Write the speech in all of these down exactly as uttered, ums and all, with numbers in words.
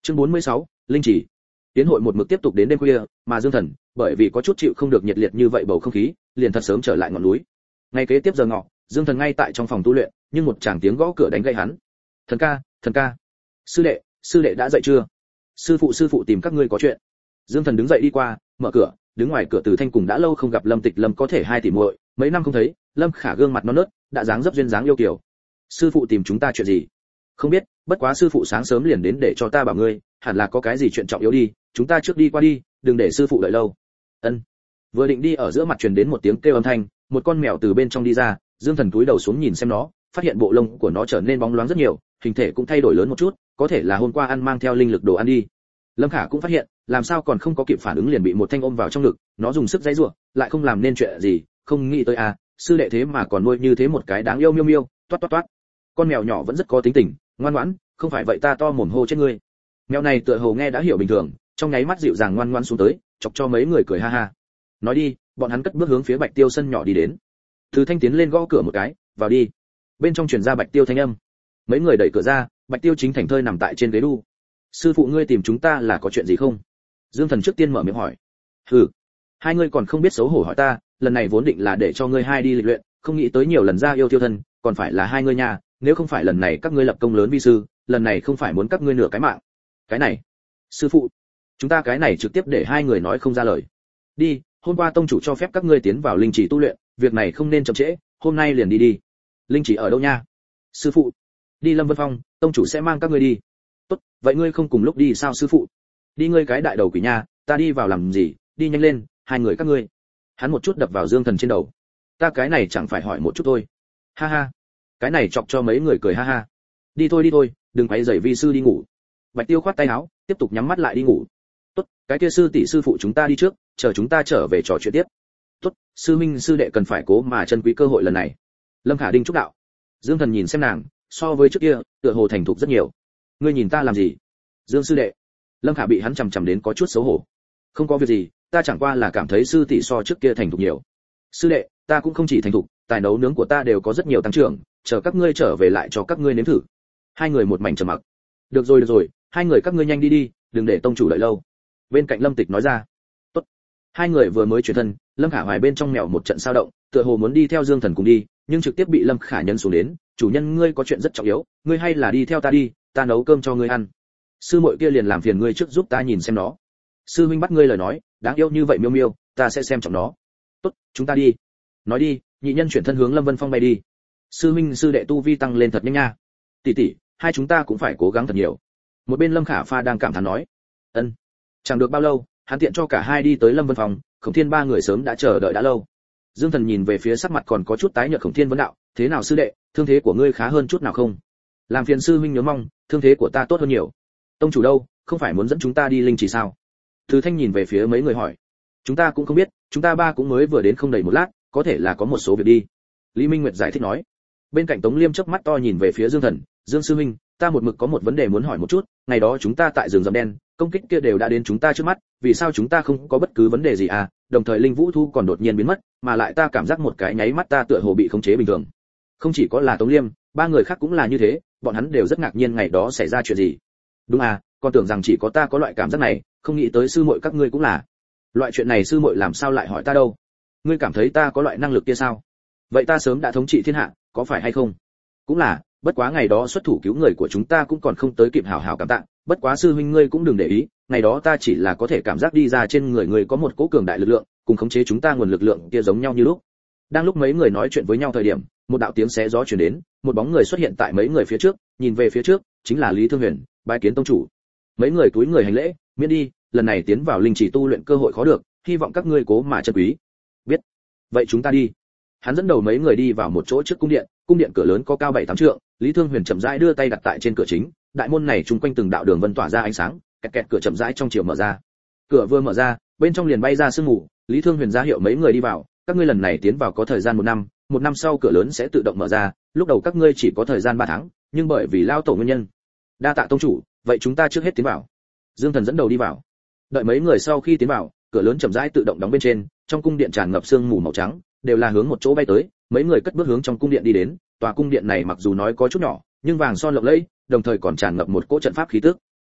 Chương bốn mươi sáu, linh chỉ. Tiến hội một mực tiếp tục đến đêm khuya, mà Dương Thần, bởi vì có chút chịu không được nhiệt liệt như vậy bầu không khí, liền thật sớm trở lại ngọn núi. Ngay kế tiếp giờ ngọ, Dương Thần ngay tại trong phòng tu luyện, nhưng một tràng tiếng gõ cửa đánh gậy hắn. "Thần ca, thần ca, sư đệ, sư đệ đã dậy chưa? Sư phụ sư phụ tìm các ngươi có chuyện." Dương Thần đứng dậy đi qua, mở cửa, đứng ngoài cửa Từ Thanh cùng đã lâu không gặp Lâm Tịch Lâm có thể hai tỷ muội, mấy năm không thấy, Lâm Khả gương mặt non nớt, đã dáng dấp duyên dáng yêu kiều. "Sư phụ tìm chúng ta chuyện gì?" "Không biết, bất quá sư phụ sáng sớm liền đến để cho ta bảo ngươi, hẳn là có cái gì chuyện trọng yếu đi, chúng ta trước đi qua đi, đừng để sư phụ đợi lâu." "Ân." Vừa định đi ở giữa mặt truyền đến một tiếng kêu âm thanh, một con mèo từ bên trong đi ra, Dương Thần cúi đầu xuống nhìn xem nó, phát hiện bộ lông của nó trở nên bóng loáng rất nhiều, hình thể cũng thay đổi lớn một chút, có thể là hôm qua ăn mang theo linh lực đồ ăn đi. Lâm Khả cũng phát hiện, làm sao còn không có kịp phản ứng liền bị một thanh ôm vào trong ngực, nó dùng sức giãy giụa, lại không làm nên chuyện gì, không nghĩ tới à, sư đệ thế mà còn nuôi như thế một cái đáng yêu miêu miêu, toát toát toát. Con mèo nhỏ vẫn rất có tính tình, ngoan ngoãn, không phải vậy ta to mồm hô chết ngươi. Mèo này tựa hồ nghe đã hiểu bình thường, trong nháy mắt dịu dàng ngoan ngoãn xuống tới, chọc cho mấy người cười ha ha. Nói đi, bọn hắn cất bước hướng phía Bạch Tiêu sân nhỏ đi đến. Từ Thanh tiến lên gõ cửa một cái, "Vào đi." Bên trong truyền ra Bạch Tiêu thanh âm. Mấy người đẩy cửa ra, Bạch Tiêu chính thảnh thơi nằm tại trên ghế đu. "Sư phụ ngươi tìm chúng ta là có chuyện gì không?" Dương Thần trước tiên mở miệng hỏi. "Hừ, hai ngươi còn không biết xấu hổ hỏi ta, lần này vốn định là để cho ngươi hai đi lịch luyện, không nghĩ tới nhiều lần ra yêu tiêu thân, còn phải là hai ngươi nhà, nếu không phải lần này các ngươi lập công lớn vi sư, lần này không phải muốn các ngươi nửa cái mạng." "Cái này, sư phụ, chúng ta cái này trực tiếp để hai người nói không ra lời. Đi, hôm qua tông chủ cho phép các ngươi tiến vào linh chỉ tu luyện, việc này không nên chậm trễ, hôm nay liền đi đi." "Linh chỉ ở đâu nha?" "Sư phụ, đi Lâm Vân Phong, tông chủ sẽ mang các ngươi đi." "Tốt, vậy ngươi không cùng lúc đi sao sư phụ?" "Đi ngươi cái đại đầu quỷ nha, ta đi vào làm gì, đi nhanh lên, hai người các ngươi." Hắn một chút đập vào Dương Thần trên đầu. "Ta cái này chẳng phải hỏi một chút thôi." "Ha ha." Cái này chọc cho mấy người cười ha ha. "Đi thôi đi thôi, đừng quấy rầy vi sư đi ngủ." Bạch Tiêu khoát tay áo, tiếp tục nhắm mắt lại đi ngủ. "Tốt, cái kia sư tỷ sư phụ chúng ta đi trước, chờ chúng ta trở về trò chuyện tiếp." "Tốt, sư minh sư đệ cần phải cố mà trân quý cơ hội lần này." Lâm Khả Đinh chúc đạo. Dương Thần nhìn xem nàng, so với trước kia, tựa hồ thành thục rất nhiều. "Ngươi nhìn ta làm gì?" "Dương sư đệ." Lâm Khả bị hắn chằm chằm đến có chút xấu hổ. "Không có việc gì, ta chẳng qua là cảm thấy sư tỷ so trước kia thành thục nhiều." "Sư đệ, ta cũng không chỉ thành thục, tài nấu nướng của ta đều có rất nhiều tăng trưởng, chờ các ngươi trở về lại cho các ngươi nếm thử." Hai người một mảnh trầm mặc. "Được rồi được rồi, hai người các ngươi nhanh đi đi, đừng để tông chủ đợi lâu." Bên cạnh Lâm Tịch nói ra. "Tốt." Hai người vừa mới chuyển thân, Lâm Khả hoài bên trong mèo một trận sao động, tựa hồ muốn đi theo Dương Thần cùng đi, nhưng trực tiếp bị Lâm Khả nhấn xuống đến. "Chủ nhân ngươi có chuyện rất trọng yếu, ngươi hay là đi theo ta đi, ta nấu cơm cho ngươi ăn. Sư muội kia liền làm phiền ngươi trước giúp ta nhìn xem nó. Sư huynh bắt ngươi lời nói, đáng yêu như vậy miêu miêu, ta sẽ xem trọng nó." "Tốt, chúng ta đi." Nói đi, nhị nhân chuyển thân hướng Lâm Vân Phong bay đi. "Sư huynh sư đệ tu vi tăng lên thật nhanh nha. Tỷ tỷ, hai chúng ta cũng phải cố gắng thật nhiều." Một bên Lâm Khả Pha đang cảm thán nói. "Ân." Chẳng được bao lâu, hắn tiện cho cả hai đi tới Lâm Vân Phong, Khổng Thiên ba người sớm đã chờ đợi đã lâu. Dương Thần nhìn về phía sắc mặt còn có chút tái nhợt Khổng Thiên vấn đạo, "Thế nào sư đệ, thương thế của ngươi khá hơn chút nào không?" "Làm phiền sư huynh nhớ mong, thương thế của ta tốt hơn nhiều." "Tông chủ đâu, không phải muốn dẫn chúng ta đi linh chỉ sao?" Từ Thanh nhìn về phía mấy người hỏi. "Chúng ta cũng không biết, chúng ta ba cũng mới vừa đến không đầy một lát, có thể là có một số việc đi." Lý Minh Nguyệt giải thích nói. Bên cạnh Tống Liêm chớp mắt to nhìn về phía Dương Thần, "Dương sư huynh, ta một mực có một vấn đề muốn hỏi một chút, ngày đó chúng ta tại rừng rậm đen, công kích kia đều đã đến chúng ta trước mắt, vì sao chúng ta không có bất cứ vấn đề gì à? Đồng thời linh vũ thu còn đột nhiên biến mất, mà lại ta cảm giác một cái nháy mắt ta tựa hồ bị khống chế bình thường." Không chỉ có là Tống Liêm, ba người khác cũng là như thế, bọn hắn đều rất ngạc nhiên ngày đó xảy ra chuyện gì. "Đúng à, con tưởng rằng chỉ có ta có loại cảm giác này, không nghĩ tới sư muội các ngươi cũng là." "Loại chuyện này sư muội làm sao lại hỏi ta đâu? Ngươi cảm thấy ta có loại năng lực kia sao? Vậy ta sớm đã thống trị thiên hạ, có phải hay không?" "Cũng là, bất quá ngày đó xuất thủ cứu người của chúng ta cũng còn không tới kịp hảo hảo cảm tạ, bất quá sư huynh ngươi cũng đừng để ý, ngày đó ta chỉ là có thể cảm giác đi ra trên người ngươi có một cỗ cường đại lực lượng, cùng khống chế chúng ta nguồn lực lượng kia giống nhau như lúc." Đang lúc mấy người nói chuyện với nhau thời điểm, một đạo tiếng xé gió truyền đến, một bóng người xuất hiện tại mấy người phía trước, nhìn về phía trước, chính là Lý Thương Huyền, bái kiến tông chủ. Mấy người cúi người hành lễ, "Miễn đi, lần này tiến vào linh chỉ tu luyện cơ hội khó được, hy vọng các ngươi cố mà trân quý." "Biết. Vậy chúng ta đi." Hắn dẫn đầu mấy người đi vào một chỗ trước cung điện, cung điện cửa lớn có cao bảy tám trượng, Lý Thương Huyền chậm rãi đưa tay đặt tại trên cửa chính, đại môn này chung quanh từng đạo đường vân tỏa ra ánh sáng, kẹt kẹt cửa chậm rãi trong chiều mở ra. Cửa vừa mở ra, bên trong liền bay ra sương mù, Lý Thương Huyền ra hiệu mấy người đi vào, "Các ngươi lần này tiến vào có thời gian một năm, một năm sau cửa lớn sẽ tự động mở ra, lúc đầu các ngươi chỉ có thời gian ba tháng, nhưng bởi vì lao tổ nguyên nhân." "Đa tạ tông chủ, vậy chúng ta trước hết tiến vào." Dương Thần dẫn đầu đi vào. Đợi mấy người sau khi tiến vào, cửa lớn chậm rãi tự động đóng bên trên, trong cung điện tràn ngập sương mù màu trắng, đều là hướng một chỗ bay tới, mấy người cất bước hướng trong cung điện đi đến. Tòa cung điện này mặc dù nói có chút nhỏ, nhưng vàng son lộng lẫy, đồng thời còn tràn ngập một cỗ trận pháp khí tức.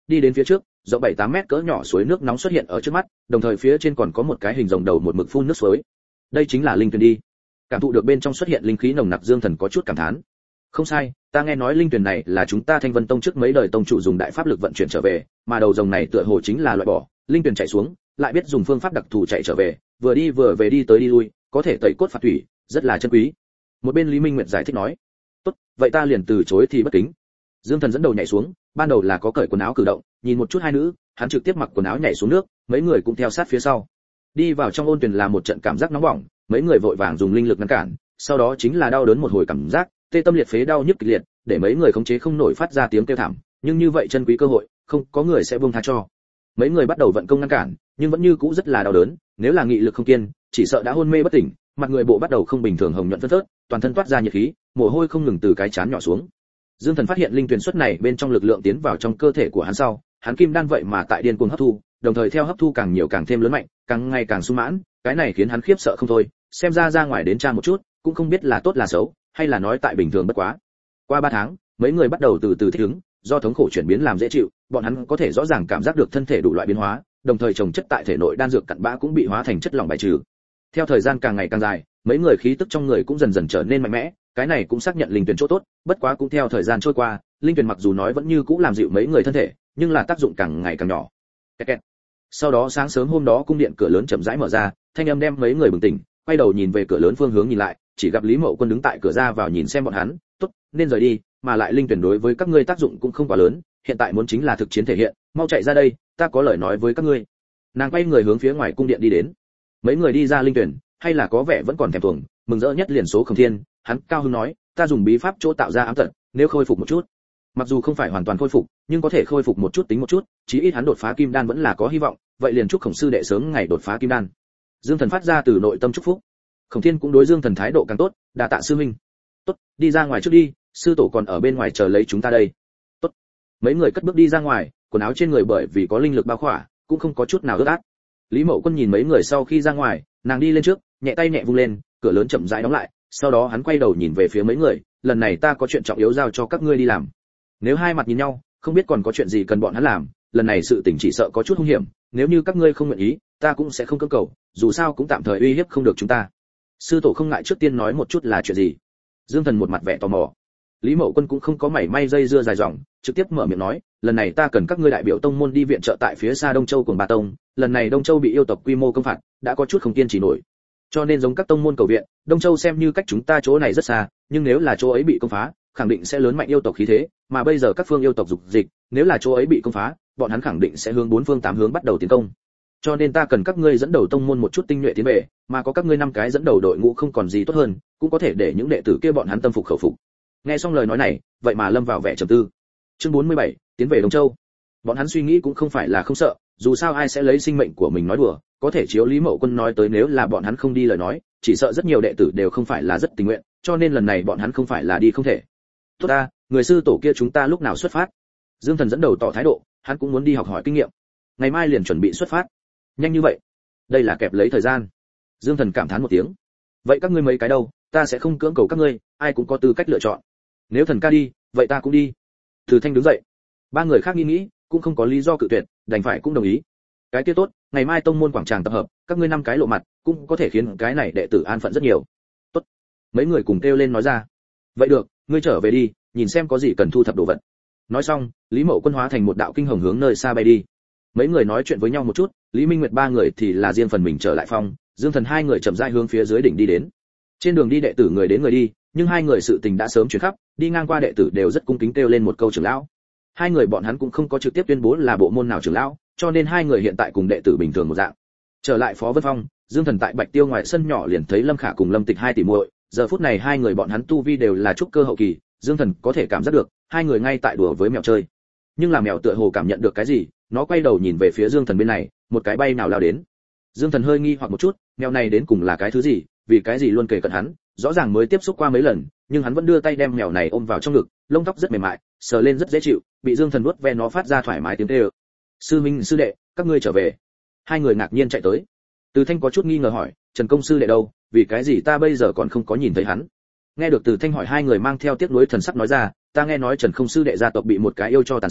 đi đến phía trước, rộng bảy tám mét cỡ nhỏ suối nước nóng xuất hiện ở trước mắt, đồng thời phía trên còn có một cái hình rồng đầu một mực phun nước suối. Đây chính là linh tuyền đi. Cảm thụ được bên trong xuất hiện linh khí nồng nặc, Dương Thần có chút cảm thán. Không sai, ta nghe nói linh tuyền này là chúng ta Thanh Vân Tông trước mấy đời tông chủ dùng đại pháp lực vận chuyển trở về, mà đầu rồng này tựa hồ chính là loại bỏ, linh tuyền chảy xuống, lại biết dùng phương pháp đặc thù chạy trở về, vừa đi vừa về đi tới đi lui, có thể tẩy cốt phạt thủy, rất là chân quý. Một bên Lý Minh Nguyệt giải thích nói, tốt, vậy ta liền từ chối thì bất kính. Dương Thần dẫn đầu nhảy xuống, ban đầu là có cởi quần áo cử động, nhìn một chút hai nữ, hắn trực tiếp mặc quần áo nhảy xuống nước, mấy người cũng theo sát phía sau. Đi vào trong ôn tuyền là một trận cảm giác nóng bỏng, mấy người vội vàng dùng linh lực ngăn cản, sau đó chính là đau đớn một hồi cảm giác, tê tâm liệt phế đau nhức kịch liệt, để mấy người khống chế không nổi phát ra tiếng kêu thảm, nhưng như vậy chân quý cơ hội, không có người sẽ buông tha cho. Mấy người bắt đầu vận công ngăn cản, nhưng vẫn như cũ rất là đau đớn, nếu là nghị lực không kiên, chỉ sợ đã hôn mê bất tỉnh, mặt người bộ bắt đầu không bình thường hồng nhuận phơn phớt, toàn thân toát ra nhiệt khí, mồ hôi không ngừng từ cái trán nhỏ xuống. Dương Thần phát hiện linh tuyển xuất này bên trong lực lượng tiến vào trong cơ thể của hắn sau, hắn kim đan vậy mà tại điên cuồng hấp thu, đồng thời theo hấp thu càng nhiều càng thêm lớn mạnh, càng ngày càng sung mãn, cái này khiến hắn khiếp sợ không thôi, xem ra ra ngoài đến tra một chút, cũng không biết là tốt là xấu, hay là nói tại bình thường bất quá. Qua ba tháng, mấy người bắt đầu từ từ thích ứng, do thống khổ chuyển biến làm dễ chịu, bọn hắn có thể rõ ràng cảm giác được thân thể đủ loại biến hóa, đồng thời trồng chất tại thể nội đan dược cặn bã cũng bị hóa thành chất lỏng bài trừ. Theo thời gian càng ngày càng dài, mấy người khí tức trong người cũng dần dần trở nên mạnh mẽ, cái này cũng xác nhận linh tuyển chỗ tốt, bất quá cũng theo thời gian trôi qua, linh tuyển mặc dù nói vẫn như cũ làm dịu mấy người thân thể, nhưng là tác dụng càng ngày càng nhỏ. Kẹt kẹt. Sau đó sáng sớm hôm đó cung điện cửa lớn chậm rãi mở ra, thanh âm đem mấy người bừng tỉnh, quay đầu nhìn về cửa lớn phương hướng nhìn lại, chỉ gặp Lý Mậu Quân đứng tại cửa ra vào nhìn xem bọn hắn, tốt, nên rời đi, mà lại linh tuyển đối với các ngươi tác dụng cũng không quá lớn, hiện tại muốn chính là thực chiến thể hiện, mau chạy ra đây, ta có lời nói với các ngươi. Nàng quay người hướng phía ngoài cung điện đi đến. Mấy người đi ra linh tuyển, hay là có vẻ vẫn còn thèm thuồng, mừng rỡ nhất liền số Khổng Thiên, hắn cao hứng nói, ta dùng bí pháp chỗ tạo ra ám tật, nếu khôi phục một chút, mặc dù không phải hoàn toàn khôi phục, nhưng có thể khôi phục một chút tính một chút, chí ít hắn đột phá kim đan vẫn là có hy vọng, vậy liền chúc Khổng sư đệ sớm ngày đột phá kim đan. Dương Thần phát ra từ nội tâm chúc phúc. Khổng Thiên cũng đối Dương Thần thái độ càng tốt, đa tạ sư huynh. Tốt, đi ra ngoài trước đi, sư tổ còn ở bên ngoài chờ lấy chúng ta đây. Tốt. Mấy người cất bước đi ra ngoài, quần áo trên người bởi vì có linh lực bao khỏa, cũng không có chút nào ướt át. Lý Mậu Quân nhìn mấy người sau khi ra ngoài, nàng đi lên trước, nhẹ tay nhẹ vung lên, cửa lớn chậm rãi đóng lại, sau đó hắn quay đầu nhìn về phía mấy người, lần này ta có chuyện trọng yếu giao cho các ngươi đi làm. Nếu hai mặt nhìn nhau, không biết còn có chuyện gì cần bọn hắn làm, lần này sự tình chỉ sợ có chút hung hiểm, nếu như các ngươi không nguyện ý, ta cũng sẽ không cưỡng cầu, dù sao cũng tạm thời uy hiếp không được chúng ta. Sư tổ không ngại trước tiên nói một chút là chuyện gì? Dương Thần một mặt vẻ tò mò. Lý Mậu Quân cũng không có mảy may dây dưa dài dòng, trực tiếp mở miệng nói, lần này ta cần các ngươi đại biểu tông môn đi viện trợ tại phía xa Đông Châu Cuồng Ba Tông, lần này Đông Châu bị yêu tộc quy mô công phạt, đã có chút không kiên trì nổi. Cho nên giống các tông môn cầu viện, Đông Châu xem như cách chúng ta chỗ này rất xa, nhưng nếu là chỗ ấy bị công phá, khẳng định sẽ lớn mạnh yêu tộc khí thế, mà bây giờ các phương yêu tộc dục dịch, nếu là chỗ ấy bị công phá, bọn hắn khẳng định sẽ hướng bốn phương tám hướng bắt đầu tiến công. Cho nên ta cần các ngươi dẫn đầu tông môn một chút tinh nhuệ tiến về, mà có các ngươi năm cái dẫn đầu đội ngũ không còn gì tốt hơn, cũng có thể để những đệ tử kia bọn hắn tâm phục khẩu phục. Nghe xong lời nói này, vậy mà lâm vào vẻ trầm tư. Chương bốn mươi bảy, tiến về Đông Châu. Bọn hắn suy nghĩ cũng không phải là không sợ, dù sao ai sẽ lấy sinh mệnh của mình nói đùa, có thể chiếu Lý Mậu Quân nói tới nếu là bọn hắn không đi lời nói, chỉ sợ rất nhiều đệ tử đều không phải là rất tình nguyện, cho nên lần này bọn hắn không phải là đi không thể. Tốt ta, người sư tổ kia chúng ta lúc nào xuất phát? Dương Thần dẫn đầu tỏ thái độ, hắn cũng muốn đi học hỏi kinh nghiệm. Ngày mai liền chuẩn bị xuất phát. Nhanh như vậy? Đây là kẹp lấy thời gian. Dương Thần cảm thán một tiếng. Vậy các ngươi mấy cái đâu, ta sẽ không cưỡng cầu các ngươi, ai cũng có tư cách lựa chọn. Nếu Thần ca đi, vậy ta cũng đi. Từ Thanh đứng dậy. Ba người khác nghĩ nghĩ, cũng không có lý do cự tuyệt, đành phải cũng đồng ý. Cái kia tốt, ngày mai tông môn quảng trường tập hợp, các ngươi năm cái lộ mặt, cũng có thể khiến cái này đệ tử an phận rất nhiều. Tốt. Mấy người cùng kêu lên nói ra. Vậy được, ngươi trở về đi, nhìn xem có gì cần thu thập đồ vật. Nói xong, Lý Mậu Quân hóa thành một đạo kinh hồng hướng nơi xa bay đi. Mấy người nói chuyện với nhau một chút, Lý Minh Nguyệt ba người thì là riêng phần mình trở lại phòng, Dương Thần hai người chậm rãi hướng phía dưới đỉnh đi đến. Trên đường đi đệ tử người đến người đi, nhưng hai người sự tình đã sớm truyền khắp, đi ngang qua đệ tử đều rất cung kính kêu lên một câu trưởng lão. Hai người bọn hắn cũng không có trực tiếp tuyên bố là bộ môn nào trưởng lão, cho nên hai người hiện tại cùng đệ tử bình thường một dạng. Trở lại Phó Vân Phong, Dương Thần tại Bạch Tiêu ngoài sân nhỏ liền thấy Lâm Khả cùng Lâm Tịch hai tỷ muội, giờ phút này hai người bọn hắn tu vi đều là trúc cơ hậu kỳ, Dương Thần có thể cảm giác được, hai người ngay tại đùa với mèo chơi. Nhưng là mèo tựa hồ cảm nhận được cái gì, nó quay đầu nhìn về phía Dương Thần bên này, một cái bay nào lao đến. Dương Thần hơi nghi hoặc một chút, mèo này đến cùng là cái thứ gì, vì cái gì luôn kề cận hắn, rõ ràng mới tiếp xúc qua mấy lần, nhưng hắn vẫn đưa tay đem mèo này ôm vào trong ngực, lông tóc rất mềm mại, sờ lên rất dễ chịu, bị Dương Thần vuốt ve nó phát ra thoải mái tiếng kêu. Sư minh sư đệ, các ngươi trở về. Hai người ngạc nhiên chạy tới. Từ Thanh có chút nghi ngờ hỏi, Trần công sư đệ đâu, vì cái gì ta bây giờ còn không có nhìn thấy hắn? Nghe được Từ Thanh hỏi, hai người mang theo tiếc nuối thần sắc nói ra, ta nghe nói Trần không sư đệ gia tộc bị một cái yêu cho tàn sát,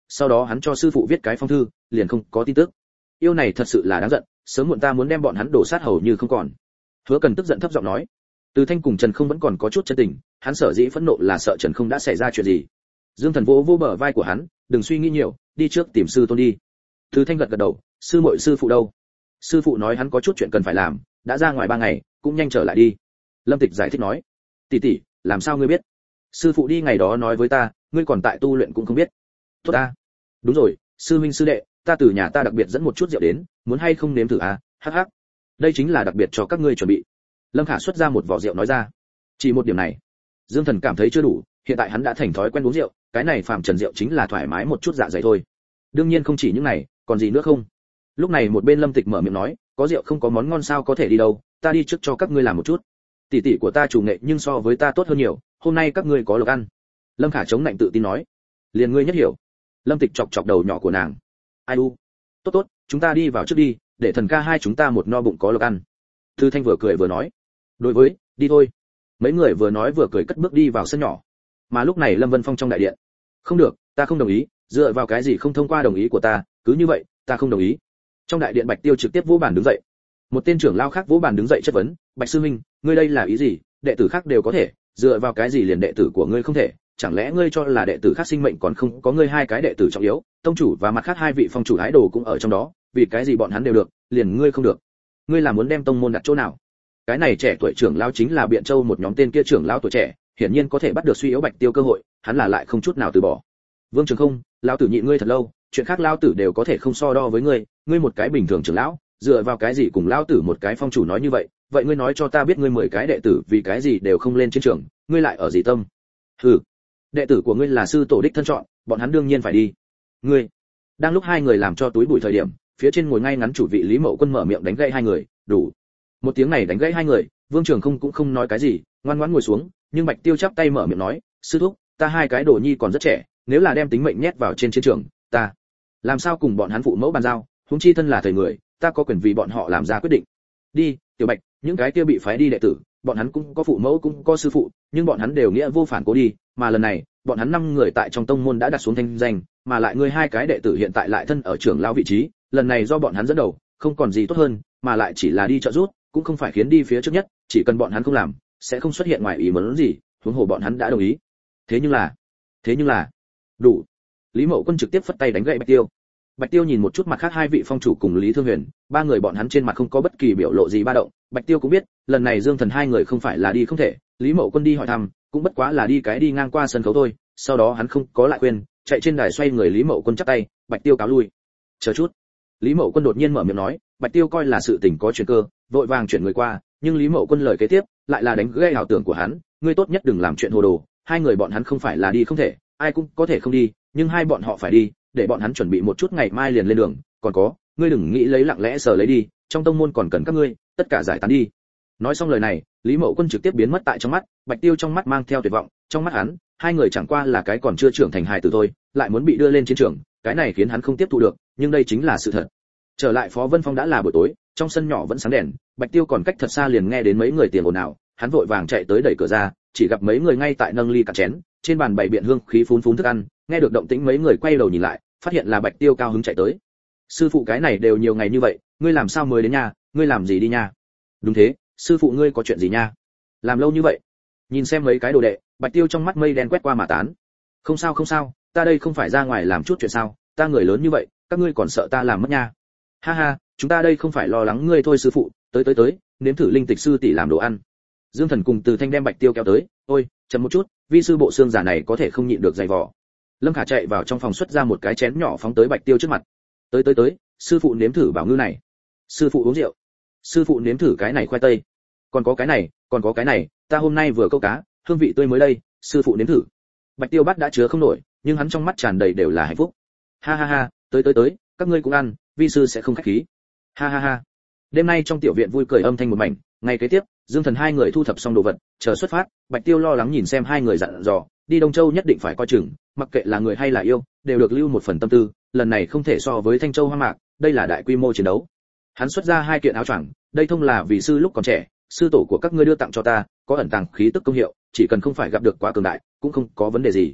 Sau đó hắn cho sư phụ viết cái phong thư, liền không có tin tức. Yêu này thật sự là đáng giận, sớm muộn ta muốn đem bọn hắn đổ sát hầu như không còn. Hứa Cần tức giận thấp giọng nói. Từ Thanh cùng Trần Không vẫn còn có chút chân tình, hắn sở dĩ phẫn nộ là sợ Trần Không đã xảy ra chuyện gì. Dương Thần vỗ vỗ bờ vai của hắn, đừng suy nghĩ nhiều, đi trước tìm sư tôn đi. Từ Thanh gật gật đầu, sư muội sư phụ đâu? Sư phụ nói hắn có chút chuyện cần phải làm, đã ra ngoài ba ngày, cũng nhanh trở lại đi. Lâm Tịch giải thích nói. Tỷ tỷ, làm sao ngươi biết? Sư phụ đi ngày đó nói với ta, ngươi còn tại tu luyện cũng không biết. Tốt ta. Đúng rồi, sư huynh sư đệ, ta từ nhà ta đặc biệt dẫn một chút rượu đến, muốn hay không nếm thử à? Hắc hắc. Đây chính là đặc biệt cho các ngươi chuẩn bị. Lâm Khả xuất ra một vỏ rượu nói ra. Chỉ một điểm này, Dương Thần cảm thấy chưa đủ, hiện tại hắn đã thành thói quen uống rượu, cái này phàm trần rượu chính là thoải mái một chút dạ dày thôi. Đương nhiên không chỉ những này, còn gì nữa không? Lúc này một bên Lâm Tịch mở miệng nói, có rượu không có món ngon sao có thể đi đâu, ta đi trước cho các ngươi làm một chút. Tỷ tỷ của ta chủ nghệ nhưng so với ta tốt hơn nhiều, hôm nay các ngươi có lộc ăn. Lâm Khả chống nạnh tự tin nói. Liền ngươi nhất hiểu. Lâm Tịch chọc chọc đầu nhỏ của nàng. Ai u, tốt tốt, chúng ta đi vào trước đi, để thần ca hai chúng ta một no bụng có lộc ăn. Thư Thanh vừa cười vừa nói. Đối với, đi thôi. Mấy người vừa nói vừa cười cất bước đi vào sân nhỏ. Mà lúc này Lâm Vân Phong trong đại điện. Không được, ta không đồng ý, dựa vào cái gì không thông qua đồng ý của ta, cứ như vậy, ta không đồng ý. Trong đại điện Bạch Tiêu trực tiếp vỗ bàn đứng dậy. Một tên trưởng lao khác vỗ bàn đứng dậy chất vấn, Bạch sư huynh, ngươi đây là ý gì? Đệ tử khác đều có thể, dựa vào cái gì liền đệ tử của ngươi không thể? Chẳng lẽ ngươi cho là đệ tử khác sinh mệnh còn không có ngươi hai cái đệ tử trọng yếu, tông chủ và mặt khác hai vị phong chủ ái đồ cũng ở trong đó, vì cái gì bọn hắn đều được, liền ngươi không được? Ngươi là muốn đem tông môn đặt chỗ nào? Cái này trẻ tuổi trưởng lao chính là Biện Châu một nhóm tên kia trưởng lao tuổi trẻ, hiển nhiên có thể bắt được suy yếu Bạch Tiêu cơ hội, hắn là lại không chút nào từ bỏ. Vương Trường Không, lão tử nhịn ngươi thật lâu, chuyện khác lão tử đều có thể không so đo với ngươi, ngươi một cái bình thường trưởng lão, dựa vào cái gì cùng lão tử một cái phong chủ nói như vậy, vậy ngươi nói cho ta biết ngươi mười cái đệ tử vì cái gì đều không lên chiến trường, ngươi lại ở gì tâm? Hừ, đệ tử của ngươi là sư tổ đích thân chọn, bọn hắn đương nhiên phải đi. Ngươi. Đang lúc hai người làm cho túi bụi thời điểm, phía trên ngồi ngay ngắn chủ vị Lý Mậu Quân mở miệng đánh gãy hai người, đủ. Một tiếng này đánh gãy hai người, Vương Trường Không cũng không nói cái gì, ngoan ngoãn ngồi xuống, nhưng Bạch Tiêu chắp tay mở miệng nói, sư thúc, ta hai cái đồ nhi còn rất trẻ, nếu là đem tính mệnh nhét vào trên chiến trường, ta làm sao cùng bọn hắn phụ mẫu bàn giao, huống chi thân là thầy người, ta có quyền vì bọn họ làm ra quyết định. Đi, Tiểu Bạch, những cái kia bị phái đi đệ tử, bọn hắn cũng có phụ mẫu cũng có sư phụ, nhưng bọn hắn đều nghĩa vô phản cố đi, mà lần này, bọn hắn năm người tại trong tông môn đã đặt xuống thanh danh, mà lại ngươi hai cái đệ tử hiện tại lại thân ở trưởng lão vị trí, lần này do bọn hắn dẫn đầu, không còn gì tốt hơn, mà lại chỉ là đi trợ giúp, cũng không phải khiến đi phía trước nhất, chỉ cần bọn hắn không làm, sẽ không xuất hiện ngoài ý muốn gì, huống hồ bọn hắn đã đồng ý. Thế nhưng là, thế nhưng là, đủ. Lý Mậu Quân trực tiếp phất tay đánh gậy Bạch Tiêu. Bạch Tiêu nhìn một chút mặt khác hai vị phong chủ cùng Lý Thương Huyền, ba người bọn hắn trên mặt không có bất kỳ biểu lộ gì ba động, Bạch Tiêu cũng biết, lần này Dương Thần hai người không phải là đi không thể, Lý Mậu Quân đi hỏi thăm, cũng bất quá là đi cái đi ngang qua sân khấu thôi, sau đó hắn không có lại quên, chạy trên đài xoay người Lý Mậu Quân chắp tay, Bạch Tiêu cáo lui. Chờ chút. Lý Mậu Quân đột nhiên mở miệng nói, Bạch Tiêu coi là sự tình có chuyển cơ, vội vàng chuyển người qua, nhưng Lý Mậu Quân lời kế tiếp, lại là đánh gãy ảo tưởng của hắn, ngươi tốt nhất đừng làm chuyện hồ đồ, hai người bọn hắn không phải là đi không thể, ai cũng có thể không đi, nhưng hai bọn họ phải đi, để bọn hắn chuẩn bị một chút ngày mai liền lên đường, còn có, ngươi đừng nghĩ lấy lặng lẽ sờ lấy đi, trong tông môn còn cần các ngươi, tất cả giải tán đi. Nói xong lời này, Lý Mậu Quân trực tiếp biến mất tại trong mắt, Bạch Tiêu trong mắt mang theo tuyệt vọng, trong mắt hắn, hai người chẳng qua là cái còn chưa trưởng thành hài tử thôi, lại muốn bị đưa lên chiến trường, cái này khiến hắn không tiếp thu được, nhưng đây chính là sự thật. Trở lại Phó Vân Phong đã là buổi tối, trong sân nhỏ vẫn sáng đèn, Bạch Tiêu còn cách thật xa liền nghe đến mấy người tiền ồn ào, hắn vội vàng chạy tới đẩy cửa ra, chỉ gặp mấy người ngay tại nâng ly cả chén, trên bàn bày biện hương khí phun phun thức ăn, nghe được động tĩnh mấy người quay đầu nhìn lại, phát hiện là Bạch Tiêu cao hứng chạy tới. Sư phụ cái này đều nhiều ngày như vậy, ngươi làm sao mới đến nhà, ngươi làm gì đi nha? Đúng thế, sư phụ ngươi có chuyện gì nha? Làm lâu như vậy. Nhìn xem mấy cái đồ đệ, Bạch Tiêu trong mắt mây đen quét qua mà tán. Không sao không sao, ta đây không phải ra ngoài làm chút chuyện sao, ta người lớn như vậy, các ngươi còn sợ ta làm mất nha? Ha ha, chúng ta đây không phải lo lắng ngươi thôi sư phụ, tới tới tới, nếm thử linh tịch sư tỷ làm đồ ăn. Dương Thần cùng Từ Thanh đem Bạch Tiêu kéo tới, ôi, chậm một chút, vi sư bộ xương giả này có thể không nhịn được dày vò. Lâm Khả chạy vào trong phòng xuất ra một cái chén nhỏ phóng tới Bạch Tiêu trước mặt. Tới tới tới, sư phụ nếm thử bảo ngư này. Sư phụ uống rượu. Sư phụ nếm thử cái này khoai tây. Còn có cái này, còn có cái này, ta hôm nay vừa câu cá, hương vị tươi mới đây, sư phụ nếm thử. Bạch Tiêu bát đã chứa không nổi, nhưng hắn trong mắt tràn đầy đều là hạnh phúc. Ha ha ha, tới tới tới, các ngươi cũng ăn, vi sư sẽ không khách khí. Ha ha ha. Đêm nay trong tiểu viện vui cười âm thanh một mảnh, ngày kế tiếp, Dương Thần hai người thu thập xong đồ vật, chờ xuất phát, Bạch Tiêu lo lắng nhìn xem hai người dặn dò, đi Đông Châu nhất định phải coi chừng, mặc kệ là người hay là yêu, đều được lưu một phần tâm tư, lần này không thể so với Thanh Châu hoang mạc, đây là đại quy mô chiến đấu. Hắn xuất ra hai kiện áo choàng, đây thông là vì sư lúc còn trẻ, sư tổ của các ngươi đưa tặng cho ta, có ẩn tàng khí tức công hiệu, chỉ cần không phải gặp được quá cường đại, cũng không có vấn đề gì.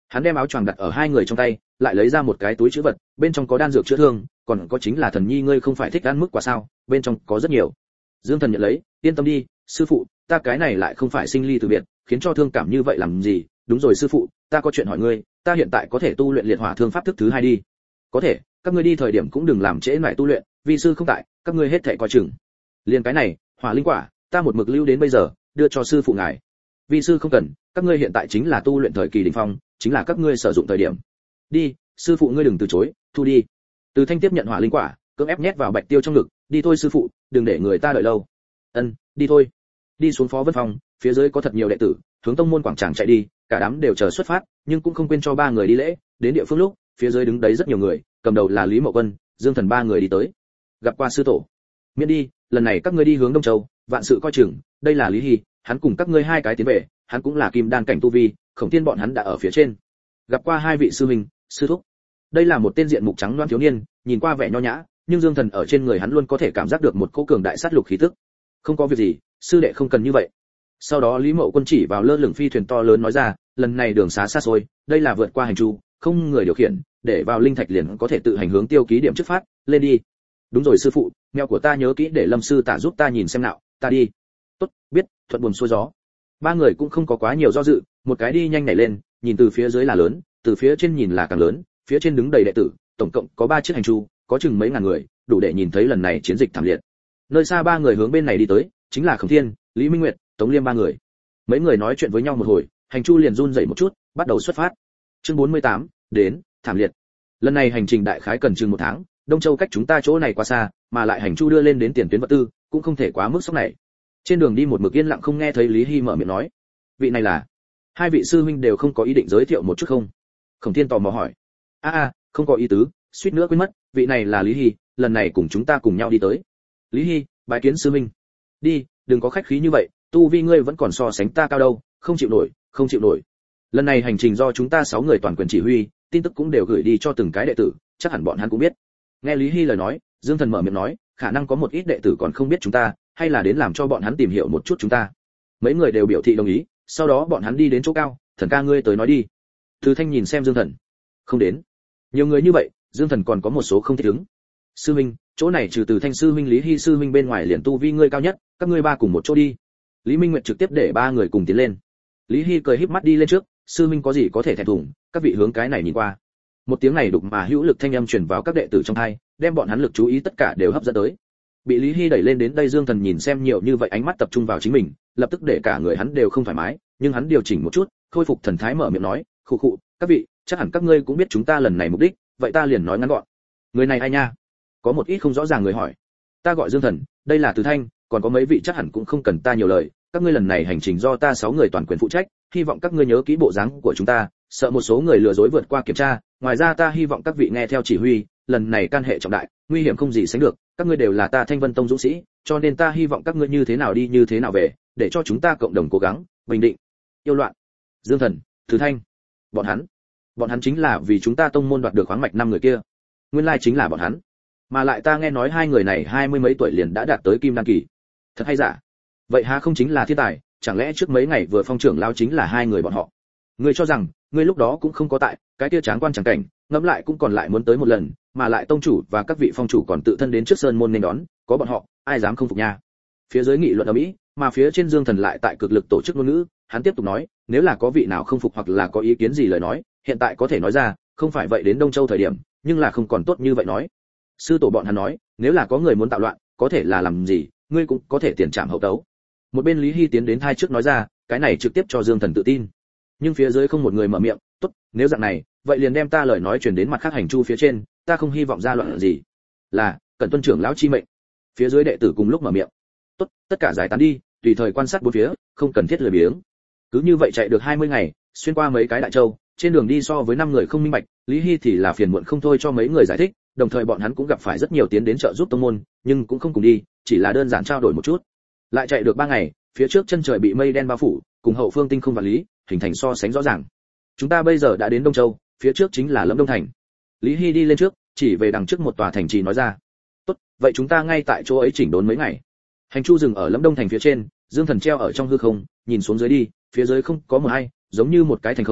Hắn đem áo choàng đặt ở hai người trong tay, lại lấy ra một cái túi trữ vật, bên trong có đan dược chữa thương, còn có chính là Thần Nhi ngươi không phải thích ăn mức quả sao, bên trong có rất nhiều. Dương Thần nhận lấy, yên tâm đi, sư phụ, ta cái này lại không phải sinh ly từ biệt, khiến cho thương cảm như vậy làm gì? Đúng rồi sư phụ, ta có chuyện hỏi ngươi, ta hiện tại có thể tu luyện liệt hỏa thương pháp thức thứ hai đi? Có thể, các ngươi đi thời điểm cũng đừng làm trễ nải tu luyện, vi sư không tại, các ngươi hết thảy coi chừng. Liên cái này, hỏa linh quả, ta một mực lưu đến bây giờ, đưa cho sư phụ ngài. Vi sư không cần, các ngươi hiện tại chính là tu luyện thời kỳ đỉnh phong, chính là các ngươi sử dụng thời điểm. Đi, sư phụ ngươi đừng từ chối, thu đi. Từ Thanh tiếp nhận hỏa linh quả, cưỡng ép nhét vào Bạch Tiêu trong ngực, đi thôi sư phụ, đừng để người ta đợi lâu. Ân, đi thôi. Đi xuống Phó Vân Phòng, phía dưới có thật nhiều đệ tử, hướng tông môn quảng trường chạy đi, cả đám đều chờ xuất phát, nhưng cũng không quên cho ba người đi lễ. Đến địa phương lúc, phía dưới đứng đấy rất nhiều người, cầm đầu là Lý Mậu Quân, Dương Thần ba người đi tới. Gặp qua sư tổ. Miễn đi, lần này các ngươi đi hướng Đông Châu, vạn sự coi chừng, đây là Lý Hy, hắn cùng các ngươi hai cái tiến về, hắn cũng là kim đan cảnh tu vi, Khổng Thiên bọn hắn đã ở phía trên. Gặp qua hai vị sư huynh, sư thúc. Đây là một tên diện mục trắng loáng thiếu niên, nhìn qua vẻ nho nhã, nhưng Dương Thần ở trên người hắn luôn có thể cảm giác được một cỗ cường đại sát lục khí tức. Không có việc gì, sư đệ không cần như vậy. Sau đó Lý Mậu Quân chỉ vào lơ lửng phi thuyền to lớn nói ra, lần này đường xá xa xôi, đây là vượt qua hành chu, không người điều khiển, để vào linh thạch liền có thể tự hành hướng tiêu ký điểm trước phát, lên đi. Đúng rồi sư phụ, mèo của ta nhớ kỹ để Lâm sư tả giúp ta nhìn xem nào, ta đi. Tốt, biết, thuận buồm xuôi gió. Ba người cũng không có quá nhiều do dự, một cái đi nhanh nhảy lên, nhìn từ phía dưới là lớn, từ phía trên nhìn là càng lớn, phía trên đứng đầy đệ tử, tổng cộng có ba chiếc hành chu, có chừng mấy ngàn người, đủ để nhìn thấy lần này chiến dịch thảm liệt. Nơi xa ba người hướng bên này đi tới, chính là Khổng Thiên, Lý Minh Nguyệt, Tống Liêm ba người. Mấy người nói chuyện với nhau một hồi, hành chu liền run rẩy một chút, bắt đầu xuất phát. Chương bốn mươi tám, đến, thảm liệt. Lần này hành trình đại khái cần chừng một tháng, Đông Châu cách chúng ta chỗ này quá xa, mà lại hành chu đưa lên đến tiền tuyến vật tư, cũng không thể quá mức sốc này. Trên đường đi một mực yên lặng không nghe thấy Lý Hy mở miệng nói. Vị này là? Hai vị sư huynh đều không có ý định giới thiệu một chút không? Khổng Thiên tò mò hỏi. A a, không có ý tứ, suýt nữa quên mất, vị này là Lý Hy, lần này cùng chúng ta cùng nhau đi tới. Lý Hy, bái kiến sư huynh. Đi, đừng có khách khí như vậy, tu vi ngươi vẫn còn so sánh ta cao đâu, không chịu nổi, không chịu nổi. Lần này hành trình do chúng ta sáu người toàn quyền chỉ huy, tin tức cũng đều gửi đi cho từng cái đệ tử, chắc hẳn bọn hắn cũng biết. Nghe Lý Hy lời nói, Dương Thần mở miệng nói, khả năng có một ít đệ tử còn không biết chúng ta, hay là đến làm cho bọn hắn tìm hiểu một chút chúng ta. Mấy người đều biểu thị đồng ý, sau đó bọn hắn đi đến chỗ cao, Thần ca ngươi tới nói đi. Từ Thanh nhìn xem Dương Thần. Không đến. Nhiều người như vậy, Dương Thần còn có một số không thích ứng. Sư huynh, chỗ này trừ Từ Thanh sư huynh Lý Hy sư huynh bên ngoài liền tu vi ngươi cao nhất, các ngươi ba cùng một chỗ đi. Lý Minh Nguyệt trực tiếp để ba người cùng tiến lên. Lý Hy cười híp mắt đi lên trước, sư huynh có gì có thể thẹn thùng, các vị hướng cái này nhìn qua. Một tiếng này đục mà hữu lực thanh âm truyền vào các đệ tử trong tai, đem bọn hắn lực chú ý tất cả đều hấp dẫn tới. Bị Lý Hy đẩy lên đến đây, Dương Thần nhìn xem nhiều như vậy ánh mắt tập trung vào chính mình, lập tức để cả người hắn đều không thoải mái, nhưng hắn điều chỉnh một chút, khôi phục thần thái mở miệng nói, khụ khụ, các vị, chắc hẳn các ngươi cũng biết chúng ta lần này mục đích, vậy ta liền nói ngắn gọn. Người này ai nha? Có một ít không rõ ràng người hỏi. Ta gọi Dương Thần, đây là Từ Thanh, còn có mấy vị chắc hẳn cũng không cần ta nhiều lời, các ngươi lần này hành trình do ta sáu người toàn quyền phụ trách, hy vọng các ngươi nhớ kỹ bộ dáng của chúng ta, sợ một số người lừa dối vượt qua kiểm tra, ngoài ra ta hy vọng các vị nghe theo chỉ huy, lần này can hệ trọng đại, nguy hiểm không gì sánh được, các ngươi đều là ta Thanh Vân Tông dũng sĩ, cho nên ta hy vọng các ngươi như thế nào đi như thế nào về, để cho chúng ta cộng đồng cố gắng, bình định yêu loạn. Dương Thần, Từ Thanh, bọn hắn, bọn hắn chính là vì chúng ta tông môn đoạt được khoáng mạch năm người kia. Nguyên lai chính là bọn hắn. Mà lại ta nghe nói hai người này hai mươi mấy tuổi liền đã đạt tới kim đan kỳ. Thật hay giả? Vậy há không chính là thiên tài, chẳng lẽ trước mấy ngày vừa phong trưởng lão chính là hai người bọn họ? Ngươi cho rằng, ngươi lúc đó cũng không có tại, cái kia tráng quan chẳng cảnh, ngẫm lại cũng còn lại muốn tới một lần, mà lại tông chủ và các vị phong chủ còn tự thân đến trước sơn môn nên đón, có bọn họ, ai dám không phục nha. Phía dưới nghị luận ở mỹ, mà phía trên Dương Thần lại tại cực lực tổ chức ngôn ngữ, hắn tiếp tục nói, nếu là có vị nào không phục hoặc là có ý kiến gì lời nói, hiện tại có thể nói ra, không phải vậy đến Đông Châu thời điểm, nhưng là không còn tốt như vậy nói. Sư tổ bọn hắn nói, nếu là có người muốn tạo loạn, có thể là làm gì, ngươi cũng có thể tiền trảm hậu tấu. Một bên Lý Hy tiến đến thai trước nói ra, cái này trực tiếp cho Dương Thần tự tin. Nhưng phía dưới không một người mở miệng, tốt, nếu dạng này, vậy liền đem ta lời nói truyền đến mặt khác hành chu phía trên, ta không hy vọng ra loạn gì. Là, cần tuân trưởng lão chi mệnh. Phía dưới đệ tử cùng lúc mở miệng. Tốt, tất cả giải tán đi, tùy thời quan sát bốn phía, không cần thiết lười biếng. Cứ như vậy chạy được hai mươi ngày, xuyên qua mấy cái đại châu, trên đường đi so với năm người không minh bạch, Lý Hy thì là phiền muộn không thôi cho mấy người giải thích, đồng thời bọn hắn cũng gặp phải rất nhiều tiến đến trợ giúp tông môn, nhưng cũng không cùng đi, chỉ là đơn giản trao đổi một chút. Lại chạy được ba ngày, phía trước chân trời bị mây đen bao phủ, cùng hậu phương tinh không vạn lý, hình thành so sánh rõ ràng. Chúng ta bây giờ đã đến Đông Châu, phía trước chính là Lâm Đông thành. Lý Hy đi lên trước, chỉ về đằng trước một tòa thành trì nói ra. Tốt, vậy chúng ta ngay tại chỗ ấy chỉnh đốn mấy ngày. Hành chu dừng ở Lâm Đông thành phía trên, Dương Thần treo ở trong hư không, nhìn xuống dưới đi, phía dưới không có một ai, giống như một cái thành không,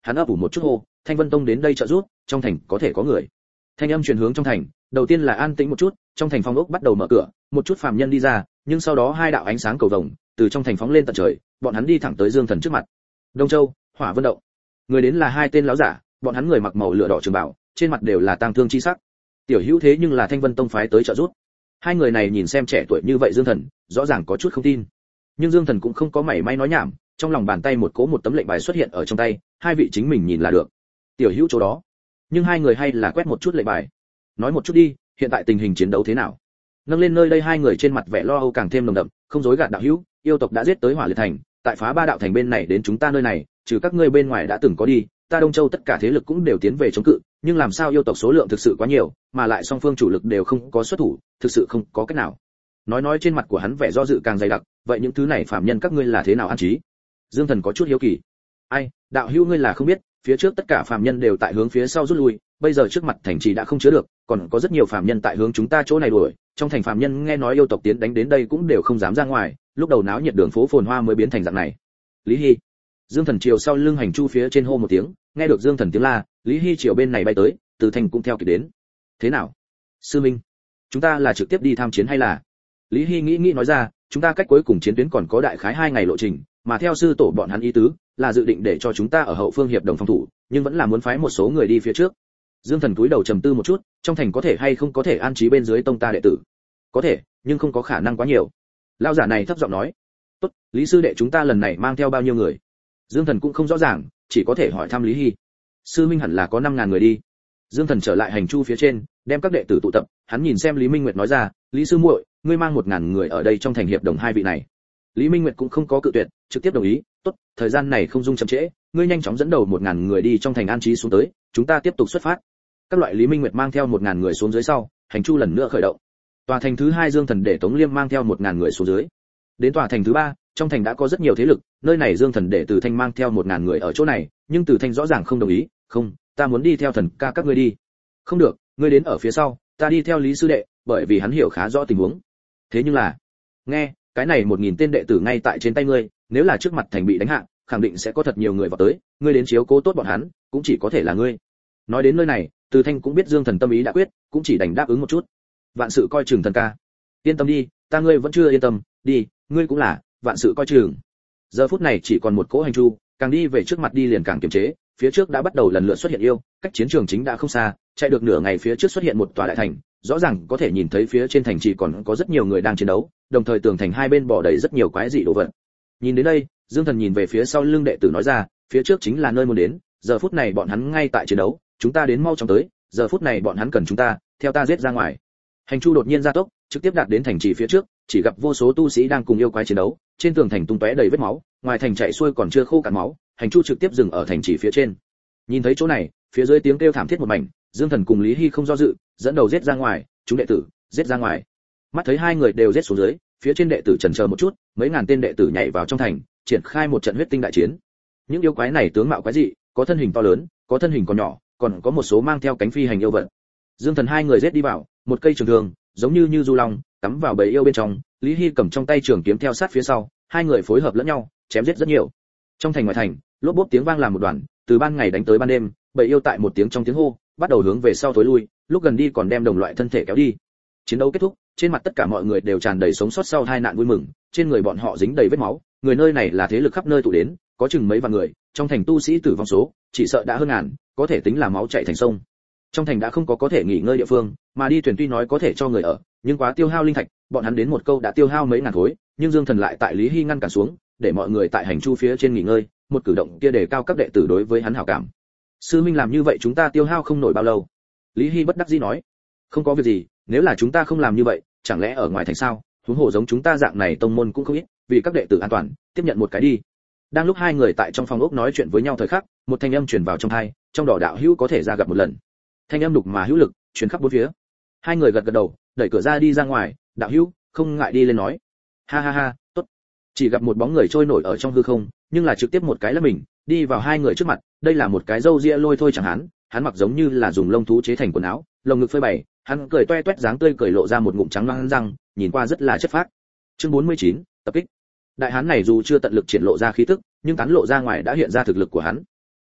hắn ấp ủ một chút hô, Thanh Vân Tông đến đây trợ giúp, trong thành có thể có người. Thanh âm truyền hướng trong thành, đầu tiên là an tĩnh một chút, trong thành phong ốc bắt đầu mở cửa, một chút phàm nhân đi ra, nhưng sau đó hai đạo ánh sáng cầu vồng từ trong thành phóng lên tận trời, bọn hắn đi thẳng tới Dương Thần trước mặt. Đông Châu, Hỏa Vân Động. Người đến là hai tên lão giả, bọn hắn người mặc màu lửa đỏ trường bào, trên mặt đều là tang thương chi sắc. Tiểu Hữu thế nhưng là Thanh Vân Tông phái tới trợ giúp. Hai người này nhìn xem trẻ tuổi như vậy Dương Thần, rõ ràng có chút không tin. Nhưng Dương Thần cũng không có mảy may nói nhảm, trong lòng bàn tay một cố một tấm lệnh bài xuất hiện ở trong tay, hai vị chính mình nhìn là được. Tiểu Hữu chỗ đó. Nhưng hai người hay là quét một chút lệnh bài. Nói một chút đi, hiện tại tình hình chiến đấu thế nào? Nâng lên nơi đây hai người trên mặt vẻ lo âu càng thêm nồng đậm, không dối gạt đạo hữu, yêu tộc đã giết tới Hỏa Liệt Thành, tại phá ba đạo thành bên này đến chúng ta nơi này, trừ các ngươi bên ngoài đã từng có đi, ta Đông Châu tất cả thế lực cũng đều tiến về chống cự, nhưng làm sao yêu tộc số lượng thực sự quá nhiều, mà lại song phương chủ lực đều không có xuất thủ, thực sự không có cách nào. Nói nói trên mặt của hắn vẻ do dự càng dày đặc, vậy những thứ này phàm nhân các ngươi là thế nào an trí? Dương Thần có chút hiếu kỳ. Ai, đạo hữu ngươi là không biết, phía trước tất cả phàm nhân đều tại hướng phía sau rút lui, bây giờ trước mặt thành trì đã không chứa được, còn có rất nhiều phàm nhân tại hướng chúng ta chỗ này đuổi, trong thành phàm nhân nghe nói yêu tộc tiến đánh đến đây cũng đều không dám ra ngoài, lúc đầu náo nhiệt đường phố phồn hoa mới biến thành dạng này. Lý Hy. Dương Thần chiều sau lưng hành chu phía trên hô một tiếng, nghe được Dương Thần tiếng la, Lý Hy chiều bên này bay tới, Từ Thành cũng theo kịp đến. Thế nào? Sư Minh, chúng ta là trực tiếp đi tham chiến hay là? Lý Hy nghĩ nghĩ nói ra, chúng ta cách cuối cùng chiến tuyến còn có đại khái hai ngày lộ trình, mà theo sư tổ bọn hắn ý tứ, là dự định để cho chúng ta ở hậu phương hiệp đồng phòng thủ, nhưng vẫn là muốn phái một số người đi phía trước. Dương Thần cúi đầu trầm tư một chút, trong thành có thể hay không có thể an trí bên dưới tông ta đệ tử? Có thể, nhưng không có khả năng quá nhiều. Lão giả này thấp giọng nói. Tốt, Lý sư đệ chúng ta lần này mang theo bao nhiêu người? Dương Thần cũng không rõ ràng, chỉ có thể hỏi thăm Lý Hy. Sư Minh hẳn là có năm ngàn người đi. Dương Thần trở lại hành chu phía trên, đem các đệ tử tụ tập, hắn nhìn xem Lý Minh Nguyệt nói ra, Lý sư muội, ngươi mang một ngàn người ở đây trong thành hiệp đồng hai vị này. Lý Minh Nguyệt cũng không có cự tuyệt, trực tiếp đồng ý, tốt, thời gian này không dung chậm trễ, ngươi nhanh chóng dẫn đầu một ngàn người đi trong thành an trí xuống tới, chúng ta tiếp tục xuất phát. Các loại Lý Minh Nguyệt mang theo một ngàn người xuống dưới sau, hành chu lần nữa khởi động. Tòa thành thứ hai Dương Thần để Tống Liêm mang theo một ngàn người xuống dưới. Đến tòa thành thứ ba, trong thành đã có rất nhiều thế lực, nơi này Dương Thần để Từ Thanh mang theo một ngàn người ở chỗ này, nhưng Từ Thanh rõ ràng không đồng ý, không, ta muốn đi theo thần ca các ngươi đi. Không được, ngươi đến ở phía sau, ta đi theo Lý sư đệ, bởi vì hắn hiểu khá rõ tình huống. Thế nhưng là, nghe, cái này một nghìn tên đệ tử ngay tại trên tay ngươi, nếu là trước mặt thành bị đánh hạ, khẳng định sẽ có thật nhiều người vào tới, ngươi đến chiếu cố tốt bọn hắn, cũng chỉ có thể là ngươi. Nói đến nơi này, Từ Thanh cũng biết Dương Thần tâm ý đã quyết, cũng chỉ đành đáp ứng một chút. Vạn sự coi chừng thần ca. Yên tâm đi, ta ngươi vẫn chưa yên tâm, đi, ngươi cũng là, vạn sự coi chừng. Giờ phút này chỉ còn một cỗ hành chu, càng đi về trước mặt đi liền càng kiềm chế, phía trước đã bắt đầu lần lượt xuất hiện yêu, cách chiến trường chính đã không xa, chạy được nửa ngày phía trước xuất hiện một tòa đại thành, rõ ràng có thể nhìn thấy phía trên thành chỉ còn có rất nhiều người đang chiến đấu, đồng thời tường thành hai bên bỏ đầy rất nhiều quái dị đồ vật. Nhìn đến đây, Dương Thần nhìn về phía sau lưng đệ tử nói ra, phía trước chính là nơi muốn đến, giờ phút này bọn hắn ngay tại chiến đấu, chúng ta đến mau chóng tới, giờ phút này bọn hắn cần chúng ta, theo ta giết ra ngoài. Hành chu đột nhiên gia tốc, trực tiếp đạt đến thành trì phía trước, chỉ gặp vô số tu sĩ đang cùng yêu quái chiến đấu, trên tường thành tung tóe đầy vết máu, ngoài thành chạy xuôi còn chưa khô cạn máu, hành chu trực tiếp dừng ở thành trì phía trên. Nhìn thấy chỗ này, phía dưới tiếng kêu thảm thiết một mảnh, Dương Thần cùng Lý Hy không do dự, dẫn đầu giết ra ngoài, chúng đệ tử, giết ra ngoài. Mắt thấy hai người đều giết xuống dưới, phía trên đệ tử chần chờ một chút, mấy ngàn tên đệ tử nhảy vào trong thành, triển khai một trận huyết tinh đại chiến. Những yêu quái này tướng mạo quái dị, có thân hình to lớn, có thân hình còn nhỏ, còn có một số mang theo cánh phi hành yêu vật. Dương Thần hai người giết đi vào, một cây trường thương, giống như như du long, cắm vào bầy yêu bên trong, Lý Hy cầm trong tay trường kiếm theo sát phía sau, hai người phối hợp lẫn nhau, chém giết rất nhiều. Trong thành ngoài thành, lốp bốp tiếng vang làm một đoàn, từ ban ngày đánh tới ban đêm, bầy yêu tại một tiếng trong tiếng hô, bắt đầu hướng về sau thối lui, lúc gần đi còn đem đồng loại thân thể kéo đi. Chiến đấu kết thúc, trên mặt tất cả mọi người đều tràn đầy sống sót sau tai nạn vui mừng, trên người bọn họ dính đầy vết máu, người nơi này là thế lực khắp nơi tụ đến, có chừng mấy vạn người, trong thành tu sĩ tử vong số, chỉ sợ đã hơn ngàn, có thể tính là máu chảy thành sông. Trong thành đã không có có thể nghỉ ngơi địa phương, mà đi thuyền tuy nói có thể cho người ở, nhưng quá tiêu hao linh thạch, bọn hắn đến một câu đã tiêu hao mấy ngàn khối, nhưng Dương Thần lại tại Lý Hy ngăn cản xuống, để mọi người tại hành chu phía trên nghỉ ngơi, một cử động kia đề cao các đệ tử đối với hắn hảo cảm. Sư Minh làm như vậy chúng ta tiêu hao không nổi bao lâu. Lý Hy bất đắc dĩ nói, không có việc gì, nếu là chúng ta không làm như vậy, chẳng lẽ ở ngoài thành sao? Huống hồ giống chúng ta dạng này tông môn cũng không ít, vì các đệ tử an toàn, tiếp nhận một cái đi. Đang lúc hai người tại trong phòng ốc nói chuyện với nhau thời khắc, một thanh âm truyền vào trong tai, trong đỏ đạo hữu có thể ra gặp một lần. Thanh âm đục mà hữu lực, truyền khắp bốn phía. Hai người gật gật đầu, đẩy cửa ra đi ra ngoài, đạo hữu, không ngại đi lên nói. Ha ha ha, tốt. Chỉ gặp một bóng người trôi nổi ở trong hư không, nhưng là trực tiếp một cái là mình, đi vào hai người trước mặt, đây là một cái râu ria lôi thôi chẳng hắn, hắn mặc giống như là dùng lông thú chế thành quần áo, lồng ngực phơi bày, hắn cười toe toét dáng tươi cười lộ ra một ngụm trắng loáng răng, nhìn qua rất là chất phác. Chương bốn mươi chín, tập kích. Đại hán này dù chưa tận lực triển lộ ra khí tức, nhưng tán lộ ra ngoài đã hiện ra thực lực của hắn.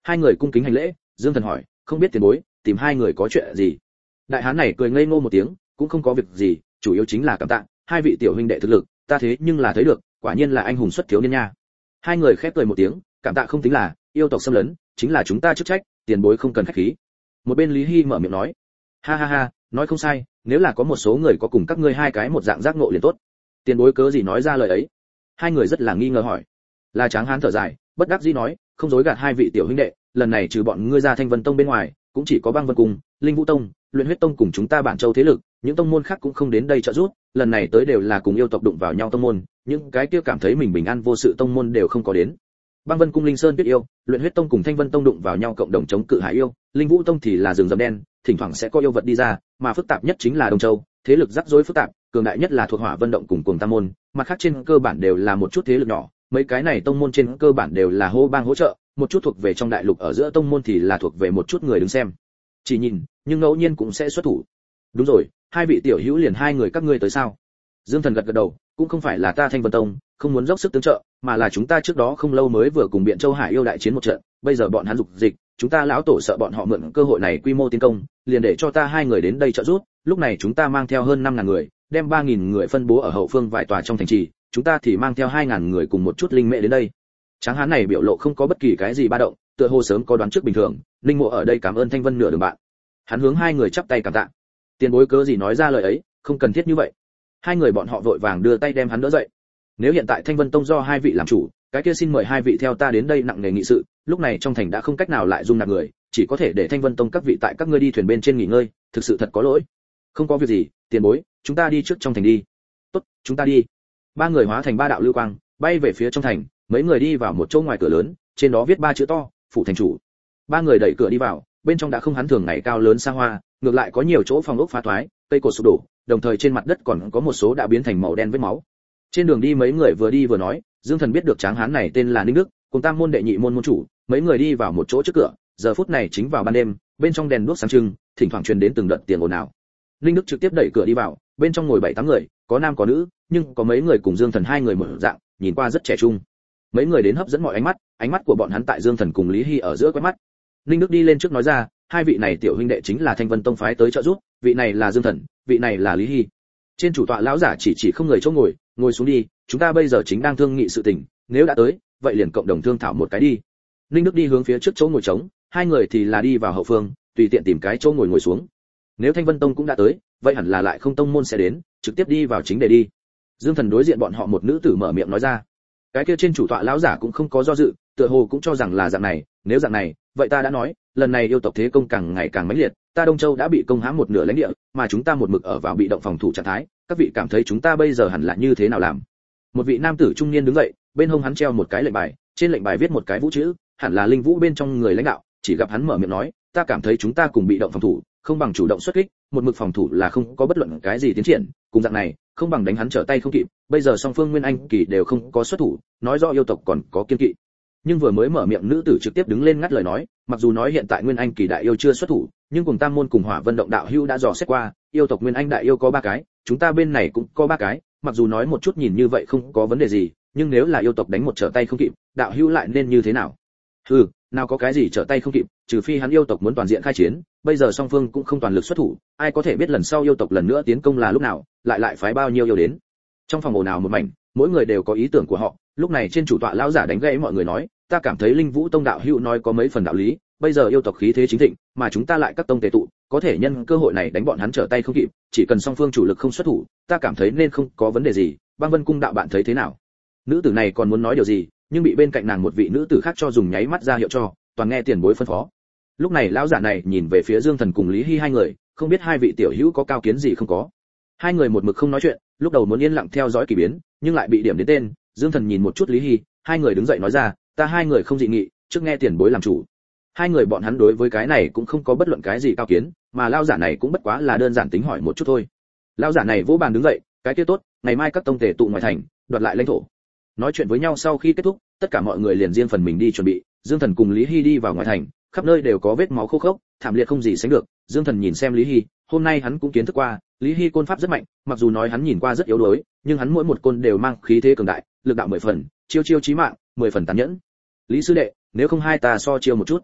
Hai người cung kính hành lễ, Dương Thần hỏi, không biết tiền bối tìm hai người có chuyện gì. Đại hán này cười ngây ngô một tiếng, cũng không có việc gì, chủ yếu chính là cảm tạ hai vị tiểu huynh đệ thực lực, ta thế nhưng là thấy được, quả nhiên là anh hùng xuất thiếu niên nha. Hai người khép cười một tiếng, cảm tạ không tính là, yêu tộc xâm lấn chính là chúng ta chức trách, tiền bối không cần khách khí. Một bên Lý Hy mở miệng nói, ha ha ha, nói không sai, nếu là có một số người có cùng các ngươi hai cái một dạng giác ngộ liền tốt. Tiền bối cớ gì nói ra lời ấy? Hai người rất là nghi ngờ hỏi. Là Tráng Hán thở dài, bất đắc dĩ nói, không dối gạt hai vị tiểu huynh đệ, lần này trừ bọn ngươi ra Thanh Vân Tông bên ngoài, cũng chỉ có Băng Vân Cung, Linh Vũ Tông, Luyện Huyết Tông cùng chúng ta Bản Châu thế lực, những tông môn khác cũng không đến đây trợ giúp, lần này tới đều là cùng yêu tộc đụng vào nhau tông môn, những cái kia cảm thấy mình bình an vô sự tông môn đều không có đến. Băng Vân Cung Linh Sơn Tuyết Yêu, Luyện Huyết Tông cùng Thanh Vân Tông đụng vào nhau cộng đồng chống cự Hải Yêu, Linh Vũ Tông thì là rừng rậm đen, thỉnh thoảng sẽ có yêu vật đi ra, mà phức tạp nhất chính là Đông Châu, thế lực rắc rối phức tạp, cường đại nhất là thuộc Hỏa Vân Động cùng Cuồng Tam môn, mặt khác trên cơ bản đều là một chút thế lực nhỏ, mấy cái này tông môn trên cơ bản đều là hô bang hỗ trợ, một chút thuộc về trong đại lục ở giữa tông môn thì là thuộc về một chút người đứng xem. Chỉ nhìn, nhưng ngẫu nhiên cũng sẽ xuất thủ. Đúng rồi, hai vị tiểu hữu liền hai người các ngươi tới sao? Dương Thần gật gật đầu, cũng không phải là ta Thanh Vân Tông không muốn dốc sức tương trợ, mà là chúng ta trước đó không lâu mới vừa cùng Biện Châu Hải yêu đại chiến một trận, bây giờ bọn hắn dục dịch, chúng ta lão tổ sợ bọn họ mượn cơ hội này quy mô tiến công, liền để cho ta hai người đến đây trợ giúp, lúc này chúng ta mang theo hơn năm ngàn người, đem ba nghìn người phân bố ở hậu phương vài tòa trong thành trì, chúng ta thì mang theo hai ngàn người cùng một chút linh mệ đến đây. Tráng Hán này biểu lộ không có bất kỳ cái gì ba động, tựa hồ sớm có đoán trước bình thường, Linh Mộ ở đây cảm ơn Thanh Vân nửa đường bạn. Hắn hướng hai người chắp tay cảm tạ. Tiền bối cớ gì nói ra lời ấy, không cần thiết như vậy. Hai người bọn họ vội vàng đưa tay đem hắn đỡ dậy. Nếu hiện tại Thanh Vân Tông do hai vị làm chủ, cái kia xin mời hai vị theo ta đến đây nặng nề nghị sự, lúc này trong thành đã không cách nào lại dung nạp người, chỉ có thể để Thanh Vân Tông các vị tại các ngươi đi thuyền bên trên nghỉ ngơi, thực sự thật có lỗi. Không có việc gì, tiền bối, chúng ta đi trước trong thành đi. Tốt, chúng ta đi. Ba người hóa thành ba đạo lưu quang, bay về phía trong thành, mấy người đi vào một chỗ ngoài cửa lớn, trên đó viết ba chữ to, phủ thành chủ. Ba người đẩy cửa đi vào, bên trong đã không hắn thường ngày cao lớn xa hoa, ngược lại có nhiều chỗ phòng ốc phá thoái, cây cột sụp đổ, đồng thời trên mặt đất còn có một số đã biến thành màu đen vết máu. Trên đường đi mấy người vừa đi vừa nói, Dương Thần biết được Tráng Hán này tên là Ninh Đức, cùng Tam môn đệ nhị môn môn chủ, mấy người đi vào một chỗ trước cửa, giờ phút này chính vào ban đêm, bên trong đèn đuốc sáng trưng, thỉnh thoảng truyền đến từng đợt tiếng ồn ào. Ninh Đức trực tiếp đẩy cửa đi vào, bên trong ngồi bảy tám người, có nam có nữ, nhưng có mấy người cùng Dương Thần hai người mở dạng, nhìn qua rất trẻ trung. Mấy người đến hấp dẫn mọi ánh mắt, ánh mắt của bọn hắn tại Dương Thần cùng Lý Hy ở giữa quét mắt. Ninh Đức đi lên trước nói ra, hai vị này tiểu huynh đệ chính là Thanh Vân Tông phái tới trợ giúp, vị này là Dương Thần, vị này là Lý Hy. Trên chủ tọa lão giả chỉ chỉ không người chỗ ngồi, ngồi xuống đi, chúng ta bây giờ chính đang thương nghị sự tình, nếu đã tới, vậy liền cộng đồng thương thảo một cái đi. Ninh Đức đi hướng phía trước chỗ ngồi trống, hai người thì là đi vào hậu phương, tùy tiện tìm cái chỗ ngồi ngồi xuống. Nếu Thanh Vân Tông cũng đã tới, vậy hẳn là lại không tông môn sẽ đến, trực tiếp đi vào chính đề đi. Dương Thần đối diện bọn họ một nữ tử mở miệng nói ra. Cái kia trên chủ tọa lão giả cũng không có do dự, tựa hồ cũng cho rằng là dạng này, nếu dạng này, vậy ta đã nói, lần này yêu tộc thế công càng ngày càng mãnh liệt, ta Đông Châu đã bị công hãm một nửa lãnh địa, mà chúng ta một mực ở vào bị động phòng thủ trạng thái, các vị cảm thấy chúng ta bây giờ hẳn là như thế nào làm? Một vị nam tử trung niên đứng dậy, bên hông hắn treo một cái lệnh bài, trên lệnh bài viết một cái vũ chữ, hẳn là Linh Vũ bên trong người lãnh đạo, chỉ gặp hắn mở miệng nói, ta cảm thấy chúng ta cùng bị động phòng thủ, không bằng chủ động xuất kích, một mực phòng thủ là không có bất luận cái gì tiến triển, cùng dạng này, không bằng đánh hắn trở tay không kịp, bây giờ song phương Nguyên Anh kỳ đều không có xuất thủ, nói rõ yêu tộc còn có kiên kỵ. Nhưng vừa mới mở miệng nữ tử trực tiếp đứng lên ngắt lời nói, mặc dù nói hiện tại Nguyên Anh kỳ đại yêu chưa xuất thủ, nhưng cùng Tam môn cùng Hỏa Vân Động đạo hữu đã dò xét qua, yêu tộc Nguyên Anh đại yêu có ba cái, chúng ta bên này cũng có ba cái, mặc dù nói một chút nhìn như vậy không có vấn đề gì, nhưng nếu là yêu tộc đánh một trở tay không kịp, đạo hữu lại nên như thế nào? Hừ, nào có cái gì trở tay không kịp, trừ phi hắn yêu tộc muốn toàn diện khai chiến, bây giờ song phương cũng không toàn lực xuất thủ, ai có thể biết lần sau yêu tộc lần nữa tiến công là lúc nào, lại lại phái bao nhiêu yêu đến. Trong phòng ồn ào một mảnh, mỗi người đều có ý tưởng của họ, lúc này trên chủ tọa lão giả đánh gãy mọi người nói, ta cảm thấy Linh Vũ Tông đạo hữu nói có mấy phần đạo lý, bây giờ yêu tộc khí thế chính thịnh, mà chúng ta lại các tông tề tụ, có thể nhân cơ hội này đánh bọn hắn trở tay không kịp, chỉ cần song phương chủ lực không xuất thủ, ta cảm thấy nên không có vấn đề gì. Băng Vân Cung đạo bạn thấy thế nào? Nữ tử này còn muốn nói điều gì, nhưng bị bên cạnh nàng một vị nữ tử khác cho dùng nháy mắt ra hiệu cho, toàn nghe tiền bối phân phó. Lúc này lão giả này nhìn về phía Dương Thần cùng Lý Hy hai người, không biết hai vị tiểu hữu có cao kiến gì không có. Hai người một mực không nói chuyện, lúc đầu muốn yên lặng theo dõi kỳ biến, nhưng lại bị điểm đến tên. Dương Thần nhìn một chút Lý Hy, hai người đứng dậy nói ra, ta hai người không dị nghị, trước nghe tiền bối làm chủ. Hai người bọn hắn đối với cái này cũng không có bất luận cái gì cao kiến, mà lão giả này cũng bất quá là đơn giản tính hỏi một chút thôi. Lão giả này vỗ bàn đứng dậy, cái kia tốt, ngày mai các tông tề tụ ngoài thành, đoạt lại lãnh thổ. Nói chuyện với nhau sau khi kết thúc, tất cả mọi người liền riêng phần mình đi chuẩn bị. Dương Thần cùng Lý Hy đi vào ngoài thành, khắp nơi đều có vết máu khô khốc, thảm liệt không gì sánh được. Dương Thần nhìn xem Lý Hy, hôm nay hắn cũng kiến thức qua, Lý Hy côn pháp rất mạnh, mặc dù nói hắn nhìn qua rất yếu đuối, nhưng hắn mỗi một côn đều mang khí thế cường đại, lực đạo mười phần, chiêu chiêu chí mạng, mười phần tàn nhẫn. Lý sư đệ, nếu không hai ta so chiêu một chút.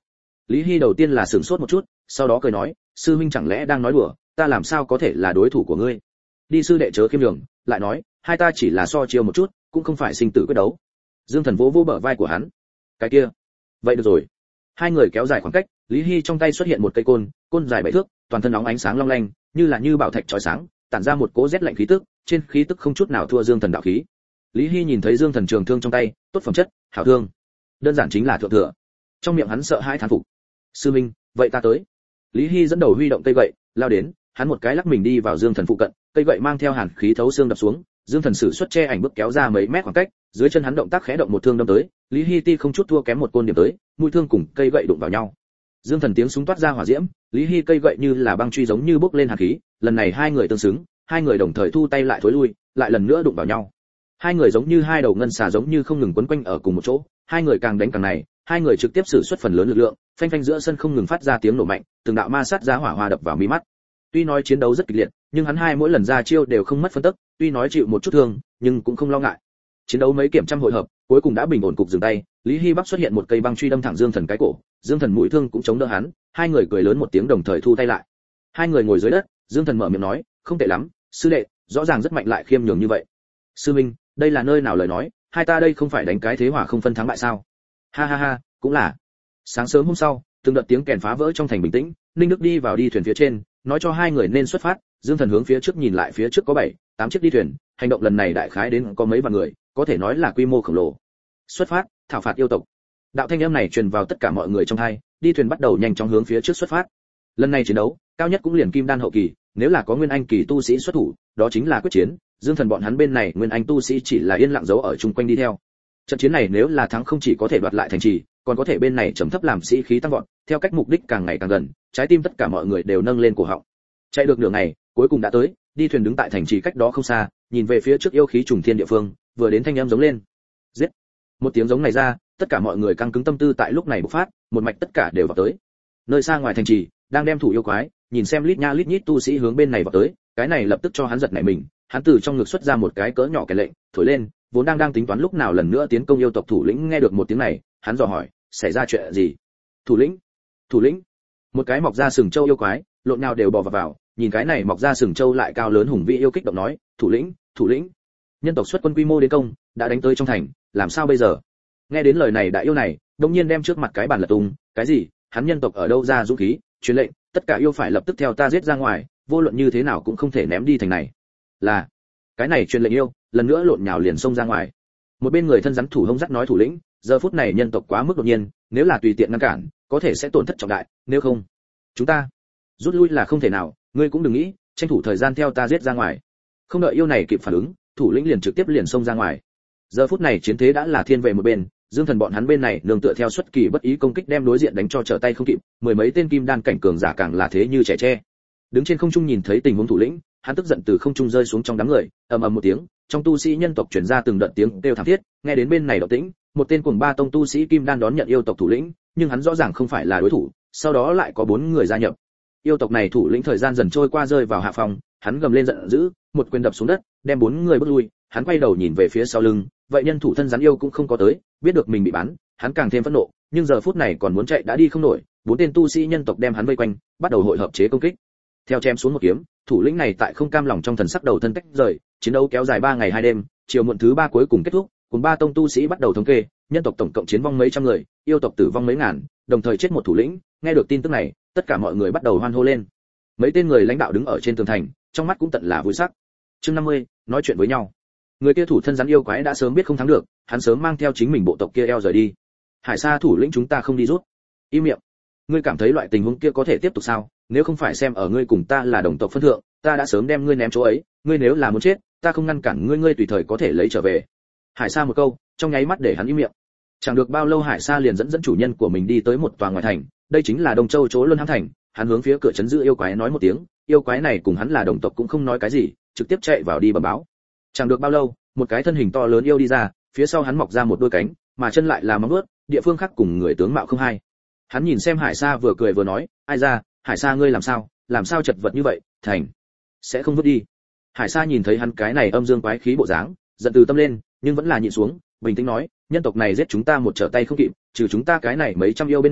Lý Hy đầu tiên là sửng sốt một chút, sau đó cười nói, sư huynh chẳng lẽ đang nói đùa, ta làm sao có thể là đối thủ của ngươi? Đi sư đệ chớ khiêm nhường, lại nói, hai ta chỉ là so chiêu một chút, cũng không phải sinh tử quyết đấu. Dương Thần vỗ vỗ bờ vai của hắn. Cái kia, vậy được rồi. Hai người kéo dài khoảng cách, Lý Hy trong tay xuất hiện một cây côn, côn dài bảy thước, toàn thân nóng ánh sáng long lanh, như là như bảo thạch chói sáng, tản ra một cỗ rét lạnh khí tức, trên khí tức không chút nào thua Dương Thần đạo khí. Lý Hy nhìn thấy Dương Thần trường thương trong tay, tốt phẩm chất, hảo thương, đơn giản chính là thượng thừa. Trong miệng hắn sợ hãi thán phục. Sư minh, vậy ta tới. Lý Hy dẫn đầu huy động cây gậy, lao đến, hắn một cái lắc mình đi vào Dương Thần phụ cận, cây gậy mang theo hàn khí thấu xương đập xuống, Dương Thần sử xuất che ảnh bước kéo ra mấy mét khoảng cách, dưới chân hắn động tác khẽ động một thương đâm tới, Lý Hy ti không chút thua kém một côn điểm tới, mũi thương cùng cây gậy đụng vào nhau. Dương Thần tiếng súng toát ra hỏa diễm, Lý Hy cây gậy như là băng truy giống như bốc lên hàn khí, lần này hai người tương xứng, hai người đồng thời thu tay lại thối lui, lại lần nữa đụng vào nhau. Hai người giống như hai đầu ngân xà giống như không ngừng quấn quanh ở cùng một chỗ, hai người càng đánh càng này, hai người trực tiếp sử xuất phần lớn lực lượng, phanh phanh giữa sân không ngừng phát ra tiếng nổ mạnh, từng đạo ma sát giá hỏa hoa đập vào mí mắt. Tuy nói chiến đấu rất kịch liệt, nhưng hắn hai mỗi lần ra chiêu đều không mất phân tức, tuy nói chịu một chút thương, nhưng cũng không lo ngại. Chiến đấu mấy kiểm trăm hội hợp, cuối cùng đã bình ổn cục dừng tay, Lý Hy Bắc xuất hiện một cây băng truy đâm thẳng Dương Thần cái cổ, Dương Thần mũi thương cũng chống đỡ hắn, hai người cười lớn một tiếng đồng thời thu tay lại. Hai người ngồi dưới đất, Dương Thần mở miệng nói, không tệ lắm, sư đệ, rõ ràng rất mạnh lại khiêm nhường như vậy. Sư minh, đây là nơi nào lời nói, hai ta đây không phải đánh cái thế hỏa không phân thắng bại sao? Ha ha ha, cũng là. Sáng sớm hôm sau, từng đợt tiếng kèn phá vỡ trong thành bình tĩnh, Ninh Đức đi vào đi thuyền phía trên, nói cho hai người nên xuất phát. Dương Thần hướng phía trước nhìn lại, phía trước có bảy, tám chiếc đi thuyền, hành động lần này đại khái đến có mấy vạn người, có thể nói là quy mô khổng lồ. Xuất phát, thảo phạt yêu tộc. Đạo thanh âm này truyền vào tất cả mọi người trong tai, đi thuyền bắt đầu nhanh chóng hướng phía trước xuất phát. Lần này chiến đấu, cao nhất cũng liền kim đan hậu kỳ, nếu là có nguyên anh kỳ tu sĩ xuất thủ, đó chính là quyết chiến. Dương Thần bọn hắn bên này nguyên anh tu sĩ chỉ là yên lặng giấu ở chung quanh đi theo. Trận chiến này nếu là thắng không chỉ có thể đoạt lại thành trì, còn có thể bên này trầm thấp làm sĩ khí tăng vọt, theo cách mục đích càng ngày càng gần, trái tim tất cả mọi người đều nâng lên cổ họng. Chạy được nửa ngày, cuối cùng đã tới, đi thuyền đứng tại thành trì cách đó không xa, nhìn về phía trước yêu khí trùng thiên địa phương, vừa đến thanh âm giống lên. Giết! Một tiếng giống này ra, tất cả mọi người căng cứng tâm tư tại lúc này bộc phát, một mạch tất cả đều vào tới. Nơi xa ngoài thành trì, đang đem thủ yêu quái, nhìn xem lít nha lít nhít tu sĩ hướng bên này vào tới, cái này lập tức cho hắn giật nảy mình, hắn từ trong ngực xuất ra một cái cỡ nhỏ cái lệnh, thổi lên, vốn đang đang tính toán lúc nào lần nữa tiến công yêu tộc thủ lĩnh nghe được một tiếng này, hắn dò hỏi, xảy ra chuyện gì? Thủ lĩnh, thủ lĩnh, một cái mọc ra sừng châu yêu quái, lộn nào đều bò vào vào, nhìn cái này mọc ra sừng châu lại cao lớn hùng vĩ yêu kích động nói, thủ lĩnh, thủ lĩnh, nhân tộc xuất quân quy mô đến công, đã đánh tới trong thành, làm sao bây giờ? Nghe đến lời này đại yêu này, đột nhiên đem trước mặt cái bàn lật tung, cái gì? Hắn nhân tộc ở đâu ra dũng khí? Truyền lệnh, tất cả yêu phải lập tức theo ta giết ra ngoài, vô luận như thế nào cũng không thể ném đi thành này. Là, cái này truyền lệnh yêu, lần nữa lộn nhào liền xông ra ngoài. Một bên người thân rắn thủ hông dắt nói thủ lĩnh, giờ phút này nhân tộc quá mức đột nhiên, nếu là tùy tiện ngăn cản, có thể sẽ tổn thất trọng đại, nếu không, chúng ta rút lui là không thể nào, ngươi cũng đừng nghĩ, tranh thủ thời gian theo ta giết ra ngoài. Không đợi yêu này kịp phản ứng, thủ lĩnh liền trực tiếp liền xông ra ngoài. Giờ phút này chiến thế đã là thiên về một bên, Dương Thần bọn hắn bên này nương tựa theo xuất kỳ bất ý công kích đem đối diện đánh cho trở tay không kịp, mười mấy tên kim đan cảnh cường giả càng là thế như trẻ tre. Đứng trên không trung nhìn thấy tình huống thủ lĩnh, hắn tức giận từ không trung rơi xuống trong đám người, ầm ầm một tiếng, trong tu sĩ nhân tộc truyền ra từng đợt tiếng kêu thảm thiết, nghe đến bên này động tĩnh, một tên cuồng ba tông tu sĩ kim đan đón nhận yêu tộc thủ lĩnh, nhưng hắn rõ ràng không phải là đối thủ, sau đó lại có bốn người gia nhập. Yêu tộc này thủ lĩnh thời gian dần trôi qua rơi vào hạ phòng, hắn gầm lên giận dữ, một quyền đập xuống đất, đem bốn người bước lui, hắn quay đầu nhìn về phía sau lưng, vậy nhân thủ thân rắn yêu cũng không có tới, biết được mình bị bắn, hắn càng thêm phẫn nộ, nhưng giờ phút này còn muốn chạy đã đi không nổi, bốn tên tu sĩ nhân tộc đem hắn vây quanh, bắt đầu hội hợp chế công kích. Theo chém xuống một kiếm, thủ lĩnh này tại không cam lòng trong thần sắc đầu thân tách rời, chiến đấu kéo dài ba ngày hai đêm, chiều muộn thứ ba cuối cùng kết thúc, cùng ba tông tu sĩ bắt đầu thống kê, nhân tộc tổng cộng chiến vong mấy trăm người, yêu tộc tử vong mấy ngàn, đồng thời chết một thủ lĩnh. Nghe được tin tức này, tất cả mọi người bắt đầu hoan hô lên. Mấy tên người lãnh đạo đứng ở trên tường thành, trong mắt cũng tận là vui sắc. Chương năm mươi, nói chuyện với nhau. Người kia thủ thân rắn yêu quái đã sớm biết không thắng được, hắn sớm mang theo chính mình bộ tộc kia eo rời đi. Hải Sa thủ lĩnh chúng ta không đi rút. Im miệng. Ngươi cảm thấy loại tình huống kia có thể tiếp tục sao? Nếu không phải xem ở ngươi cùng ta là đồng tộc phân thượng, ta đã sớm đem ngươi ném chỗ ấy, ngươi nếu là muốn chết, ta không ngăn cản ngươi, ngươi tùy thời có thể lấy trở về. Hải Sa một câu, trong nháy mắt để hắn im miệng. Chẳng được bao lâu Hải Sa liền dẫn dẫn chủ nhân của mình đi tới một tòa ngoài thành, đây chính là Đông Châu chỗ Luân Hãm thành, hắn hướng phía cửa trấn giữ yêu quái nói một tiếng, yêu quái này cùng hắn là đồng tộc cũng không nói cái gì, trực tiếp chạy vào đi bẩm báo. Chẳng được bao lâu, một cái thân hình to lớn yêu đi ra, phía sau hắn mọc ra một đôi cánh, mà chân lại là móng vuốt, địa phương khác cùng người tướng mạo không hai. Hắn nhìn xem Hải Sa vừa cười vừa nói, ai ra, Hải Sa ngươi làm sao, làm sao chật vật như vậy, thành sẽ không vứt đi. Hải Sa nhìn thấy hắn cái này âm dương quái khí bộ dáng, giận từ tâm lên, nhưng vẫn là nhịn xuống, bình tĩnh nói, nhân tộc này giết chúng ta một trở tay không kịp, trừ chúng ta cái này mấy trăm yêu bên ngoài,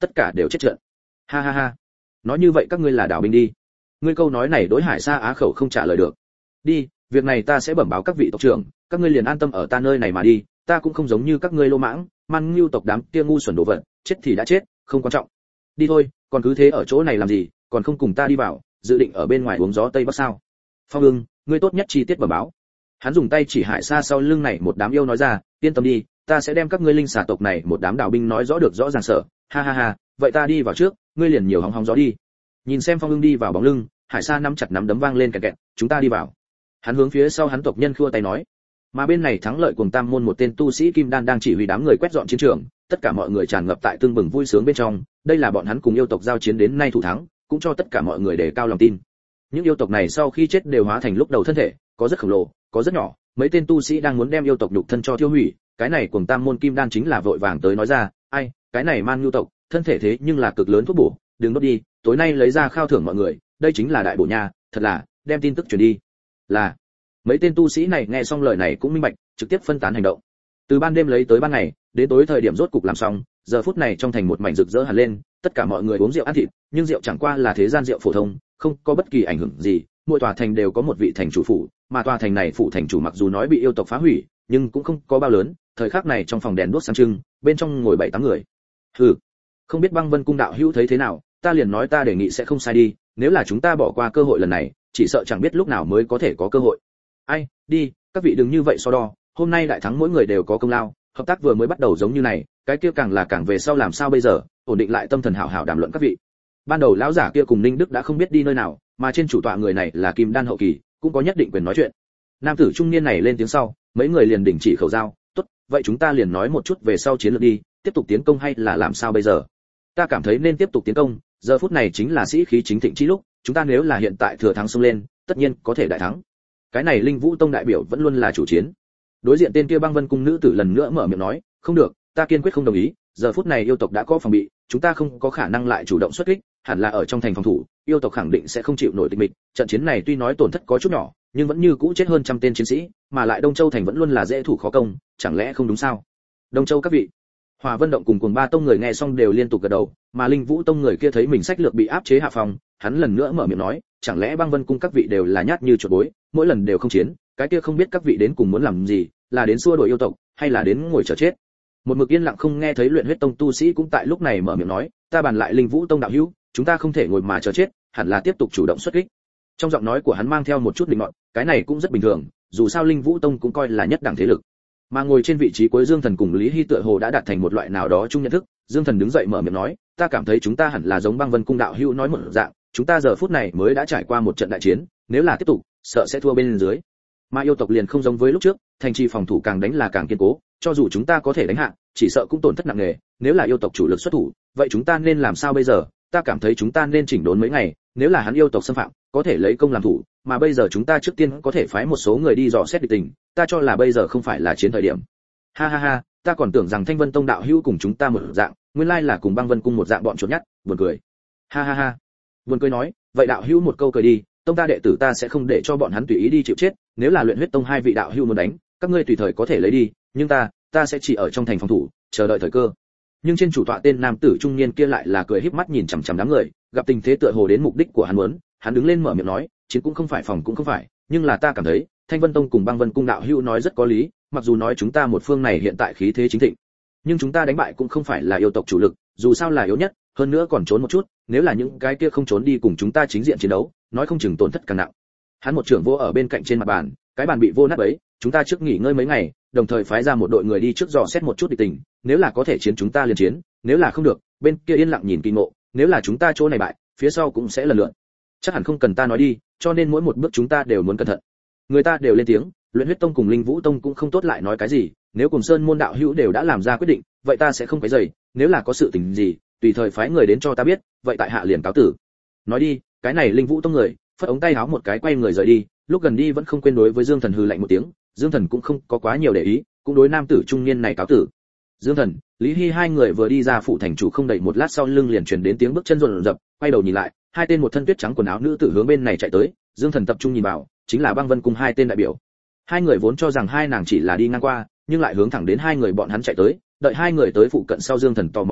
tất cả đều chết trận. Ha ha ha, nói như vậy các ngươi là đảo binh đi. Ngươi câu nói này đối Hải Sa Á khẩu không trả lời được. Đi, việc này ta sẽ bẩm báo các vị tộc trưởng, các ngươi liền an tâm ở ta nơi này mà đi, ta cũng không giống như các ngươi lô mãng, man ngưu tộc đám kia ngu xuẩn đồ vật, chết thì đã chết, không quan trọng. Đi thôi, còn cứ thế ở chỗ này làm gì, còn không cùng ta đi vào, dự định ở bên ngoài uống gió tây bắc sao? Phong Ưng, ngươi tốt nhất chi tiết bẩm báo. Hắn dùng tay chỉ Hải Sa sau lưng này một đám yêu nói ra, yên tâm đi, ta sẽ đem các ngươi linh xà tộc này một đám đạo binh nói rõ được rõ ràng sở. Ha ha ha, vậy ta đi vào trước, ngươi liền nhiều hóng hóng gió đi. Nhìn xem Phong Ưng đi vào bóng lưng, Hải Sa nắm chặt nắm đấm vang lên kẹt kẹt, chúng ta đi vào. Hắn hướng phía sau hắn tộc nhân khua tay nói. Mà bên này thắng lợi cùng Tam môn một tên tu sĩ kim đan đang chỉ huy đám người quét dọn chiến trường, tất cả mọi người tràn ngập tại tương bừng vui sướng bên trong, đây là bọn hắn cùng yêu tộc giao chiến đến nay thủ thắng, cũng cho tất cả mọi người đề cao lòng tin. Những yêu tộc này sau khi chết đều hóa thành lúc đầu thân thể, có rất khổng lồ, có rất nhỏ, mấy tên tu sĩ đang muốn đem yêu tộc nhục thân cho tiêu hủy, cái này cùng Tam môn kim đan chính là vội vàng tới nói ra, ai, cái này man nhu tộc, thân thể thế nhưng là cực lớn thuốc bổ, đừng đốt đi, tối nay lấy ra khao thưởng mọi người, đây chính là đại bổ nha, thật là, đem tin tức truyền đi. Là, mấy tên tu sĩ này nghe xong lời này cũng minh bạch, trực tiếp phân tán hành động. Từ ban đêm lấy tới ban ngày, đến tối thời điểm rốt cục làm xong, giờ phút này trong thành một mảnh rực rỡ hẳn lên, tất cả mọi người uống rượu ăn thịt, nhưng rượu chẳng qua là thế gian rượu phổ thông, không có bất kỳ ảnh hưởng gì, mỗi tòa thành đều có một vị thành chủ phủ, mà tòa thành này phủ thành chủ mặc dù nói bị yêu tộc phá hủy, nhưng cũng không có bao lớn, thời khắc này trong phòng đèn đuốc sáng trưng, bên trong ngồi bảy tám người. Hừ, không biết Băng Vân cung đạo hữu thấy thế nào, ta liền nói ta đề nghị sẽ không sai đi, nếu là chúng ta bỏ qua cơ hội lần này, chỉ sợ chẳng biết lúc nào mới có thể có cơ hội. Ai, đi, các vị đừng như vậy so đo, hôm nay đại thắng mỗi người đều có công lao, hợp tác vừa mới bắt đầu giống như này, cái kia càng là càng về sau làm sao bây giờ, ổn định lại tâm thần hảo hảo đàm luận các vị. Ban đầu lão giả kia cùng Ninh Đức đã không biết đi nơi nào, mà trên chủ tọa người này là Kim Đan hậu kỳ, cũng có nhất định quyền nói chuyện. Nam tử trung niên này lên tiếng sau, mấy người liền đình chỉ khẩu giao, tốt, vậy chúng ta liền nói một chút về sau chiến lược đi, tiếp tục tiến công hay là làm sao bây giờ? Ta cảm thấy nên tiếp tục tiến công, giờ phút này chính là sĩ khí chính thịnh chi lúc, chúng ta nếu là hiện tại thừa thắng xông lên, tất nhiên có thể đại thắng. Cái này Linh Vũ Tông đại biểu vẫn luôn là chủ chiến. Đối diện tên kia Băng Vân cung nữ tử lần nữa mở miệng nói, không được, ta kiên quyết không đồng ý, giờ phút này yêu tộc đã có phòng bị, chúng ta không có khả năng lại chủ động xuất kích, hẳn là ở trong thành phòng thủ, yêu tộc khẳng định sẽ không chịu nổi tịch mịch, trận chiến này tuy nói tổn thất có chút nhỏ, nhưng vẫn như cũ chết hơn trăm tên chiến sĩ, mà lại Đông Châu thành vẫn luôn là dễ thủ khó công, chẳng lẽ không đúng sao? Đông Châu các vị. Hòa Vân động cùng Cuồng Ba tông người nghe xong đều liên tục gật đầu, mà Linh Vũ tông người kia thấy mình sách lược bị áp chế hạ phòng, hắn lần nữa mở miệng nói, chẳng lẽ Băng Vân cung các vị đều là nhát như chuột bối, mỗi lần đều không chiến, cái kia không biết các vị đến cùng muốn làm gì, là đến xua đuổi yêu tộc, hay là đến ngồi chờ chết? Một mực yên lặng không nghe thấy Luyện Huyết tông tu sĩ cũng tại lúc này mở miệng nói, ta bàn lại Linh Vũ tông đạo hữu, chúng ta không thể ngồi mà chờ chết, hẳn là tiếp tục chủ động xuất kích. Trong giọng nói của hắn mang theo một chút định nọt, cái này cũng rất bình thường, dù sao Linh Vũ tông cũng coi là nhất đẳng thế lực. Mà ngồi trên vị trí cuối Dương Thần cùng Lý Hy tựa hồ đã đạt thành một loại nào đó chung nhận thức, Dương Thần đứng dậy mở miệng nói, ta cảm thấy chúng ta hẳn là giống Băng Vân cung đạo hữu nói một dạng, chúng ta giờ phút này mới đã trải qua một trận đại chiến, nếu là tiếp tục, sợ sẽ thua bên dưới. Mà yêu tộc liền không giống với lúc trước, thành trì phòng thủ càng đánh là càng kiên cố, cho dù chúng ta có thể đánh hạ, chỉ sợ cũng tổn thất nặng nề, nếu là yêu tộc chủ lực xuất thủ, vậy chúng ta nên làm sao bây giờ? Ta cảm thấy chúng ta nên chỉnh đốn mấy ngày, nếu là hắn yêu tộc xâm phạm, có thể lấy công làm thủ, mà bây giờ chúng ta trước tiên có thể phái một số người đi dò xét địch tình, ta cho là bây giờ không phải là chiến thời điểm. Ha ha ha, ta còn tưởng rằng Thanh Vân tông đạo hữu cùng chúng ta một dạng, nguyên lai là cùng Băng Vân cung một dạng bọn chuột nhắt, buồn cười. Ha ha ha. Buồn cười nói, vậy đạo hữu một câu cười đi, tông ta đệ tử ta sẽ không để cho bọn hắn tùy ý đi chịu chết, nếu là Luyện Huyết tông hai vị đạo hữu muốn đánh, các ngươi tùy thời có thể lấy đi, nhưng ta, ta sẽ chỉ ở trong thành phòng thủ, chờ đợi thời cơ. Nhưng trên chủ tọa tên nam tử trung niên kia lại là cười híp mắt nhìn chằm chằm đám người, gặp tình thế tựa hồ đến mục đích của hắn muốn, hắn đứng lên mở miệng nói, chiến cũng không phải phòng cũng không phải, nhưng là ta cảm thấy, Thanh Vân tông cùng Băng Vân cung đạo hữu nói rất có lý, mặc dù nói chúng ta một phương này hiện tại khí thế chính thịnh, nhưng chúng ta đánh bại cũng không phải là yêu tộc chủ lực, dù sao là yếu nhất, hơn nữa còn trốn một chút, nếu là những cái kia không trốn đi cùng chúng ta chính diện chiến đấu, nói không chừng tổn thất càng nặng. Hắn một trưởng vô ở bên cạnh trên mặt bàn, cái bàn bị vô nát bấy, chúng ta trước nghỉ ngơi mấy ngày, đồng thời phái ra một đội người đi trước dò xét một chút địch tình, nếu là có thể chiến chúng ta liền chiến, nếu là không được, bên kia yên lặng nhìn kỳ ngộ, nếu là chúng ta chỗ này bại, phía sau cũng sẽ lần lượt. Chắc hẳn không cần ta nói đi, cho nên mỗi một bước chúng ta đều muốn cẩn thận. Người ta đều lên tiếng, Luyện Huyết tông cùng Linh Vũ tông cũng không tốt lại nói cái gì, nếu cùng Sơn môn đạo hữu đều đã làm ra quyết định, vậy ta sẽ không quấy rầy, nếu là có sự tình gì, tùy thời phái người đến cho ta biết, vậy tại hạ liền cáo tử. Nói đi, cái này Linh Vũ tông người, phất ống tay áo một cái quay người rời đi, lúc gần đi vẫn không quên đối với Dương Thần hừ lạnh một tiếng, Dương Thần cũng không có quá nhiều để ý, cũng đối nam tử trung niên này cáo tử. Dương Thần, Lý Hy hai người vừa đi ra phủ thành chủ không đầy một lát sau lưng liền truyền đến tiếng bước chân rộn rập, quay đầu nhìn lại, hai tên một thân tuyết trắng quần áo nữ tử hướng bên này chạy tới, Dương Thần tập trung nhìn vào, chính là Băng Vân cùng hai tên đại biểu. Hai người vốn cho rằng hai nàng chỉ là đi ngang qua, nhưng lại hướng thẳng đến hai người bọn hắn chạy tới, đợi hai người tới phụ cận sau Dương Thần tò mò hỏi,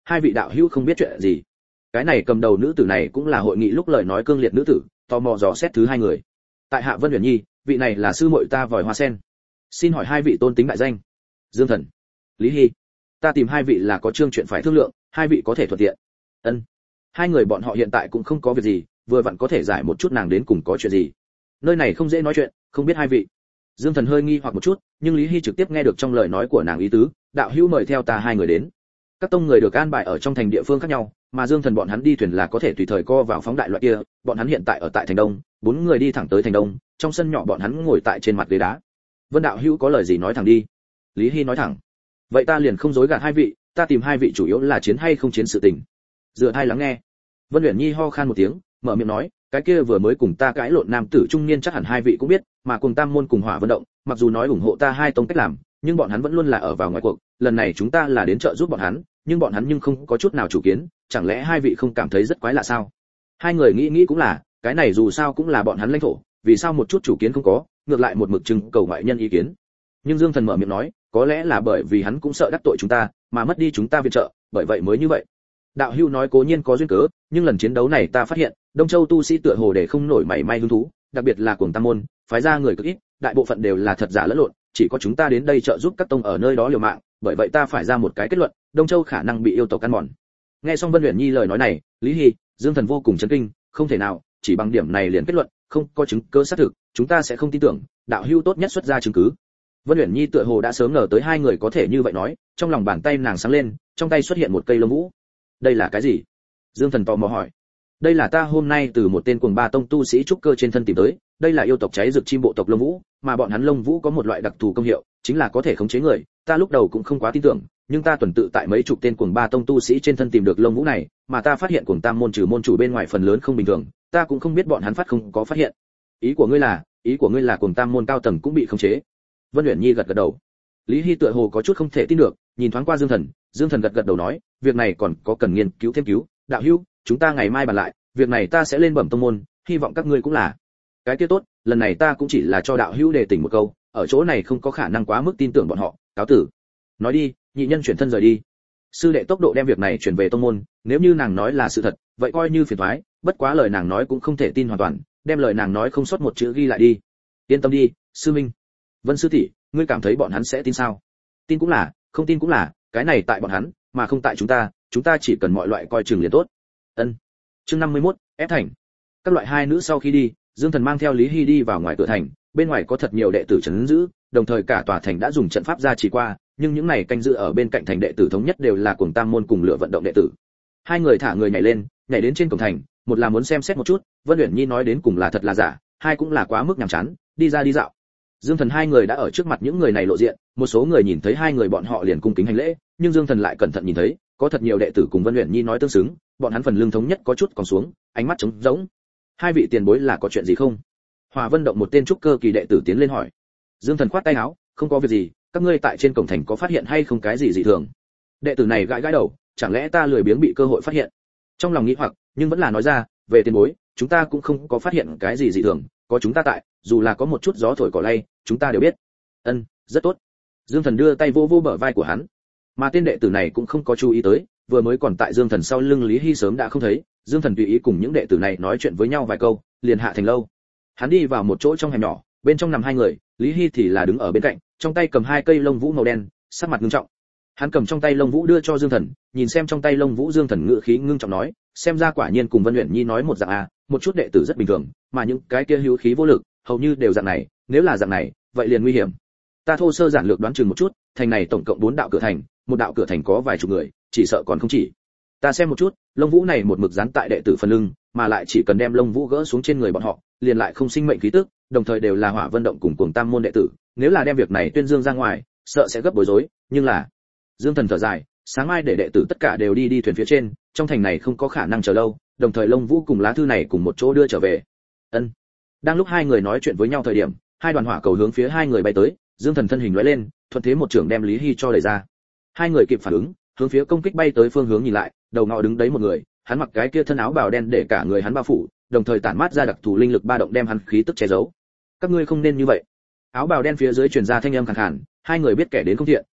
hai vị đạo hữu không biết chuyện gì. Cái này cầm đầu nữ tử này cũng là hội nghị lúc lời nói cương liệt nữ tử, tò mò dò xét thứ hai người. Tại hạ Vân Uyển Nhi, vị này là sư muội ta Vòi Hoa Sen. Xin hỏi hai vị tôn tính đại danh. Dương Thần, Lý Hy. Ta tìm hai vị là có chương chuyện phải thương lượng, hai vị có thể thuận tiện. Ân. Hai người bọn họ hiện tại cũng không có việc gì, vừa vặn có thể giải một chút nàng đến cùng có chuyện gì. Nơi này không dễ nói chuyện, không biết hai vị. Dương Thần hơi nghi hoặc một chút, nhưng Lý Hy trực tiếp nghe được trong lời nói của nàng ý tứ, đạo hữu mời theo ta hai người đến. Các tông người được an bài ở trong thành địa phương khác nhau, mà Dương Thần bọn hắn đi thuyền là có thể tùy thời co vào phóng đại loại kia, bọn hắn hiện tại ở tại thành Đông, bốn người đi thẳng tới thành Đông, trong sân nhỏ bọn hắn ngồi tại trên mặt ghế đá. Vân đạo hữu có lời gì nói thẳng đi. Lý Hy nói thẳng. Vậy ta liền không dối gạt hai vị, ta tìm hai vị chủ yếu là chiến hay không chiến sự tình. Dựa hai lắng nghe. Vân Uyển Nhi ho khan một tiếng, mở miệng nói, cái kia vừa mới cùng ta cãi lộn nam tử trung niên chắc hẳn hai vị cũng biết, mà cùng Tam môn cùng Hỏa vận động, mặc dù nói ủng hộ ta hai tông cách làm, nhưng bọn hắn vẫn luôn là ở vào ngoài cuộc, lần này chúng ta là đến trợ giúp bọn hắn, nhưng bọn hắn nhưng không có chút nào chủ kiến, chẳng lẽ hai vị không cảm thấy rất quái lạ sao? Hai người nghĩ nghĩ cũng là, cái này dù sao cũng là bọn hắn lãnh thổ, vì sao một chút chủ kiến không có, ngược lại một mực trưng cầu ngoại nhân ý kiến. Nhưng Dương Thần mở miệng nói, có lẽ là bởi vì hắn cũng sợ đắc tội chúng ta, mà mất đi chúng ta viện trợ, bởi vậy mới như vậy. Đạo hữu nói cố nhiên có duyên cớ, nhưng lần chiến đấu này ta phát hiện, Đông Châu tu sĩ tựa hồ để không nổi mảy may hứng thú, đặc biệt là Cuồng Tam môn, phái ra người cực ít, đại bộ phận đều là thật giả lẫn lộn, chỉ có chúng ta đến đây trợ giúp các tông ở nơi đó liều mạng, bởi vậy ta phải ra một cái kết luận, Đông Châu khả năng bị yêu tộc ăn mòn. Nghe xong Vân Uyển Nhi lời nói này, Lý Hy, Dương Thần vô cùng chấn kinh, không thể nào, chỉ bằng điểm này liền kết luận, không có chứng cứ xác thực, chúng ta sẽ không tin tưởng, đạo hữu tốt nhất xuất ra chứng cứ. Vân Uyển Nhi tựa hồ đã sớm ngờ tới hai người có thể như vậy nói, trong lòng bàn tay nàng sáng lên, trong tay xuất hiện một cây lông vũ. Đây là cái gì? Dương Thần tò mò hỏi. Đây là ta hôm nay từ một tên Cuồng Ba tông tu sĩ trúc cơ trên thân tìm tới, đây là yêu tộc cháy rực chim bộ tộc lông vũ, mà bọn hắn lông vũ có một loại đặc thù công hiệu, chính là có thể khống chế người, ta lúc đầu cũng không quá tin tưởng, nhưng ta tuần tự tại mấy chục tên Cuồng Ba tông tu sĩ trên thân tìm được lông vũ này, mà ta phát hiện Cuồng Tam môn trừ môn chủ bên ngoài phần lớn không bình thường, ta cũng không biết bọn hắn phát không có phát hiện. Ý của ngươi là, ý của ngươi là Cuồng Tam môn cao tầng cũng bị khống chế? Vân Uyển Nhi gật gật đầu. Lý Hy tựa hồ có chút không thể tin được, nhìn thoáng qua Dương Thần, Dương Thần gật gật đầu nói, việc này còn có cần nghiên cứu thêm cứu, đạo hữu, chúng ta ngày mai bàn lại, việc này ta sẽ lên bẩm tông môn, hy vọng các ngươi cũng là. Cái kia tốt, lần này ta cũng chỉ là cho đạo hữu đề tỉnh một câu, ở chỗ này không có khả năng quá mức tin tưởng bọn họ, cáo tử. Nói đi, nhị nhân chuyển thân rời đi. Sư đệ tốc độ đem việc này chuyển về tông môn, nếu như nàng nói là sự thật, vậy coi như phiền toái, bất quá lời nàng nói cũng không thể tin hoàn toàn, đem lời nàng nói không sót một chữ ghi lại đi. Yên tâm đi, sư minh. Vân sư tỷ, ngươi cảm thấy bọn hắn sẽ tin sao? Tin cũng là, không tin cũng là, cái này tại bọn hắn, mà không tại chúng ta, chúng ta chỉ cần mọi loại coi chừng liền tốt. Ân. Chương năm mươi mốt, ép thành. Các loại hai nữ sau khi đi, Dương Thần mang theo Lý Hy đi vào ngoài cửa thành, bên ngoài có thật nhiều đệ tử trấn giữ, đồng thời cả tòa thành đã dùng trận pháp ra chỉ qua, nhưng những này canh giữ ở bên cạnh thành đệ tử thống nhất đều là Cuồng Tam môn cùng Lửa vận động đệ tử. Hai người thả người nhảy lên, nhảy đến trên cổng thành, một là muốn xem xét một chút, Vân Uyển Nhi nói đến cùng là thật là giả, hai cũng là quá mức nhàm chán, đi ra đi dạo. Dương Thần hai người đã ở trước mặt những người này lộ diện, một số người nhìn thấy hai người bọn họ liền cung kính hành lễ, nhưng Dương Thần lại cẩn thận nhìn thấy, có thật nhiều đệ tử cùng Vân Uyển Nhi nói tương xứng, bọn hắn phần lưng thống nhất có chút còn xuống, ánh mắt trống rỗng. Hai vị tiền bối là có chuyện gì không? Hỏa Vân động một tên trúc cơ kỳ đệ tử tiến lên hỏi. Dương Thần khoát tay áo, không có việc gì, các ngươi tại trên cổng thành có phát hiện hay không cái gì dị thường? Đệ tử này gãi gãi đầu, chẳng lẽ ta lười biếng bị cơ hội phát hiện? Trong lòng nghĩ hoặc, nhưng vẫn là nói ra, về tiền bối, chúng ta cũng không có phát hiện cái gì dị thường, có chúng ta tại, dù là có một chút gió thổi cỏ lay, chúng ta đều biết. Ân, rất tốt. Dương Thần đưa tay vô vô bờ vai của hắn, mà tên đệ tử này cũng không có chú ý tới, vừa mới còn tại Dương Thần sau lưng Lý Hy sớm đã không thấy, Dương Thần tùy ý cùng những đệ tử này nói chuyện với nhau vài câu, liền hạ thành lâu. Hắn đi vào một chỗ trong hẻm nhỏ, bên trong nằm hai người, Lý Hy thì là đứng ở bên cạnh, trong tay cầm hai cây lông vũ màu đen, sắc mặt nghiêm trọng. Hắn cầm trong tay lông vũ đưa cho Dương Thần, nhìn xem trong tay lông vũ, Dương Thần ngữ khí ngưng trọng nói, xem ra quả nhiên cùng Vân Uyển Nhi nói một dạng à, một chút đệ tử rất bình thường, mà những cái kia hữu khí vô lực, hầu như đều dạng này, nếu là dạng này, vậy liền nguy hiểm. Ta thô sơ giản lược đoán chừng một chút, thành này tổng cộng bốn đạo cửa thành, một đạo cửa thành có vài chục người, chỉ sợ còn không chỉ. Ta xem một chút, lông vũ này một mực dán tại đệ tử phần lưng, mà lại chỉ cần đem lông vũ gỡ xuống trên người bọn họ, liền lại không sinh mệnh khí tức, đồng thời đều là Hỏa Vân động cùng Cuồng Tam môn đệ tử, nếu là đem việc này tuyên dương ra ngoài, sợ sẽ gấp bối rối, nhưng là Dương Thần thở dài, sáng mai để đệ tử tất cả đều đi đi thuyền phía trên, trong thành này không có khả năng chờ lâu, đồng thời lông vũ cùng lá thư này cùng một chỗ đưa trở về. Ân. Đang lúc hai người nói chuyện với nhau thời điểm, hai đoàn hỏa cầu hướng phía hai người bay tới, Dương Thần thân hình lóe lên, thuận thế một trường đem Lý Hy cho đẩy ra. Hai người kịp phản ứng, hướng phía công kích bay tới phương hướng nhìn lại, đầu ngọ đứng đấy một người, hắn mặc cái kia thân áo bào đen để cả người hắn bao phủ, đồng thời tản mát ra đặc thù linh lực ba động đem hắn khí tức che giấu. Các ngươi không nên như vậy. Áo bào đen phía dưới truyền ra thanh âm khàn khàn, hai người biết kẻ đến không thiện,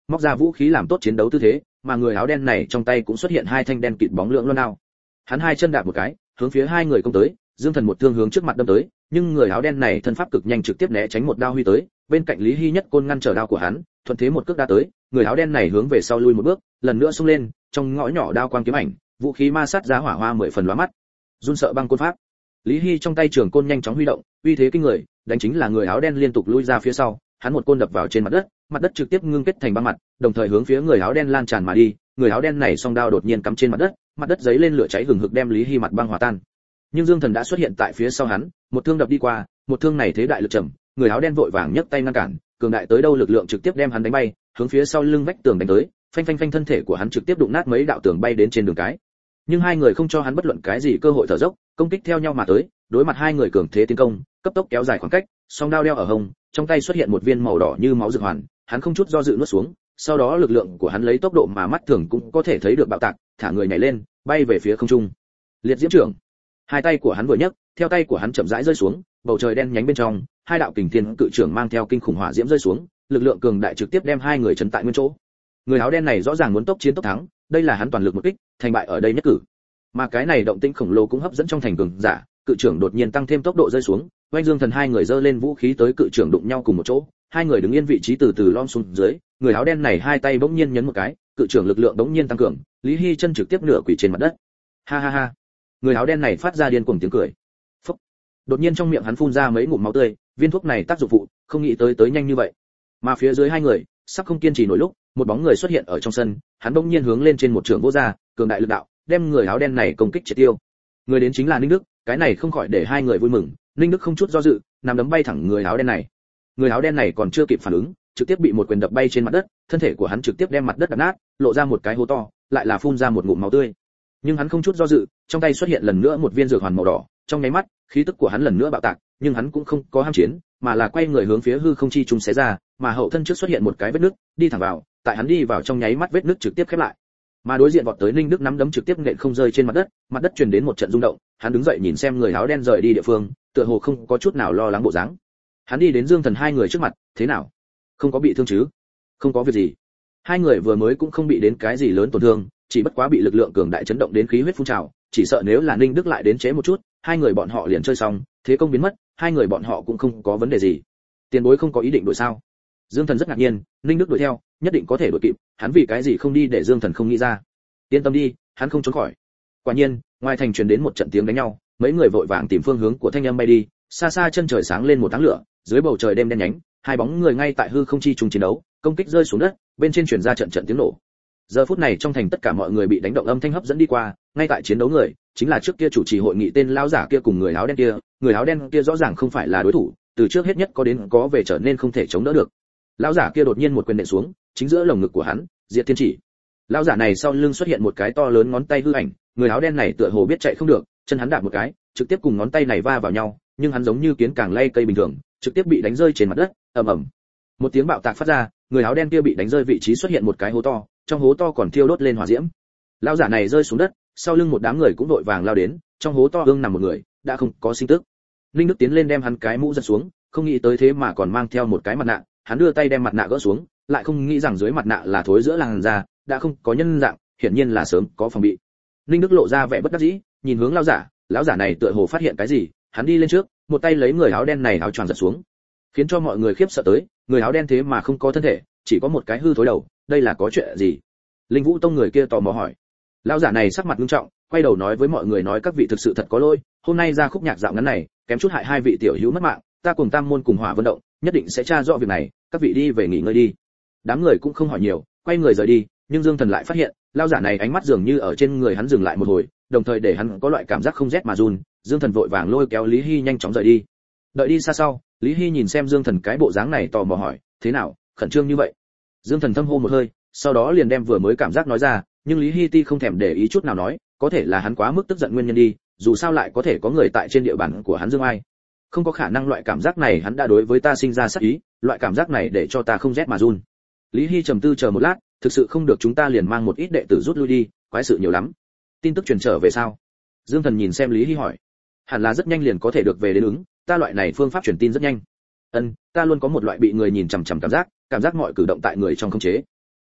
móc ra vũ khí làm tốt chiến đấu tư thế, mà người áo đen này trong tay cũng xuất hiện hai thanh đen kịt bóng lưỡng loan đao. Hắn hai chân đạp một cái, hướng phía hai người công tới, Dương Thần một thương hướng trước mặt đâm tới, nhưng người áo đen này thân pháp cực nhanh trực tiếp né tránh một đao huy tới, bên cạnh Lý Hy nhất côn ngăn trở đao của hắn, thuận thế một cước đá tới, người áo đen này hướng về sau lui một bước, lần nữa xông lên, trong ngõ nhỏ đao quang kiếm ảnh, vũ khí ma sát giá hỏa hoa mười phần lóa mắt. Run sợ băng côn pháp. Lý Hy trong tay trường côn nhanh chóng huy động, uy thế kinh người, đánh chính là người áo đen liên tục lui ra phía sau, hắn một côn đập vào trên mặt đất, mặt đất trực tiếp ngưng kết thành băng mặt, đồng thời hướng phía người áo đen lan tràn mà đi, người áo đen này song đao đột nhiên cắm trên mặt đất, mặt đất giấy lên lửa cháy hừng hực đem Lý Hy mặt băng hòa tan. Nhưng Dương Thần đã xuất hiện tại phía sau hắn, một thương đập đi qua, một thương này thế đại lực trầm, người áo đen vội vàng nhấc tay ngăn cản, cường đại tới đâu lực lượng trực tiếp đem hắn đánh bay, hướng phía sau lưng vách tường đánh tới, phanh phanh phanh thân thể của hắn trực tiếp đụng nát mấy đạo tường bay đến trên đường cái. Nhưng hai người không cho hắn bất luận cái gì cơ hội thở dốc, công kích theo nhau mà tới, đối mặt hai người cường thế tiến công, cấp tốc kéo dài khoảng cách, song đao đeo ở hông, trong tay xuất hiện một viên màu đỏ như máu dược hoàn, hắn không chút do dự nuốt xuống, sau đó lực lượng của hắn lấy tốc độ mà mắt thường cũng có thể thấy được bạo tạc, thả người nhảy lên, bay về phía không trung. Liệt diễm trưởng. Hai tay của hắn vừa nhấc, theo tay của hắn chậm rãi rơi xuống, bầu trời đen nhánh bên trong, hai đạo kình thiên cự trưởng mang theo kinh khủng hỏa diễm rơi xuống, lực lượng cường đại trực tiếp đem hai người chấn tại nguyên chỗ. Người áo đen này rõ ràng muốn tốc chiến tốc thắng, đây là hắn toàn lực một kích, thành bại ở đây nhất cử. Mà cái này động tĩnh khổng lồ cũng hấp dẫn trong thành cường giả, cự trưởng đột nhiên tăng thêm tốc độ rơi xuống, Oanh Dương Thần hai người giơ lên vũ khí tới cự trưởng đụng nhau cùng một chỗ, hai người đứng yên vị trí từ từ lom xuống dưới, người áo đen này hai tay bỗng nhiên nhấn một cái, cự trưởng lực lượng bỗng nhiên tăng cường, Lý Hy chân trực tiếp nửa quỳ trên mặt đất. Ha ha ha. Người áo đen này phát ra điên cuồng tiếng cười. Phốc. Đột nhiên trong miệng hắn phun ra mấy ngụm máu tươi, viên thuốc này tác dụng phụ, không nghĩ tới tới nhanh như vậy. Mà phía dưới hai người, sắp không kiên trì nổi lúc, một bóng người xuất hiện ở trong sân, hắn bỗng nhiên hướng lên trên một trường vỗ ra, cường đại lực đạo, đem người áo đen này công kích triệt tiêu. Người đến chính là Ninh Đức, cái này không khỏi để hai người vui mừng, Ninh Đức không chút do dự, nắm đấm bay thẳng người áo đen này. Người áo đen này còn chưa kịp phản ứng, trực tiếp bị một quyền đập bay trên mặt đất, thân thể của hắn trực tiếp đem mặt đất đập nát, lộ ra một cái hố to, lại là phun ra một ngụm máu tươi. Nhưng hắn không chút do dự, trong tay xuất hiện lần nữa một viên dược hoàn màu đỏ, trong nháy mắt, khí tức của hắn lần nữa bạo tạc, nhưng hắn cũng không có ham chiến, mà là quay người hướng phía hư không chi trung xé ra, mà hậu thân trước xuất hiện một cái vết nứt, đi thẳng vào, tại hắn đi vào trong nháy mắt vết nứt trực tiếp khép lại. Mà đối diện vọt tới Ninh Đức nắm đấm trực tiếp nện không rơi trên mặt đất, mặt đất truyền đến một trận rung động, hắn đứng dậy nhìn xem người áo đen rời đi địa phương, tựa hồ không có chút nào lo lắng bộ dáng. Hắn đi đến Dương Thần hai người trước mặt, thế nào? Không có bị thương chứ? Không có việc gì. Hai người vừa mới cũng không bị đến cái gì lớn tổn thương, chỉ bất quá bị lực lượng cường đại chấn động đến khí huyết phun trào, chỉ sợ nếu là Ninh Đức lại đến chế một chút, hai người bọn họ liền chơi xong, thế công biến mất, hai người bọn họ cũng không có vấn đề gì. Tiền bối không có ý định đuổi sao? Dương Thần rất ngạc nhiên, Ninh Đức đuổi theo, nhất định có thể đuổi kịp, hắn vì cái gì không đi để Dương Thần không nghĩ ra. Yên tâm đi, hắn không trốn khỏi. Quả nhiên, ngoài thành truyền đến một trận tiếng đánh nhau, mấy người vội vàng tìm phương hướng của thanh âm bay đi, xa xa chân trời sáng lên một tháng lửa, dưới bầu trời đêm đen nhánh, hai bóng người ngay tại hư không chi trùng chiến đấu, công kích rơi xuống đất, bên trên truyền ra trận trận tiếng nổ. Giờ phút này trong thành tất cả mọi người bị đánh động âm thanh hấp dẫn đi qua, ngay tại chiến đấu người, chính là trước kia chủ trì hội nghị tên lão giả kia cùng người áo đen kia, người áo đen kia rõ ràng không phải là đối thủ, từ trước hết nhất có đến có về trở nên không thể chống đỡ được. Lão giả kia đột nhiên một quyền nện xuống, chính giữa lồng ngực của hắn, Diệt Thiên Chỉ. Lão giả này sau lưng xuất hiện một cái to lớn ngón tay hư ảnh, người áo đen này tựa hồ biết chạy không được, chân hắn đạp một cái, trực tiếp cùng ngón tay này va vào nhau, nhưng hắn giống như kiến càng lay cây bình thường, trực tiếp bị đánh rơi trên mặt đất, ầm ầm. Một tiếng bạo tạc phát ra, người áo đen kia bị đánh rơi vị trí xuất hiện một cái hố to, trong hố to còn thiêu đốt lên hỏa diễm. Lão giả này rơi xuống đất, sau lưng một đám người cũng đội vàng lao đến, trong hố to ương nằm một người, đã không có sinh tức. Linh Đức tiến lên đem hắn cái mũ giật xuống, không nghĩ tới thế mà còn mang theo một cái mặt nạ, hắn đưa tay đem mặt nạ gỡ xuống, lại không nghĩ rằng dưới mặt nạ là thối giữa làn da, đã không có nhân dạng, hiển nhiên là sớm có phòng bị. Linh Đức lộ ra vẻ bất đắc dĩ, nhìn hướng lão giả, lão giả này tựa hồ phát hiện cái gì, hắn đi lên trước, một tay lấy người áo đen này áo choàng giật xuống, khiến cho mọi người khiếp sợ tới, người áo đen thế mà không có thân thể, chỉ có một cái hư thối đầu, đây là có chuyện gì? Linh Vũ Tông người kia tò mò hỏi. Lão giả này sắc mặt nghiêm trọng, quay đầu nói với mọi người nói các vị thực sự thật có lỗi, hôm nay ra khúc nhạc dạo ngắn này, kém chút hại hai vị tiểu hữu mất mạng, ta cùng Tam môn cùng Hỏa vận động, nhất định sẽ tra rõ việc này, các vị đi về nghỉ ngơi đi. Đám người cũng không hỏi nhiều, quay người rời đi, nhưng Dương Thần lại phát hiện, lão giả này ánh mắt dường như ở trên người hắn dừng lại một hồi, đồng thời để hắn có loại cảm giác không rét mà run. Dương Thần vội vàng lôi kéo Lý Hy nhanh chóng rời đi. Đợi đi xa sau, Lý Hy nhìn xem Dương Thần cái bộ dáng này tò mò hỏi, thế nào, khẩn trương như vậy? Dương Thần thâm hô một hơi, sau đó liền đem vừa mới cảm giác nói ra, nhưng Lý Hy Ti không thèm để ý chút nào nói, có thể là hắn quá mức tức giận nguyên nhân đi, dù sao lại có thể có người tại trên địa bàn của hắn dương ai. Không có khả năng loại cảm giác này hắn đã đối với ta sinh ra sát ý, loại cảm giác này để cho ta không rét mà run. Lý Hy trầm tư chờ một lát, thực sự không được chúng ta liền mang một ít đệ tử rút lui đi, quái sự nhiều lắm. Tin tức truyền trở về sao? Dương Thần nhìn xem Lý Hy hỏi. Hẳn là rất nhanh liền có thể được về đến ứng, ta loại này phương pháp truyền tin rất nhanh. Ân, ta luôn có một loại bị người nhìn chằm chằm cảm giác, cảm giác mọi cử động tại người trong khống chế.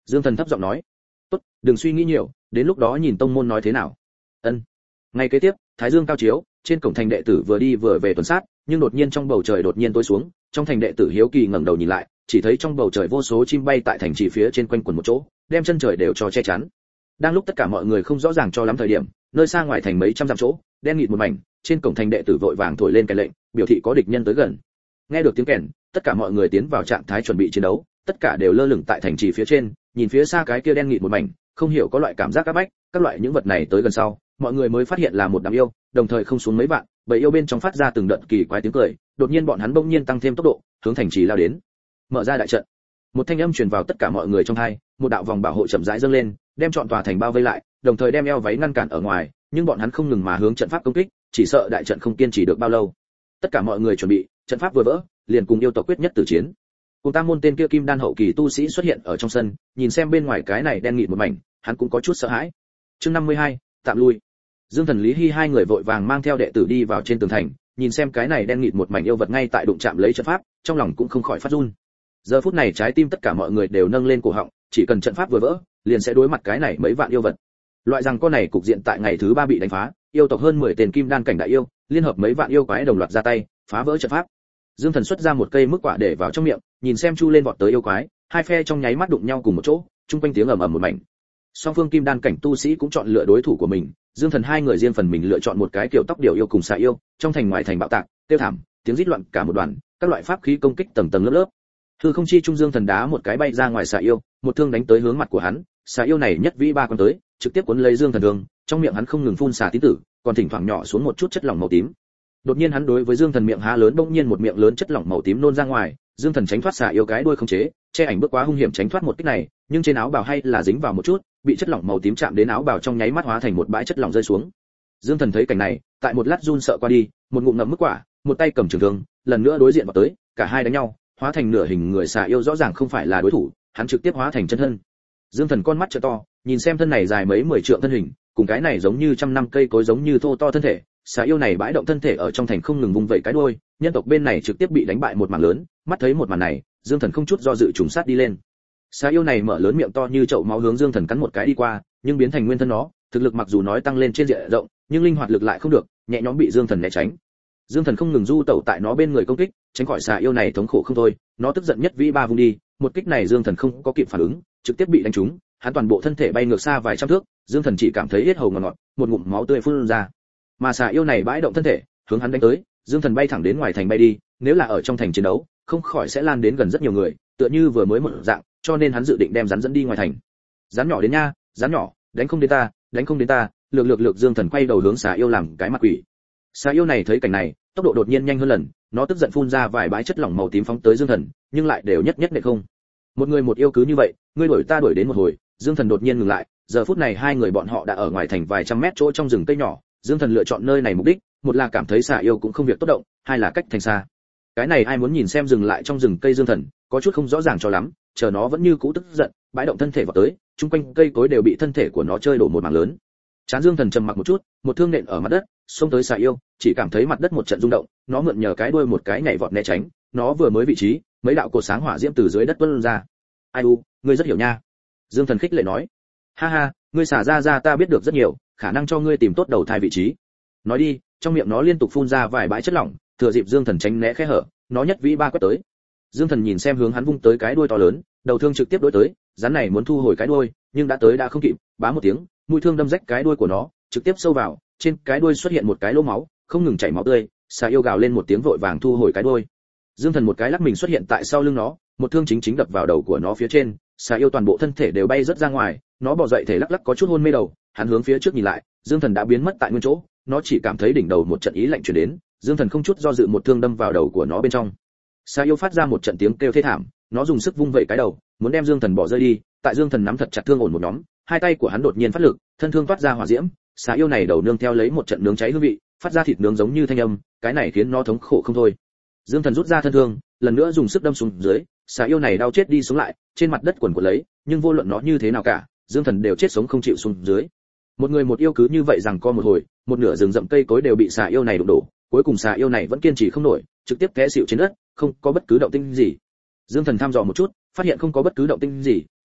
Dương Thần thấp giọng nói. Tốt, đừng suy nghĩ nhiều, đến lúc đó nhìn tông môn nói thế nào. Ân. Ngày kế tiếp, thái dương cao chiếu, trên cổng thành đệ tử vừa đi vừa về tuần sát, nhưng đột nhiên trong bầu trời đột nhiên tối xuống, trong thành đệ tử hiếu kỳ ngẩng đầu nhìn lại, chỉ thấy trong bầu trời vô số chim bay tại thành trì phía trên quanh quẩn một chỗ, đem chân trời đều cho che chắn. Đang lúc tất cả mọi người không rõ ràng cho lắm thời điểm, nơi xa ngoài thành mấy trăm dặm chỗ, đen nghịt một mảnh, trên cổng thành đệ tử vội vàng thổi lên kèn lệnh, biểu thị có địch nhân tới gần. Nghe được tiếng kèn, tất cả mọi người tiến vào trạng thái chuẩn bị chiến đấu, tất cả đều lơ lửng tại thành trì phía trên, nhìn phía xa cái kia đen nghịt một mảnh, không hiểu có loại cảm giác áp bách, các loại những vật này tới gần sau, mọi người mới phát hiện là một đám yêu, đồng thời không xuống mấy vạn, bầy yêu bên trong phát ra từng đợt kỳ quái tiếng cười, đột nhiên bọn hắn bỗng nhiên tăng thêm tốc độ, hướng thành trì lao đến. Mở ra đại trận. Một thanh âm truyền vào tất cả mọi người trong tai, một đạo vòng bảo hộ chậm rãi dâng lên, đem trọn tòa thành bao vây lại, đồng thời đem eo váy ngăn cản ở ngoài, nhưng bọn hắn không ngừng mà hướng trận pháp công kích, chỉ sợ đại trận không kiên trì được bao lâu. Tất cả mọi người chuẩn bị, trận pháp vừa vỡ, liền cùng yêu tộc quyết nhất tử chiến. Cùng Tam môn tên kia kim đan hậu kỳ tu sĩ xuất hiện ở trong sân, nhìn xem bên ngoài cái này đen nghịt một mảnh, hắn cũng có chút sợ hãi. Chương năm mươi hai, tạm lui. Dương Thần Lý Hy hai người vội vàng mang theo đệ tử đi vào trên tường thành, nhìn xem cái này đen nghịt một mảnh yêu vật ngay tại đụng chạm lấy trận pháp, trong lòng cũng không khỏi phát run. Giờ phút này trái tim tất cả mọi người đều nâng lên cổ họng, chỉ cần trận pháp vừa vỡ, liền sẽ đối mặt cái này mấy vạn yêu vật. Loại rằng con này cục diện tại ngày thứ ba bị đánh phá, yêu tộc hơn mười tên kim đan cảnh đại yêu, liên hợp mấy vạn yêu quái đồng loạt ra tay, phá vỡ trận pháp. Dương Thần xuất ra một cây mức quả để vào trong miệng, nhìn xem chu lên vọt tới yêu quái, hai phe trong nháy mắt đụng nhau cùng một chỗ, trung quanh tiếng ầm ầm một mảnh. Song phương kim đan cảnh tu sĩ cũng chọn lựa đối thủ của mình, Dương Thần hai người riêng phần mình lựa chọn một cái kiểu tóc điều yêu cùng xà yêu, trong thành ngoài thành bạo tạc, tiêu thảm, tiếng rít loạn cả một đoàn, các loại pháp khí công kích tầng tầng lớp lớp. Hư không chi trung Dương Thần đá một cái bay ra ngoài xà yêu, một thương đánh tới hướng mặt của hắn, xà yêu này nhất vĩ ba con tới, trực tiếp cuốn lấy Dương Thần thương, trong miệng hắn không ngừng phun xà tín tử, còn thỉnh thoảng nhỏ xuống một chút chất lỏng màu tím. Đột nhiên hắn đối với Dương Thần miệng há lớn, bỗng nhiên một miệng lớn chất lỏng màu tím nôn ra ngoài, Dương Thần tránh thoát xà yêu cái đuôi không chế, che ảnh bước quá hung hiểm tránh thoát một kích này, nhưng trên áo bào hay là dính vào một chút, bị chất lỏng màu tím chạm đến áo bào trong nháy mắt hóa thành một bãi chất lỏng rơi xuống. Dương Thần thấy cảnh này, tại một lát run sợ qua đi, một ngụm ngậm mức quả, một tay cầm trường thương, lần nữa đối diện vào tới, cả hai đánh nhau, hóa thành nửa hình người xà yêu rõ ràng không phải là đối thủ, hắn trực tiếp hóa thành chân thân. Dương Thần con mắt trợ to, nhìn xem thân này dài mấy mười trượng thân hình, cùng cái này giống như trăm năm cây cối giống như thô to thân thể, xà yêu này bãi động thân thể ở trong thành không ngừng vung vẩy cái đuôi, nhân tộc bên này trực tiếp bị đánh bại một mảng lớn, mắt thấy một màn này, Dương Thần không chút do dự trùng sát đi lên. Xà yêu này mở lớn miệng to như chậu máu hướng Dương Thần cắn một cái đi qua, nhưng biến thành nguyên thân nó, thực lực mặc dù nói tăng lên trên diện rộng, nhưng linh hoạt lực lại không được, nhẹ nhõm bị Dương Thần né tránh. Dương Thần không ngừng du tẩu tại nó bên người công kích, tránh khỏi xà yêu này thống khổ không thôi, nó tức giận nhất vĩ ba vung đi, một kích này Dương Thần không có kịp phản ứng, trực tiếp bị đánh trúng, hắn toàn bộ thân thể bay ngược xa vài trăm thước, Dương Thần chỉ cảm thấy yết hầu ngọt ngọt, một ngụm máu tươi phun ra. Mà xà yêu này bãi động thân thể, hướng hắn đánh tới, Dương Thần bay thẳng đến ngoài thành bay đi, nếu là ở trong thành chiến đấu, không khỏi sẽ lan đến gần rất nhiều người, tựa như vừa mới một dạng, cho nên hắn dự định đem rắn dẫn đi ngoài thành. Rắn nhỏ đến nha, rắn nhỏ, đánh không đến ta, đánh không đến ta, lược lược lược. Dương Thần quay đầu hướng xà yêu làm cái mặt quỷ. Xà yêu này thấy cảnh này, tốc độ đột nhiên nhanh hơn lần, nó tức giận phun ra vài bãi chất lỏng màu tím phóng tới Dương Thần, nhưng lại đều nhất nhất để không. Một người một yêu cứ như vậy, ngươi đuổi ta đuổi đến một hồi, Dương Thần đột nhiên ngừng lại, giờ phút này hai người bọn họ đã ở ngoài thành vài trăm mét chỗ trong rừng cây nhỏ, Dương Thần lựa chọn nơi này mục đích, một là cảm thấy xà yêu cũng không việc tốt động, hai là cách thành xa. Cái này ai muốn nhìn xem dừng lại trong rừng cây Dương Thần, có chút không rõ ràng cho lắm, chờ nó vẫn như cũ tức giận, bãi động thân thể vào tới, chung quanh cây cối đều bị thân thể của nó chơi đổ một mảng lớn. Chán Dương Thần trầm mặc một chút, một thương nện ở mặt đất, xông tới xà yêu, chỉ cảm thấy mặt đất một trận rung động, nó mượn nhờ cái đuôi một cái nhảy vọt né tránh, nó vừa mới vị trí, mấy đạo cột sáng hỏa diễm từ dưới đất tuôn ra. Ai u, ngươi rất hiểu nha. Dương Thần khích lệ nói. Ha ha, ngươi xả ra ra ta biết được rất nhiều, khả năng cho ngươi tìm tốt đầu thai vị trí. Nói đi, trong miệng nó liên tục phun ra vài bãi chất lỏng, thừa dịp Dương Thần tránh né khe hở, nó nhất vĩ ba quét tới. Dương Thần nhìn xem hướng hắn vung tới cái đuôi to lớn, đầu thương trực tiếp đối tới, rắn này muốn thu hồi cái đuôi, nhưng đã tới đã không kịp, bá một tiếng, mũi thương đâm rách cái đuôi của nó, trực tiếp sâu vào, trên cái đuôi xuất hiện một cái lỗ máu, không ngừng chảy máu tươi, xà yêu gào lên một tiếng vội vàng thu hồi cái đuôi. Dương Thần một cái lắc mình xuất hiện tại sau lưng nó, một thương chính chính đập vào đầu của nó phía trên, xà yêu toàn bộ thân thể đều bay rất ra ngoài, nó bò dậy thể lắc lắc có chút hôn mê đầu, hắn hướng phía trước nhìn lại, Dương Thần đã biến mất tại nguyên chỗ, nó chỉ cảm thấy đỉnh đầu một trận ý lạnh truyền đến, Dương Thần không chút do dự một thương đâm vào đầu của nó bên trong. Xà yêu phát ra một trận tiếng kêu thê thảm, nó dùng sức vung vẩy cái đầu, muốn đem Dương Thần bỏ rơi đi, tại Dương Thần nắm thật chặt thương ổn một nhóm, hai tay của hắn đột nhiên phát lực, thân thương toát ra hỏa diễm, xà yêu này đầu nương theo lấy một trận nướng cháy hương vị, phát ra thịt nướng giống như thanh âm, cái này khiến nó thống khổ không thôi. Dương Thần rút ra thân thương, lần nữa dùng sức đâm xuống dưới, xà yêu này đau chết đi xuống lại, trên mặt đất quần quật lấy, nhưng vô luận nó như thế nào cả, Dương Thần đều chết sống không chịu xuống dưới. Một người một yêu cứ như vậy rằng co một hồi, một nửa rừng rậm cây cối đều bị xà yêu này đụng đổ, cuối cùng xà yêu này vẫn kiên trì không nổi, trực tiếp té xỉu trên đất, không có bất cứ động tĩnh gì. Dương Thần thăm dò một chút, phát hiện không có bất cứ động tĩnh gì,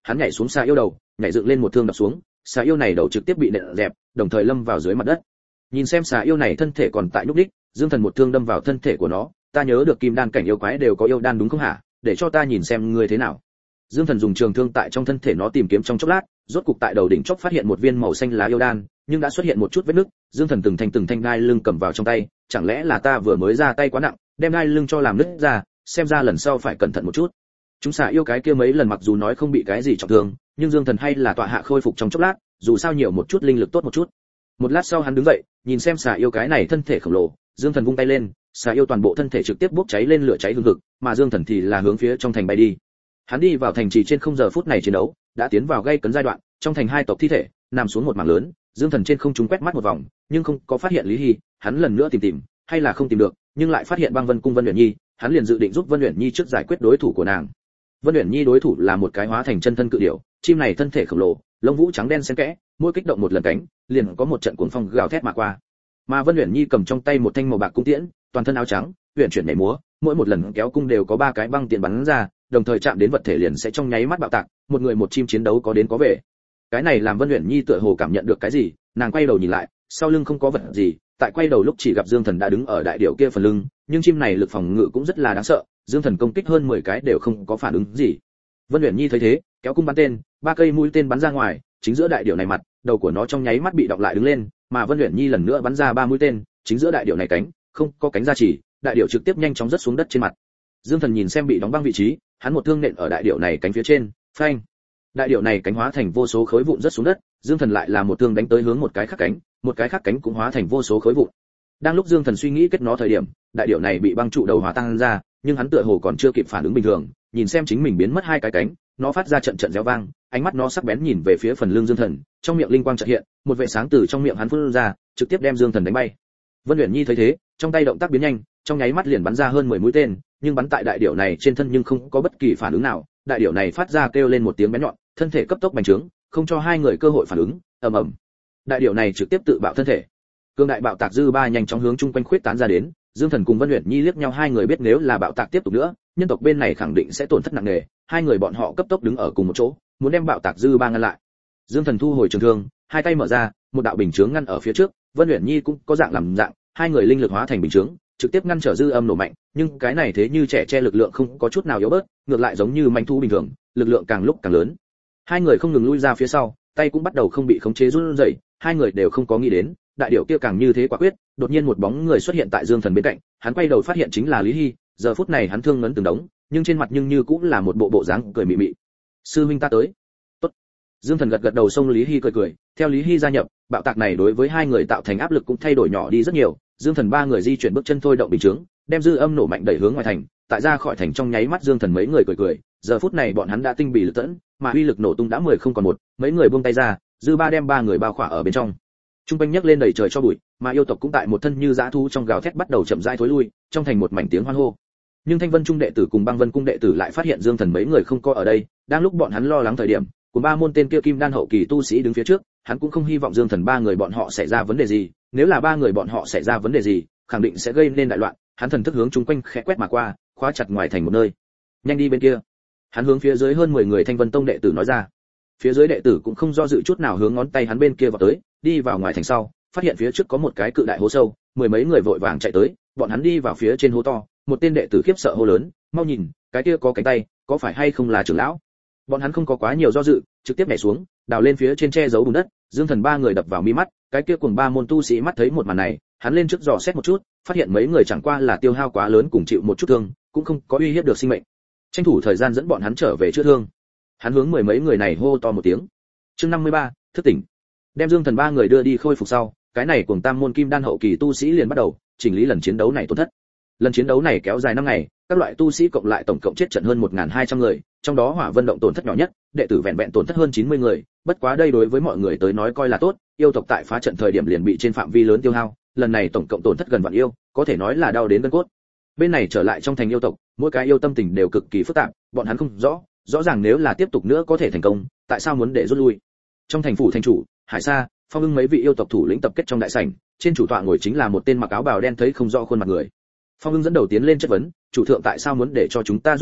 hắn nhảy xuống xà yêu đầu, nhảy dựng lên một thương đập xuống, xà yêu này đầu trực tiếp bị nện dẹp, đồng thời lâm vào dưới mặt đất. Nhìn xem xà yêu này thân thể còn tại nhúc đích, Dương Thần một thương đâm vào thân thể của nó, ta nhớ được kim đan cảnh yêu quái đều có yêu đan đúng không hả? Để cho ta nhìn xem ngươi thế nào. Dương Thần dùng trường thương tại trong thân thể nó tìm kiếm trong chốc lát, rốt cục tại đầu đỉnh chóp phát hiện một viên màu xanh lá yêu đan, nhưng đã xuất hiện một chút vết nứt. Dương Thần từng thanh từng thanh gai lưng cầm vào trong tay, chẳng lẽ là ta vừa mới ra tay quá nặng, đem gai lưng cho làm nứt ra, xem ra lần sau phải cẩn thận một chút. Chúng xà yêu cái kia mấy lần mặc dù nói không bị cái gì trọng thương, nhưng Dương Thần hay là tọa hạ khôi phục trong chốc lát, dù sao nhiều một chút linh lực tốt một chút. Một lát sau hắn đứng dậy, nhìn xem xà yêu cái này thân thể khổng lồ, Dương Thần vung tay lên, xà yêu toàn bộ thân thể trực tiếp bốc cháy lên lửa cháy hừng hực, mà Dương Thần thì là hướng phía trong thành bay đi. Hắn đi vào thành trì trên không giờ phút này chiến đấu đã tiến vào gây cấn giai đoạn, trong thành hai tộc thi thể nằm xuống một mảng lớn. Dương Thần trên không trung quét mắt một vòng, nhưng không có phát hiện Lý Hy. Hắn lần nữa tìm tìm, hay là không tìm được, nhưng lại phát hiện Băng Vân cung Vân Uyển Nhi. Hắn liền dự định giúp Vân Uyển Nhi trước giải quyết đối thủ của nàng. Vân Uyển Nhi đối thủ là một cái hóa thành chân thân cự điểu, chim này thân thể khổng lồ, lông vũ trắng đen xen kẽ, mỗi kích động một lần cánh, liền có một trận cuồng phong gào thét mà qua. Mà Vân Uyển Nhi cầm trong tay một thanh màu bạc cung tiễn, toàn thân áo trắng, huyền chuyển nhảy múa, mỗi một lần kéo cung đều có ba cái băng tiễn bắn ra, đồng thời chạm đến vật thể liền sẽ trong nháy mắt bạo tạc, một người một chim chiến đấu có đến có về. Cái này làm Vân Uyển Nhi tựa hồ cảm nhận được cái gì, nàng quay đầu nhìn lại, sau lưng không có vật gì, tại quay đầu lúc chỉ gặp Dương Thần đã đứng ở đại điểu kia phần lưng, nhưng chim này lực phòng ngự cũng rất là đáng sợ, Dương Thần công kích hơn mười cái đều không có phản ứng gì. Vân Uyển Nhi thấy thế, kéo cung bắn tên, ba cây mũi tên bắn ra ngoài, chính giữa đại điểu này mặt, đầu của nó trong nháy mắt bị đọng lại đứng lên, mà Vân Uyển Nhi lần nữa bắn ra ba mũi tên, chính giữa đại điểu này cánh, không có cánh ra chỉ, đại điểu trực tiếp nhanh chóng rớt xuống đất trên mặt. Dương Thần nhìn xem bị đóng băng vị trí, hắn một thương nện ở đại điểu này cánh phía trên, phanh. Đại điểu này cánh hóa thành vô số khối vụn rớt xuống đất, Dương Thần lại là một thương đánh tới hướng một cái khác cánh, một cái khác cánh cũng hóa thành vô số khối vụn. Đang lúc Dương Thần suy nghĩ kết nó thời điểm, đại điểu này bị băng trụ đầu hòa tan ra, nhưng hắn tựa hồ còn chưa kịp phản ứng bình thường, nhìn xem chính mình biến mất hai cái cánh, nó phát ra trận trận réo vang, ánh mắt nó sắc bén nhìn về phía phần lưng Dương Thần, trong miệng linh quang chợt hiện, một vệ sáng từ trong miệng hắn phun ra, trực tiếp đem Dương Thần đánh bay. Vân Uyển Nhi thấy thế, trong tay động tác biến nhanh, trong nháy mắt liền bắn ra hơn mười mũi tên, nhưng bắn tại đại điểu này trên thân nhưng không có bất kỳ phản ứng nào, đại điểu này phát ra kêu lên một tiếng bén nhọn, thân thể cấp tốc bành trướng, không cho hai người cơ hội phản ứng, ầm ầm. Đại điểu này trực tiếp tự bạo thân thể. Cương đại bạo tạc dư ba nhanh chóng hướng chung quanh khuyết tán ra đến, Dương Thần cùng Vân Uyển Nhi liếc nhau, hai người biết nếu là bạo tạc tiếp tục nữa, nhân tộc bên này khẳng định sẽ tổn thất nặng nề, hai người bọn họ cấp tốc đứng ở cùng một chỗ, muốn đem bạo tạc dư ba ngăn lại. Dương Thần thu hồi trường thương, hai tay mở ra, một đạo bình chướng ngăn ở phía trước, Vân Uyển Nhi cũng có dạng làm dạng, hai người linh lực hóa thành bình chướng, trực tiếp ngăn trở dư âm nổ mạnh, nhưng cái này thế như trẻ che lực lượng không có chút nào yếu bớt, ngược lại giống như manh thu bình thường, lực lượng càng lúc càng lớn. Hai người không ngừng lui ra phía sau, tay cũng bắt đầu không bị khống chế run rẩy, hai người đều không có nghĩ đến, đại điểu kia càng như thế quả quyết. Đột nhiên một bóng người xuất hiện tại Dương Thần bên cạnh, hắn quay đầu phát hiện chính là Lý Hy, giờ phút này hắn thương ngấn từng đống, nhưng trên mặt nhưng như cũng là một bộ bộ dáng cười mị mị. Sư huynh ta tới. Tốt. Dương Thần gật gật đầu, xông Lý Hy cười cười, theo Lý Hy gia nhập, bạo tạc này đối với hai người tạo thành áp lực cũng thay đổi nhỏ đi rất nhiều. Dương Thần ba người di chuyển bước chân thôi động bình chướng, đem dư âm nổ mạnh đẩy hướng ngoài thành, tại ra khỏi thành trong nháy mắt Dương Thần mấy người cười cười, giờ phút này bọn hắn đã tinh bị lực tẫn, mà uy lực nổ tung đã mười không còn một, mấy người buông tay ra, dư ba đem ba người bao khỏa ở bên trong. Trung quanh nhấc lên đầy trời cho bụi, mà yêu tộc cũng tại một thân như dã thú trong gào thét bắt đầu chậm rãi thối lui, trong thành một mảnh tiếng hoan hô. Nhưng Thanh Vân Trung đệ tử cùng Băng Vân cung đệ tử lại phát hiện Dương Thần mấy người không có ở đây, đang lúc bọn hắn lo lắng thời điểm, của ba môn tên kia kim đan hậu kỳ tu sĩ đứng phía trước, hắn cũng không hy vọng Dương Thần ba người bọn họ xảy ra vấn đề gì, nếu là ba người bọn họ xảy ra vấn đề gì, khẳng định sẽ gây nên đại loạn. Hắn thần thức hướng chúng quanh khẽ quét mà qua, khóa chặt ngoài thành một nơi. Nhanh đi bên kia. Hắn hướng phía dưới hơn mười người Thanh Vân Tông đệ tử nói ra. Phía dưới đệ tử cũng không do dự chút nào hướng ngón tay hắn bên kia vào tới, đi vào ngoài thành sau, phát hiện phía trước có một cái cự đại hố sâu, mười mấy người vội vàng chạy tới, bọn hắn đi vào phía trên hố to, một tên đệ tử khiếp sợ hô lớn, mau nhìn, cái kia có cánh tay, có phải hay không là trưởng lão? Bọn hắn không có quá nhiều do dự, trực tiếp nhảy xuống, đào lên phía trên che giấu bùn đất. Dương Thần ba người đập vào mi mắt, cái kia cùng ba môn tu sĩ mắt thấy một màn này, hắn lên trước dò xét một chút, phát hiện mấy người chẳng qua là tiêu hao quá lớn cùng chịu một chút thương, cũng không có uy hiếp được sinh mệnh. Tranh thủ thời gian dẫn bọn hắn trở về chữa thương. Hắn hướng mười mấy người này hô to một tiếng. Chương năm mươi ba, thức tỉnh. Đem Dương Thần ba người đưa đi khôi phục sau, cái này cùng tam môn kim đan hậu kỳ tu sĩ liền bắt đầu chỉnh lý lần chiến đấu này tổn thất. Lần chiến đấu này kéo dài năm ngày, các loại tu sĩ cộng lại tổng cộng chết trận hơn một nghìn hai trăm người, trong đó Hỏa Vân động tổn thất nhỏ nhất, đệ tử vẹn vẹn tổn thất hơn chín mươi người, bất quá đây đối với mọi người tới nói coi là tốt, yêu tộc tại phá trận thời điểm liền bị trên phạm vi lớn tiêu hao, lần này tổng cộng tổn thất gần vạn yêu, có thể nói là đau đến gân cốt. Bên này trở lại trong thành yêu tộc, mỗi cái yêu tâm tình đều cực kỳ phức tạp, bọn hắn không rõ, rõ ràng nếu là tiếp tục nữa có thể thành công, tại sao muốn để rút lui. Trong thành phủ thành chủ, Hải Sa, Phong Ưng mấy vị yêu tộc thủ lĩnh tập kết trong đại sảnh, trên chủ tọa ngồi chính là một tên mặc áo bào đen thấy không rõ khuôn mặt người. Phong Ưng dẫn đầu tiến lên chất vấn, chủ thượng tại sao muốn để cho chúng ta rút lui,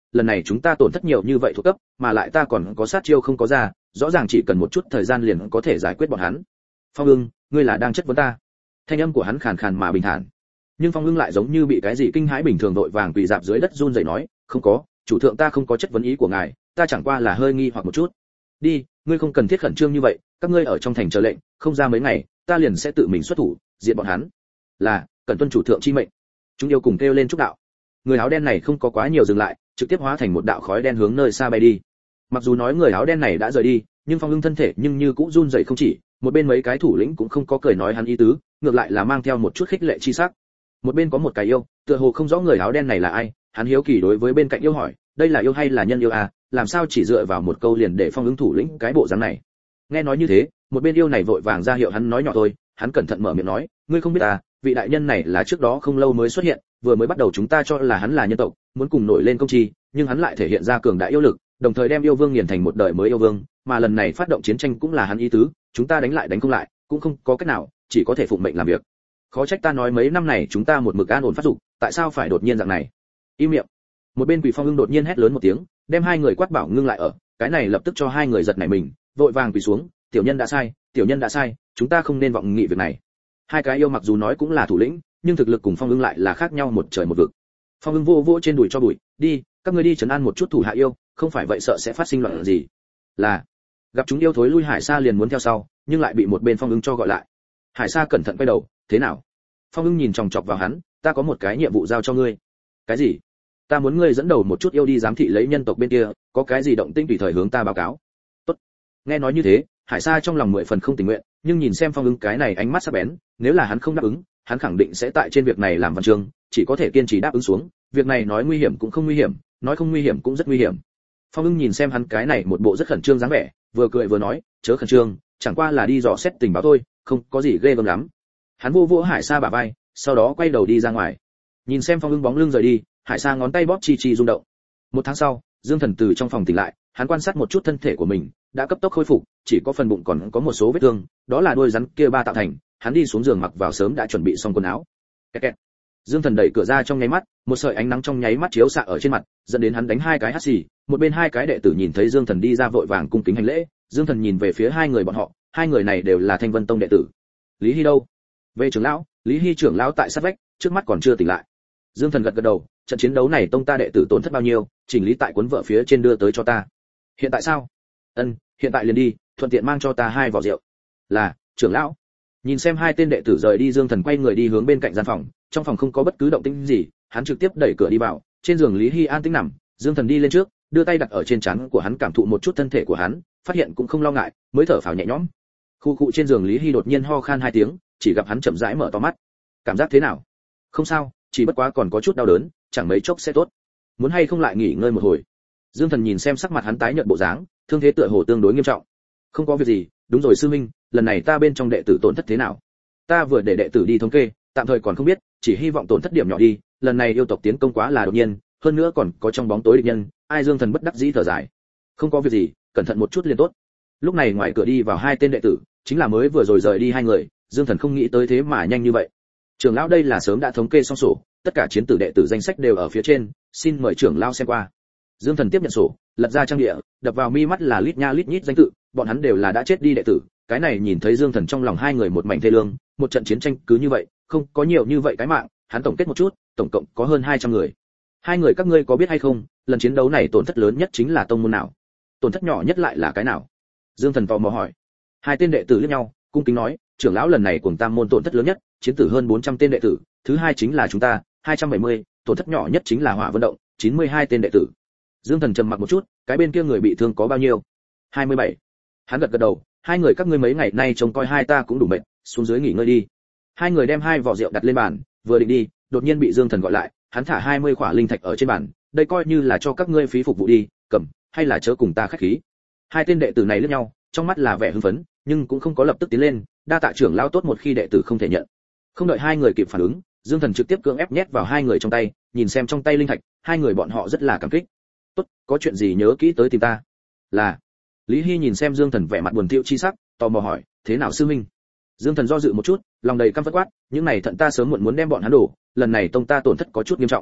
lần này chúng ta tổn thất nhiều như vậy thuộc cấp, mà lại ta còn có sát chiêu không có ra, rõ ràng chỉ cần một chút thời gian liền có thể giải quyết bọn hắn. Phong Ưng, ngươi là đang chất vấn ta? Thanh âm của hắn khàn khàn mà bình thản. Nhưng Phong Ưng lại giống như bị cái gì kinh hãi bình thường đội vàng quỳ dạp dưới đất run rẩy nói, không có, chủ thượng ta không có chất vấn ý của ngài, ta chẳng qua là hơi nghi hoặc một chút. Đi, ngươi không cần thiết khẩn trương như vậy, các ngươi ở trong thành chờ lệnh, không ra mấy ngày, ta liền sẽ tự mình xuất thủ, diệt bọn hắn. Là, cần tuân chủ thượng chi mệnh. Chúng yêu cùng kêu lên chúc đạo. Người áo đen này không có quá nhiều dừng lại, trực tiếp hóa thành một đạo khói đen hướng nơi xa bay đi. Mặc dù nói người áo đen này đã rời đi, nhưng Phong Ưng thân thể nhưng như cũng run rẩy không chỉ, một bên mấy cái thủ lĩnh cũng không có cười nói hắn ý tứ, ngược lại là mang theo một chút khích lệ chi sắc. Một bên có một cái yêu, tựa hồ không rõ người áo đen này là ai, hắn hiếu kỳ đối với bên cạnh yêu hỏi, đây là yêu hay là nhân yêu à, làm sao chỉ dựa vào một câu liền để Phong Ưng thủ lĩnh cái bộ dáng này. Nghe nói như thế, một bên yêu này vội vàng ra hiệu hắn nói nhỏ thôi, hắn cẩn thận mở miệng nói, ngươi không biết à, vị đại nhân này là trước đó không lâu mới xuất hiện, vừa mới bắt đầu chúng ta cho là hắn là nhân tộc, muốn cùng nổi lên công chi, nhưng hắn lại thể hiện ra cường đại yêu lực, đồng thời đem yêu vương nghiền thành một đời mới yêu vương, mà lần này phát động chiến tranh cũng là hắn ý tứ, chúng ta đánh lại đánh không lại, cũng không có cách nào, chỉ có thể phụng mệnh làm việc. Khó trách ta nói mấy năm này chúng ta một mực an ổn phát dục, tại sao phải đột nhiên dạng này? Im miệng. Một bên Quỷ Phong Ưng đột nhiên hét lớn một tiếng, đem hai người quát bảo ngưng lại ở, cái này lập tức cho hai người giật nảy mình, vội vàng quỳ xuống, tiểu nhân đã sai, tiểu nhân đã sai, chúng ta không nên vọng nghị việc này. Hai cái yêu mặc dù nói cũng là thủ lĩnh, nhưng thực lực cùng Phong Ưng lại là khác nhau một trời một vực. Phong Ưng vô vô trên đùi cho bụi, đi, các ngươi đi trấn an một chút thủ hạ yêu, không phải vậy sợ sẽ phát sinh loạn gì. Là. Gặp chúng yêu thối lui Hải Sa liền muốn theo sau, nhưng lại bị một bên Phong Ưng cho gọi lại. Hải Sa cẩn thận quay đầu, thế nào? Phong Ưng nhìn chòng chọc vào hắn, ta có một cái nhiệm vụ giao cho ngươi. Cái gì? Ta muốn ngươi dẫn đầu một chút yêu đi giám thị lấy nhân tộc bên kia, có cái gì động tĩnh tùy thời hướng ta báo cáo. Tốt. Nghe nói như thế, Hải Sa trong lòng mười phần không tình nguyện, nhưng nhìn xem Phong Ưng cái này ánh mắt sắc bén, nếu là hắn không đáp ứng, hắn khẳng định sẽ tại trên việc này làm văn chương, chỉ có thể kiên trì đáp ứng xuống, việc này nói nguy hiểm cũng không nguy hiểm, nói không nguy hiểm cũng rất nguy hiểm. Phong Ưng nhìn xem hắn cái này một bộ rất khẩn trương dáng vẻ, vừa cười vừa nói, chớ khẩn trương, chẳng qua là đi dò xét tình báo thôi, không có gì ghê gớm lắm. Hắn vô vỗ Hải Sa bả vai, sau đó quay đầu đi ra ngoài. Nhìn xem Phong Ưng bóng lưng rời đi, Hải Sa ngón tay bóp chi chi rung động. Một tháng sau, Dương Thần từ trong phòng tỉnh lại, hắn quan sát một chút thân thể của mình, đã cấp tốc khôi phục, chỉ có phần bụng còn có một số vết thương, đó là đuôi rắn kia ba tạo thành. Hắn đi xuống giường mặc vào sớm đã chuẩn bị xong quần áo. Kẹt kẹt. Dương Thần đẩy cửa ra trong nháy mắt, một sợi ánh nắng trong nháy mắt chiếu xạ ở trên mặt, dẫn đến hắn đánh hai cái hắt xì. Một bên hai cái đệ tử nhìn thấy Dương Thần đi ra vội vàng cung kính hành lễ. Dương Thần nhìn về phía hai người bọn họ, hai người này đều là Thanh Vân Tông đệ tử. Lý Hy đâu? Về trưởng lão, Lý Hy trưởng lão tại sát vách, trước mắt còn chưa tỉnh lại. Dương Thần gật gật đầu, trận chiến đấu này tông ta đệ tử tổn thất bao nhiêu, chỉnh lý tại cuốn vợ phía trên đưa tới cho ta. Hiện tại sao? Ân, hiện tại liền đi, thuận tiện mang cho ta hai vỏ rượu. Là, trưởng lão. Nhìn xem hai tên đệ tử rời đi, Dương Thần quay người đi hướng bên cạnh gian phòng, trong phòng không có bất cứ động tĩnh gì, hắn trực tiếp đẩy cửa đi vào, trên giường Lý Hy an tĩnh nằm, Dương Thần đi lên trước, đưa tay đặt ở trên trán của hắn cảm thụ một chút thân thể của hắn, phát hiện cũng không lo ngại, mới thở phào nhẹ nhõm. Khu cụ trên giường Lý Hy đột nhiên ho khan hai tiếng, chỉ gặp hắn chậm rãi mở to mắt. Cảm giác thế nào? Không sao, chỉ bất quá còn có chút đau đớn, chẳng mấy chốc sẽ tốt. Muốn hay không lại nghỉ ngơi một hồi? Dương Thần nhìn xem sắc mặt hắn tái nhợt bộ dáng, thương thế tựa hồ tương đối nghiêm trọng. Không có việc gì, đúng rồi sư minh, lần này ta bên trong đệ tử tổn thất thế nào? Ta vừa để đệ tử đi thống kê, tạm thời còn không biết, chỉ hy vọng tổn thất điểm nhỏ đi, lần này yêu tộc tiến công quá là đột nhiên, hơn nữa còn có trong bóng tối địch nhân, ai Dương Thần bất đắc dĩ thở dài. Không có việc gì, cẩn thận một chút liền tốt. Lúc này ngoài cửa đi vào hai tên đệ tử, chính là mới vừa rồi rời đi hai người, Dương Thần không nghĩ tới thế mà nhanh như vậy. Trưởng lão đây là sớm đã thống kê xong sổ, tất cả chiến tử đệ tử danh sách đều ở phía trên, xin mời trưởng lão xem qua. Dương Thần tiếp nhận sổ, lật ra trang địa, đập vào mi mắt là lít nha lít nhít danh tự, bọn hắn đều là đã chết đi đệ tử, cái này nhìn thấy Dương Thần trong lòng hai người một mảnh thê lương, một trận chiến tranh cứ như vậy, không có nhiều như vậy cái mạng, hắn tổng kết một chút, tổng cộng có hơn hai trăm người. Hai người các ngươi có biết hay không, lần chiến đấu này tổn thất lớn nhất chính là tông môn nào? Tổn thất nhỏ nhất lại là cái nào? Dương Thần tò mò hỏi. Hai tên đệ tử liếc nhau, cung kính nói, trưởng lão lần này cùng tam môn tổn thất lớn nhất, chiến tử hơn bốn trăm tên đệ tử, thứ hai chính là chúng ta, hai trăm bảy mươi, tổn thất nhỏ nhất chính là Hỏa Vận Động, chín mươi hai tên đệ tử. Dương Thần trầm mặc một chút, cái bên kia người bị thương có bao nhiêu? hai mươi bảy. Hắn gật gật đầu, hai người các ngươi mấy ngày nay trông coi hai ta cũng đủ mệt, xuống dưới nghỉ ngơi đi. Hai người đem hai vỏ rượu đặt lên bàn, vừa định đi, đột nhiên bị Dương Thần gọi lại, hắn thả hai mươi khỏa linh thạch ở trên bàn, đây coi như là cho các ngươi phí phục vụ đi, cầm, hay là chớ cùng ta khách khí. Hai tên đệ tử này liếc nhau, trong mắt là vẻ hưng phấn, nhưng cũng không có lập tức tiến lên, đa tạ trưởng lão tốt một khi đệ tử không thể nhận. Không đợi hai người kịp phản ứng, Dương Thần trực tiếp cưỡng ép nhét vào hai người trong tay, nhìn xem trong tay linh thạch, hai người bọn họ rất là cảm kích. Tốt, có chuyện gì nhớ kỹ tới tìm ta. Là. Lý Hy nhìn xem Dương Thần vẻ mặt buồn thiu chi sắc, tò mò hỏi, thế nào sư minh? Dương Thần do dự một chút, lòng đầy căm phẫn quát, những này thận ta sớm muộn muốn đem bọn hắn đổ, lần này tông ta tổn thất có chút nghiêm trọng.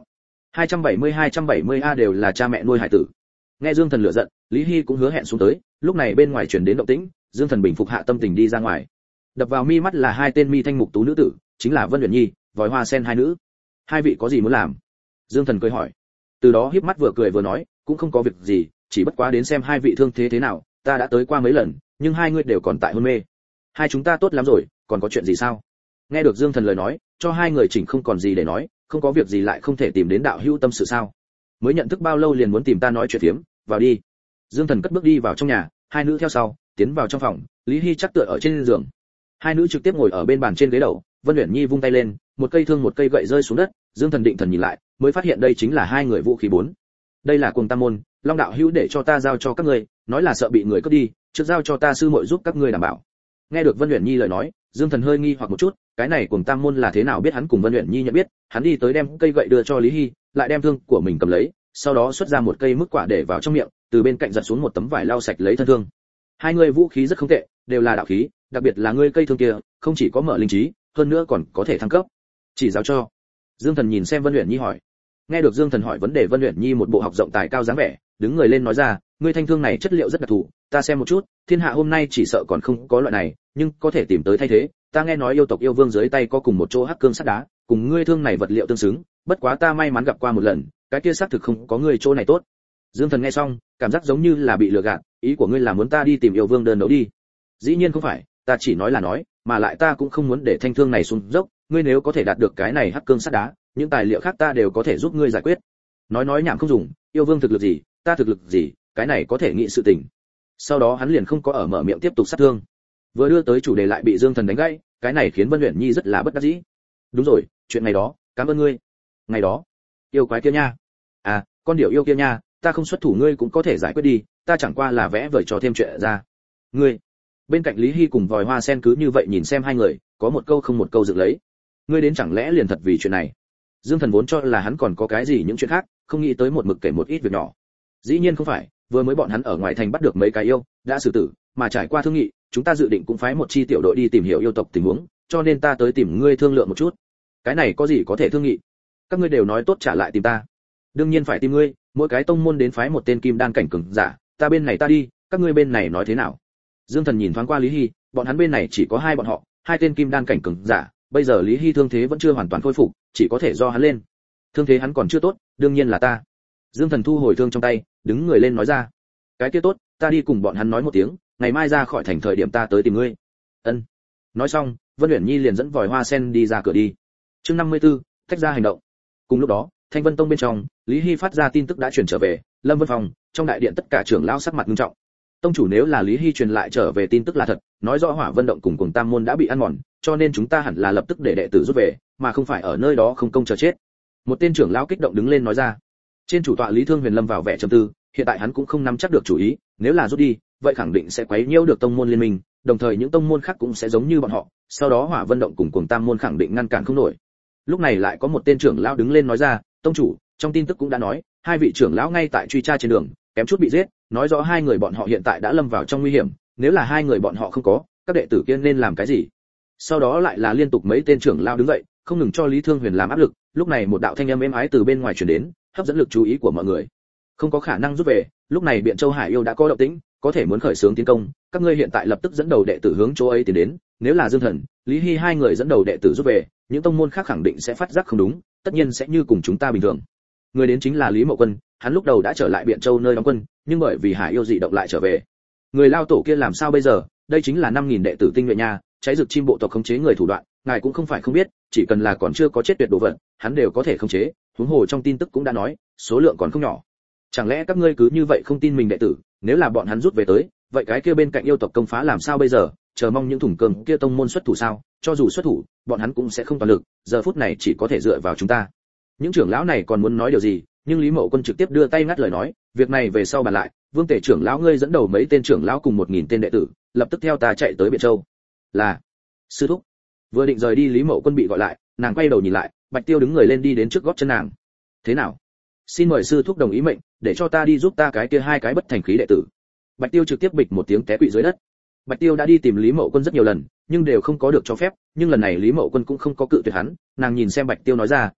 hai trăm bảy mươi hai trăm bảy mươi a đều là cha mẹ nuôi hải tử. Nghe Dương Thần lửa giận, Lý Hy cũng hứa hẹn xuống tới, lúc này bên ngoài truyền đến động tĩnh, Dương Thần bình phục hạ tâm tình đi ra ngoài. Đập vào mi mắt là hai tên mi thanh mục tú nữ tử, chính là Vân Uyển Nhi, Vòi Hoa Sen hai nữ. Hai vị có gì muốn làm? Dương Thần cười hỏi. Từ đó híp mắt vừa cười vừa nói, cũng không có việc gì, chỉ bất quá đến xem hai vị thương thế thế nào, ta đã tới qua mấy lần, nhưng hai người đều còn tại hôn mê. Hai chúng ta tốt lắm rồi, còn có chuyện gì sao? Nghe được Dương Thần lời nói, cho hai người chỉnh không còn gì để nói, không có việc gì lại không thể tìm đến đạo hữu tâm sự sao? Mới nhận thức bao lâu liền muốn tìm ta nói chuyện phiếm, vào đi. Dương Thần cất bước đi vào trong nhà, hai nữ theo sau, tiến vào trong phòng, Lý Hy chắc tựa ở trên giường. Hai nữ trực tiếp ngồi ở bên bàn trên ghế đầu, Vân Uyển Nhi vung tay lên, một cây thương một cây gậy rơi xuống đất, Dương Thần định thần nhìn lại, mới phát hiện đây chính là hai người vũ khí bốn. Đây là Cuồng Tam môn, Long đạo hữu để cho ta giao cho các ngươi, nói là sợ bị người cướp đi, trước giao cho ta sư muội giúp các ngươi đảm bảo. Nghe được Vân Uyển Nhi lời nói, Dương Thần hơi nghi hoặc một chút, cái này Cuồng Tam môn là thế nào biết hắn cùng Vân Uyển Nhi nhận biết, hắn đi tới đem cây gậy đưa cho Lý Hy, lại đem thương của mình cầm lấy, sau đó xuất ra một cây mức quả để vào trong miệng, từ bên cạnh giật xuống một tấm vải lau sạch lấy thân thương. Hai người vũ khí rất không tệ, đều là đạo khí, đặc biệt là ngươi cây thương kia, không chỉ có mở linh trí, hơn nữa còn có thể thăng cấp. Chỉ giáo cho. Dương Thần nhìn xem Vân Uyển Nhi hỏi. Nghe được Dương Thần hỏi vấn đề, Vân Uyển Nhi một bộ học rộng tài cao dáng vẻ, đứng người lên nói ra, ngươi thanh thương này chất liệu rất đặc thù, ta xem một chút, thiên hạ hôm nay chỉ sợ còn không có loại này, nhưng có thể tìm tới thay thế. Ta nghe nói yêu tộc yêu vương dưới tay có cùng một chỗ hắc cương sắt đá, cùng ngươi thương này vật liệu tương xứng, bất quá ta may mắn gặp qua một lần, cái kia xác thực không có ngươi chỗ này tốt. Dương Thần nghe xong, cảm giác giống như là bị lừa gạt, ý của ngươi là muốn ta đi tìm yêu vương đơn đấu đi? Dĩ nhiên không phải, ta chỉ nói là nói, mà lại ta cũng không muốn để thanh thương này xuống dốc, ngươi nếu có thể đạt được cái này hắc cương sắt đá, những tài liệu khác ta đều có thể giúp ngươi giải quyết. Nói nói nhảm không dùng, yêu vương thực lực gì, ta thực lực gì, cái này có thể nghĩ sự tình. Sau đó hắn liền không có ở mở miệng tiếp tục sát thương. Vừa đưa tới chủ đề lại bị Dương Thần đánh gãy, cái này khiến Vân Uyển Nhi rất là bất đắc dĩ. Đúng rồi, chuyện ngày đó, cảm ơn ngươi. Ngày đó, yêu quái kia nha. À, con điểu yêu kia nha, ta không xuất thủ ngươi cũng có thể giải quyết đi, ta chẳng qua là vẽ vời trò thêm chuyện ra. Ngươi. Bên cạnh Lý Hy cùng Vòi Hoa Sen cứ như vậy nhìn xem hai người, có một câu không một câu dựng lấy. Ngươi đến chẳng lẽ liền thật vì chuyện này? Dương Thần vốn cho là hắn còn có cái gì những chuyện khác, không nghĩ tới một mực kể một ít việc nhỏ. Dĩ nhiên không phải, vừa mới bọn hắn ở ngoài thành bắt được mấy cái yêu, đã xử tử, mà trải qua thương nghị, chúng ta dự định cũng phái một chi tiểu đội đi tìm hiểu yêu tộc tình huống, cho nên ta tới tìm ngươi thương lượng một chút. Cái này có gì có thể thương nghị? Các ngươi đều nói tốt trả lại tìm ta. Đương nhiên phải tìm ngươi, mỗi cái tông môn đến phái một tên kim đan cảnh cường giả, ta bên này ta đi, các ngươi bên này nói thế nào? Dương Thần nhìn thoáng qua Lý Hy, bọn hắn bên này chỉ có hai bọn họ, hai tên kim đan cảnh cường giả, bây giờ Lý Hy thương thế vẫn chưa hoàn toàn khôi phục, chỉ có thể do hắn lên. Thương thế hắn còn chưa tốt, đương nhiên là ta. Dương Thần thu hồi thương trong tay, đứng người lên nói ra, cái kia tốt, ta đi cùng bọn hắn nói một tiếng, ngày mai ra khỏi thành thời điểm ta tới tìm ngươi. Ân. Nói xong, Vân Uyển Nhi liền dẫn Vòi Hoa Sen đi ra cửa đi. Chương năm mươi tư, tách ra hành động. Cùng lúc đó, Thanh Vân Tông bên trong, Lý Hy phát ra tin tức đã truyền trở về, Lâm Vân Phòng, trong đại điện tất cả trưởng lão sắc mặt nghiêm trọng. Tông chủ, nếu là Lý Hy truyền lại trở về tin tức là thật, nói rõ Hỏa Vân động cùng Cuồng Tam môn đã bị ăn mòn, cho nên chúng ta hẳn là lập tức để đệ tử rút về, mà không phải ở nơi đó không công chờ chết. Một tên trưởng lão kích động đứng lên nói ra. Trên chủ tọa Lý Thương Huyền lâm vào vẻ trầm tư, hiện tại hắn cũng không nắm chắc được chủ ý, nếu là rút đi, vậy khẳng định sẽ quấy nhiễu được tông môn liên minh, đồng thời những tông môn khác cũng sẽ giống như bọn họ, sau đó Hỏa Vân động cùng Cuồng Tam môn khẳng định ngăn cản không nổi. Lúc này lại có một tên trưởng lão đứng lên nói ra, tông chủ, trong tin tức cũng đã nói, hai vị trưởng lão ngay tại truy tra trên đường, kém chút bị giết, nói rõ hai người bọn họ hiện tại đã lâm vào trong nguy hiểm, nếu là hai người bọn họ không có, các đệ tử kia nên làm cái gì? Sau đó lại là liên tục mấy tên trưởng lão đứng dậy, không ngừng cho Lý Thương Huyền làm áp lực, lúc này một đạo thanh âm êm ái từ bên ngoài truyền đến, hấp dẫn lực chú ý của mọi người. Không có khả năng rút về, lúc này Biện Châu Hải yêu đã có động tĩnh, có thể muốn khởi xướng tiến công, các ngươi hiện tại lập tức dẫn đầu đệ tử hướng chỗ ấy tiến đến, nếu là Dương Thần, Lý Hy hai người dẫn đầu đệ tử rút về, những tông môn khác khẳng định sẽ phát giác không đúng, tất nhiên sẽ như cùng chúng ta bình thường. Người đến chính là Lý Mậu Quân, hắn lúc đầu đã trở lại Biện Châu nơi đóng quân, nhưng bởi vì Hải yêu dị động lại trở về. Người lao tổ kia làm sao bây giờ? Đây chính là năm nghìn đệ tử tinh nhuệ nha, cháy rực chim bộ tộc khống chế người thủ đoạn, ngài cũng không phải không biết, chỉ cần là còn chưa có chết tuyệt đồ vật, hắn đều có thể khống chế, huống hồ trong tin tức cũng đã nói, số lượng còn không nhỏ. Chẳng lẽ các ngươi cứ như vậy không tin mình đệ tử, nếu là bọn hắn rút về tới, vậy cái kia bên cạnh yêu tộc công phá làm sao bây giờ? Chờ mong những thủng cơm kia tông môn xuất thủ sao? Cho dù xuất thủ, bọn hắn cũng sẽ không toàn lực, giờ phút này chỉ có thể dựa vào chúng ta. Những trưởng lão này còn muốn nói điều gì, nhưng Lý Mậu Quân trực tiếp đưa tay ngắt lời nói, việc này về sau bàn lại, Vương Tể trưởng lão ngươi dẫn đầu mấy tên trưởng lão cùng một nghìn tên đệ tử, lập tức theo ta chạy tới Biện Châu. Là sư thúc. Vừa định rời đi, Lý Mậu Quân bị gọi lại, nàng quay đầu nhìn lại, Bạch Tiêu đứng người lên đi đến trước gót chân nàng. Thế nào? Xin mời sư thúc đồng ý mệnh, để cho ta đi giúp ta cái kia hai cái bất thành khí đệ tử. Bạch Tiêu trực tiếp bịch một tiếng té quỵ dưới đất. Bạch Tiêu đã đi tìm Lý Mậu Quân rất nhiều lần, nhưng đều không có được cho phép, nhưng lần này Lý Mậu Quân cũng không có cự tuyệt hắn, nàng nhìn xem Bạch Tiêu nói ra,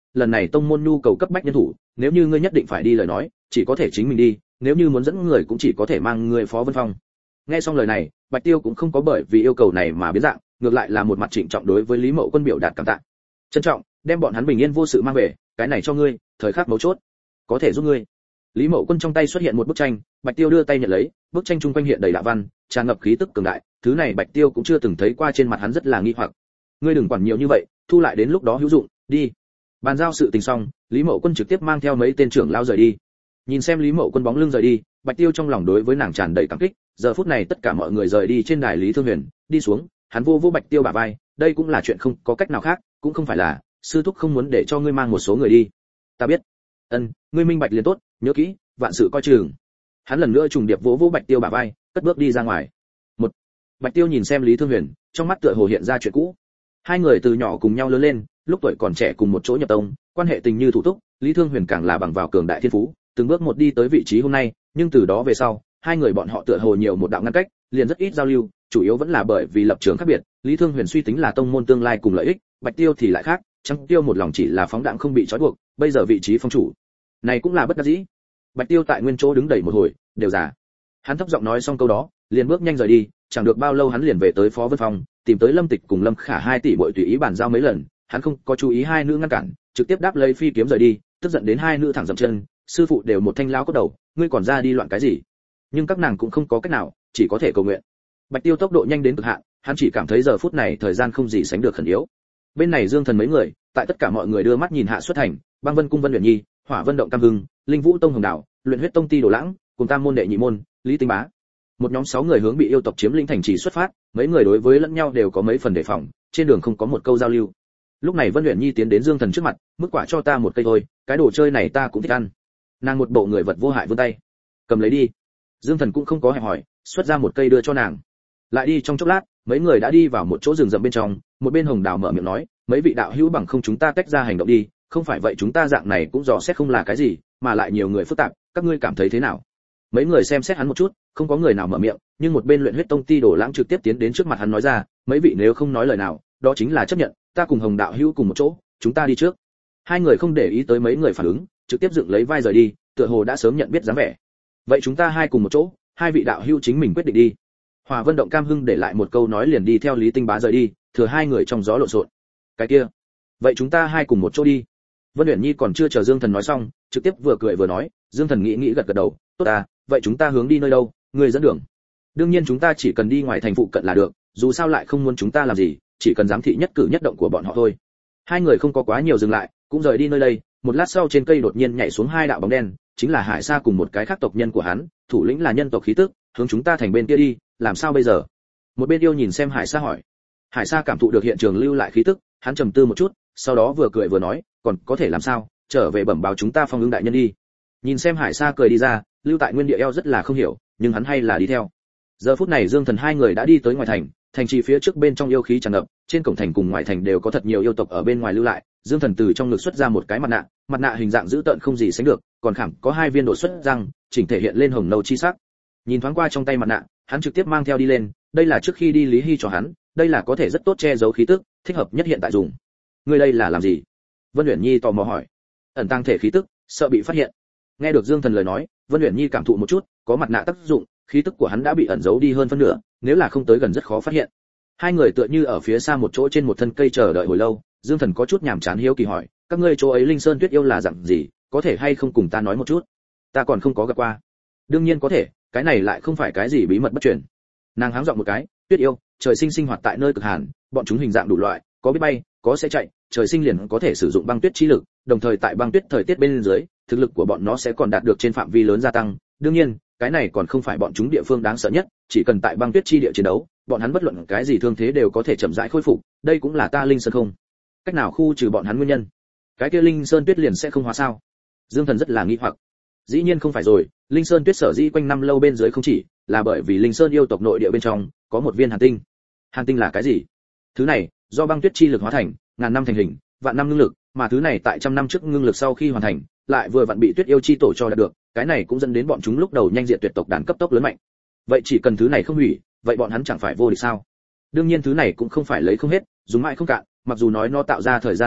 lần này tông môn nhu cầu cấp bách nhân thủ, nếu như ngươi nhất định phải đi lời nói, chỉ có thể chính mình đi, nếu như muốn dẫn người cũng chỉ có thể mang người Phó Vân Phong. Nghe xong lời này, Bạch Tiêu cũng không có bởi vì yêu cầu này mà biến dạng, ngược lại là một mặt trịnh trọng đối với Lý Mậu Quân biểu đạt cảm tạ. Trân trọng, đem bọn hắn bình yên vô sự mang về, cái này cho ngươi, thời khắc mấu chốt, có thể giúp ngươi. Lý Mậu Quân trong tay xuất hiện một bức tranh, Bạch Tiêu đưa tay nhận lấy, bức tranh chung quanh hiện đầy lạ văn, tràn ngập khí tức cường đại, thứ này Bạch Tiêu cũng chưa từng thấy qua, trên mặt hắn rất là nghi hoặc. Ngươi đừng quản nhiều như vậy, thu lại đến lúc đó hữu dụng, đi. Bàn giao sự tình xong, Lý Mậu Quân trực tiếp mang theo mấy tên trưởng lao rời đi. Nhìn xem Lý Mậu Quân bóng lưng rời đi, Bạch Tiêu trong lòng đối với nàng tràn đầy cảm kích, giờ phút này tất cả mọi người rời đi trên đài Lý Thương Huyền, đi xuống, hắn vô vô Bạch Tiêu bả vai, đây cũng là chuyện không có cách nào khác, cũng không phải là sư thúc không muốn để cho ngươi mang một số người đi. Ta biết. Ân, ngươi minh bạch liền tốt, nhớ kỹ, vạn sự coi chừng. Hắn lần nữa trùng điệp vỗ vỗ Bạch Tiêu bả vai, cất bước đi ra ngoài. Một. Bạch Tiêu nhìn xem Lý Thương Huyền, trong mắt tựa hồ hiện ra chuyện cũ. Hai người từ nhỏ cùng nhau lớn lên, lúc tuổi còn trẻ cùng một chỗ nhập tông, quan hệ tình như thủ túc, Lý Thương Huyền càng là bằng vào cường đại thiên phú, từng bước một đi tới vị trí hôm nay, nhưng từ đó về sau, hai người bọn họ tựa hồ nhiều một đạo ngăn cách, liền rất ít giao lưu, chủ yếu vẫn là bởi vì lập trường khác biệt, Lý Thương Huyền suy tính là tông môn tương lai cùng lợi ích, Bạch Tiêu thì lại khác, Trăng Tiêu một lòng chỉ là phóng đãng không bị trói buộc, bây giờ vị trí phong chủ, này cũng là bất đắc dĩ. Bạch Tiêu tại nguyên chỗ đứng đẩy một hồi, đều già. Hắn thấp giọng nói xong câu đó, liền bước nhanh rời đi, chẳng được bao lâu hắn liền về tới Phó Vân Phong, tìm tới Lâm Tịch cùng Lâm Khả hai tỷ muội tùy ý bàn giao mấy lần, hắn không có chú ý hai nữ ngăn cản, trực tiếp đáp lấy phi kiếm rời đi, tức giận đến hai nữ thẳng dậm chân, sư phụ đều một thanh lão cốt đầu, ngươi còn ra đi loạn cái gì? Nhưng các nàng cũng không có cách nào, chỉ có thể cầu nguyện. Bạch Tiêu tốc độ nhanh đến cực hạn, hắn chỉ cảm thấy giờ phút này thời gian không gì sánh được khẩn yếu. Bên này Dương Thần mấy người, tại tất cả mọi người đưa mắt nhìn hạ xuất thành, Băng Vân cung Vân Uyển Nhi, Hỏa Vân động Cam Hưng, Linh Vũ tông Hồng Đảo, Luyện Huyết tông Ti Đồ Lãng, cùng Tam môn đệ nhị môn, Lý Tinh Bá. Một nhóm sáu người hướng bị yêu tộc chiếm lĩnh thành trì xuất phát, mấy người đối với lẫn nhau đều có mấy phần đề phòng, trên đường không có một câu giao lưu. Lúc này Vân Uyển Nhi tiến đến Dương Thần trước mặt, mức quả cho ta một cây thôi, cái đồ chơi này ta cũng thích ăn. Nàng một bộ người vật vô hại vươn tay, cầm lấy đi. Dương Thần cũng không có hẹn hỏi, xuất ra một cây đưa cho nàng. Lại đi trong chốc lát, mấy người đã đi vào một chỗ rừng rậm bên trong, một bên Hồng Đào mở miệng nói, mấy vị đạo hữu bằng không chúng ta tách ra hành động đi, không phải vậy chúng ta dạng này cũng dò xét không là cái gì, mà lại nhiều người phức tạp, các ngươi cảm thấy thế nào? Mấy người xem xét hắn một chút, không có người nào mở miệng, nhưng một bên Luyện Huyết tông Ti Đồ Lãng trực tiếp tiến đến trước mặt hắn nói ra, mấy vị nếu không nói lời nào, đó chính là chấp nhận, ta cùng Hồng đạo hữu cùng một chỗ, chúng ta đi trước. Hai người không để ý tới mấy người phản ứng, trực tiếp dựng lấy vai rời đi, tựa hồ đã sớm nhận biết dáng vẻ. Vậy chúng ta hai cùng một chỗ, hai vị đạo hữu chính mình quyết định đi. Hòa Vân động Cam Hưng để lại một câu nói liền đi theo Lý Tinh Bá rời đi, thừa hai người trong gió lộn xộn. Cái kia, vậy chúng ta hai cùng một chỗ đi. Vân Uyển Nhi còn chưa chờ Dương Thần nói xong, trực tiếp vừa cười vừa nói, Dương Thần nghĩ nghĩ gật gật đầu, tốt à, vậy chúng ta hướng đi nơi đâu, người dẫn đường. Đương nhiên chúng ta chỉ cần đi ngoài thành phụ cận là được, dù sao lại không muốn chúng ta làm gì, chỉ cần giám thị nhất cử nhất động của bọn họ thôi. Hai người không có quá nhiều dừng lại, cũng rời đi nơi đây. Một lát sau trên cây đột nhiên nhảy xuống hai đạo bóng đen, chính là Hải Sa cùng một cái khác tộc nhân của hắn, thủ lĩnh là nhân tộc khí tức, hướng chúng ta thành bên kia đi, làm sao bây giờ? Một bên yêu nhìn xem Hải Sa hỏi. Hải Sa cảm thụ được hiện trường lưu lại khí tức, hắn trầm tư một chút, sau đó vừa cười vừa nói, còn có thể làm sao, trở về bẩm báo chúng ta Phong Ưng đại nhân đi. Nhìn xem Hải Sa cười đi ra, lưu tại nguyên địa eo rất là không hiểu, nhưng hắn hay là đi theo. Giờ phút này Dương Thần hai người đã đi tới ngoài thành, thành trì phía trước bên trong yêu khí tràn ngập, trên cổng thành cùng ngoài thành đều có thật nhiều yêu tộc ở bên ngoài lưu lại. Dương Thần từ trong ngực xuất ra một cái mặt nạ, mặt nạ hình dạng dữ tợn không gì sánh được, còn khảm có hai viên đột xuất răng, chỉnh thể hiện lên hồng nâu chi sắc. Nhìn thoáng qua trong tay mặt nạ, hắn trực tiếp mang theo đi lên, đây là trước khi đi Lý Hy cho hắn, đây là có thể rất tốt che giấu khí tức, thích hợp nhất hiện tại dùng. Ngươi đây là làm gì? Vân Uyển Nhi tò mò hỏi. Ẩn tăng thể khí tức, sợ bị phát hiện. Nghe được Dương Thần lời nói, Vân Uyển Nhi cảm thụ một chút, có mặt nạ tác dụng, khí tức của hắn đã bị ẩn giấu đi hơn phân nửa, nếu là không tới gần rất khó phát hiện. Hai người tựa như ở phía xa một chỗ trên một thân cây chờ đợi hồi lâu, Dương Thần có chút nhàm chán hiếu kỳ hỏi, các ngươi chỗ ấy Linh Sơn Tuyết yêu là dạng gì, có thể hay không cùng ta nói một chút? Ta còn không có gặp qua. Đương nhiên có thể, cái này lại không phải cái gì bí mật bất truyền. Nàng háng giọng một cái, Tuyết yêu, trời sinh sinh hoạt tại nơi cực hàn, bọn chúng hình dạng đủ loại, có biết bay, có sẽ chạy, trời sinh liền có thể sử dụng băng tuyết chi lực, đồng thời tại băng tuyết thời tiết bên dưới, thực lực của bọn nó sẽ còn đạt được trên phạm vi lớn gia tăng. Đương nhiên, cái này còn không phải bọn chúng địa phương đáng sợ nhất, chỉ cần tại băng tuyết chi địa chiến đấu, bọn hắn bất luận cái gì thương thế đều có thể chậm rãi khôi phục, đây cũng là ta Linh Sơn không cách nào khu trừ bọn hắn nguyên nhân. Cái kia Linh Sơn Tuyết liền sẽ không hóa sao? Dương Thần rất là nghi hoặc. Dĩ nhiên không phải rồi, Linh Sơn Tuyết sở dĩ quanh năm lâu bên dưới không chỉ là bởi vì Linh Sơn yêu tộc nội địa bên trong có một viên hàn tinh. Hàn tinh là cái gì? Thứ này do băng tuyết chi lực hóa thành, ngàn năm thành hình, vạn năm ngưng lực, mà thứ này tại trăm năm trước ngưng lực sau khi hoàn thành, lại vừa vặn bị Tuyết yêu chi tổ cho đạt được, cái này cũng dẫn đến bọn chúng lúc đầu nhanh diệt tuyệt tộc đàn cấp tốc lớn mạnh. Vậy chỉ cần thứ này không hủy, vậy bọn hắn chẳng phải vô địch sao? Đương nhiên thứ này cũng không phải lấy không hết, dùng mãi không cạn, mặc dù nói nó tạo ra thời gian thật lâu,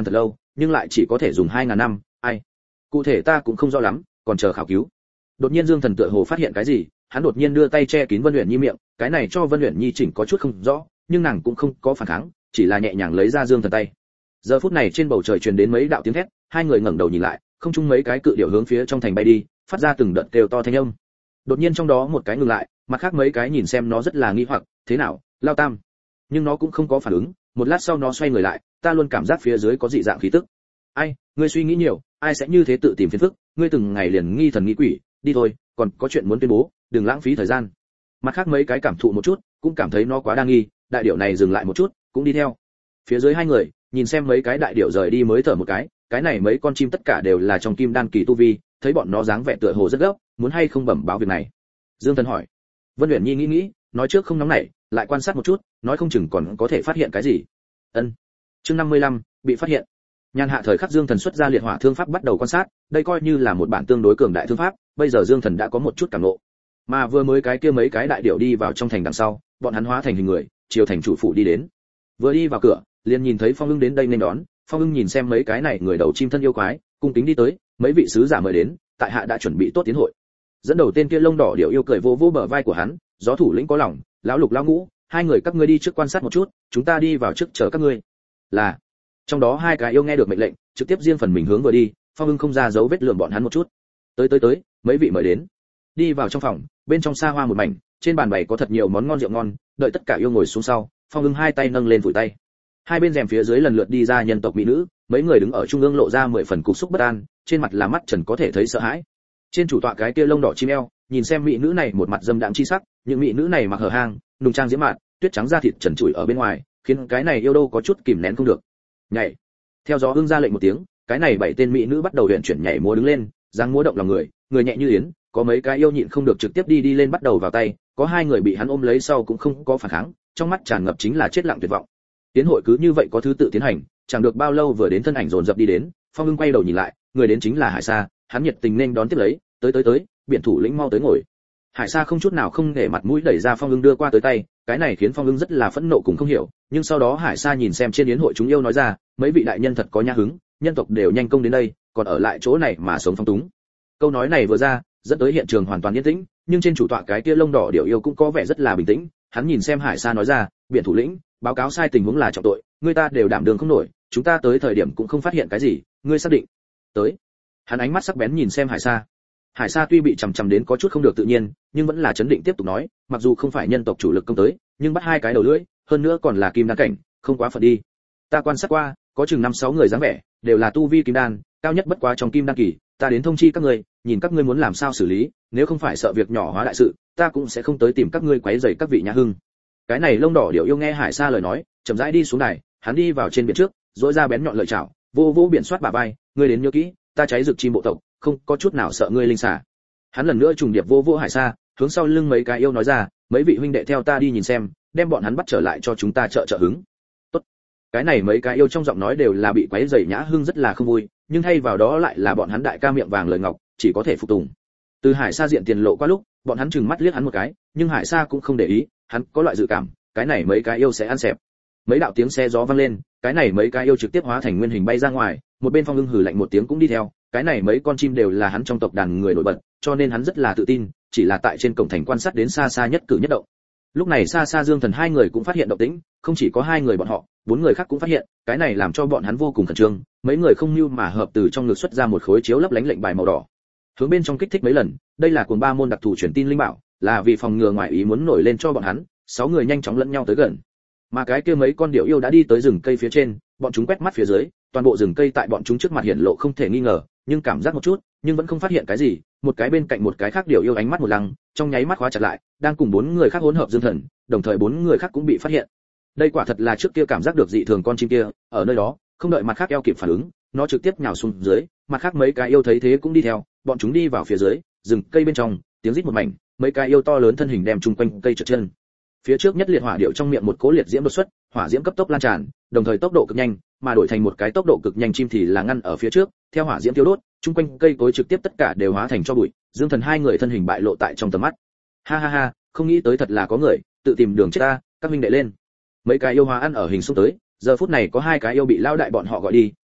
nhưng lại chỉ có thể dùng hai ngàn năm, ai cụ thể ta cũng không rõ lắm, còn chờ khảo cứu. Đột nhiên Dương Thần tựa hồ phát hiện cái gì, hắn đột nhiên đưa tay che kín Vân Uyển Nhi miệng, cái này cho Vân Uyển Nhi chỉnh có chút không rõ, nhưng nàng cũng không có phản kháng, chỉ là nhẹ nhàng lấy ra Dương Thần tay. Giờ phút này trên bầu trời truyền đến mấy đạo tiếng thét, hai người ngẩng đầu nhìn lại, không trung mấy cái cự điểu hướng phía trong thành bay đi, phát ra từng đợt kêu to thanh âm. Đột nhiên trong đó một cái ngừng lại, mặt khác mấy cái nhìn xem nó rất là nghi hoặc, thế nào, Lao Tam? Nhưng nó cũng không có phản ứng, một lát sau nó xoay người lại, ta luôn cảm giác phía dưới có dị dạng khí tức. Ai, ngươi suy nghĩ nhiều, ai sẽ như thế tự tìm phiền phức, ngươi từng ngày liền nghi thần nghi quỷ, đi thôi, còn có chuyện muốn tuyên bố, đừng lãng phí thời gian. Mặt khác mấy cái cảm thụ một chút, cũng cảm thấy nó quá đa nghi, đại điểu này dừng lại một chút, cũng đi theo. Phía dưới hai người, nhìn xem mấy cái đại điểu rời đi mới thở một cái, cái này mấy con chim tất cả đều là trong kim đan kỳ tu vi, thấy bọn nó dáng vẻ tựa hồ rất gấp, muốn hay không bẩm báo việc này. Dương Thần hỏi. Vân Uyển Nhi nghĩ nghĩ, nói trước không nóng nảy, lại quan sát một chút, nói không chừng còn có thể phát hiện cái gì. Ân. Chương năm mươi lăm, bị phát hiện. Nhàn hạ thời khắc Dương Thần xuất ra liệt hỏa thương pháp bắt đầu quan sát, đây coi như là một bản tương đối cường đại thương pháp, bây giờ Dương Thần đã có một chút cảm ngộ. Mà vừa mới cái kia mấy cái đại điểu đi vào trong thành đằng sau, bọn hắn hóa thành hình người, chiều thành chủ phủ đi đến. Vừa đi vào cửa, liền nhìn thấy Phong Ưng đến đây nên đón, Phong Ưng nhìn xem mấy cái này người đầu chim thân yêu quái, cung kính đi tới, mấy vị sứ giả mời đến, tại hạ đã chuẩn bị tốt tiến hội. Dẫn đầu tên kia lông đỏ điểu yêu cười vô vô bờ vai của hắn, gió thủ lĩnh có lòng, lão lục lão ngũ, hai người các ngươi đi trước quan sát một chút, chúng ta đi vào trước chờ các ngươi. Là. Trong đó hai cái yêu nghe được mệnh lệnh, trực tiếp riêng phần mình hướng vừa đi, Phong Ưng không ra dấu vết lườm bọn hắn một chút. Tới tới tới, mấy vị mời đến. Đi vào trong phòng, bên trong xa hoa một mảnh, trên bàn bày có thật nhiều món ngon rượu ngon, đợi tất cả yêu ngồi xuống sau, Phong Ưng hai tay nâng lên vùi tay. Hai bên rèm phía dưới lần lượt đi ra nhân tộc mỹ nữ, mấy người đứng ở trung ương lộ ra mười phần cục xúc bất an, trên mặt là mắt trần có thể thấy sợ hãi. Trên chủ tọa cái kia lông đỏ chim eo, nhìn xem mỹ nữ này một mặt dâm đãng chi sắc, những mỹ nữ này mặc hở hang, nùng trang diễm mạn, tuyết trắng da thịt trần trụi ở bên ngoài, khiến cái này yêu đâu có chút kìm nén không được. Nhảy. Theo gió ưng ra lệnh một tiếng, cái này bảy tên mỹ nữ bắt đầu huyền chuyển nhảy múa đứng lên, dáng múa động lòng người, người nhẹ như yến, có mấy cái yêu nhịn không được trực tiếp đi đi lên bắt đầu vào tay, có hai người bị hắn ôm lấy sau cũng không có phản kháng, trong mắt tràn ngập chính là chết lặng tuyệt vọng. Tiến hội cứ như vậy có thứ tự tiến hành, chẳng được bao lâu vừa đến thân ảnh dồn dập đi đến, Phong Ưng quay đầu nhìn lại, người đến chính là Hải Sa, hắn nhiệt tình nên đón tiếp lấy, tới tới tới, biển thủ lĩnh mau tới ngồi. Hải Sa không chút nào không để mặt mũi đẩy ra Phong Ưng đưa qua tới tay, cái này khiến Phong Ưng rất là phẫn nộ cùng không hiểu, nhưng sau đó Hải Sa nhìn xem trên yến hội chúng yêu nói ra, mấy vị đại nhân thật có nhã hứng, nhân tộc đều nhanh công đến đây, còn ở lại chỗ này mà sống phong túng. Câu nói này vừa ra, dẫn tới hiện trường hoàn toàn yên tĩnh, nhưng trên chủ tọa cái kia lông đỏ điểu yêu cũng có vẻ rất là bình tĩnh, hắn nhìn xem Hải Sa nói ra, biển thủ lĩnh, báo cáo sai tình huống là trọng tội, người ta đều đảm đường không nổi, chúng ta tới thời điểm cũng không phát hiện cái gì, ngươi xác định? Tới. Hắn ánh mắt sắc bén nhìn xem Hải Sa. Hải Sa tuy bị chằm chằm đến có chút không được tự nhiên, nhưng vẫn là chấn định tiếp tục nói, mặc dù không phải nhân tộc chủ lực công tới, nhưng bắt hai cái đầu lưỡi, hơn nữa còn là kim đan cảnh, không quá phận đi. Ta quan sát qua, có chừng năm sáu người dáng vẻ, đều là tu vi kim đan, cao nhất bất quá trong kim đan kỳ, ta đến thông chi các ngươi, nhìn các ngươi muốn làm sao xử lý, nếu không phải sợ việc nhỏ hóa đại sự, ta cũng sẽ không tới tìm các ngươi quấy rầy các vị nhã hưng. Cái này lông đỏ điểu yêu nghe Hải Sa lời nói, chậm rãi đi xuống đài, hắn đi vào trên biển trước, rỗi ra bén nhọn lợi chảo, vô vô biển xoát bả vai, ngươi đến nhớ kỹ, ta cháy rực chim bộ tộc, không có chút nào sợ ngươi linh xả. Hắn lần nữa trùng điệp vô vô Hải Sa, hướng sau lưng mấy cái yêu nói ra, mấy vị huynh đệ theo ta đi nhìn xem, đem bọn hắn bắt trở lại cho chúng ta trợ trợ hứng. Tốt. Cái này mấy cái yêu trong giọng nói đều là bị quấy rầy nhã hưng rất là không vui, nhưng thay vào đó lại là bọn hắn đại ca miệng vàng lời ngọc, chỉ có thể phục tùng. Từ Hải Sa diện tiền lộ qua lúc, bọn hắn chừng mắt liếc hắn một cái, nhưng Hải Sa cũng không để ý, hắn có loại dự cảm, cái này mấy cái yêu sẽ ăn xẹp. Mấy đạo tiếng xe gió vang lên, cái này mấy cái yêu trực tiếp hóa thành nguyên hình bay ra ngoài, một bên Phong Ưng hừ lạnh một tiếng cũng đi theo, cái này mấy con chim đều là hắn trong tộc đàn người nổi bật, cho nên hắn rất là tự tin, chỉ là tại trên cổng thành quan sát đến xa xa nhất cử nhất động. Lúc này xa xa Dương Thần hai người cũng phát hiện động tĩnh, không chỉ có hai người bọn họ, bốn người khác cũng phát hiện, cái này làm cho bọn hắn vô cùng khẩn trương, mấy người không lưu mà hợp từ trong ngực xuất ra một khối chiếu lấp lánh lệnh bài màu đỏ. Hướng bên trong kích thích mấy lần, đây là cuồng ba môn đặc thù truyền tin linh bảo, là vì phòng ngừa ngoại ý muốn nổi lên cho bọn hắn, sáu người nhanh chóng lẫn nhau tới gần. Mà cái kia mấy con điểu yêu đã đi tới rừng cây phía trên, bọn chúng quét mắt phía dưới, toàn bộ rừng cây tại bọn chúng trước mặt hiện lộ không thể nghi ngờ, nhưng cảm giác một chút, nhưng vẫn không phát hiện cái gì, một cái bên cạnh một cái khác điểu yêu ánh mắt một lăng, trong nháy mắt khóa chặt lại, đang cùng bốn người khác hỗn hợp Dương Thần, đồng thời bốn người khác cũng bị phát hiện. Đây quả thật là trước kia cảm giác được dị thường con chim kia, ở nơi đó, không đợi mặt khác eo kịp phản ứng, nó trực tiếp nhào xuống dưới, mặt khác mấy cái yêu thấy thế cũng đi theo, bọn chúng đi vào phía dưới, rừng cây bên trong, tiếng rít một mảnh, mấy cái yêu to lớn thân hình đem chung quanh cây trượt chân. Phía trước nhất liệt hỏa điệu trong miệng một cỗ liệt diễm đột xuất, hỏa diễm cấp tốc lan tràn, đồng thời tốc độ cực nhanh, mà đổi thành một cái tốc độ cực nhanh chim thì là ngăn ở phía trước, theo hỏa diễm tiêu đốt, chung quanh cây cối trực tiếp tất cả đều hóa thành tro bụi, Dương Thần hai người thân hình bại lộ tại trong tầm mắt. Ha ha ha, không nghĩ tới thật là có người tự tìm đường chết ta, các huynh đệ lên. Mấy cái yêu hóa ăn ở hình xung tới, giờ phút này có hai cái yêu bị lao đại bọn họ gọi đi,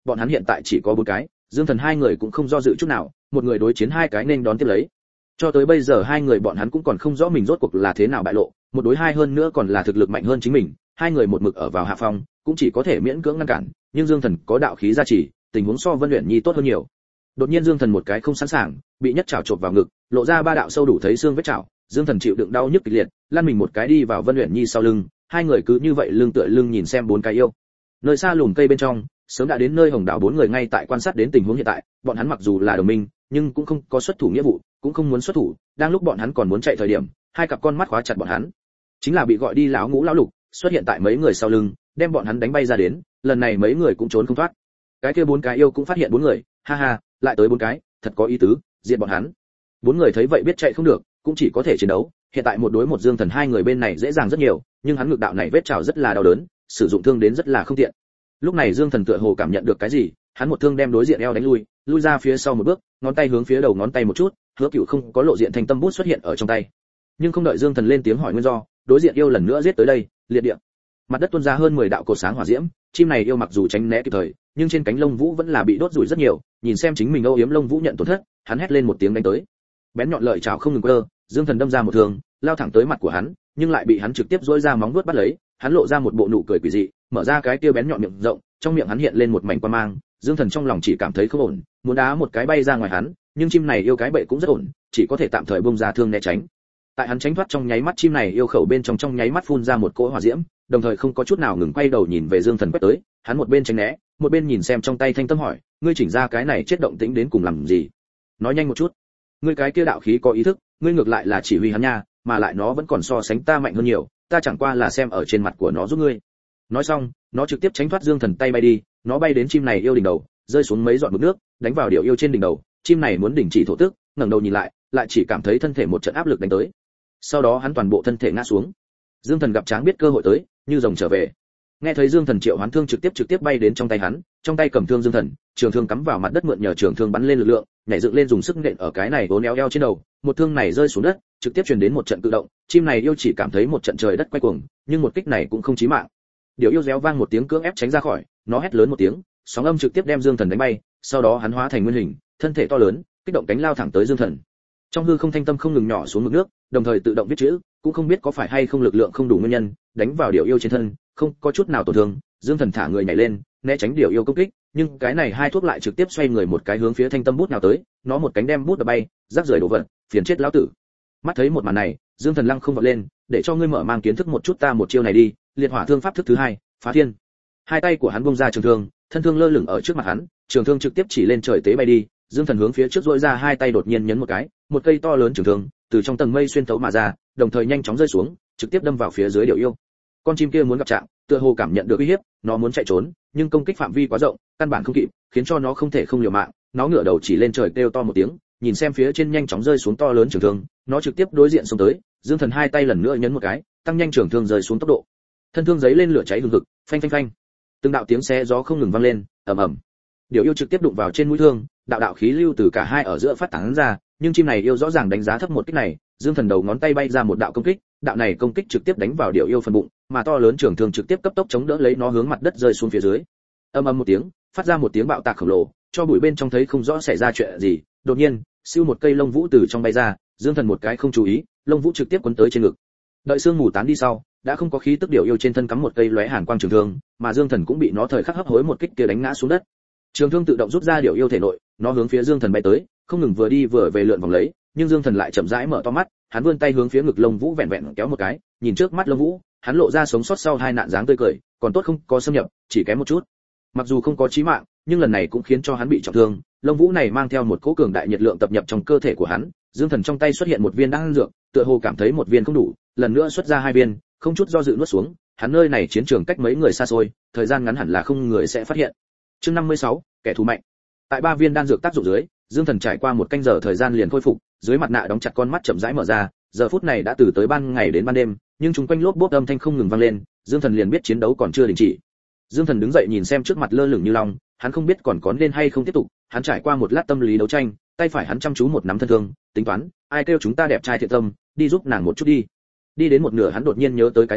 bọn hắn hiện tại chỉ có bốn cái, Dương Thần hai người cũng không do dự chút nào, một người đối chiến hai cái nên đón tiếp lấy. Cho tới bây giờ hai người bọn hắn cũng còn không rõ mình rốt cuộc là thế nào bại lộ, một đối hai hơn nữa còn là thực lực mạnh hơn chính mình, hai người một mực ở vào hạ phong, cũng chỉ có thể miễn cưỡng ngăn cản, nhưng Dương Thần có đạo khí gia trì, tình huống so Vân Uyển Nhi tốt hơn nhiều. Đột nhiên Dương Thần một cái không sẵn sàng, bị nhất chảo chộp vào ngực, lộ ra ba đạo sâu đủ thấy xương vết chảo, Dương Thần chịu đựng đau nhức kịch liệt, lăn mình một cái đi vào Vân Uyển Nhi sau lưng, hai người cứ như vậy lưng tựa lưng nhìn xem bốn cái yêu. Nơi xa lùm cây bên trong, sớm đã đến nơi Hồng Đảo bốn người ngay tại quan sát đến tình huống hiện tại, bọn hắn mặc dù là đồng minh, nhưng cũng không có xuất thủ nghĩa vụ, cũng không muốn xuất thủ, đang lúc bọn hắn còn muốn chạy thời điểm, hai cặp con mắt khóa chặt bọn hắn. Chính là bị gọi đi lão ngũ lão lục, xuất hiện tại mấy người sau lưng, đem bọn hắn đánh bay ra đến, lần này mấy người cũng trốn không thoát. Cái kia bốn cái yêu cũng phát hiện bốn người, ha ha, lại tới bốn cái, thật có ý tứ, diệt bọn hắn. Bốn người thấy vậy biết chạy không được, cũng chỉ có thể chiến đấu. Hiện tại một đối một Dương Thần hai người bên này dễ dàng rất nhiều, nhưng hắn ngực đạo này vết trào rất là đau đớn, sử dụng thương đến rất là không tiện. Lúc này Dương Thần tựa hồ cảm nhận được cái gì, hắn một thương đem đối diện eo đánh lui, lui ra phía sau một bước, ngón tay hướng phía đầu ngón tay một chút, Hứa Cựu không có lộ diện thành tâm bút xuất hiện ở trong tay. Nhưng không đợi Dương Thần lên tiếng hỏi nguyên do, đối diện yêu lần nữa giết tới đây, liệt địa. Mặt đất tuôn ra hơn mười đạo cột sáng hỏa diễm, chim này yêu mặc dù tránh né kịp thời, nhưng trên cánh lông vũ vẫn là bị đốt rủi rất nhiều, nhìn xem chính mình âu yếm lông vũ nhận tổn thất, hắn hét lên một tiếng đánh tới. Bén nhọn lợi chảo không ngừng quơ, Dương Thần đâm ra một thương, lao thẳng tới mặt của hắn, nhưng lại bị hắn trực tiếp duỗi ra móng vuốt bắt lấy, hắn lộ ra một bộ nụ cười quỷ dị, mở ra cái kia bén nhọn miệng rộng, trong miệng hắn hiện lên một mảnh quang mang, Dương Thần trong lòng chỉ cảm thấy không ổn, muốn đá một cái bay ra ngoài hắn, nhưng chim này yêu cái bậy cũng rất ổn, chỉ có thể tạm thời bung ra thương né tránh. Tại hắn tránh thoát trong nháy mắt, chim này yêu khẩu bên trong trong nháy mắt phun ra một cỗ hỏa diễm, đồng thời không có chút nào ngừng quay đầu nhìn về Dương Thần quét tới, hắn một bên tránh né, một bên nhìn xem trong tay thanh tâm hỏi, ngươi chỉnh ra cái này chết động tĩnh đến cùng làm gì? Nói nhanh một chút. Ngươi cái kia đạo khí có ý thức, ngươi ngược lại là chỉ huy hắn nha, mà lại nó vẫn còn so sánh ta mạnh hơn nhiều, ta chẳng qua là xem ở trên mặt của nó giúp ngươi. Nói xong, nó trực tiếp tránh thoát Dương Thần tay bay đi, nó bay đến chim này yêu đỉnh đầu, rơi xuống mấy giọt mực nước, đánh vào điểu yêu trên đỉnh đầu, chim này muốn đình chỉ thổ tức, ngẩng đầu nhìn lại, lại chỉ cảm thấy thân thể một trận áp lực đánh tới. Sau đó hắn toàn bộ thân thể ngã xuống. Dương Thần gặp Tráng biết cơ hội tới, như rồng trở về. Nghe thấy Dương Thần triệu hoán thương trực tiếp trực tiếp bay đến trong tay hắn, trong tay cầm thương Dương Thần, trường thương cắm vào mặt đất mượn nhờ trường thương bắn lên lực lượng, nhảy dựng lên dùng sức nện ở cái này vốn éo eo trên đầu, một thương này rơi xuống đất, trực tiếp truyền đến một trận tự động, chim này yêu chỉ cảm thấy một trận trời đất quay cuồng, nhưng một kích này cũng không chí mạng. Điểu yêu réo vang một tiếng cưỡng ép tránh ra khỏi, nó hét lớn một tiếng, sóng âm trực tiếp đem Dương Thần đánh bay, sau đó hắn hóa thành nguyên hình, thân thể to lớn, kích động cánh lao thẳng tới Dương Thần. Trong hư không thanh tâm không ngừng nhỏ xuống mực nước, đồng thời tự động viết chữ, cũng không biết có phải hay không lực lượng không đủ nguyên nhân, đánh vào điểu yêu trên thân, không có chút nào tổn thương. Dương Thần thả người nhảy lên, né tránh điểu yêu công kích, nhưng cái này hai thuốc lại trực tiếp xoay người một cái hướng phía thanh tâm bút nào tới, nó một cánh đem bút đập bay, rác rưởi đổ vật, phiền chết lão tử. Mắt thấy một màn này, Dương Thần lăng không vọt lên, để cho ngươi mở mang kiến thức một chút ta một chiêu này đi, liệt hỏa thương pháp thức thứ hai, phá thiên. Hai tay của hắn bung ra trường thương, thân thương lơ lửng ở trước mặt hắn, trường thương trực tiếp chỉ lên trời tế bay đi. Dương Thần hướng phía trước duỗi ra hai tay đột nhiên nhấn một cái, một cây to lớn trường thương từ trong tầng mây xuyên thấu mà ra, đồng thời nhanh chóng rơi xuống, trực tiếp đâm vào phía dưới điểu yêu. Con chim kia muốn gặp trạng, tựa hồ cảm nhận được uy hiếp, nó muốn chạy trốn, nhưng công kích phạm vi quá rộng, căn bản không kịp, khiến cho nó không thể không liều mạng. Nó ngửa đầu chỉ lên trời kêu to một tiếng, nhìn xem phía trên nhanh chóng rơi xuống to lớn trường thương, nó trực tiếp đối diện xông tới. Dương Thần hai tay lần nữa nhấn một cái, tăng nhanh trường thương rơi xuống tốc độ. Thân thương giấy lên lửa cháy hừng hực, phanh phanh phanh. Từng đạo tiếng xé gió không ngừng vang lên, ầm ầm. Điểu yêu trực tiếp đụng vào trên mũi thương, đạo đạo khí lưu từ cả hai ở giữa phát tán ra, nhưng chim này yêu rõ ràng đánh giá thấp một kích này. Dương Thần đầu ngón tay bay ra một đạo công kích, đạo này công kích trực tiếp đánh vào điểu yêu phần bụng, mà to lớn trường thương trực tiếp cấp tốc chống đỡ lấy nó hướng mặt đất rơi xuống phía dưới. Ầm ầm một tiếng, phát ra một tiếng bạo tạc khổng lồ, cho bụi bên trong thấy không rõ xảy ra chuyện gì. Đột nhiên, siêu một cây lông vũ từ trong bay ra, Dương Thần một cái không chú ý, lông vũ trực tiếp quấn tới trên ngực. Đợi sương mù tán đi sau, đã không có khí tức điểu yêu trên thân cắm một cây lóe hàn quang trường thương, mà Dương Thần cũng bị nó thời khắc hấp hối một kích kia đánh ngã xuống đất. Trường thương tự động rút ra điểu yêu thể nội, nó hướng phía Dương Thần bay tới, không ngừng vừa đi vừa về lượn vòng lấy, nhưng Dương Thần lại chậm rãi mở to mắt, hắn vươn tay hướng phía ngực lông vũ vẹn vẹn kéo một cái, nhìn trước mắt lông vũ, hắn lộ ra sống sót sau hai nạn dáng tươi cười, còn tốt không có xâm nhập, chỉ kém một chút. Mặc dù không có chí mạng, nhưng lần này cũng khiến cho hắn bị trọng thương, lông vũ này mang theo một cỗ cường đại nhiệt lượng tập nhập trong cơ thể của hắn. Dương Thần trong tay xuất hiện một viên đan dược, tựa hồ cảm thấy một viên không đủ, lần nữa xuất ra hai viên, không chút do dự nuốt xuống. Hắn nơi này chiến trường cách mấy người xa xôi, thời gian ngắn hẳn là không người sẽ phát hiện. Chương năm mươi sáu, kẻ thù mạnh. Tại ba viên đan dược tác dụng dưới, Dương Thần trải qua một canh giờ thời gian liền khôi phục, dưới mặt nạ đóng chặt con mắt chậm rãi mở ra, giờ phút này đã từ tới ban ngày đến ban đêm, nhưng chúng quanh lốp bốp âm thanh không ngừng vang lên, Dương Thần liền biết chiến đấu còn chưa đình chỉ. Dương Thần đứng dậy nhìn xem trước mặt lơ lửng như long, hắn không biết còn có nên hay không tiếp tục, hắn trải qua một lát tâm lý đấu tranh, tay phải hắn chăm chú một nắm thân thương, tính toán, ai kêu chúng ta đẹp trai thiện tâm, đi giúp nàng một chút đi. Đi đến một nửa hắn đột nhiên nhớ tới cái gì,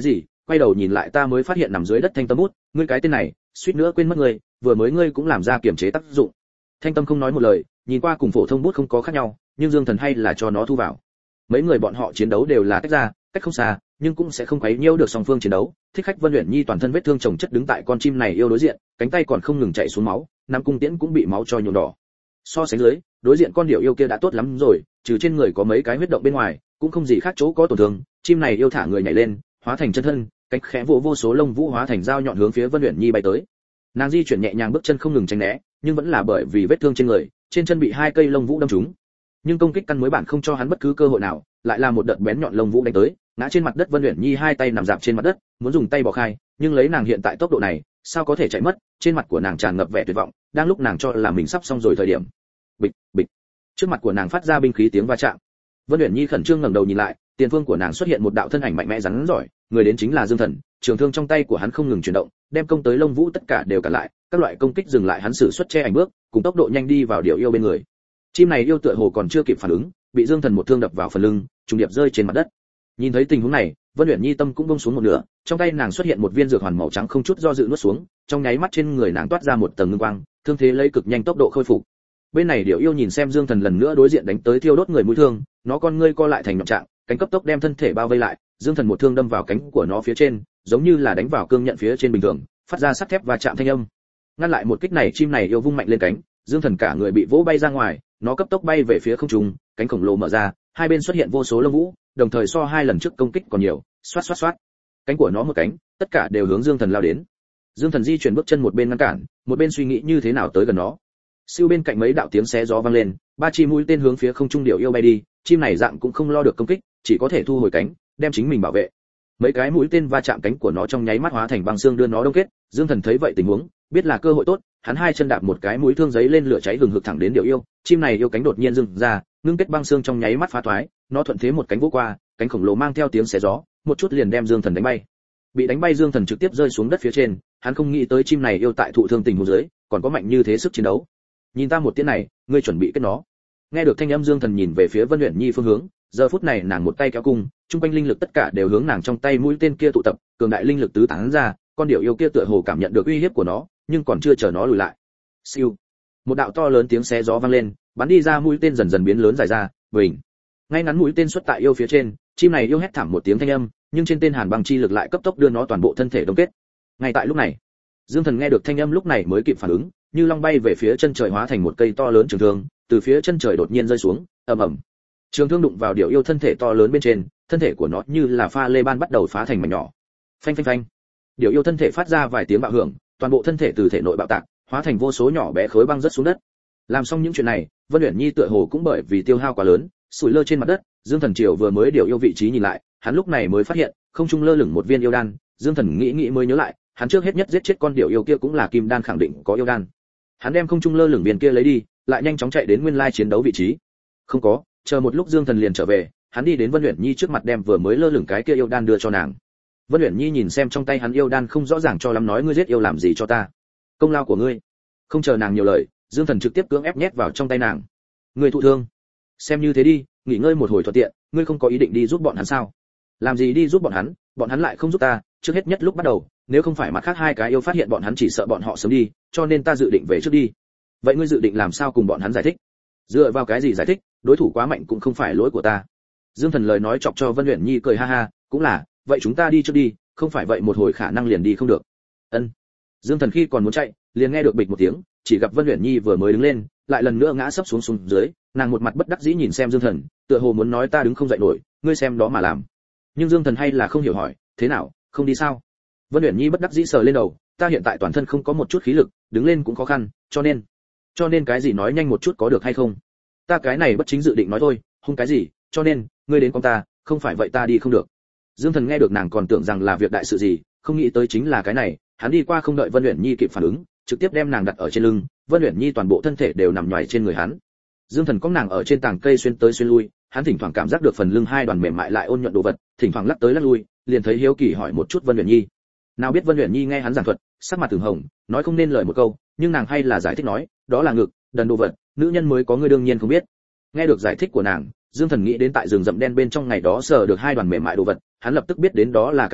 quay đầu nhìn lại ta mới phát hiện nằm dưới đất thanh tâm bút, ngươi cái tên này, suýt nữa quên mất ngươi, vừa mới ngươi cũng làm ra kiểm chế tác dụng. Thanh tâm không nói một lời, nhìn qua cùng phổ thông bút không có khác nhau, nhưng Dương Thần hay là cho nó thu vào. Mấy người bọn họ chiến đấu đều là tách ra, cách không xa, nhưng cũng sẽ không quấy nhiễu được song phương chiến đấu. Thích Khách Vân Uyển Nhi toàn thân vết thương chồng chất đứng tại con chim này yêu đối diện, cánh tay còn không ngừng chảy xuống máu, nam cung tiễn cũng bị máu cho nhuộm đỏ. So sánh dưới, đối diện con điểu yêu kia đã tốt lắm rồi, trừ trên người có mấy cái huyết động bên ngoài, cũng không gì khác chỗ có tổn thương. Chim này yêu thả người nhảy lên, hóa thành chân thân, cánh khẽ vỗ vô số lông vũ hóa thành dao nhọn hướng phía Vân Uyển Nhi bay tới. Nàng di chuyển nhẹ nhàng bước chân không ngừng tránh né, nhưng vẫn là bởi vì vết thương trên người, trên chân bị hai cây lông vũ đâm trúng. Nhưng công kích căn mới bản không cho hắn bất cứ cơ hội nào, lại là một đợt bén nhọn lông vũ đánh tới, ngã trên mặt đất. Vân Uyển Nhi hai tay nằm dạp trên mặt đất, muốn dùng tay bỏ khai, nhưng lấy nàng hiện tại tốc độ này, sao có thể chạy mất? Trên mặt của nàng tràn ngập vẻ tuyệt vọng, đang lúc nàng cho là mình sắp xong rồi thời điểm, bịch bịch, trước mặt của nàng phát ra binh khí tiếng va chạm. Vân Uyển Nhi khẩn trương ngẩng đầu nhìn lại, tiền phương của nàng xuất hiện một đạo thân ảnh mạnh mẽ rắn giỏi, người đến chính là Dương Thần. Trường thương trong tay của hắn không ngừng chuyển động, đem công tới lông vũ tất cả đều cản lại, các loại công kích dừng lại, hắn sử xuất che ảnh bước, cùng tốc độ nhanh đi vào điểu yêu bên người. Chim này yêu tựa hồ còn chưa kịp phản ứng, bị Dương Thần một thương đập vào phần lưng, trùng điệp rơi trên mặt đất. Nhìn thấy tình huống này, Vân Uyển Nhi tâm cũng buông xuống một nửa, trong tay nàng xuất hiện một viên dược hoàn màu trắng không chút do dự nuốt xuống, trong nháy mắt trên người nàng toát ra một tầng ngưng quang, thương thế lấy cực nhanh tốc độ khôi phục. Bên này điểu yêu nhìn xem Dương Thần lần nữa đối diện đánh tới thiêu đốt người mũi thương, nó con ngươi co lại thành nhọn trạng, cánh cấp tốc đem thân thể bao vây lại, Dương Thần một thương đâm vào cánh của nó phía trên, giống như là đánh vào cương nhận phía trên bình thường, phát ra sắt thép và chạm thanh âm. Ngăn lại một kích này, chim này yêu vung mạnh lên cánh, Dương Thần cả người bị vỗ bay ra ngoài, nó cấp tốc bay về phía không trung, cánh khổng lồ mở ra, hai bên xuất hiện vô số lông vũ, đồng thời so hai lần trước công kích còn nhiều, xoát xoát xoát. Cánh của nó một cánh, tất cả đều hướng Dương Thần lao đến. Dương Thần di chuyển bước chân một bên ngăn cản, một bên suy nghĩ như thế nào tới gần nó. Siêu bên cạnh mấy đạo tiếng xé gió vang lên, ba chi mũi tên hướng phía không trung điểu yêu bay đi, chim này dạng cũng không lo được công kích, chỉ có thể thu hồi cánh, đem chính mình bảo vệ. Mấy cái mũi tên va chạm cánh của nó trong nháy mắt hóa thành băng xương đưa nó đông kết. Dương Thần thấy vậy tình huống, biết là cơ hội tốt, hắn hai chân đạp một cái mũi thương giấy lên lửa cháy hừng hực thẳng đến điểu yêu. Chim này yêu cánh đột nhiên dừng ra, ngưng kết băng xương trong nháy mắt phá thoái, nó thuận thế một cánh vỗ qua, cánh khổng lồ mang theo tiếng xé gió, một chút liền đem Dương Thần đánh bay. Bị đánh bay Dương Thần trực tiếp rơi xuống đất phía trên, hắn không nghĩ tới chim này yêu tại thụ thương tình huống dưới, còn có mạnh như thế sức chiến đấu. Nhìn ta một tiếng này, ngươi chuẩn bị kết nó. Nghe được thanh âm, Dương Thần nhìn về phía Vân Uyển Nhi phương hướng, giờ phút này nàng một tay kéo cung, trung quanh linh lực tất cả đều hướng nàng trong tay mũi tên kia tụ tập, cường đại linh lực tứ tán ra, con điểu yêu kia tựa hồ cảm nhận được uy hiếp của nó, nhưng còn chưa chờ nó lùi lại. Siêu, một đạo to lớn tiếng xé gió vang lên, bắn đi ra mũi tên dần dần biến lớn dài ra, bình. Ngay ngắn mũi tên xuất tại yêu phía trên, chim này yêu hét thảm một tiếng thanh âm, nhưng trên tên hàn băng chi lực lại cấp tốc đưa nó toàn bộ thân thể đông kết. Ngay tại lúc này, Dương Thần nghe được thanh âm lúc này mới kịp phản ứng, như long bay về phía chân trời hóa thành một cây to lớn trường thương, từ phía chân trời đột nhiên rơi xuống, ầm ầm. Trường thương đụng vào điểu yêu thân thể to lớn bên trên, thân thể của nó như là pha lê ban bắt đầu phá thành mảnh nhỏ. Phanh phanh phanh. Điểu yêu thân thể phát ra vài tiếng bạo hưởng, toàn bộ thân thể từ thể nội bạo tạc, hóa thành vô số nhỏ bé khối băng rớt xuống đất. Làm xong những chuyện này, Vân Uyển Nhi tựa hồ cũng bởi vì tiêu hao quá lớn, sủi lơ trên mặt đất. Dương Thần Triều vừa mới điểu yêu vị trí nhìn lại, hắn lúc này mới phát hiện, không trung lơ lửng một viên yêu đan. Dương Thần nghĩ nghĩ mới nhớ lại, hắn trước hết nhất giết chết con điểu yêu kia cũng là kim đan, khẳng định có yêu đan. Hắn đem không trung lơ lửng viên kia lấy đi, lại nhanh chóng chạy đến nguyên lai chiến đấu vị trí. Không có, chờ một lúc Dương Thần liền trở về, hắn đi đến Vân Uyển Nhi trước mặt đem vừa mới lơ lửng cái kia yêu đan đưa cho nàng. Vân Uyển Nhi nhìn xem trong tay hắn yêu đan không rõ ràng cho lắm, nói ngươi giết yêu làm gì cho ta? Công lao của ngươi. Không chờ nàng nhiều lời, Dương Thần trực tiếp cưỡng ép nhét vào trong tay nàng. Ngươi thụ thương, xem như thế đi, nghỉ ngơi một hồi thuận tiện, ngươi không có ý định đi giúp bọn hắn sao? Làm gì đi giúp bọn hắn, bọn hắn lại không giúp ta, trước hết nhất lúc bắt đầu, nếu không phải mặt khác hai cái yêu phát hiện bọn hắn chỉ sợ bọn họ sớm đi, cho nên ta dự định về trước đi. Vậy ngươi dự định làm sao cùng bọn hắn giải thích? Dựa vào cái gì giải thích, đối thủ quá mạnh cũng không phải lỗi của ta. Dương Thần lời nói chọc cho Vân Uyển Nhi cười ha ha, cũng là, vậy chúng ta đi trước đi, không phải vậy một hồi khả năng liền đi không được. Ân. Dương Thần khi còn muốn chạy, liền nghe được bịch một tiếng, chỉ gặp Vân Uyển Nhi vừa mới đứng lên, lại lần nữa ngã sấp xuống xuống dưới, nàng một mặt bất đắc dĩ nhìn xem Dương Thần, tựa hồ muốn nói ta đứng không dậy nổi, ngươi xem đó mà làm. Nhưng Dương Thần hay là không hiểu hỏi, thế nào, không đi sao? Vân Uyển Nhi bất đắc dĩ sờ lên đầu, ta hiện tại toàn thân không có một chút khí lực, đứng lên cũng khó khăn, cho nên, cho nên cái gì nói nhanh một chút có được hay không? Ta cái này bất chính dự định nói thôi, không cái gì, cho nên, ngươi đến con ta, không phải vậy ta đi không được. Dương Thần nghe được nàng còn tưởng rằng là việc đại sự gì, không nghĩ tới chính là cái này, hắn đi qua không đợi Vân Uyển Nhi kịp phản ứng, trực tiếp đem nàng đặt ở trên lưng, Vân Uyển Nhi toàn bộ thân thể đều nằm nhoài trên người hắn. Dương Thần có nàng ở trên tảng cây xuyên tới xuyên lui, hắn thỉnh thoảng cảm giác được phần lưng hai đoàn mềm mại lại ôn nhuận đồ vật, thỉnh thoảng lắc tới lắc lui, liền thấy hiếu kỳ hỏi một chút Vân Uyển Nhi. Nào biết Vân Uyển Nhi nghe hắn giảng thuật, sắc mặt từng hồng, nói không nên lời một câu, nhưng nàng hay là giải thích nói, đó là ngực, đần đồ vật, nữ nhân mới có, ngươi đương nhiên không biết. Nghe được giải thích của nàng, Dương Thần nghĩ đến tại rừng rậm đen bên trong ngày đó sờ được hai đoàn mềm mại đồ vật, hắn lập tức biết đến đó là cái gì,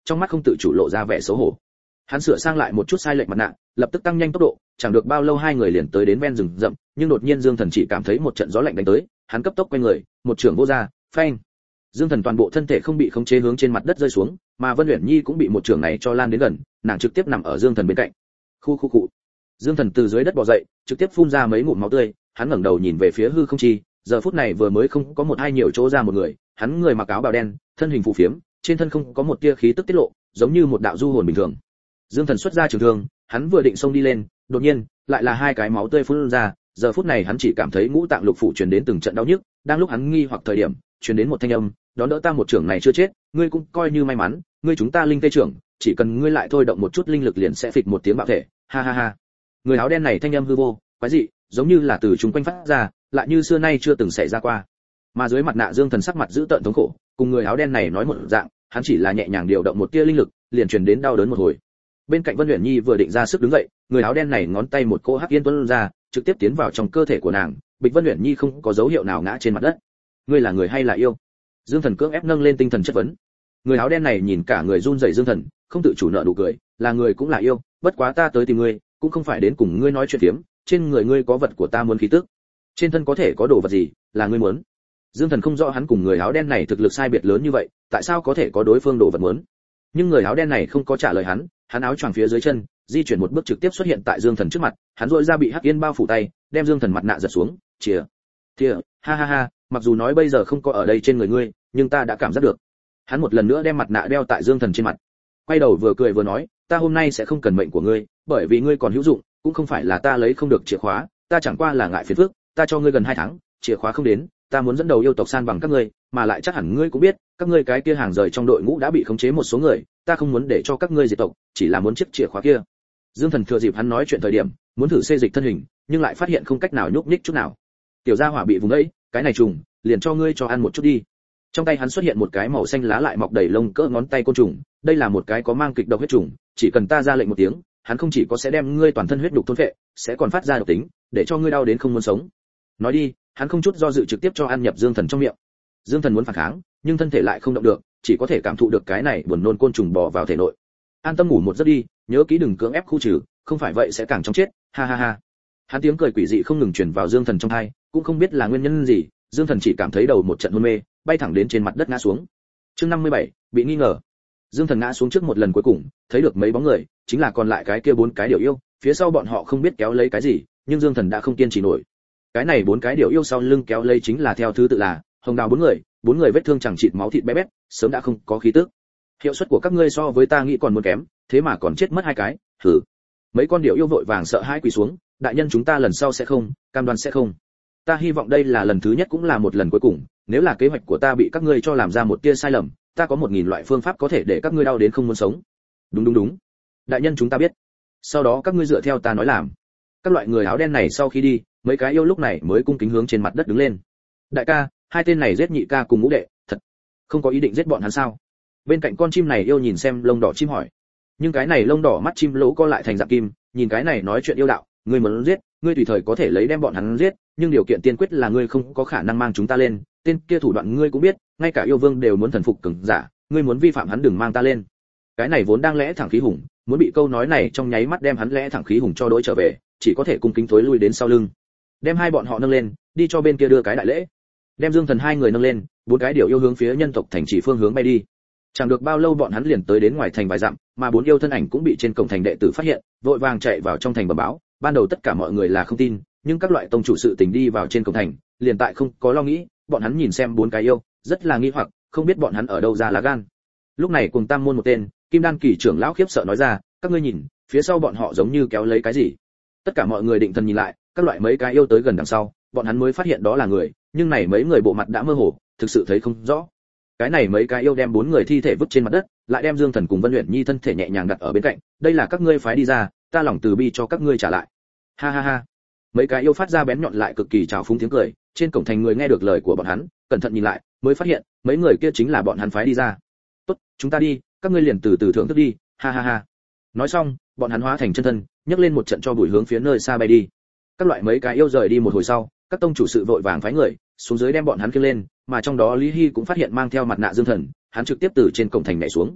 trong mắt không tự chủ lộ ra vẻ xấu hổ. Hắn sửa sang lại một chút sai lệch mặt nạ, lập tức tăng nhanh tốc độ, chẳng được bao lâu hai người liền tới đến ven rừng rậm, nhưng đột nhiên Dương Thần chỉ cảm thấy một trận gió lạnh đánh tới, hắn cấp tốc quay người, một chưởng vô ra, phanh. Dương Thần toàn bộ thân thể không bị khống chế hướng trên mặt đất rơi xuống, mà Vân Uyển Nhi cũng bị một chưởng này cho lan đến gần, nàng trực tiếp nằm ở Dương Thần bên cạnh. Khu khu cụ. Dương Thần từ dưới đất bò dậy, trực tiếp phun ra mấy ngụm máu tươi, hắn ngẩng đầu nhìn về phía hư không chi, giờ phút này vừa mới không có một hai nhiều chỗ ra một người, hắn người mặc áo bào đen, thân hình phù phiếm, trên thân không có một tia khí tức tiết lộ, giống như một đạo du hồn bình thường. Dương Thần xuất ra trường thương, hắn vừa định xông đi lên, đột nhiên, lại là hai cái máu tươi phun ra, giờ phút này hắn chỉ cảm thấy ngũ tạng lục phủ truyền đến từng trận đau nhức, đang lúc hắn nghi hoặc thời điểm, truyền đến một thanh âm, đón đỡ ta một trưởng này chưa chết, ngươi cũng coi như may mắn, ngươi chúng ta linh tê trưởng, chỉ cần ngươi lại thôi động một chút linh lực liền sẽ phịch một tiếng bạo thể, ha ha ha. Người áo đen này thanh âm hư vô, quái dị, giống như là từ chúng quanh phát ra, lại như xưa nay chưa từng xảy ra qua. Mà dưới mặt nạ Dương Thần sắc mặt giữ tợn thống khổ, cùng người áo đen này nói một dạng, hắn chỉ là nhẹ nhàng điều động một tia linh lực, liền truyền đến đau đớn một hồi. Bên cạnh Vân Uyển Nhi vừa định ra sức đứng dậy, người áo đen này ngón tay một cỗ hắc yên tuôn ra, trực tiếp tiến vào trong cơ thể của nàng, bịch Vân Uyển Nhi không có dấu hiệu nào ngã trên mặt đất. Ngươi là người hay là yêu? Dương Thần cưỡng ép nâng lên tinh thần chất vấn. Người áo đen này nhìn cả người run rẩy Dương Thần, không tự chủ nở nụ cười, là người cũng là yêu, bất quá ta tới tìm ngươi, cũng không phải đến cùng ngươi nói chuyện phiếm, trên người ngươi có vật của ta muốn khí tức. Trên thân có thể có đồ vật gì, là ngươi muốn? Dương Thần không rõ hắn cùng người áo đen này thực lực sai biệt lớn như vậy, tại sao có thể có đối phương đồ vật muốn? Nhưng người áo đen này không có trả lời hắn, hắn áo choàng phía dưới chân, di chuyển một bước trực tiếp xuất hiện tại Dương Thần trước mặt, hắn rũa ra bị hắc yên bao phủ tay, đem Dương Thần mặt nạ giật xuống, chìa. Thìa, ha ha ha, mặc dù nói bây giờ không có ở đây trên người ngươi, nhưng ta đã cảm giác được. Hắn một lần nữa đem mặt nạ đeo tại Dương Thần trên mặt. Quay đầu vừa cười vừa nói, ta hôm nay sẽ không cần mệnh của ngươi, bởi vì ngươi còn hữu dụng, cũng không phải là ta lấy không được chìa khóa, ta chẳng qua là ngại phiền phức, ta cho ngươi gần hai tháng, chìa khóa không đến, ta muốn dẫn đầu yêu tộc san bằng các ngươi, mà lại chắc hẳn ngươi cũng biết, các ngươi cái kia hàng rời trong đội ngũ đã bị khống chế một số người, ta không muốn để cho các ngươi diệt tộc, chỉ là muốn chiếc chìa khóa kia. Dương Thần thừa dịp hắn nói chuyện thời điểm, muốn thử xê dịch thân hình, nhưng lại phát hiện không cách nào nhúc nhích chút nào. Tiểu gia hỏa bị vùng ấy, cái này trùng, liền cho ngươi cho ăn một chút đi. Trong tay hắn xuất hiện một cái màu xanh lá lại mọc đầy lông cỡ ngón tay côn trùng, đây là một cái có mang kịch độc huyết trùng, chỉ cần ta ra lệnh một tiếng, hắn không chỉ có sẽ đem ngươi toàn thân huyết đục thôn phệ, sẽ còn phát ra độc tính, để cho ngươi đau đến không muốn sống. Nói đi, hắn không chút do dự trực tiếp cho ăn nhập Dương Thần trong miệng. Dương Thần muốn phản kháng, nhưng thân thể lại không động được, chỉ có thể cảm thụ được cái này buồn nôn côn trùng bò vào thể nội. An tâm ngủ một giấc đi, nhớ kỹ đừng cưỡng ép khu trừ, không phải vậy sẽ càng trong chết, ha ha ha. Hắn tiếng cười quỷ dị không ngừng truyền vào Dương Thần trong tai, cũng không biết là nguyên nhân gì, Dương Thần chỉ cảm thấy đầu một trận hôn mê, bay thẳng đến trên mặt đất ngã xuống. Chương năm mươi bảy, bị nghi ngờ. Dương Thần ngã xuống trước một lần cuối cùng, thấy được mấy bóng người, chính là còn lại cái kia bốn cái điều yêu, phía sau bọn họ không biết kéo lấy cái gì, nhưng Dương Thần đã không kiên trì nổi. Cái này bốn cái điều yêu sau lưng kéo lấy chính là theo thứ tự là Hồng Đào bốn người, bốn người vết thương chẳng chịt máu thịt bé bét, sớm đã không có khí tức. Hiệu suất của các ngươi so với ta nghĩ còn muốn kém, thế mà còn chết mất hai cái, hừ. Mấy con điều yêu vội vàng sợ hãi quỳ xuống, đại nhân chúng ta lần sau sẽ không, cam đoan sẽ không. Ta hy vọng đây là lần thứ nhất cũng là một lần cuối cùng, nếu là kế hoạch của ta bị các ngươi cho làm ra một tia sai lầm, ta có một nghìn loại phương pháp có thể để các ngươi đau đến không muốn sống. Đúng đúng đúng. Đại nhân chúng ta biết. Sau đó các ngươi dựa theo ta nói làm. Các loại người áo đen này sau khi đi, mấy cái yêu lúc này mới cung kính hướng trên mặt đất đứng lên. Đại ca, hai tên này giết nhị ca cùng ngũ đệ, thật không có ý định giết bọn hắn sao? Bên cạnh con chim này yêu nhìn xem lông đỏ chim hỏi. Nhưng cái này lông đỏ mắt chim lỗ co lại thành dạng kim, nhìn cái này nói chuyện yêu đạo, ngươi muốn giết, ngươi tùy thời có thể lấy đem bọn hắn giết, nhưng điều kiện tiên quyết là ngươi không có khả năng mang chúng ta lên, tên kia thủ đoạn ngươi cũng biết, ngay cả yêu vương đều muốn thần phục cường giả, ngươi muốn vi phạm hắn đừng mang ta lên. Cái này vốn đang lẽ thẳng khí hùng, muốn bị câu nói này trong nháy mắt đem hắn lẽ thẳng khí hùng cho đối trở về, chỉ có thể cung kính tối lui đến sau lưng. Đem hai bọn họ nâng lên, đi cho bên kia đưa cái đại lễ. Đem Dương Thần hai người nâng lên, bốn cái điều yêu hướng phía nhân tộc thành chỉ phương hướng bay đi. Chẳng được bao lâu bọn hắn liền tới đến ngoài thành vài dặm, mà bốn yêu thân ảnh cũng bị trên cổng thành đệ tử phát hiện, vội vàng chạy vào trong thành bẩm báo. Ban đầu tất cả mọi người là không tin, nhưng các loại tông chủ sự tình đi vào trên cổng thành, liền tại không có lo nghĩ, bọn hắn nhìn xem bốn cái yêu, rất là nghi hoặc, không biết bọn hắn ở đâu ra lá gan. Lúc này cùng Tam môn một tên, Kim Đan kỳ trưởng lão khiếp sợ nói ra, các ngươi nhìn, phía sau bọn họ giống như kéo lấy cái gì. Tất cả mọi người định thần nhìn lại, các loại mấy cái yêu tới gần đằng sau, bọn hắn mới phát hiện đó là người, nhưng này mấy người bộ mặt đã mơ hồ, thực sự thấy không rõ. Cái này mấy cái yêu đem bốn người thi thể vứt trên mặt đất, lại đem Dương Thần cùng Vân Uyển Nhi thân thể nhẹ nhàng đặt ở bên cạnh, đây là các ngươi phái đi ra, ta lòng từ bi cho các ngươi trả lại. Ha ha ha. Mấy cái yêu phát ra bén nhọn lại cực kỳ trào phúng tiếng cười, trên cổng thành người nghe được lời của bọn hắn, cẩn thận nhìn lại, mới phát hiện, mấy người kia chính là bọn hắn phái đi ra. Tốt, chúng ta đi, các ngươi liền từ từ thưởng thức đi, ha ha ha. Nói xong, bọn hắn hóa thành chân thân, nhấc lên một trận cho bụi hướng phía nơi xa bay đi. Các loại mấy cái yêu rời đi một hồi sau, các tông chủ sự vội vàng phái người xuống dưới đem bọn hắn kia lên, mà trong đó Lý Hy cũng phát hiện mang theo mặt nạ Dương Thần, hắn trực tiếp từ trên cổng thành nhảy xuống.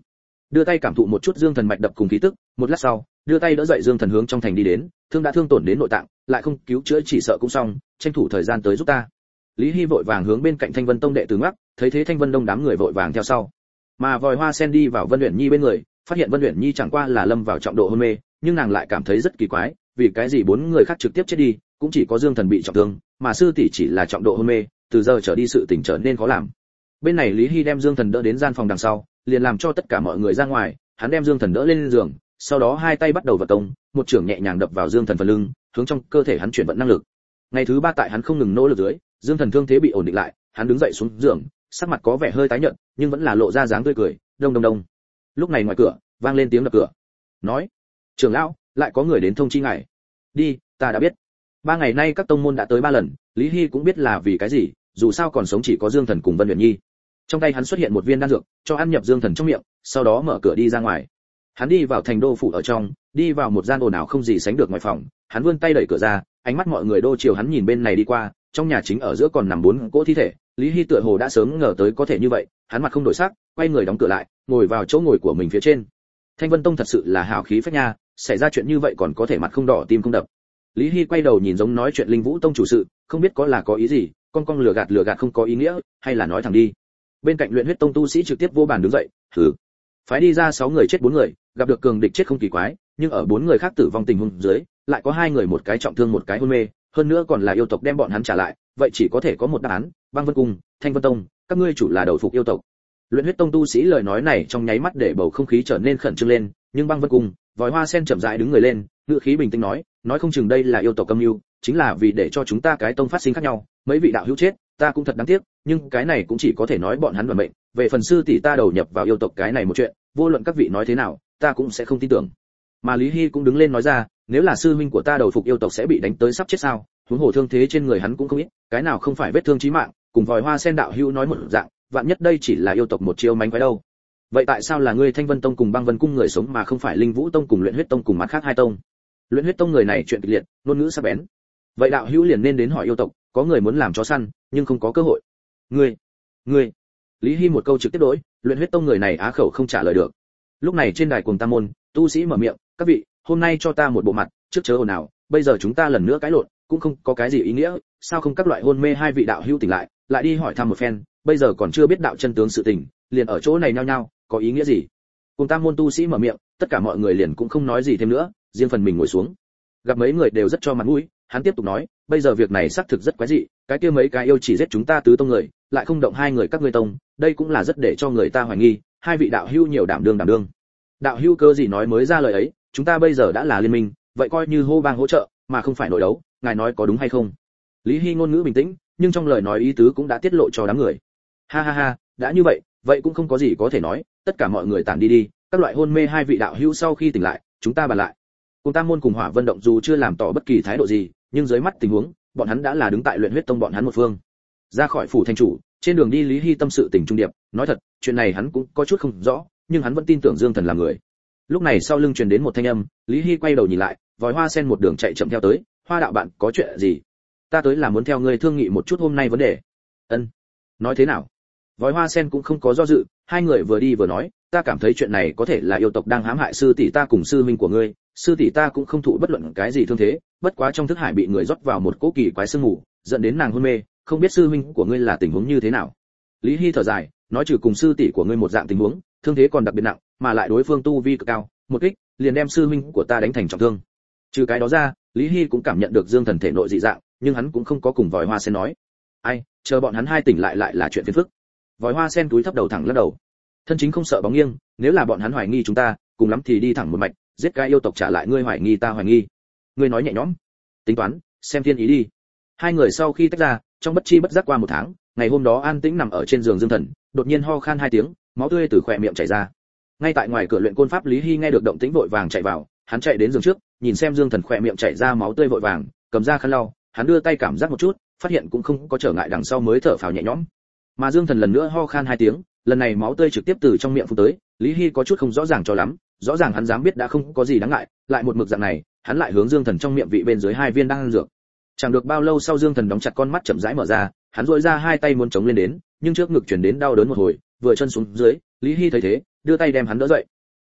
đưa tay cảm thụ một chút Dương Thần mạch đập cùng khí tức, một lát sau, đưa tay đỡ dậy Dương Thần hướng trong thành đi đến, thương đã thương tổn đến nội tạng, lại không cứu chữa chỉ sợ cũng xong, tranh thủ thời gian tới giúp ta. Lý Hy vội vàng hướng bên cạnh Thanh Vân Tông đệ tử ngắc, thấy thế Thanh Vân Đông đám người vội vàng theo sau. Mà Vòi Hoa Sen đi vào Vân Uyển Nhi bên người, phát hiện Vân Uyển Nhi chẳng qua là lâm vào trọng độ hôn mê, nhưng nàng lại cảm thấy rất kỳ quái, vì cái gì bốn người khác trực tiếp chết đi, cũng chỉ có Dương Thần bị trọng thương, mà sư tỷ chỉ là trọng độ hôn mê, từ giờ trở đi sự tình trở nên khó làm. Bên này Lý Hy đem Dương Thần đỡ đến gian phòng đằng sau, liền làm cho tất cả mọi người ra ngoài, hắn đem Dương Thần đỡ lên giường, sau đó hai tay bắt đầu vận công, một chưởng nhẹ nhàng đập vào Dương Thần phần lưng, hướng trong cơ thể hắn chuyển vận năng lực. Ngày thứ ba tại hắn không ngừng nỗ lực dưới, Dương Thần thương thế bị ổn định lại, hắn đứng dậy xuống giường, sắc mặt có vẻ hơi tái nhợt, nhưng vẫn là lộ ra dáng tươi cười, đông đông đông. Lúc này ngoài cửa vang lên tiếng đập cửa. Nói: "Trưởng lão, lại có người đến thông chi ngài." "Đi, ta đã biết." Ba ngày nay các tông môn đã tới ba lần, Lý Hy cũng biết là vì cái gì, dù sao còn sống chỉ có Dương Thần cùng Vân Uyển Nhi. Trong tay hắn xuất hiện một viên đan dược, cho ăn nhập Dương Thần trong miệng, sau đó mở cửa đi ra ngoài. Hắn đi vào thành đô phủ ở trong, đi vào một gian ồn ào không gì sánh được ngoài phòng, hắn vươn tay đẩy cửa ra, ánh mắt mọi người đô chiều hắn nhìn bên này đi qua, trong nhà chính ở giữa còn nằm bốn cỗ thi thể, Lý Hy tựa hồ đã sớm ngờ tới có thể như vậy, hắn mặt không đổi sắc, quay người đóng cửa lại, ngồi vào chỗ ngồi của mình phía trên. Thanh Vân Tông thật sự là hào khí phách nha, xảy ra chuyện như vậy còn có thể mặt không đỏ tim không đập. Lý Hy quay đầu nhìn giống nói chuyện Linh Vũ Tông chủ sự, không biết có là có ý gì, con con lừa gạt lừa gạt không có ý nghĩa, hay là nói thẳng đi. Bên cạnh Luyện Huyết Tông tu sĩ trực tiếp vô bàn đứng dậy, thử. Phái đi ra sáu người chết bốn người, gặp được cường địch chết không kỳ quái, nhưng ở bốn người khác tử vong tình huống dưới, lại có hai người một cái trọng thương một cái hôn mê, hơn nữa còn là yêu tộc đem bọn hắn trả lại, vậy chỉ có thể có một đáp án, Băng Vân Cung, Thanh Vân Tông, các ngươi chủ là đầu phục yêu tộc. Luyện Huyết Tông tu sĩ lời nói này trong nháy mắt để bầu không khí trở nên khẩn trương lên, nhưng Băng Vân Cung, Vòi Hoa Sen chậm rãi đứng người lên, ngữ khí bình tĩnh nói, nói không chừng đây là yêu tộc âm mưu, chính là vì để cho chúng ta cái tông phát sinh khác nhau, mấy vị đạo hữu chết, ta cũng thật đáng tiếc, nhưng cái này cũng chỉ có thể nói bọn hắn vận mệnh, về phần sư tỷ ta đầu nhập vào yêu tộc cái này một chuyện, vô luận các vị nói thế nào, ta cũng sẽ không tin tưởng. Mà Lý Hy cũng đứng lên nói ra, nếu là sư huynh của ta đầu phục yêu tộc sẽ bị đánh tới sắp chết sao, huống hồ thương thế trên người hắn cũng không ít, cái nào không phải vết thương chí mạng, cùng Vòi Hoa Sen đạo hữu nói một dạng, vạn nhất đây chỉ là yêu tộc một chiêu mánh quái đâu. Vậy tại sao là ngươi Thanh Vân Tông cùng Băng Vân Cung người sống mà không phải Linh Vũ Tông cùng Luyện Huyết Tông cùng mặt khác hai tông? Luyện Huyết Tông người này chuyện kịch liệt, ngôn ngữ sắc bén. Vậy đạo hữu liền nên đến hỏi yêu tộc, có người muốn làm chó săn, nhưng không có cơ hội. Ngươi, ngươi. Lý Hy một câu trực tiếp đối, Luyện Huyết Tông người này á khẩu không trả lời được. Lúc này trên đài Cuồng Tam môn, tu sĩ mở miệng, các vị, hôm nay cho ta một bộ mặt, trước chớ ồn nào, bây giờ chúng ta lần nữa cãi lộn, cũng không có cái gì ý nghĩa, sao không các loại hôn mê hai vị đạo hữu tỉnh lại, lại đi hỏi thăm một phen, bây giờ còn chưa biết đạo chân tướng sự tình, liền ở chỗ này nhao nhao, có ý nghĩa gì? Cùng Tam môn tu sĩ mở miệng, tất cả mọi người liền cũng không nói gì thêm nữa, riêng phần mình ngồi xuống. Gặp mấy người đều rất cho mặt mũi, hắn tiếp tục nói, bây giờ việc này xác thực rất quái dị, cái kia mấy cái yêu chỉ giết chúng ta tứ tông người, lại không động hai người các ngươi tông, đây cũng là rất để cho người ta hoài nghi, hai vị đạo hữu nhiều đảm đương đảm đương. Đạo hữu cơ gì nói mới ra lời ấy, chúng ta bây giờ đã là liên minh, vậy coi như hô bang hỗ trợ, mà không phải nội đấu, ngài nói có đúng hay không? Lý Hy ngôn ngữ bình tĩnh, nhưng trong lời nói ý tứ cũng đã tiết lộ cho đám người. Ha ha ha, đã như vậy, vậy cũng không có gì có thể nói, tất cả mọi người tản đi đi, các loại hôn mê hai vị đạo hữu sau khi tỉnh lại, chúng ta bàn lại. Cùng Tam môn cùng Hỏa Vân động dù chưa làm tỏ bất kỳ thái độ gì, nhưng dưới mắt tình huống, bọn hắn đã là đứng tại Luyện Huyết Tông bọn hắn một phương. Ra khỏi phủ thành chủ, trên đường đi Lý Hy tâm sự tình trung điệp, nói thật, chuyện này hắn cũng có chút không rõ, nhưng hắn vẫn tin tưởng Dương Thần là người. Lúc này sau lưng truyền đến một thanh âm, Lý Hy quay đầu nhìn lại, Vòi Hoa Sen một đường chạy chậm theo tới, Hoa đạo bạn, có chuyện gì? Ta tới là muốn theo ngươi thương nghị một chút hôm nay vấn đề. Ân, nói thế nào? Vòi Hoa Sen cũng không có do dự, hai người vừa đi vừa nói, ta cảm thấy chuyện này có thể là yêu tộc đang hãm hại sư tỷ ta cùng sư huynh của ngươi, sư tỷ ta cũng không thụ bất luận cái gì thương thế, bất quá trong thức hải bị người rót vào một cỗ kỳ quái sương mù, dẫn đến nàng hôn mê, không biết sư huynh của ngươi là tình huống như thế nào. Lý Hy thở dài, nói trừ cùng sư tỷ của ngươi một dạng tình huống, thương thế còn đặc biệt nặng, mà lại đối phương tu vi cực cao, một kích liền đem sư huynh của ta đánh thành trọng thương. Trừ cái đó ra, Lý Hy cũng cảm nhận được Dương Thần thể nội dị dạng, nhưng hắn cũng không có cùng Vòi Hoa Sen nói. Ai, chờ bọn hắn hai tỉnh lại lại là chuyện phiền phức. Vòi Hoa Sen túi thấp đầu thẳng lắc đầu. Thân chính không sợ bóng nghiêng, nếu là bọn hắn hoài nghi chúng ta, cùng lắm thì đi thẳng một mạch, giết cái yêu tộc trả lại ngươi hoài nghi ta hoài nghi. Ngươi nói nhẹ nhõm, tính toán, xem thiên ý đi. Hai người sau khi tách ra, trong bất chi bất giác qua một tháng, ngày hôm đó an tĩnh nằm ở trên giường Dương Thần, đột nhiên ho khan hai tiếng, máu tươi từ khóe miệng chảy ra. Ngay tại ngoài cửa luyện côn pháp Lý Hy nghe được động tĩnh vội vàng chạy vào, hắn chạy đến giường trước, nhìn xem Dương Thần khóe miệng chảy ra máu tươi vội vàng, cầm ra khăn lau, hắn đưa tay cảm giác một chút, phát hiện cũng không có trở ngại, đằng sau mới thở phào nhẹ nhõm. Mà Dương Thần lần nữa ho khan hai tiếng, lần này máu tươi trực tiếp từ trong miệng phun tới, Lý Hy có chút không rõ ràng cho lắm, rõ ràng hắn dám biết đã không có gì đáng ngại, lại một mực dạng này, hắn lại hướng Dương Thần trong miệng vị bên dưới hai viên đang ăn dược. Chẳng được bao lâu sau Dương Thần đóng chặt con mắt chậm rãi mở ra, hắn duỗi ra hai tay muốn chống lên đến, nhưng trước ngực truyền đến đau đớn một hồi, vừa chân xuống dưới, Lý Hy thấy thế, đưa tay đem hắn đỡ dậy,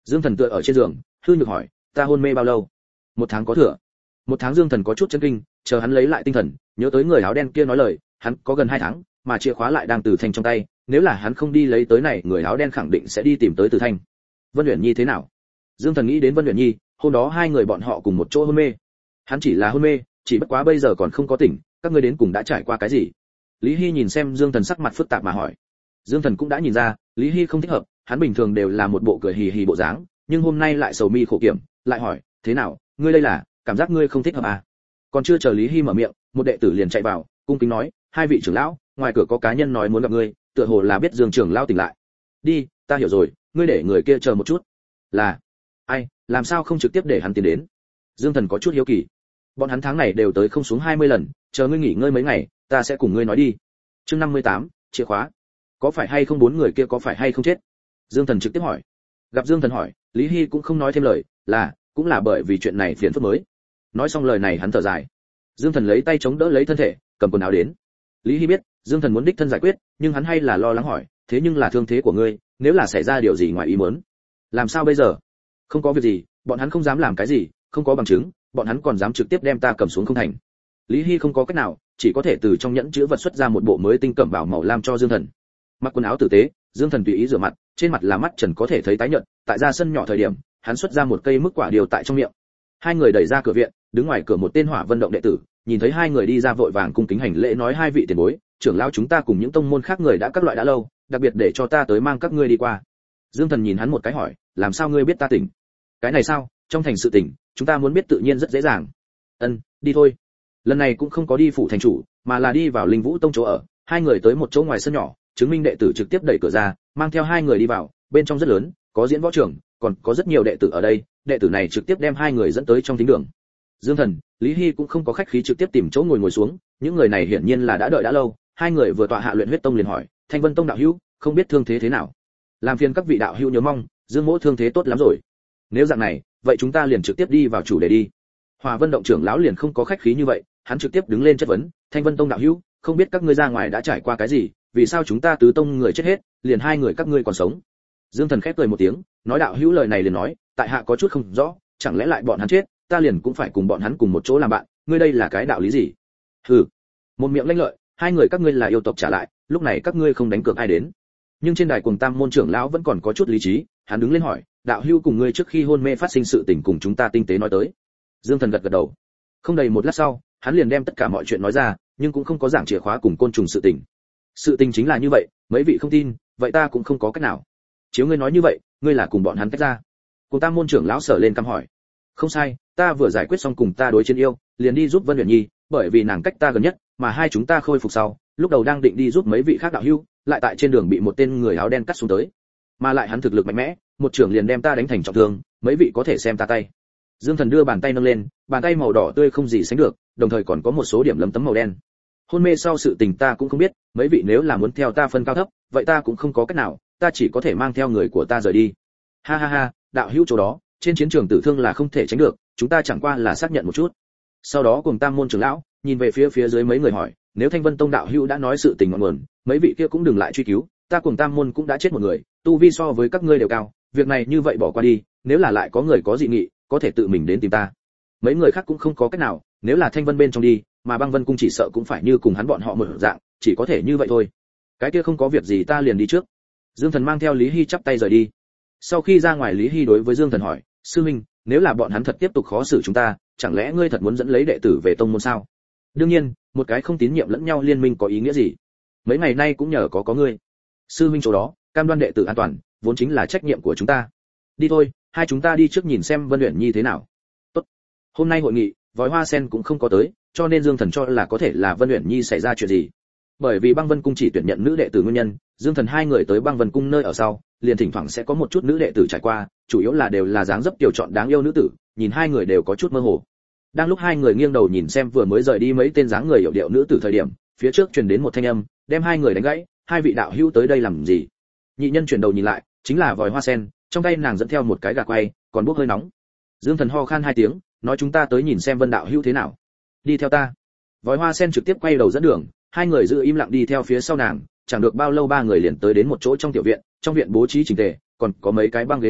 Dương Thần tựa ở trên giường, hư nhược hỏi, ta hôn mê bao lâu? Một tháng có thừa. Một tháng. Dương Thần có chút chấn kinh, chờ hắn lấy lại tinh thần, nhớ tới người áo đen kia nói lời, hắn có gần hai tháng, mà chìa khóa lại đang Từ Thanh trong tay, nếu là hắn không đi lấy tới này, người áo đen khẳng định sẽ đi tìm tới Từ Thanh. Vân Uyển Nhi thế nào? Dương Thần nghĩ đến Vân Uyển Nhi, hôm đó hai người bọn họ cùng một chỗ hôn mê. Hắn chỉ là hôn mê, chỉ bất quá bây giờ còn không có tỉnh, các ngươi đến cùng đã trải qua cái gì? Lý Hy nhìn xem Dương Thần sắc mặt phức tạp mà hỏi. Dương Thần cũng đã nhìn ra, Lý Hy không thích hợp, hắn bình thường đều là một bộ cười hì hì bộ dáng, nhưng hôm nay lại sầu mi khổ kiểm, lại hỏi, thế nào, ngươi đây là, cảm giác ngươi không thích hợp à? Còn chưa chờ Lý Hy mở miệng, một đệ tử liền chạy vào, cung kính nói, hai vị trưởng lão, ngoài cửa có cá nhân nói muốn gặp ngươi, tựa hồ là biết Dương trưởng lão tỉnh lại. Đi, ta hiểu rồi, ngươi để người kia chờ một chút. Là ai, làm sao không trực tiếp để hắn tiến đến? Dương Thần có chút hiếu kỳ. Bọn hắn tháng này đều tới không xuống hai mươi lần, chờ ngươi nghỉ ngơi mấy ngày, ta sẽ cùng ngươi nói đi. Chương năm mươi tám, chìa khóa. Có phải hay không bốn người kia có phải hay không chết? Dương Thần trực tiếp hỏi. Gặp Dương Thần hỏi, Lý Hy cũng không nói thêm lời, là, cũng là bởi vì chuyện này phiền phức mới. Nói xong lời này hắn thở dài. Dương Thần lấy tay chống đỡ lấy thân thể, cầm quần áo đến. Lý Hy biết, Dương Thần muốn đích thân giải quyết, nhưng hắn hay là lo lắng hỏi, thế nhưng là thương thế của ngươi, nếu là xảy ra điều gì ngoài ý muốn, làm sao bây giờ? Không có việc gì, bọn hắn không dám làm cái gì, không có bằng chứng, bọn hắn còn dám trực tiếp đem ta cầm xuống không thành. Lý Hy không có cách nào, chỉ có thể từ trong nhẫn chứa vật xuất ra một bộ mới tinh cẩm bảo màu lam cho Dương Thần. Mặc quần áo tử tế, Dương Thần tùy ý rửa mặt, trên mặt là mắt trần có thể thấy tái nhợt, tại ra sân nhỏ thời điểm, hắn xuất ra một cây mức quả điều tại trong miệng. Hai người đẩy ra cửa viện, đứng ngoài cửa một tên Hỏa Vân động đệ tử, nhìn thấy hai người đi ra vội vàng cung kính hành lễ nói hai vị tiền bối, trưởng lão chúng ta cùng những tông môn khác người đã các loại đã lâu, đặc biệt để cho ta tới mang các ngươi đi qua. Dương Thần nhìn hắn một cái hỏi, làm sao ngươi biết ta tỉnh? Cái này sao, trong thành sự tỉnh, chúng ta muốn biết tự nhiên rất dễ dàng. Ân, đi thôi. Lần này cũng không có đi phủ thành chủ, mà là đi vào Linh Vũ tông chỗ ở, hai người tới một chỗ ngoài sân nhỏ, chứng minh đệ tử trực tiếp đẩy cửa ra, mang theo hai người đi vào, bên trong rất lớn, có diễn võ trường, còn có rất nhiều đệ tử ở đây, đệ tử này trực tiếp đem hai người dẫn tới trong thính đường. Dương Thần, Lý Hy cũng không có khách khí trực tiếp tìm chỗ ngồi ngồi xuống, những người này hiển nhiên là đã đợi đã lâu, hai người vừa tọa hạ Luyện Huyết tông liền hỏi, Thanh Vân tông đạo hữu, không biết thương thế thế nào? Làm phiền các vị đạo hữu nhớ mong, Dương mỗ thương thế tốt lắm rồi. Nếu dạng này, vậy chúng ta liền trực tiếp đi vào chủ đề đi. Hòa Vân động trưởng lão liền không có khách khí như vậy, hắn trực tiếp đứng lên chất vấn, Thanh Vân tông đạo hữu, không biết các ngươi ra ngoài đã trải qua cái gì, vì sao chúng ta tứ tông người chết hết, liền hai người các ngươi còn sống? Dương Thần khép cười một tiếng, nói đạo hữu lời này liền nói, tại hạ có chút không rõ, chẳng lẽ lại bọn hắn chết, ta liền cũng phải cùng bọn hắn cùng một chỗ làm bạn, ngươi đây là cái đạo lý gì? Hừ, một miệng lanh lợi, hai người các ngươi là yêu tộc trả lại, lúc này các ngươi không đánh cược ai đến. Nhưng trên đài Cuồng Tam môn trưởng lão vẫn còn có chút lý trí, hắn đứng lên hỏi, đạo hữu cùng ngươi trước khi hôn mê phát sinh sự tình cùng chúng ta tinh tế nói tới. Dương Thần gật gật đầu. Không đầy một lát sau, hắn liền đem tất cả mọi chuyện nói ra, nhưng cũng không có giảng chìa khóa cùng côn trùng sự tình. Sự tình chính là như vậy, mấy vị không tin, vậy ta cũng không có cách nào. Chiếu ngươi nói như vậy, ngươi là cùng bọn hắn tách ra. Cuồng Tam môn trưởng lão sở lên căm hỏi. Không sai, ta vừa giải quyết xong cùng ta đối chiến yêu, liền đi giúp Vân Uyển Nhi, bởi vì nàng cách ta gần nhất, mà hai chúng ta khôi phục sau, lúc đầu đang định đi giúp mấy vị khác đạo hữu, lại tại trên đường bị một tên người áo đen cắt xuống tới. Mà lại hắn thực lực mạnh mẽ, một trưởng liền đem ta đánh thành trọng thương, mấy vị có thể xem ta tay. Dương Thần đưa bàn tay nâng lên, bàn tay màu đỏ tươi không gì sánh được, đồng thời còn có một số điểm lấm tấm màu đen. Hôn mê sau sự tình ta cũng không biết, mấy vị nếu là muốn theo ta phân cao thấp, vậy ta cũng không có cách nào, ta chỉ có thể mang theo người của ta rời đi. Ha ha ha, đạo hữu chỗ đó, trên chiến trường tử thương là không thể tránh được, chúng ta chẳng qua là xác nhận một chút. Sau đó Cuồng Tam môn trưởng lão nhìn về phía phía dưới mấy người hỏi, nếu Thanh Vân tông đạo hữu đã nói sự tình ngọn nguồn, mấy vị kia cũng đừng lại truy cứu, ta Cuồng Tam môn cũng đã chết một người, tu vi so với các ngươi đều cao, việc này như vậy bỏ qua đi, nếu là lại có người có dị nghị, có thể tự mình đến tìm ta. Mấy người khác cũng không có cách nào, nếu là Thanh Vân bên trong đi, mà Băng Vân cung chỉ sợ cũng phải như cùng hắn bọn họ một dạng, chỉ có thể như vậy thôi. Cái kia không có việc gì ta liền đi trước. Dương Thần mang theo Lý Hy chắp tay rời đi. Sau khi ra ngoài, Lý Hy đối với Dương Thần hỏi, sư huynh, nếu là bọn hắn thật tiếp tục khó xử chúng ta, chẳng lẽ ngươi thật muốn dẫn lấy đệ tử về tông môn sao? Đương nhiên, một cái không tín nhiệm lẫn nhau liên minh có ý nghĩa gì? Mấy ngày nay cũng nhờ có có ngươi. Sư huynh chỗ đó, cam đoan đệ tử an toàn, vốn chính là trách nhiệm của chúng ta. Đi thôi, hai chúng ta đi trước nhìn xem Vân Uyển Nhi thế nào. Tốt. Hôm nay hội nghị, Vói Hoa Sen cũng không có tới, cho nên Dương Thần cho là có thể là Vân Uyển Nhi xảy ra chuyện gì. Bởi vì Băng Vân cung chỉ tuyển nhận nữ đệ tử nguyên nhân, Dương Thần hai người tới Băng Vân cung nơi ở sau, liền thỉnh thoảng sẽ có một chút nữ đệ tử trải qua, chủ yếu là đều là dáng dấp tiểu chọn đáng yêu nữ tử, nhìn hai người đều có chút mơ hồ. Đang lúc hai người nghiêng đầu nhìn xem vừa mới rời đi mấy tên dáng người hiểu điệu nữ tử thời điểm, phía trước truyền đến một thanh âm, đem hai người đánh gãy, hai vị đạo hữu tới đây làm gì? Nhị nhân chuyển đầu nhìn lại, chính là Vòi Hoa Sen, trong tay nàng dẫn theo một cái gà quay, còn bốc hơi nóng. Dương Thần ho khan hai tiếng, nói chúng ta tới nhìn xem Vân đạo hữu thế nào. Đi theo ta. Vòi Hoa Sen trực tiếp quay đầu dẫn đường, hai người giữ im lặng đi theo phía sau nàng, chẳng được bao lâu ba người liền tới đến một chỗ trong tiểu viện, trong viện bố trí chỉnh tề, còn có mấy cái băng ghế đá,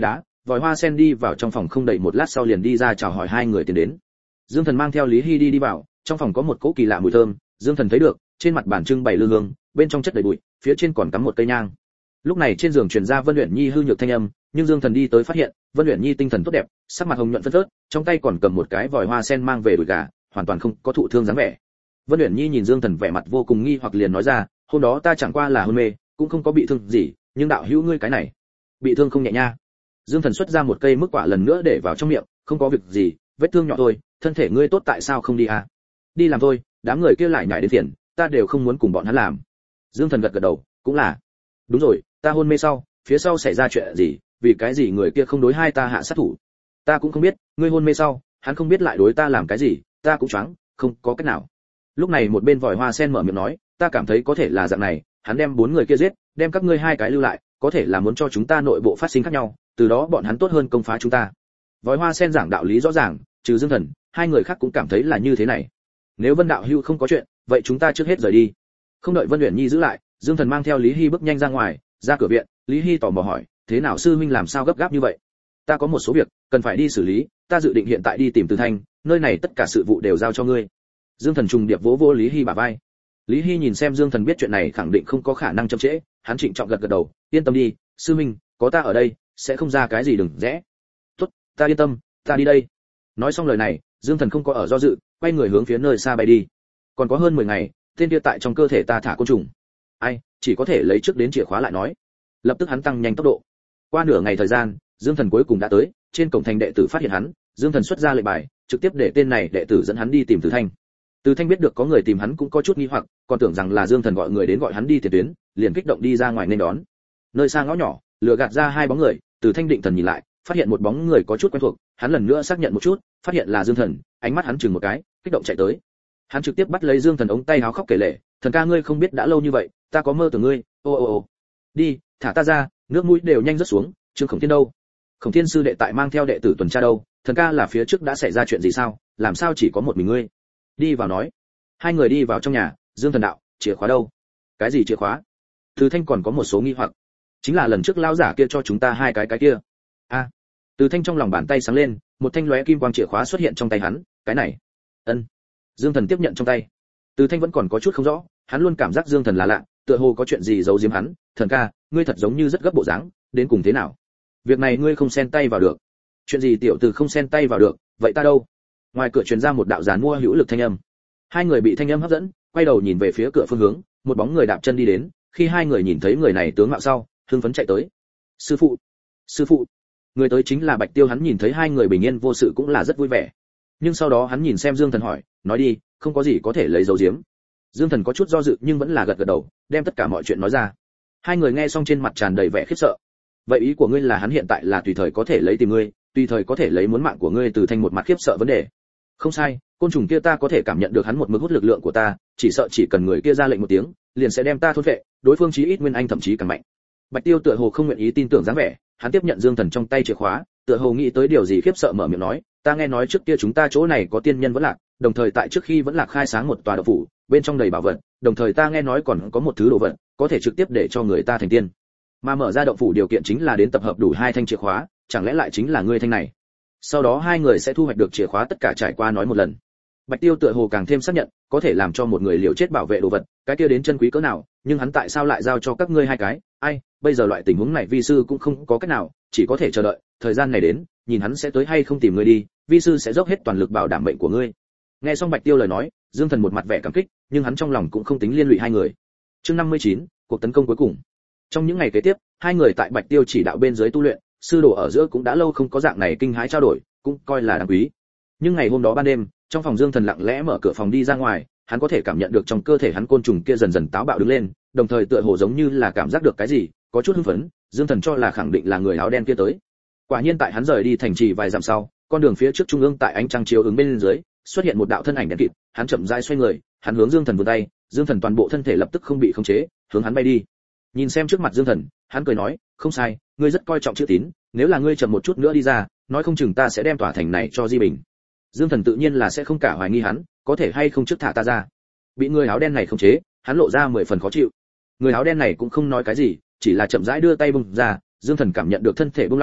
Vòi hoa sen đi vào trong phòng không đầy một lát sau liền đi ra chào hỏi hai người tiến đến. Dương Thần mang theo Lý Hy đi đi vào, trong phòng có một cỗ kỳ lạ mùi thơm, Dương Thần thấy được, trên mặt bàn trưng bày lư hương, bên trong chất đầy bụi, phía trên còn cắm một cây nhang. Lúc này trên giường truyền ra Vân Uyển Nhi hư nhược thanh âm, nhưng Dương Thần đi tới phát hiện, Vân Uyển Nhi tinh thần tốt đẹp, sắc mặt hồng nhuận phấn phớt, trong tay còn cầm một cái vòi hoa sen mang về đùi gà, hoàn toàn không có thụ thương dáng vẻ. Vân Uyển Nhi nhìn Dương Thần vẻ mặt vô cùng nghi hoặc liền nói ra, hôm đó ta chẳng qua là hôn mê, cũng không có bị thương gì, nhưng đạo hữu ngươi cái này, bị thương không nhẹ nha. Dương Thần xuất ra một cây mức quả lần nữa để vào trong miệng, không có việc gì, vết thương nhỏ thôi, thân thể ngươi tốt tại sao không đi à? Đi làm thôi, đám người kia lại nhảy đến phiền, ta đều không muốn cùng bọn hắn làm. Dương Thần gật gật đầu, cũng là. Đúng rồi, ta hôn mê sau, phía sau xảy ra chuyện gì, vì cái gì người kia không đối hai ta hạ sát thủ? Ta cũng không biết, ngươi hôn mê sau, hắn không biết lại đối ta làm cái gì, ta cũng choáng, không có cách nào. Lúc này một bên vòi hoa sen mở miệng nói, ta cảm thấy có thể là dạng này, hắn đem bốn người kia giết, đem các ngươi hai cái lưu lại, có thể là muốn cho chúng ta nội bộ phát sinh khác nhau, từ đó bọn hắn tốt hơn công phá chúng ta. Vòi hoa sen giảng đạo lý rõ ràng, trừ Dương Thần, hai người khác cũng cảm thấy là như thế này. Nếu Vân đạo hữu không có chuyện, vậy chúng ta trước hết rời đi. Không đợi Vân Uyển Nhi giữ lại, Dương Thần mang theo Lý Hy bước nhanh ra ngoài, ra cửa viện, Lý Hy tò mò hỏi, thế nào sư huynh làm sao gấp gáp như vậy? Ta có một số việc cần phải đi xử lý, ta dự định hiện tại đi tìm Từ Thanh, nơi này tất cả sự vụ đều giao cho ngươi. Dương Thần trùng điệp vỗ vỗ Lý Hy bả vai. Lý Hy nhìn xem Dương Thần biết chuyện này khẳng định không có khả năng chậm trễ, hắn trịnh trọng gật gật đầu, yên tâm đi, sư huynh, có ta ở đây, sẽ không ra cái gì đừng rẽ. Tốt, ta yên tâm, ta đi đây. Nói xong lời này, Dương Thần không có ở do dự, quay người hướng phía nơi xa bay đi. Còn có hơn mười ngày, tên kia tại trong cơ thể ta thả côn trùng. Ai, chỉ có thể lấy trước đến chìa khóa lại nói. Lập tức hắn tăng nhanh tốc độ. Qua nửa ngày thời gian, Dương Thần cuối cùng đã tới, trên cổng thành đệ tử phát hiện hắn, Dương Thần xuất ra lệnh bài, trực tiếp để tên này đệ tử dẫn hắn đi tìm Từ Thanh. Từ Thanh biết được có người tìm hắn cũng có chút nghi hoặc, còn tưởng rằng là Dương Thần gọi người đến gọi hắn đi tiền tuyến, liền kích động đi ra ngoài nên đón. Nơi xa ngõ nhỏ, lừa gạt ra hai bóng người, Từ Thanh định thần nhìn lại, phát hiện một bóng người có chút quen thuộc, hắn lần nữa xác nhận một chút, phát hiện là Dương Thần, ánh mắt hắn chừng một cái, kích động chạy tới. Hắn trực tiếp bắt lấy Dương Thần ống tay áo khóc kể lể, "Thần ca ngươi không biết đã lâu như vậy, ta có mơ tưởng ngươi, ô ô ô. Đi, thả ta ra, nước mũi đều nhanh rớt xuống, Trương Khổng Thiên đâu? Khổng Thiên sư đệ tại mang theo đệ tử tuần tra đâu, thần ca là phía trước đã xảy ra chuyện gì sao, làm sao chỉ có một mình ngươi?" Đi vào nói. Hai người đi vào trong nhà, Dương Thần đạo, "Chìa khóa đâu?" "Cái gì chìa khóa?" Từ Thanh còn có một số nghi hoặc. "Chính là lần trước lão giả kia cho chúng ta hai cái cái kia." "A." À. Từ Thanh trong lòng bàn tay sáng lên, một thanh lóe kim quang chìa khóa xuất hiện trong tay hắn, "Cái này." "Ân." Dương Thần tiếp nhận trong tay. Từ Thanh vẫn còn có chút không rõ, hắn luôn cảm giác Dương Thần là lạ, tựa hồ có chuyện gì giấu giếm hắn, "Thần ca, ngươi thật giống như rất gấp bộ dáng, đến cùng thế nào? Việc này ngươi không xen tay vào được." "Chuyện gì tiểu tử không xen tay vào được, vậy ta đâu?" Ngoài cửa truyền ra một đạo giàn mua hữu lực thanh âm. Hai người bị thanh âm hấp dẫn, quay đầu nhìn về phía cửa phương hướng, một bóng người đạp chân đi đến, khi hai người nhìn thấy người này tướng mạo sau, hưng phấn chạy tới. "Sư phụ, sư phụ." Người tới chính là Bạch Tiêu, hắn nhìn thấy hai người bình yên vô sự cũng là rất vui vẻ. Nhưng sau đó hắn nhìn xem Dương Thần hỏi, "Nói đi, không có gì có thể lấy dấu giếm." Dương Thần có chút do dự nhưng vẫn là gật gật đầu, đem tất cả mọi chuyện nói ra. Hai người nghe xong trên mặt tràn đầy vẻ khiếp sợ. "Vậy ý của ngươi là hắn hiện tại là tùy thời có thể lấy tìm ngươi, tùy thời có thể lấy muốn mạng của ngươi?" Từ Thanh một mặt khiếp sợ vấn đề. "Không sai, côn trùng kia ta có thể cảm nhận được hắn một mực hút lực lượng của ta, chỉ sợ chỉ cần người kia ra lệnh một tiếng, liền sẽ đem ta thôn phệ, đối phương chí ít nguyên anh thậm chí càng mạnh." Bạch Tiêu tựa hồ không nguyện ý tin tưởng dáng vẻ, hắn tiếp nhận Dương Thần trong tay chìa khóa, tựa hồ nghĩ tới điều gì khiếp sợ mở miệng nói, "Ta nghe nói trước kia chúng ta chỗ này có tiên nhân vẫn lạc, đồng thời tại trước khi vẫn lạc khai sáng một tòa động phủ, bên trong đầy bảo vật, đồng thời ta nghe nói còn có một thứ đồ vật, có thể trực tiếp để cho người ta thành tiên. Mà mở ra động phủ điều kiện chính là đến tập hợp đủ hai thanh chìa khóa, chẳng lẽ lại chính là ngươi thanh này?" Sau đó hai người sẽ thu hoạch được chìa khóa, tất cả trải qua nói một lần. Bạch Tiêu tựa hồ càng thêm xác nhận, có thể làm cho một người liều chết bảo vệ đồ vật, cái kia đến chân quý cỡ nào, nhưng hắn tại sao lại giao cho các ngươi hai cái? Ai, bây giờ loại tình huống này vi sư cũng không có cách nào, chỉ có thể chờ đợi, thời gian này đến, nhìn hắn sẽ tới hay không tìm ngươi đi, vi sư sẽ dốc hết toàn lực bảo đảm mệnh của ngươi. Nghe xong Bạch Tiêu lời nói, Dương Thần một mặt vẻ cảm kích, nhưng hắn trong lòng cũng không tính liên lụy hai người. Chương năm mươi chín, cuộc tấn công cuối cùng. Trong những ngày kế tiếp, hai người tại Bạch Tiêu chỉ đạo bên dưới tu luyện, sư đồ ở giữa cũng đã lâu không có dạng này kinh hãi trao đổi, cũng coi là đáng quý. Nhưng ngày hôm đó ban đêm, trong phòng Dương Thần lặng lẽ mở cửa phòng đi ra ngoài, hắn có thể cảm nhận được trong cơ thể hắn côn trùng kia dần dần táo bạo đứng lên, đồng thời tựa hồ giống như là cảm giác được cái gì, có chút hưng phấn. Dương Thần cho là khẳng định là người áo đen kia tới. Quả nhiên tại hắn rời đi thành trì vài dặm sau, con đường phía trước trung ương tại ánh trăng chiếu ứng bên dưới, xuất hiện một đạo thân ảnh đen kịt, hắn chậm rãi xoay người, hắn hướng Dương Thần vươn tay, Dương Thần toàn bộ thân thể lập tức không bị khống chế, hướng hắn bay đi. Nhìn xem trước mặt Dương Thần, hắn cười nói, "Không sai, ngươi rất coi trọng chữ tín, nếu là ngươi chậm một chút nữa đi ra, nói không chừng ta sẽ đem tòa thành này cho Di Bình." Dương Thần tự nhiên là sẽ không cả hoài nghi hắn, có thể hay không trước thả ta ra. Bị người áo đen này khống chế, hắn lộ ra mười phần khó chịu. Người áo đen này cũng không nói cái gì, chỉ là chậm rãi đưa tay bung ra, Dương Thần cảm nhận được thân thể buông lỏng,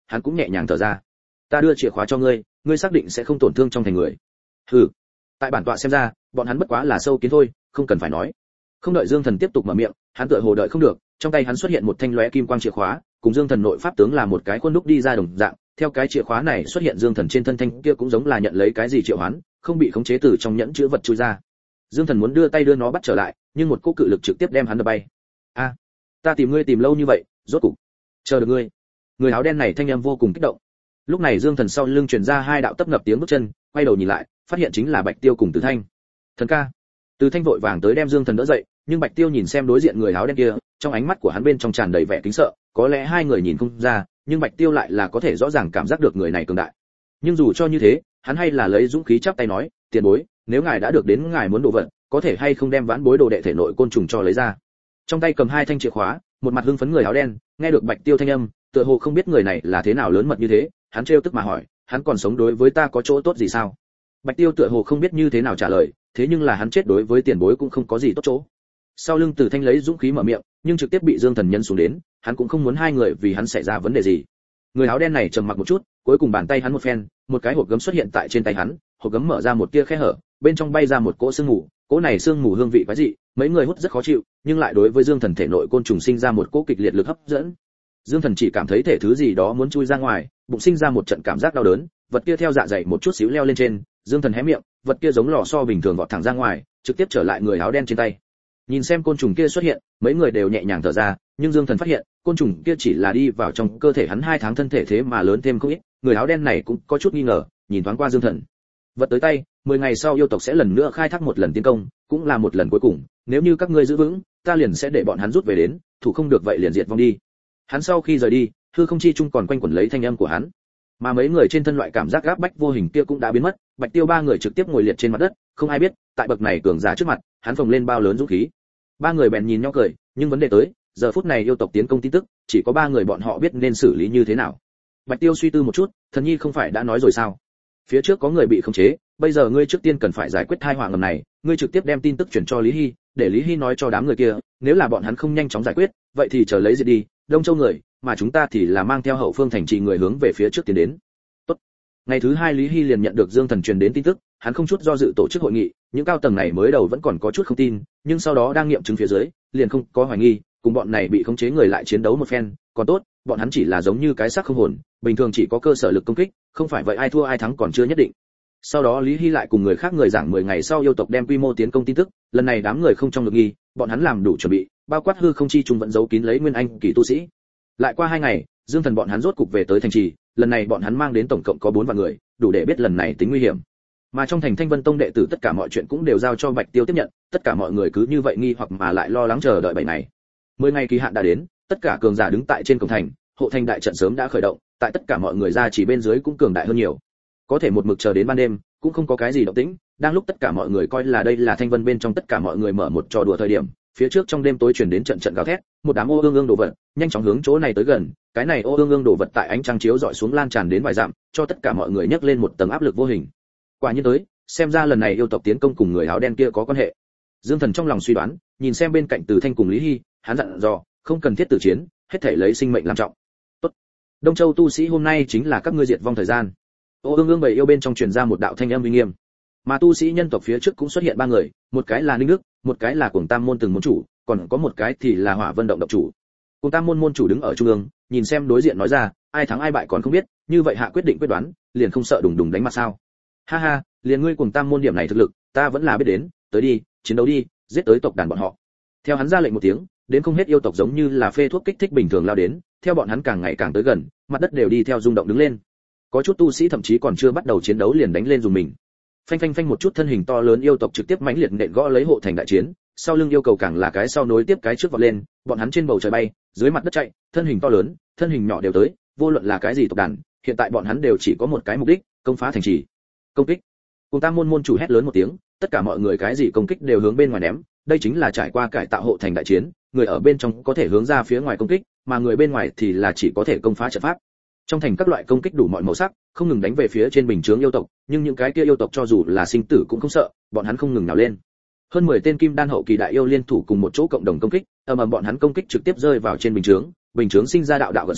hắn cũng nhẹ nhàng thở ra. Ta đưa chìa khóa cho ngươi, ngươi xác định sẽ không tổn thương trong thành người. Hừ, tại bản tọa xem ra, bọn hắn bất quá là sâu kiến thôi, không cần phải nói. Không đợi Dương Thần tiếp tục mở miệng, hắn tựa hồ đợi không được, trong tay hắn xuất hiện một thanh lóe kim quang chìa khóa, cùng Dương Thần nội pháp tướng là một cái khuôn đúc đi ra đồng dạng, theo cái chìa khóa này xuất hiện Dương Thần trên thân thanh kia cũng giống là nhận lấy cái gì triệu hoán, không bị khống chế từ trong nhẫn chứa vật chui ra. Dương Thần muốn đưa tay đưa nó bắt trở lại, nhưng một cỗ cự lực trực tiếp đem hắn đập bay. A, ta tìm ngươi tìm lâu như vậy, rốt cục chờ được ngươi. Người áo đen này thanh âm vô cùng kích động. Lúc này Dương Thần sau lưng truyền ra hai đạo tấp nập tiếng bước chân, quay đầu nhìn lại, phát hiện chính là Bạch Tiêu cùng Từ Thanh. Thần ca. Từ Thanh vội vàng tới đem Dương Thần đỡ dậy, nhưng Bạch Tiêu nhìn xem đối diện người áo đen kia, trong ánh mắt của hắn bên trong tràn đầy vẻ kính sợ, có lẽ hai người nhìn không ra, nhưng Bạch Tiêu lại là có thể rõ ràng cảm giác được người này cường đại. Nhưng dù cho như thế, hắn hay là lấy dũng khí chắp tay nói, tiền bối, nếu ngài đã được đến ngài muốn đồ vật, có thể hay không đem vãn bối đồ đệ thể nội côn trùng cho lấy ra. Trong tay cầm hai thanh chìa khóa, một mặt hưng phấn người áo đen, nghe được Bạch Tiêu thanh âm, tựa hồ không biết người này là thế nào lớn mật như thế, hắn trêu tức mà hỏi, hắn còn sống đối với ta có chỗ tốt gì sao? Bạch Tiêu tựa hồ không biết như thế nào trả lời, thế nhưng là hắn chết đối với tiền bối cũng không có gì tốt chỗ. Sau lưng Từ Thanh lấy dũng khí mở miệng, nhưng trực tiếp bị Dương Thần nhân xuống đến, hắn cũng không muốn hai người vì hắn xảy ra vấn đề gì. Người áo đen này trầm mặc một chút, cuối cùng bàn tay hắn một phen, một cái hộp gấm xuất hiện tại trên tay hắn, hộp gấm mở ra một tia khe hở, bên trong bay ra một cỗ sương mù, cỗ này sương mù hương vị quái dị, mấy người hút rất khó chịu, nhưng lại đối với Dương Thần thể nội côn trùng sinh ra một cỗ kịch liệt lực hấp dẫn. Dương Thần chỉ cảm thấy thể thứ gì đó muốn chui ra ngoài, bụng sinh ra một trận cảm giác đau đớn, vật kia theo dạ dày một chút xíu leo lên trên, Dương Thần hé miệng, vật kia giống lò xo bình thường vọt thẳng ra ngoài, trực tiếp trở lại người áo đen trên tay. Nhìn xem côn trùng kia xuất hiện, mấy người đều nhẹ nhàng thở ra, nhưng Dương Thần phát hiện, côn trùng kia chỉ là đi vào trong cơ thể hắn hai tháng thân thể thế mà lớn thêm không ít, người áo đen này cũng có chút nghi ngờ, nhìn thoáng qua Dương Thần. Vật tới tay, mười ngày sau yêu tộc sẽ lần nữa khai thác một lần tiến công, cũng là một lần cuối cùng, nếu như các ngươi giữ vững, ta liền sẽ để bọn hắn rút về đến, thủ không được vậy liền diệt vong đi. Hắn sau khi rời đi, hư không chi trung còn quanh quẩn lấy thanh âm của hắn. Mà mấy người trên thân loại cảm giác gáp bách vô hình kia cũng đã biến mất, Bạch Tiêu ba người trực tiếp ngồi liệt trên mặt đất, không ai biết, tại bậc này cường giả trước mặt, hắn phồng lên bao lớn dũng khí. Ba người bèn nhìn nhau cười, nhưng vấn đề tới, giờ phút này yêu tộc tiến công tin tức, chỉ có ba người bọn họ biết nên xử lý như thế nào. Bạch Tiêu suy tư một chút, Thần Nhi không phải đã nói rồi sao? Phía trước có người bị khống chế, bây giờ ngươi trước tiên cần phải giải quyết tai họa ngầm này, ngươi trực tiếp đem tin tức chuyển cho Lý Hy, để Lý Hy nói cho đám người kia, nếu là bọn hắn không nhanh chóng giải quyết, vậy thì chờ lấy diệt đi, Đông Châu người, mà chúng ta thì là mang theo hậu phương thành trì người hướng về phía trước tiến đến. Tốt. Ngày thứ hai Lý Hy liền nhận được Dương Thần truyền đến tin tức, hắn không chút do dự tổ chức hội nghị, những cao tầng này mới đầu vẫn còn có chút không tin, nhưng sau đó đang nghiệm chứng phía dưới, liền không có hoài nghi, cùng bọn này bị khống chế người lại chiến đấu một phen, còn tốt, bọn hắn chỉ là giống như cái xác không hồn, bình thường chỉ có cơ sở lực công kích, không phải vậy ai thua ai thắng còn chưa nhất định. Sau đó Lý Hy lại cùng người khác người giảng mười ngày sau yêu tộc đem quy mô tiến công tin tức, lần này đám người không trong được nghi, bọn hắn làm đủ chuẩn bị, bao quát hư không chi trùng vẫn giấu kín lấy nguyên anh kỳ tu sĩ. Lại qua hai ngày, Dương Thần bọn hắn rốt cục về tới thành trì, lần này bọn hắn mang đến tổng cộng có bốn vạn người, đủ để biết lần này tính nguy hiểm. Mà trong thành Thanh Vân Tông đệ tử tất cả mọi chuyện cũng đều giao cho Bạch Tiêu tiếp nhận, tất cả mọi người cứ như vậy nghi hoặc mà lại lo lắng chờ đợi bảy ngày. Mười ngày kỳ hạn đã đến, tất cả cường giả đứng tại trên cổng thành, hộ thành đại trận sớm đã khởi động, tại tất cả mọi người ra chỉ bên dưới cũng cường đại hơn nhiều. Có thể một mực chờ đến ban đêm, cũng không có cái gì động tĩnh, đang lúc tất cả mọi người coi là đây là Thanh Vân bên trong tất cả mọi người mở một trò đùa thời điểm, phía trước trong đêm tối truyền đến trận trận gào thét, một đám ô ương ương đồ vật, nhanh chóng hướng chỗ này tới gần, cái này ô ương ương đồ vật tại ánh trăng chiếu dọi xuống lan tràn đến vài dặm, cho tất cả mọi người nhấc lên một tầng áp lực vô hình. Quả nhiên tới, xem ra lần này yêu tộc tiến công cùng người áo đen kia có quan hệ. Dương Thần trong lòng suy đoán, nhìn xem bên cạnh Từ Thanh cùng Lý Hy, hắn dặn dò, không cần thiết tử chiến, hết thảy lấy sinh mệnh làm trọng. Tốt. Đông Châu tu sĩ hôm nay chính là các ngươi diệt vong thời gian. Ô ương ương bảy yêu bên trong truyền ra một đạo thanh âm uy nghiêm. Mà tu sĩ nhân tộc phía trước cũng xuất hiện ba người, một cái là Ninh Đức, một cái là Cuồng Tam môn từng môn chủ, còn có một cái thì là Hỏa Vân động động chủ. Cuồng Tam môn môn chủ đứng ở trung ương, nhìn xem đối diện nói ra, ai thắng ai bại còn không biết, như vậy hạ quyết định quyết đoán, liền không sợ đùng đùng đánh mặt sao? Ha ha, liền ngươi Cuồng Tam môn điểm này thực lực, ta vẫn là biết đến, tới đi, chiến đấu đi, giết tới tộc đàn bọn họ. Theo hắn ra lệnh một tiếng, đến không hết yêu tộc giống như là phê thuốc kích thích bình thường lao đến, theo bọn hắn càng ngày càng tới gần, mặt đất đều đi theo rung động đứng lên. Có chút tu sĩ thậm chí còn chưa bắt đầu chiến đấu liền đánh lên dùng mình. Phanh phanh phanh một chút thân hình to lớn yêu tộc trực tiếp mãnh liệt nện gõ lấy hộ thành đại chiến, sau lưng yêu cầu càng là cái sau nối tiếp cái trước vọt lên, bọn hắn trên bầu trời bay, dưới mặt đất chạy, thân hình to lớn, thân hình nhỏ đều tới, vô luận là cái gì tộc đàn, hiện tại bọn hắn đều chỉ có một cái mục đích, công phá thành trì. Công kích. Cùng Tam môn môn chủ hét lớn một tiếng, tất cả mọi người cái gì công kích đều hướng bên ngoài ném, đây chính là trải qua cải tạo hộ thành đại chiến, người ở bên trong có thể hướng ra phía ngoài công kích, mà người bên ngoài thì là chỉ có thể công phá trận pháp. Trong thành các loại công kích đủ mọi màu sắc, không ngừng đánh về phía trên bình chướng yêu tộc, nhưng những cái kia yêu tộc cho dù là sinh tử cũng không sợ, bọn hắn không ngừng nào lên. Hơn mười tên kim đan hậu kỳ đại yêu liên thủ cùng một chỗ cộng đồng công kích, ầm ầm bọn hắn công kích trực tiếp rơi vào trên bình chướng, bình chướng sinh ra đạo đạo gợn sóng,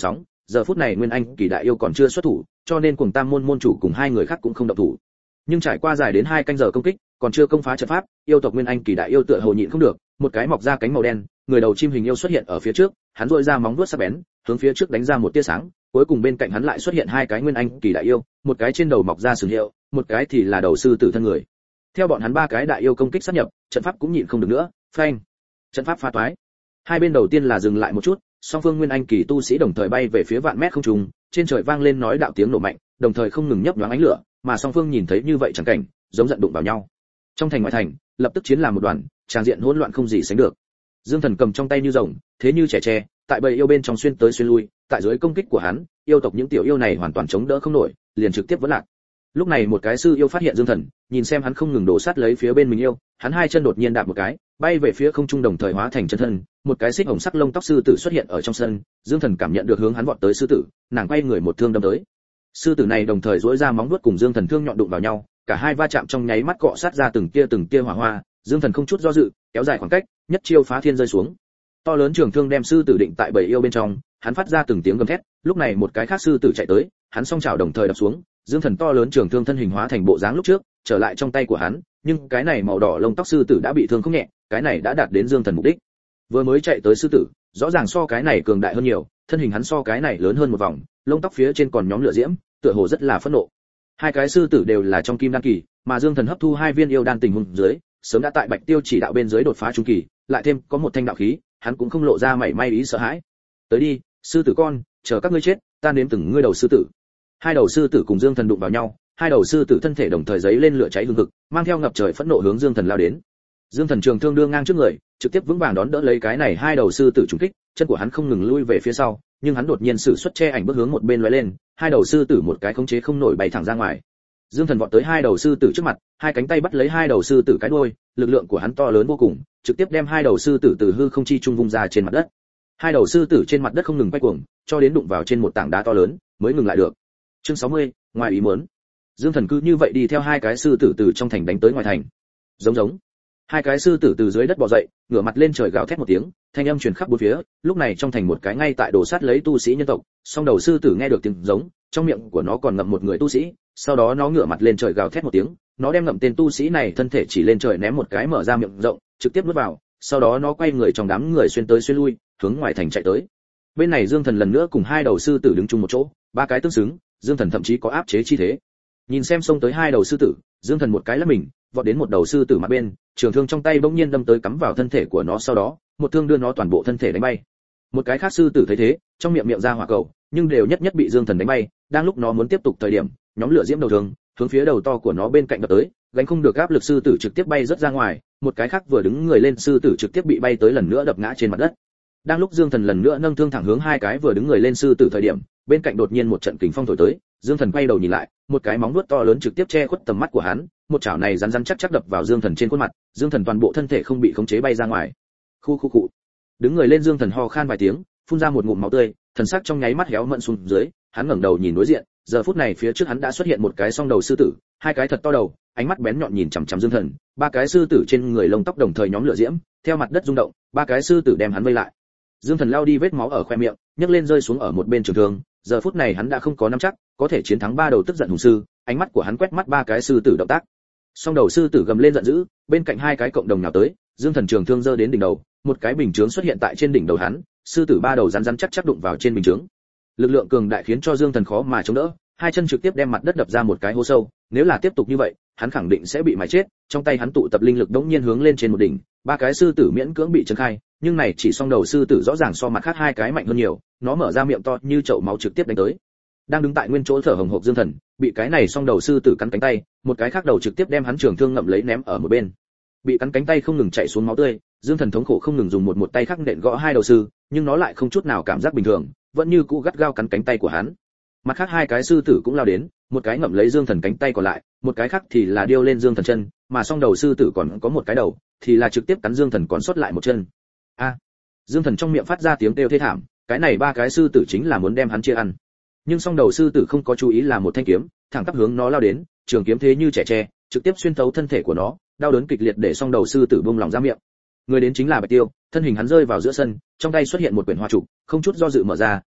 giờ phút này Nguyên Anh kỳ đại yêu còn chưa xuất thủ, cho nên Cuồng Tam môn môn chủ cùng hai người khác cũng không động thủ. Nhưng trải qua dài đến hai canh giờ công kích, còn chưa công phá trận pháp, yêu tộc Nguyên Anh kỳ đại yêu tựa hồ nhịn không được, một cái mọc ra cánh màu đen, người đầu chim hình yêu xuất hiện ở phía trước, hắn rũa ra móng vuốt sắc bén, hướng phía trước đánh ra một tia sáng, cuối cùng bên cạnh hắn lại xuất hiện hai cái Nguyên Anh kỳ đại yêu, một cái trên đầu mọc ra sừng hiệu, một cái thì là đầu sư tử thân người. Theo bọn hắn ba cái đại yêu công kích sát nhập, trận pháp cũng nhịn không được nữa, phanh, trận pháp phá toái. Hai bên đầu tiên là dừng lại một chút, song phương Nguyên Anh kỳ tu sĩ đồng thời bay về phía vạn mét không trung, trên trời vang lên nói đạo tiếng nổ mạnh, đồng thời không ngừng nhấp nhoáng ánh lửa, mà song phương nhìn thấy như vậy chẳng cảnh, giống giận đụng vào nhau. Trong thành ngoại thành, lập tức chiến làm một đoàn, tràng diện hỗn loạn không gì sánh được. Dương Thần cầm trong tay như rồng, thế như trẻ tre, tại bầy yêu bên trong xuyên tới xuyên lui, tại dưới công kích của hắn, yêu tộc những tiểu yêu này hoàn toàn chống đỡ không nổi, liền trực tiếp vỡ lạc. Lúc này một cái sư yêu phát hiện Dương Thần, nhìn xem hắn không ngừng đổ sát lấy phía bên mình yêu, hắn hai chân đột nhiên đạp một cái, bay về phía không trung đồng thời hóa thành chân thân, một cái xích hồng sắc lông tóc sư tử xuất hiện ở trong sân, Dương Thần cảm nhận được hướng hắn vọt tới sư tử, nàng quay người một thương đâm tới. Sư tử này đồng thời duỗi ra móng vuốt cùng Dương Thần thương nhọn đụng vào nhau, cả hai va chạm trong nháy mắt cọ sát ra từng tia từng tia hỏa hoa, Dương Thần không chút do dự, kéo dài khoảng cách, nhất chiêu phá thiên rơi xuống. To lớn trường thương đem sư tử định tại bầy yêu bên trong, hắn phát ra từng tiếng gầm thét, lúc này một cái khác sư tử chạy tới, hắn song chảo đồng thời đập xuống, Dương Thần to lớn trường thương thân hình hóa thành bộ dáng lúc trước, trở lại trong tay của hắn, nhưng cái này màu đỏ lông tóc sư tử đã bị thương không nhẹ, cái này đã đạt đến Dương Thần mục đích. Vừa mới chạy tới sư tử, rõ ràng so cái này cường đại hơn nhiều, thân hình hắn so cái này lớn hơn một vòng, lông tóc phía trên còn nhóm lửa diễm, tựa hồ rất là phẫn nộ. Hai cái sư tử đều là trong kim đan kỳ, mà Dương Thần hấp thu hai viên yêu đan tình huống dưới, sớm đã tại Bạch Tiêu chỉ đạo bên dưới đột phá trung kỳ, lại thêm có một thanh đạo khí, hắn cũng không lộ ra mảy may ý sợ hãi. Tới đi, sư tử con, chờ các ngươi chết, ta nếm từng ngươi đầu sư tử. Hai đầu sư tử cùng Dương Thần đụng vào nhau, hai đầu sư tử thân thể đồng thời giấy lên lửa cháy hừng hực, mang theo ngập trời phẫn nộ hướng Dương Thần lao đến. Dương Thần trường thương đưa ngang trước người, trực tiếp vững vàng đón đỡ lấy cái này hai đầu sư tử trùng kích, chân của hắn không ngừng lui về phía sau, nhưng hắn đột nhiên sử xuất che ảnh bước hướng một bên lóe lên, hai đầu sư tử một cái khống chế không nổi bay thẳng ra ngoài. Dương Thần vọt tới hai đầu sư tử trước mặt, hai cánh tay bắt lấy hai đầu sư tử cái đuôi, lực lượng của hắn to lớn vô cùng, trực tiếp đem hai đầu sư tử từ hư không chi trung vung ra trên mặt đất. Hai đầu sư tử trên mặt đất không ngừng quay cuồng, cho đến đụng vào trên một tảng đá to lớn, mới ngừng lại được. Chương sáu mươi, ngoài ý muốn. Dương Thần cứ như vậy đi theo hai cái sư tử từ trong thành đánh tới ngoài thành. Giống giống. Hai cái sư tử từ dưới đất bò dậy, ngửa mặt lên trời gào thét một tiếng, thanh âm truyền khắp bốn phía, lúc này trong thành một cái ngay tại đổ sát lấy tu sĩ nhân tộc, song đầu sư tử nghe được tiếng giống, trong miệng của nó còn ngậm một người tu sĩ, sau đó nó ngửa mặt lên trời gào thét một tiếng, nó đem ngậm tên tu sĩ này thân thể chỉ lên trời ném một cái mở ra miệng rộng, trực tiếp nuốt vào, sau đó nó quay người trong đám người xuyên tới xuyên lui, hướng ngoài thành chạy tới. Bên này Dương Thần lần nữa cùng hai đầu sư tử đứng chung một chỗ, ba cái tương xứng, Dương Thần thậm chí có áp chế chi thế. Nhìn xem xông tới hai đầu sư tử, Dương Thần một cái lắc mình, vọt đến một đầu sư tử mặt bên, trường thương trong tay bỗng nhiên đâm tới cắm vào thân thể của nó, sau đó, một thương đưa nó toàn bộ thân thể đánh bay. Một cái khác sư tử thấy thế, trong miệng miệng ra hỏa cầu, nhưng đều nhất nhất bị Dương Thần đánh bay, đang lúc nó muốn tiếp tục thời điểm, nhóm lửa diễm đầu thương, hướng phía đầu to của nó bên cạnh đập tới, gánh không được áp lực sư tử trực tiếp bay rất ra ngoài, một cái khác vừa đứng người lên sư tử trực tiếp bị bay tới lần nữa đập ngã trên mặt đất. Đang lúc Dương Thần lần nữa nâng thương thẳng hướng hai cái vừa đứng người lên sư tử thời điểm, bên cạnh đột nhiên một trận kình phong thổi tới, Dương Thần quay đầu nhìn lại, một cái móng vuốt to lớn trực tiếp che khuất tầm mắt của hắn, một chảo này rắn rắn chắc chắc đập vào Dương Thần trên khuôn mặt, Dương Thần toàn bộ thân thể không bị khống chế bay ra ngoài. Khu khu cụ. Đứng người lên Dương Thần ho khan vài tiếng, phun ra một ngụm máu tươi, thần sắc trong nháy mắt héo mẫn xuống dưới, hắn ngẩng đầu nhìn đối diện, giờ phút này phía trước hắn đã xuất hiện một cái song đầu sư tử, hai cái thật to đầu, ánh mắt bén nhọn nhìn chằm chằm Dương Thần, ba cái sư tử trên người lông tóc đồng thời nhóm lửa diễm, theo mặt đất rung động, ba cái sư tử đem hắn vây lại. Dương Thần lao đi vết máu ở khoe miệng, nhấc lên rơi xuống ở một bên trường thương, giờ phút này hắn đã không có nắm chắc, có thể chiến thắng ba đầu tức giận hùng sư, ánh mắt của hắn quét mắt ba cái sư tử động tác. Song đầu sư tử gầm lên giận dữ, bên cạnh hai cái cộng đồng nhào tới, Dương Thần trường thương giơ đến đỉnh đầu, một cái bình chướng xuất hiện tại trên đỉnh đầu hắn, sư tử ba đầu rắn rắn chắc chắc đụng vào trên bình chướng. Lực lượng cường đại khiến cho Dương Thần khó mà chống đỡ, hai chân trực tiếp đem mặt đất đập ra một cái hố sâu, nếu là tiếp tục như vậy, hắn khẳng định sẽ bị mài chết. Trong tay hắn tụ tập linh lực đống nhiên hướng lên trên một đỉnh, ba cái sư tử miễn cưỡng bị chấn khai, nhưng này chỉ song đầu sư tử rõ ràng so mặt khác hai cái mạnh hơn nhiều, nó mở ra miệng to như chậu máu trực tiếp đánh tới. Đang đứng tại nguyên chỗ thở hổn hộc Dương Thần, bị cái này song đầu sư tử cắn cánh tay, một cái khác đầu trực tiếp đem hắn trường thương ngậm lấy ném ở một bên. Bị cắn cánh tay không ngừng chảy xuống máu tươi, Dương Thần thống khổ không ngừng dùng một một tay khác nện gõ hai đầu sư, nhưng nó lại không chút nào cảm giác bình thường, vẫn như cũ gắt gao cắn cánh tay của hắn. Mặt khác hai cái sư tử cũng lao đến, một cái ngậm lấy Dương Thần cánh tay còn lại, một cái khác thì là điêu lên Dương Thần chân, mà song đầu sư tử còn có một cái đầu, thì là trực tiếp cắn Dương Thần còn sót lại một chân. A! Dương Thần trong miệng phát ra tiếng kêu thê thảm, cái này ba cái sư tử chính là muốn đem hắn chia ăn. Nhưng song đầu sư tử không có chú ý là một thanh kiếm, thẳng tắp hướng nó lao đến, trường kiếm thế như trẻ tre, trực tiếp xuyên thấu thân thể của nó, đau đớn kịch liệt để song đầu sư tử buông lỏng ra miệng. Người đến chính là Bạch Tiêu, thân hình hắn rơi vào giữa sân, trong tay xuất hiện một quyển hoa trục, không chút do dự mở ra,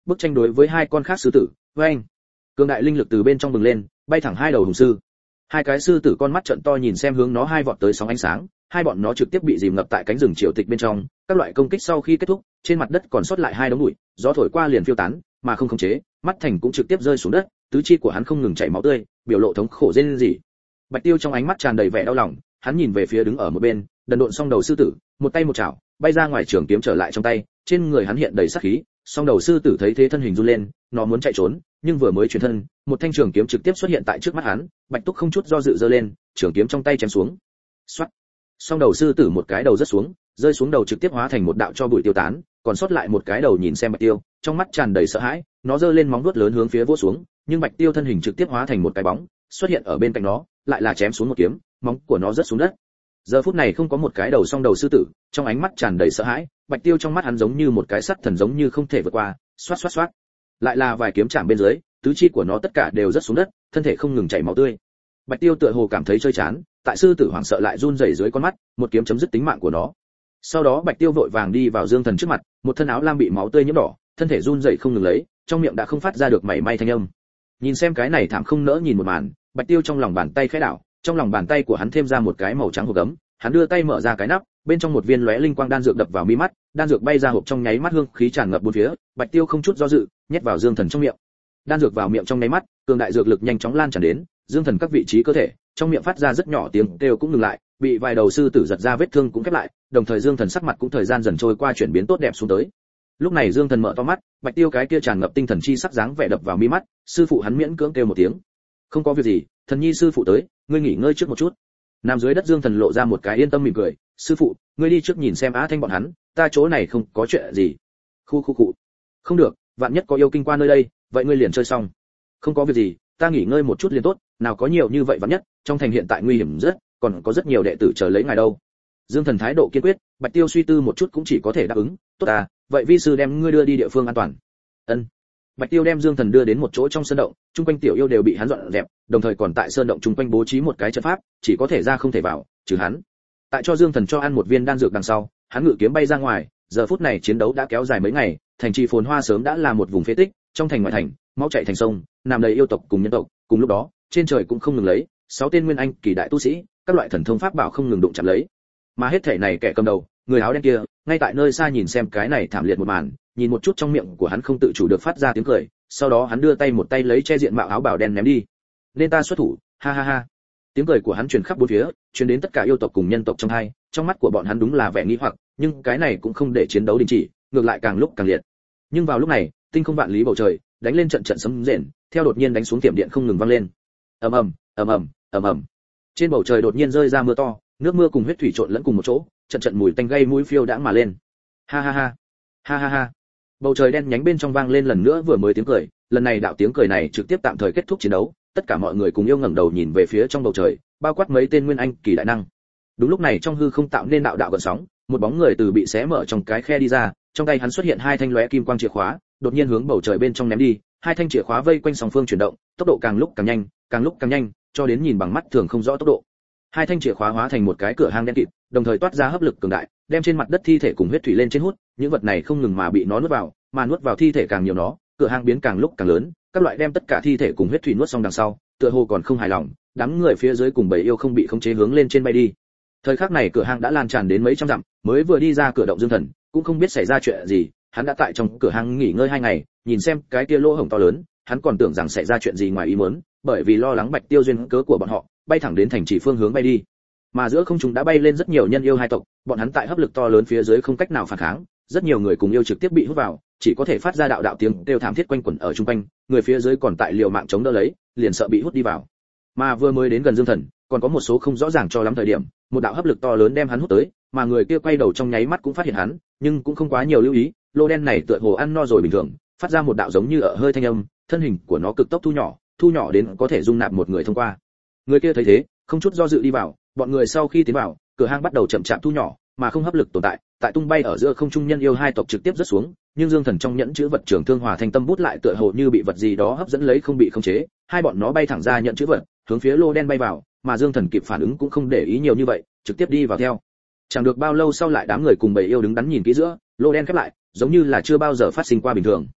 bức tranh đối với hai con khác sư tử, với anh. Cường đại linh lực từ bên trong bừng lên, bay thẳng hai đầu hùng sư. Hai cái sư tử con mắt trợn to nhìn xem hướng nó hai vọt tới sóng ánh sáng, hai bọn nó trực tiếp bị dìm ngập tại cánh rừng triều tịch bên trong. Các loại công kích sau khi kết thúc, trên mặt đất còn sót lại hai đống bụi, gió thổi qua liền phiêu tán, mà không khống chế, mắt thành cũng trực tiếp rơi xuống đất, tứ chi của hắn không ngừng chảy máu tươi, biểu lộ thống khổ rên rỉ. Bạch Tiêu trong ánh mắt tràn đầy vẻ đau lòng, hắn nhìn về phía đứng ở một bên, đần độn song đầu sư tử, một tay một chảo, bay ra ngoài trường kiếm trở lại trong tay, trên người hắn hiện đầy sát khí. Song đầu sư tử thấy thế thân hình run lên, nó muốn chạy trốn, nhưng vừa mới chuyển thân, một thanh trường kiếm trực tiếp xuất hiện tại trước mắt hắn. Bạch Túc không chút do dự giơ lên, trường kiếm trong tay chém xuống. Soát. Song đầu sư tử một cái đầu rớt xuống, rơi xuống đầu trực tiếp hóa thành một đạo cho bụi tiêu tán, còn sót lại một cái đầu nhìn xem Bạch Tiêu, trong mắt tràn đầy sợ hãi, nó giơ lên móng vuốt lớn hướng phía vỗ xuống, nhưng Bạch Tiêu thân hình trực tiếp hóa thành một cái bóng, xuất hiện ở bên cạnh nó, lại là chém xuống một kiếm, móng của nó rớt xuống đất. Giờ phút này không có một cái đầu song đầu sư tử, trong ánh mắt tràn đầy sợ hãi, Bạch Tiêu trong mắt hắn giống như một cái sắt thần giống như không thể vượt qua, xoát xoát xoát. Lại là vài kiếm chạm bên dưới, tứ chi của nó tất cả đều rớt xuống đất, thân thể không ngừng chảy máu tươi. Bạch Tiêu tựa hồ cảm thấy chơi chán, tại sư tử hoảng sợ lại run rẩy dưới con mắt, một kiếm chấm dứt tính mạng của nó. Sau đó Bạch Tiêu vội vàng đi vào Dương Thần trước mặt, một thân áo lam bị máu tươi nhiễm đỏ, thân thể run rẩy không ngừng lấy, trong miệng đã không phát ra được mảy may thanh âm. Nhìn xem cái này thảm không nỡ nhìn một màn, Bạch Tiêu trong lòng bàn tay khẽ đảo, trong lòng bàn tay của hắn thêm ra một cái màu trắng hộp gấm, hắn đưa tay mở ra cái nắp, bên trong một viên lóe linh quang đan dược đập vào mi mắt, đan dược bay ra hộp trong nháy mắt hương khí tràn ngập bốn phía, Bạch Tiêu không chút do dự, nhét vào Dương Thần trong miệng. Đan dược vào miệng trong nháy mắt, cường đại dược lực nhanh chóng lan tràn đến, Dương Thần các vị trí cơ thể, trong miệng phát ra rất nhỏ tiếng kêu cũng ngừng lại, bị vài đầu sư tử giật ra vết thương cũng khép lại, đồng thời Dương Thần sắc mặt cũng thời gian dần trôi qua chuyển biến tốt đẹp xuống tới. Lúc này Dương Thần mở to mắt, Bạch Tiêu cái kia tràn ngập tinh thần chi sắc dáng vẻ đập vào mi mắt, sư phụ hắn miễn cưỡng kêu một tiếng. Không có việc gì, Thần nhi sư phụ tới, ngươi nghỉ ngơi trước một chút. Nằm dưới đất Dương Thần lộ ra một cái yên tâm mỉm cười, sư phụ, ngươi đi trước nhìn xem Á Thanh bọn hắn, ta chỗ này không có chuyện gì. Khu khu cụ. Không được, vạn nhất có yêu kinh qua nơi đây, vậy ngươi liền chơi xong. Không có việc gì, ta nghỉ ngơi một chút liền tốt, nào có nhiều như vậy vạn nhất, trong thành hiện tại nguy hiểm rất, còn có rất nhiều đệ tử chờ lấy ngài đâu. Dương Thần thái độ kiên quyết, Bạch Tiêu suy tư một chút cũng chỉ có thể đáp ứng, tốt à, vậy vi sư đem ngươi đưa đi địa phương an toàn. Ân. Bạch Tiêu đem Dương Thần đưa đến một chỗ trong sơn động, trung quanh tiểu yêu đều bị hắn dọn dẹp, đồng thời còn tại sơn động trung quanh bố trí một cái trận pháp, chỉ có thể ra không thể vào, trừ hắn. Tại cho Dương Thần cho ăn một viên đan dược đằng sau, hắn ngự kiếm bay ra ngoài, giờ phút này chiến đấu đã kéo dài mấy ngày, thành trì phồn hoa sớm đã là một vùng phế tích, trong thành ngoại thành, máu chảy thành sông, nằm đầy yêu tộc cùng nhân tộc, cùng lúc đó, trên trời cũng không ngừng lấy, sáu tên nguyên anh kỳ đại tu sĩ, các loại thần thông pháp bảo không ngừng đụng chạm lấy. Mà hết thể này kẻ cầm đầu, người áo đen kia, ngay tại nơi xa nhìn xem cái này thảm liệt một màn, nhìn một chút trong miệng của hắn không tự chủ được phát ra tiếng cười, sau đó hắn đưa tay một tay lấy che diện mạo áo bào đen ném đi. Nên ta xuất thủ, ha ha ha. Tiếng cười của hắn truyền khắp bốn phía, truyền đến tất cả yêu tộc cùng nhân tộc trong hai, trong mắt của bọn hắn đúng là vẻ nghi hoặc, nhưng cái này cũng không để chiến đấu đình chỉ, ngược lại càng lúc càng liệt. Nhưng vào lúc này, tinh không vạn lý bầu trời, đánh lên trận trận sấm rền, theo đột nhiên đánh xuống tiệm điện không ngừng vang lên. Ầm ầm, ầm ầm, ầm ầm. Trên bầu trời đột nhiên rơi ra mưa to, nước mưa cùng huyết thủy trộn lẫn cùng một chỗ, trận trận mùi tanh gây mũi phiêu đãng mà lên. Ha ha ha, ha ha ha. Bầu trời đen nhánh bên trong vang lên lần nữa vừa mới tiếng cười, lần này đạo tiếng cười này trực tiếp tạm thời kết thúc chiến đấu, tất cả mọi người cùng yêu ngẩng đầu nhìn về phía trong bầu trời, bao quát mấy tên nguyên anh kỳ đại năng. Đúng lúc này trong hư không tạo nên đạo đạo gợn sóng, một bóng người từ bị xé mở trong cái khe đi ra, trong tay hắn xuất hiện hai thanh lóe kim quang chìa khóa, đột nhiên hướng bầu trời bên trong ném đi, hai thanh chìa khóa vây quanh song phương chuyển động, tốc độ càng lúc càng nhanh, càng lúc càng nhanh, cho đến nhìn bằng mắt thường không rõ tốc độ. Hai thanh chìa khóa hóa thành một cái cửa hang đen kịt, đồng thời toát ra hấp lực cường đại, đem trên mặt đất thi thể cùng huyết thủy lên trên hút, những vật này không ngừng mà bị nó nuốt vào, mà nuốt vào thi thể càng nhiều nó, cửa hang biến càng lúc càng lớn, các loại đem tất cả thi thể cùng huyết thủy nuốt xong đằng sau, tựa hồ còn không hài lòng, đám người phía dưới cùng bầy yêu không bị khống chế hướng lên trên bay đi. Thời khắc này cửa hang đã lan tràn đến mấy trăm dặm, mới vừa đi ra cửa động Dương Thần, cũng không biết xảy ra chuyện gì, hắn đã tại trong cửa hang nghỉ ngơi hai ngày, nhìn xem cái kia lỗ hổng to lớn, hắn còn tưởng rằng xảy ra chuyện gì ngoài ý muốn, bởi vì lo lắng Bạch Tiêu duyên cớ của bọn họ, bay thẳng đến thành trì phương hướng bay đi. Mà giữa không trung đã bay lên rất nhiều nhân yêu hai tộc, bọn hắn tại hấp lực to lớn phía dưới không cách nào phản kháng, rất nhiều người cùng yêu trực tiếp bị hút vào, chỉ có thể phát ra đạo đạo tiếng kêu thảm thiết quanh quẩn ở trung quanh, người phía dưới còn tại liều mạng chống đỡ lấy, liền sợ bị hút đi vào. Mà vừa mới đến gần Dương Thần, còn có một số không rõ ràng cho lắm thời điểm, một đạo hấp lực to lớn đem hắn hút tới, mà người kia quay đầu trong nháy mắt cũng phát hiện hắn, nhưng cũng không quá nhiều lưu ý, lô đen này tựa hồ ăn no rồi bình thường, phát ra một đạo giống như ở hơi thanh âm, thân hình của nó cực tốc thu nhỏ, thu nhỏ đến có thể dung nạp một người thông qua. Người kia thấy thế, không chút do dự đi vào, bọn người sau khi tiến vào, cửa hang bắt đầu chậm chạp thu nhỏ, mà không hấp lực tồn tại, tại tung bay ở giữa không trung nhân yêu hai tộc trực tiếp rớt xuống, nhưng Dương Thần trong nhẫn chữ vật trường thương hòa thành tâm bút lại tựa hồ như bị vật gì đó hấp dẫn lấy không bị khống chế, hai bọn nó bay thẳng ra nhẫn chữ vật, hướng phía lô đen bay vào, mà Dương Thần kịp phản ứng cũng không để ý nhiều như vậy, trực tiếp đi vào theo. Chẳng được bao lâu sau lại đám người cùng bầy yêu đứng đắn nhìn kỹ giữa, lô đen khép lại, giống như là chưa bao giờ phát sinh qua bình thường.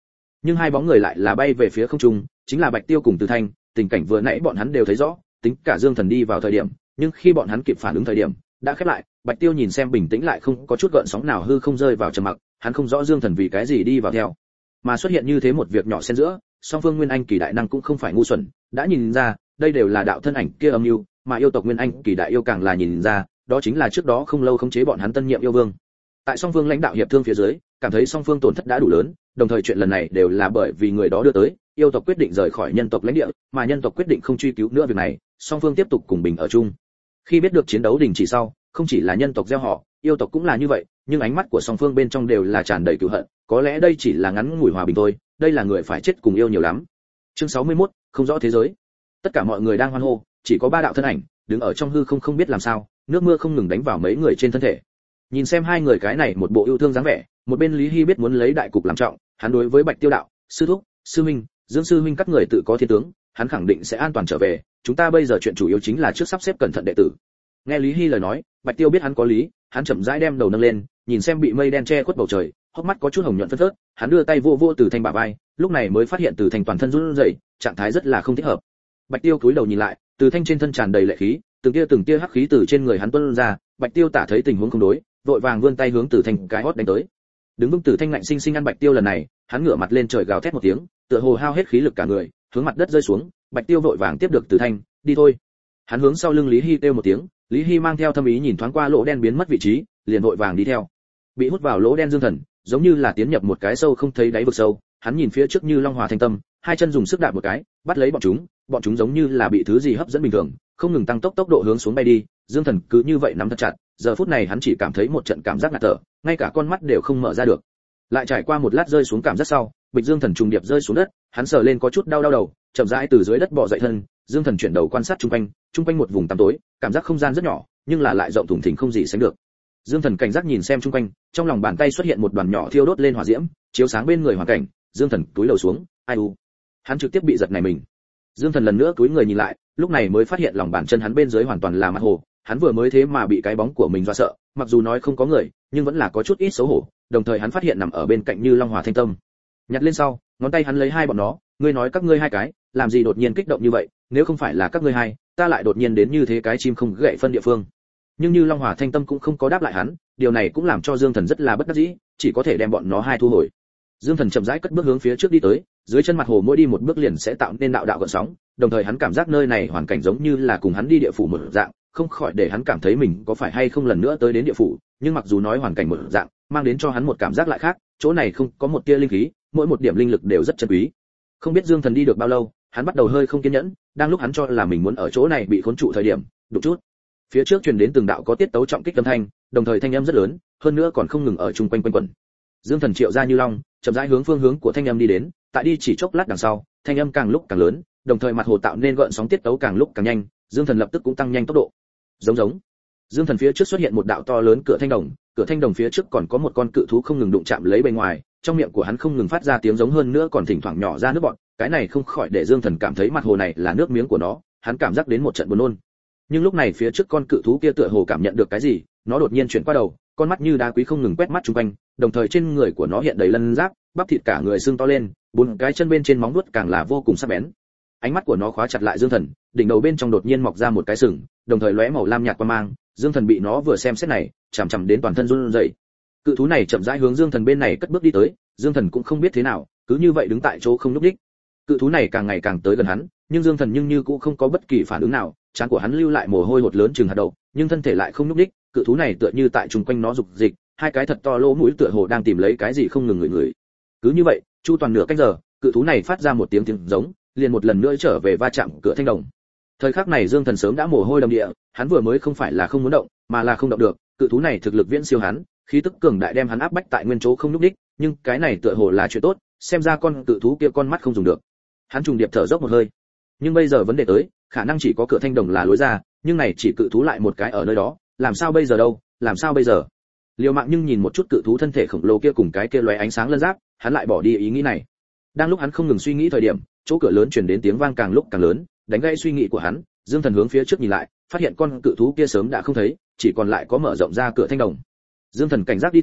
nhưng hai bóng người lại là bay về phía không trung, chính là Bạch Tiêu cùng Từ Thanh. Tình cảnh vừa nãy bọn hắn đều thấy rõ, tính cả Dương Thần đi vào thời điểm, nhưng khi bọn hắn kịp phản ứng thời điểm, đã khép lại. Bạch Tiêu nhìn xem bình tĩnh lại không có chút gợn sóng nào, hư không rơi vào trầm mặc, hắn không rõ Dương Thần vì cái gì đi vào theo, mà xuất hiện như thế một việc nhỏ xen giữa. Song phương Nguyên Anh kỳ đại năng cũng không phải ngu xuẩn, đã nhìn ra, đây đều là đạo thân ảnh kia âm mưu, mà yêu tộc Nguyên Anh kỳ đại yêu càng là nhìn ra, đó chính là trước đó không lâu khống chế bọn hắn tân nhiệm yêu vương. Tại song phương lãnh đạo hiệp thương phía dưới, cảm thấy song phương tổn thất đã đủ lớn, đồng thời chuyện lần này đều là bởi vì người đó đưa tới, yêu tộc quyết định rời khỏi nhân tộc lãnh địa, mà nhân tộc quyết định không truy cứu nữa việc này, song phương tiếp tục cùng bình ở chung. Khi biết được chiến đấu đình chỉ sau, không chỉ là nhân tộc gieo họ, yêu tộc cũng là như vậy, nhưng ánh mắt của song phương bên trong đều là tràn đầy cừu hận, có lẽ đây chỉ là ngắn ngủi hòa bình thôi, đây là người phải chết cùng yêu nhiều lắm. Chương sáu mươi mốt, không rõ thế giới. Tất cả mọi người đang hoan hô, chỉ có ba đạo thân ảnh đứng ở trong hư không không biết làm sao, nước mưa không ngừng đánh vào mấy người trên thân thể. Nhìn xem hai người cái này một bộ yêu thương dáng vẻ, một bên Lý Hy biết muốn lấy đại cục làm trọng, hắn đối với Bạch Tiêu đạo, sư thúc, sư minh, Dương sư minh các người tự có thiên tướng, hắn khẳng định sẽ an toàn trở về, chúng ta bây giờ chuyện chủ yếu chính là trước sắp xếp cẩn thận đệ tử. Nghe Lý Hy lời nói, Bạch Tiêu biết hắn có lý, hắn chậm rãi đem đầu nâng lên, nhìn xem bị mây đen che khuất bầu trời, hốc mắt có chút hồng nhuận phớt phớt, hắn đưa tay vô vô Từ Thanh bả vai, lúc này mới phát hiện Từ Thanh toàn thân run rẩy, trạng thái rất là không thích hợp. Bạch Tiêu cúi đầu nhìn lại, Từ Thanh trên thân tràn đầy lệ khí, từng tia từng tia hắc khí từ trên người hắn tuôn ra, Bạch Tiêu tả thấy tình huống không đối, vội vàng vươn tay hướng Từ Thanh cái hót đánh tới. Đứng vững Từ Thanh lạnh sinh sinh ăn Bạch Tiêu lần này, hắn ngửa mặt lên trời gào thét một tiếng, tựa hồ hao hết khí lực cả người, hướng mặt đất rơi xuống. Bạch Tiêu vội vàng tiếp được Từ Thanh, đi thôi. Hắn hướng sau lưng Lý Hy kêu một tiếng, Lý Hy mang theo thâm ý nhìn thoáng qua lỗ đen biến mất vị trí, liền vội vàng đi theo. Bị hút vào lỗ đen Dương Thần, giống như là tiến nhập một cái sâu không thấy đáy vực sâu, hắn nhìn phía trước như long hòa thanh tâm, hai chân dùng sức đạp một cái, bắt lấy bọn chúng, bọn chúng giống như là bị thứ gì hấp dẫn bình thường, không ngừng tăng tốc tốc độ hướng xuống bay đi. Dương Thần cứ như vậy nắm thật chặt, giờ phút này hắn chỉ cảm thấy một trận cảm giác ngạt thở, ngay cả con mắt đều không mở ra được. Lại trải qua một lát rơi xuống cảm giác sau, Bịch Dương Thần trùng điệp rơi xuống đất, hắn sờ lên có chút đau đau đầu, chậm rãi từ dưới đất bò dậy thân. Dương Thần chuyển đầu quan sát chung quanh, chung quanh một vùng tăm tối, cảm giác không gian rất nhỏ, nhưng là lại rộng thùng thình không gì sánh được. Dương Thần cảnh giác nhìn xem chung quanh, trong lòng bàn tay xuất hiện một đoàn nhỏ thiêu đốt lên hỏa diễm, chiếu sáng bên người hoàn cảnh. Dương Thần cúi đầu xuống, ai u, hắn trực tiếp bị giật này mình. Dương Thần lần nữa cúi người nhìn lại, lúc này mới phát hiện lòng bàn chân hắn bên dưới hoàn toàn là mặt hồ, hắn vừa mới thế mà bị cái bóng của mình dọa sợ, mặc dù nói không có người, nhưng vẫn là có chút ít xấu hổ. Đồng thời hắn phát hiện nằm ở bên cạnh Như Long Hòa Thanh Tâm. Nhặt lên sau, ngón tay hắn lấy hai bọn nó, ngươi nói các ngươi hai cái, làm gì đột nhiên kích động như vậy, nếu không phải là các ngươi hai, ta lại đột nhiên đến như thế cái chim không gậy phân địa phương. Nhưng Như Long Hòa Thanh Tâm cũng không có đáp lại hắn, điều này cũng làm cho Dương Thần rất là bất đắc dĩ, chỉ có thể đem bọn nó hai thu hồi. Dương Thần chậm rãi cất bước hướng phía trước đi tới, dưới chân mặt hồ mỗi đi một bước liền sẽ tạo nên đạo đạo gợn sóng, đồng thời hắn cảm giác nơi này hoàn cảnh giống như là cùng hắn đi địa phủ một dạng, không khỏi để hắn cảm thấy mình có phải hay không lần nữa tới đến địa phủ, nhưng mặc dù nói hoàn cảnh một dạng, mang đến cho hắn một cảm giác lại khác, chỗ này không có một tia linh khí, mỗi một điểm linh lực đều rất chân quý. Không biết Dương Thần đi được bao lâu, hắn bắt đầu hơi không kiên nhẫn, đang lúc hắn cho là mình muốn ở chỗ này bị khốn trụ thời điểm, đụng chút. Phía trước truyền đến từng đạo có tiết tấu trọng kích âm thanh, đồng thời thanh âm rất lớn, hơn nữa còn không ngừng ở chung quanh quanh quẩn. Dương Thần triệu ra Như Long, chậm rãi hướng phương hướng của thanh âm đi đến, tại đi chỉ chốc lát đằng sau, thanh âm càng lúc càng lớn, đồng thời mặt hồ tạo nên gợn sóng tiết tấu càng lúc càng nhanh, Dương Thần lập tức cũng tăng nhanh tốc độ. Giống giống. Dương Thần phía trước xuất hiện một đạo to lớn cửa thanh đồng, cửa thanh đồng phía trước còn có một con cự thú không ngừng đụng chạm lấy bên ngoài, trong miệng của hắn không ngừng phát ra tiếng giống, hơn nữa còn thỉnh thoảng nhỏ ra nước bọt, cái này không khỏi để Dương Thần cảm thấy mặt hồ này là nước miếng của nó, hắn cảm giác đến một trận buồn nôn. Nhưng lúc này phía trước con cự thú kia tựa hồ cảm nhận được cái gì, nó đột nhiên chuyển qua đầu, con mắt như đá quý không ngừng quét mắt xung quanh, đồng thời trên người của nó hiện đầy lân giáp, bắp thịt cả người sưng to lên, bốn cái chân bên trên móng vuốt càng là vô cùng sắc bén. Ánh mắt của nó khóa chặt lại Dương Thần, đỉnh đầu bên trong đột nhiên mọc ra một cái sừng, đồng thời lóe màu lam nhạt quang mang. Dương Thần bị nó vừa xem xét này, chằm chằm đến toàn thân run rẩy. Cự thú này chậm rãi hướng Dương Thần bên này cất bước đi tới, Dương Thần cũng không biết thế nào, cứ như vậy đứng tại chỗ không nhúc nhích. Cự thú này càng ngày càng tới gần hắn, nhưng Dương Thần nhưng như cũng không có bất kỳ phản ứng nào, trán của hắn lưu lại mồ hôi hột lớn chừng hạt đậu, nhưng thân thể lại không nhúc nhích. Cự thú này tựa như tại trùng quanh nó dục dịch, hai cái thật to lỗ mũi tựa hồ đang tìm lấy cái gì không ngừng ngửi ngửi. Cứ như vậy, chu toàn nửa canh giờ, cự thú này phát ra một tiếng tiếng giống, liền một lần nữa trở về va chạm cửa thanh đồng. Thời khắc này Dương Thần sớm đã mồ hôi đầm địa, hắn vừa mới không phải là không muốn động, mà là không động được. Cự thú này thực lực viễn siêu hắn, khí tức cường đại đem hắn áp bách tại nguyên chỗ không nhúc nhích, nhưng cái này tựa hồ là chuyện tốt, xem ra con cự thú kia con mắt không dùng được. Hắn trùng điệp thở dốc một hơi. Nhưng bây giờ vấn đề tới, khả năng chỉ có cửa thanh đồng là lối ra, nhưng này chỉ cự thú lại một cái ở nơi đó, làm sao bây giờ đâu, làm sao bây giờ? Liều mạng nhưng nhìn một chút cự thú thân thể khổng lồ kia cùng cái kia lóe ánh sáng lân giáp, hắn lại bỏ đi ý nghĩ này. Đang lúc hắn không ngừng suy nghĩ thời điểm, chỗ cửa lớn truyền đến tiếng vang càng lúc càng lớn, đánh gãy suy nghĩ của hắn. Dương Thần hướng phía trước nhìn lại, phát hiện con cự thú kia sớm đã không thấy, chỉ còn lại có mở rộng ra cửa thanh đồng. Dương Thần cảnh giác đi tới,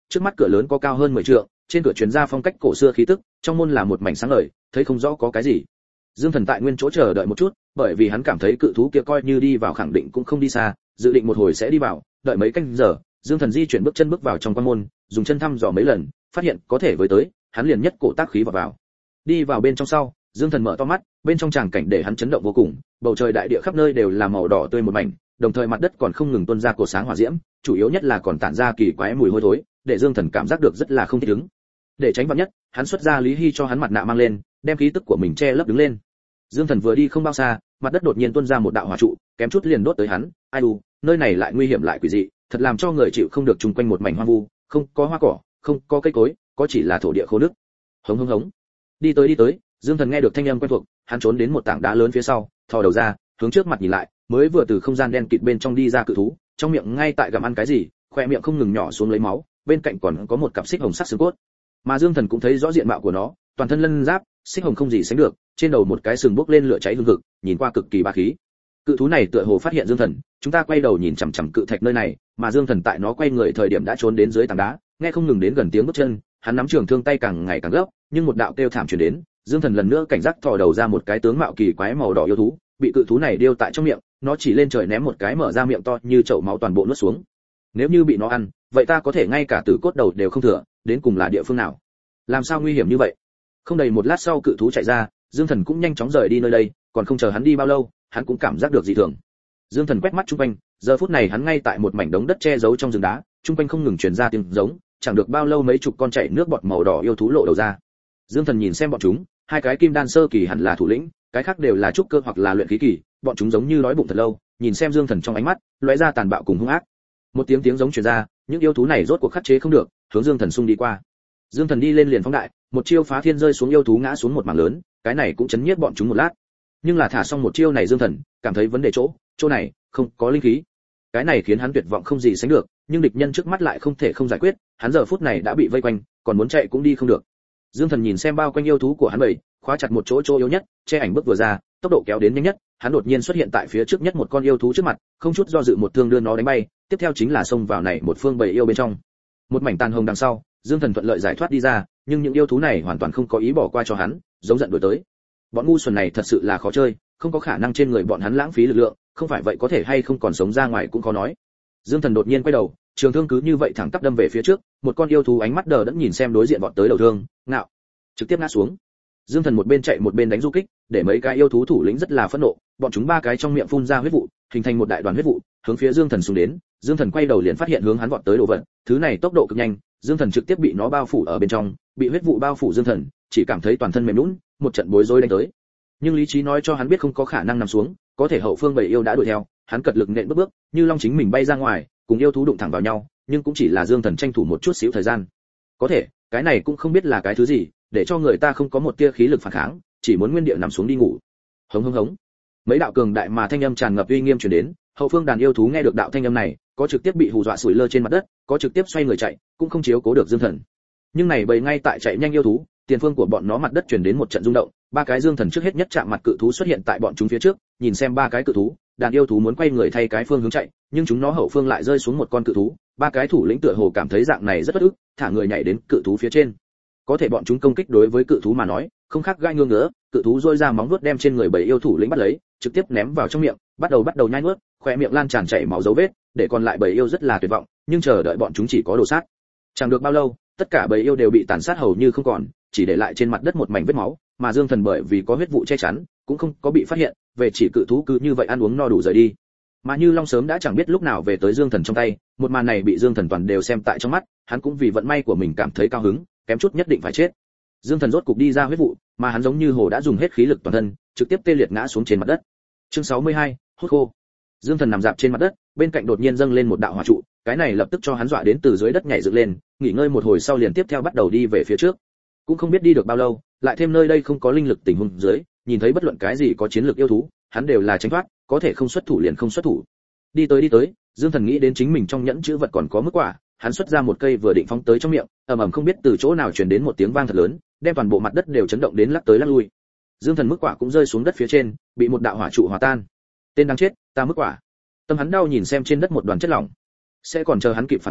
trước mắt cửa lớn có cao hơn mười trượng, trên cửa truyền ra phong cách cổ xưa khí tức, trong môn là một mảnh sáng ngời, thấy không rõ có cái gì. Dương Thần tại nguyên chỗ chờ đợi một chút, bởi vì hắn cảm thấy cự thú kia coi như đi vào khẳng định cũng không đi xa, dự định một hồi sẽ đi vào, đợi mấy canh giờ, Dương Thần di chuyển bước chân bước vào trong quan môn, dùng chân thăm dò mấy lần, phát hiện có thể với tới, hắn liền nhất cổ tác khí vào vào. Đi vào bên trong sau, Dương Thần mở to mắt, bên trong tràng cảnh để hắn chấn động vô cùng, bầu trời đại địa khắp nơi đều là màu đỏ tươi một mảnh, đồng thời mặt đất còn không ngừng tuôn ra cột sáng hỏa diễm, chủ yếu nhất là còn tản ra kỳ quái mùi hôi thối, để Dương Thần cảm giác được rất là không thích ứng. Để tránh vạn nhất, hắn xuất ra Lý Hy cho hắn mặt nạ mang lên, đem khí tức của mình che lấp đứng lên. Dương Thần vừa đi không bao xa, mặt đất đột nhiên tuôn ra một đạo hỏa trụ, kém chút liền đốt tới hắn. Ai đù, nơi này lại nguy hiểm lại quỷ dị, thật làm cho người chịu không được, chung quanh một mảnh hoang vu, không có hoa cỏ, không có cây cối, có chỉ là thổ địa khô nước. Hống hống hống. Đi tới đi tới, Dương Thần nghe được thanh âm quen thuộc, hắn trốn đến một tảng đá lớn phía sau, thò đầu ra, hướng trước mặt nhìn lại, mới vừa từ không gian đen kịt bên trong đi ra cự thú, trong miệng ngay tại gặm ăn cái gì, khoe miệng không ngừng nhỏ xuống lấy máu, bên cạnh còn có một cặp xích hồng sắc xương cốt. Mà Dương Thần cũng thấy rõ diện mạo của nó, toàn thân lân giáp, xích hồng không gì sánh được, trên đầu một cái sừng bốc lên lửa cháy hừng hực, nhìn qua cực kỳ bá khí. Cự thú này tựa hồ phát hiện Dương Thần, chúng ta quay đầu nhìn chằm chằm cự thạch nơi này, mà Dương Thần tại nó quay người thời điểm đã trốn đến dưới tảng đá, nghe không ngừng đến gần tiếng bước chân, hắn nắm trường thương tay càng ngày càng gấp, nhưng một đạo kêu thảm truyền đến, Dương Thần lần nữa cảnh giác thò đầu ra, một cái tướng mạo kỳ quái màu đỏ yêu thú, bị cự thú này điêu tại trong miệng, nó chỉ lên trời ném một cái mở ra miệng to như chậu máu toàn bộ nuốt xuống. Nếu như bị nó ăn, vậy ta có thể ngay cả tử cốt đầu đều không thừa, đến cùng là địa phương nào? Làm sao nguy hiểm như vậy? Không đầy một lát sau cự thú chạy ra, Dương Thần cũng nhanh chóng rời đi nơi đây, còn không chờ hắn đi bao lâu, hắn cũng cảm giác được dị thường. Dương Thần quét mắt chung quanh, giờ phút này hắn ngay tại một mảnh đống đất che giấu trong rừng đá, chung quanh không ngừng truyền ra tiếng giống, chẳng được bao lâu mấy chục con chảy nước bọt màu đỏ yêu thú lộ đầu ra. Dương Thần nhìn xem bọn chúng, hai cái kim đan sơ kỳ hẳn là thủ lĩnh, cái khác đều là trúc cơ hoặc là luyện khí kỳ, bọn chúng giống như đói bụng thật lâu, nhìn xem Dương Thần trong ánh mắt lóe ra tàn bạo cùng hung ác. Một tiếng tiếng giống truyền ra, những yêu thú này rốt cuộc khắc chế không được, hướng Dương Thần xung đi qua. Dương Thần đi lên liền phóng đại, một chiêu phá thiên rơi xuống, yêu thú ngã xuống một mảng lớn, cái này cũng chấn nhiếp bọn chúng một lát. Nhưng là thả xong một chiêu này, Dương Thần cảm thấy vấn đề chỗ, chỗ này không có linh khí. Cái này khiến hắn tuyệt vọng không gì sánh được, nhưng địch nhân trước mắt lại không thể không giải quyết, hắn giờ phút này đã bị vây quanh, còn muốn chạy cũng đi không được. Dương Thần nhìn xem bao quanh yêu thú của hắn bầy, khóa chặt một chỗ chỗ yếu nhất, che ảnh bước vừa ra, tốc độ kéo đến nhanh nhất, hắn đột nhiên xuất hiện tại phía trước nhất một con yêu thú trước mặt, không chút do dự một thương đưa nó đánh bay, tiếp theo chính là xông vào này một phương bầy yêu bên trong. Một mảnh tàn hồng đằng sau, Dương Thần thuận lợi giải thoát đi ra, nhưng những yêu thú này hoàn toàn không có ý bỏ qua cho hắn, giống giận đuổi tới. Bọn ngu xuẩn này thật sự là khó chơi, không có khả năng trên người bọn hắn lãng phí lực lượng, không phải vậy có thể hay không còn sống ra ngoài cũng khó nói. Dương Thần đột nhiên quay đầu, trường thương cứ như vậy thẳng tắp đâm về phía trước, một con yêu thú ánh mắt đờ đẫn nhìn xem đối diện vọt tới đầu thương, ngạo, trực tiếp ngã xuống. Dương Thần một bên chạy một bên đánh du kích, để mấy cái yêu thú thủ lĩnh rất là phẫn nộ, bọn chúng ba cái trong miệng phun ra huyết vụ, hình thành một đại đoàn huyết vụ, hướng phía Dương Thần xuống đến. Dương Thần quay đầu liền phát hiện hướng hắn vọt tới đồ vật, thứ này tốc độ cực nhanh, Dương Thần trực tiếp bị nó bao phủ ở bên trong, bị huyết vụ bao phủ. Dương Thần chỉ cảm thấy toàn thân mềm nhũn, một trận bối rối đánh tới. Nhưng lý trí nói cho hắn biết không có khả năng nằm xuống, có thể hậu phương bầy yêu đã đuổi theo, hắn cật lực nện bước bước, như long chính mình bay ra ngoài, cùng yêu thú đụng thẳng vào nhau, nhưng cũng chỉ là Dương Thần tranh thủ một chút xíu thời gian. Có thể, cái này cũng không biết là cái thứ gì, để cho người ta không có một tia khí lực phản kháng, chỉ muốn nguyên địa nằm xuống đi ngủ. Hống hống hống. Mấy đạo cường đại mà thanh âm tràn ngập uy nghiêm truyền đến, hậu phương đàn yêu thú nghe được đạo thanh âm này, có trực tiếp bị hù dọa sủi lơ trên mặt đất, có trực tiếp xoay người chạy, cũng không chiếu cố được Dương Thần. Nhưng này bầy ngay tại chạy nhanh yêu thú, tiền phương của bọn nó mặt đất truyền đến một trận rung động, ba cái Dương Thần trước hết nhất chạm mặt cự thú xuất hiện tại bọn chúng phía trước, nhìn xem ba cái cự thú, đàn yêu thú muốn quay người thay cái phương hướng chạy, nhưng chúng nó hậu phương lại rơi xuống một con cự thú, ba cái thủ lĩnh tựa hồ cảm thấy dạng này rất bất ức, thả người nhảy đến cự thú phía trên. Có thể bọn chúng công kích đối với cự thú mà nói, không khác gai ngương ngứa, cự thú rôi ra móng vuốt đem trên người bảy yêu thủ lĩnh bắt lấy, trực tiếp ném vào trong miệng, bắt đầu bắt đầu nhai nuốt, khóe miệng lan tràn chảy máu dấu vết, để còn lại bảy yêu rất là tuyệt vọng, nhưng chờ đợi bọn chúng chỉ có đồ sát. Chẳng được bao lâu, tất cả bảy yêu đều bị tàn sát hầu như không còn, chỉ để lại trên mặt đất một mảnh vết máu, mà Dương Thần bởi vì có huyết vụ che chắn, cũng không có bị phát hiện, về chỉ cự thú cứ như vậy ăn uống no đủ rời đi. Mà Như Long sớm đã chẳng biết lúc nào về tới Dương Thần trong tay, một màn này bị Dương Thần toàn đều xem tại trong mắt, hắn cũng vì vận may của mình cảm thấy cao hứng, kém chút nhất định phải chết. Dương Thần rốt cục đi ra huyết vụ, mà hắn giống như hồ đã dùng hết khí lực toàn thân, trực tiếp tê liệt ngã xuống trên mặt đất. Chương sáu mươi hai, hút khô. Dương Thần nằm dạp trên mặt đất, bên cạnh đột nhiên dâng lên một đạo hỏa trụ, cái này lập tức cho hắn dọa đến từ dưới đất nhảy dựng lên, nghỉ ngơi một hồi sau liền tiếp theo bắt đầu đi về phía trước. Cũng không biết đi được bao lâu, lại thêm nơi đây không có linh lực tình huống dưới, nhìn thấy bất luận cái gì có chiến lược yêu thú, hắn đều là tránh thoát, có thể không xuất thủ liền không xuất thủ. Đi tới đi tới, Dương Thần nghĩ đến chính mình trong nhẫn chữ vật còn có mức quả, hắn xuất ra một cây vừa định phóng tới trong miệng, ầm ầm không biết từ chỗ nào truyền đến một tiếng vang thật lớn, đem toàn bộ mặt đất đều chấn động đến lắc tới lắc lui. Dương Thần mức quả cũng rơi xuống đất phía trên, bị một đạo hỏa trụ hòa tan. Tên đáng chết, ta mức quả. Tâm hắn đau nhìn xem trên đất một đoàn chất lỏng. Sẽ còn chờ hắn kịp phản ứng,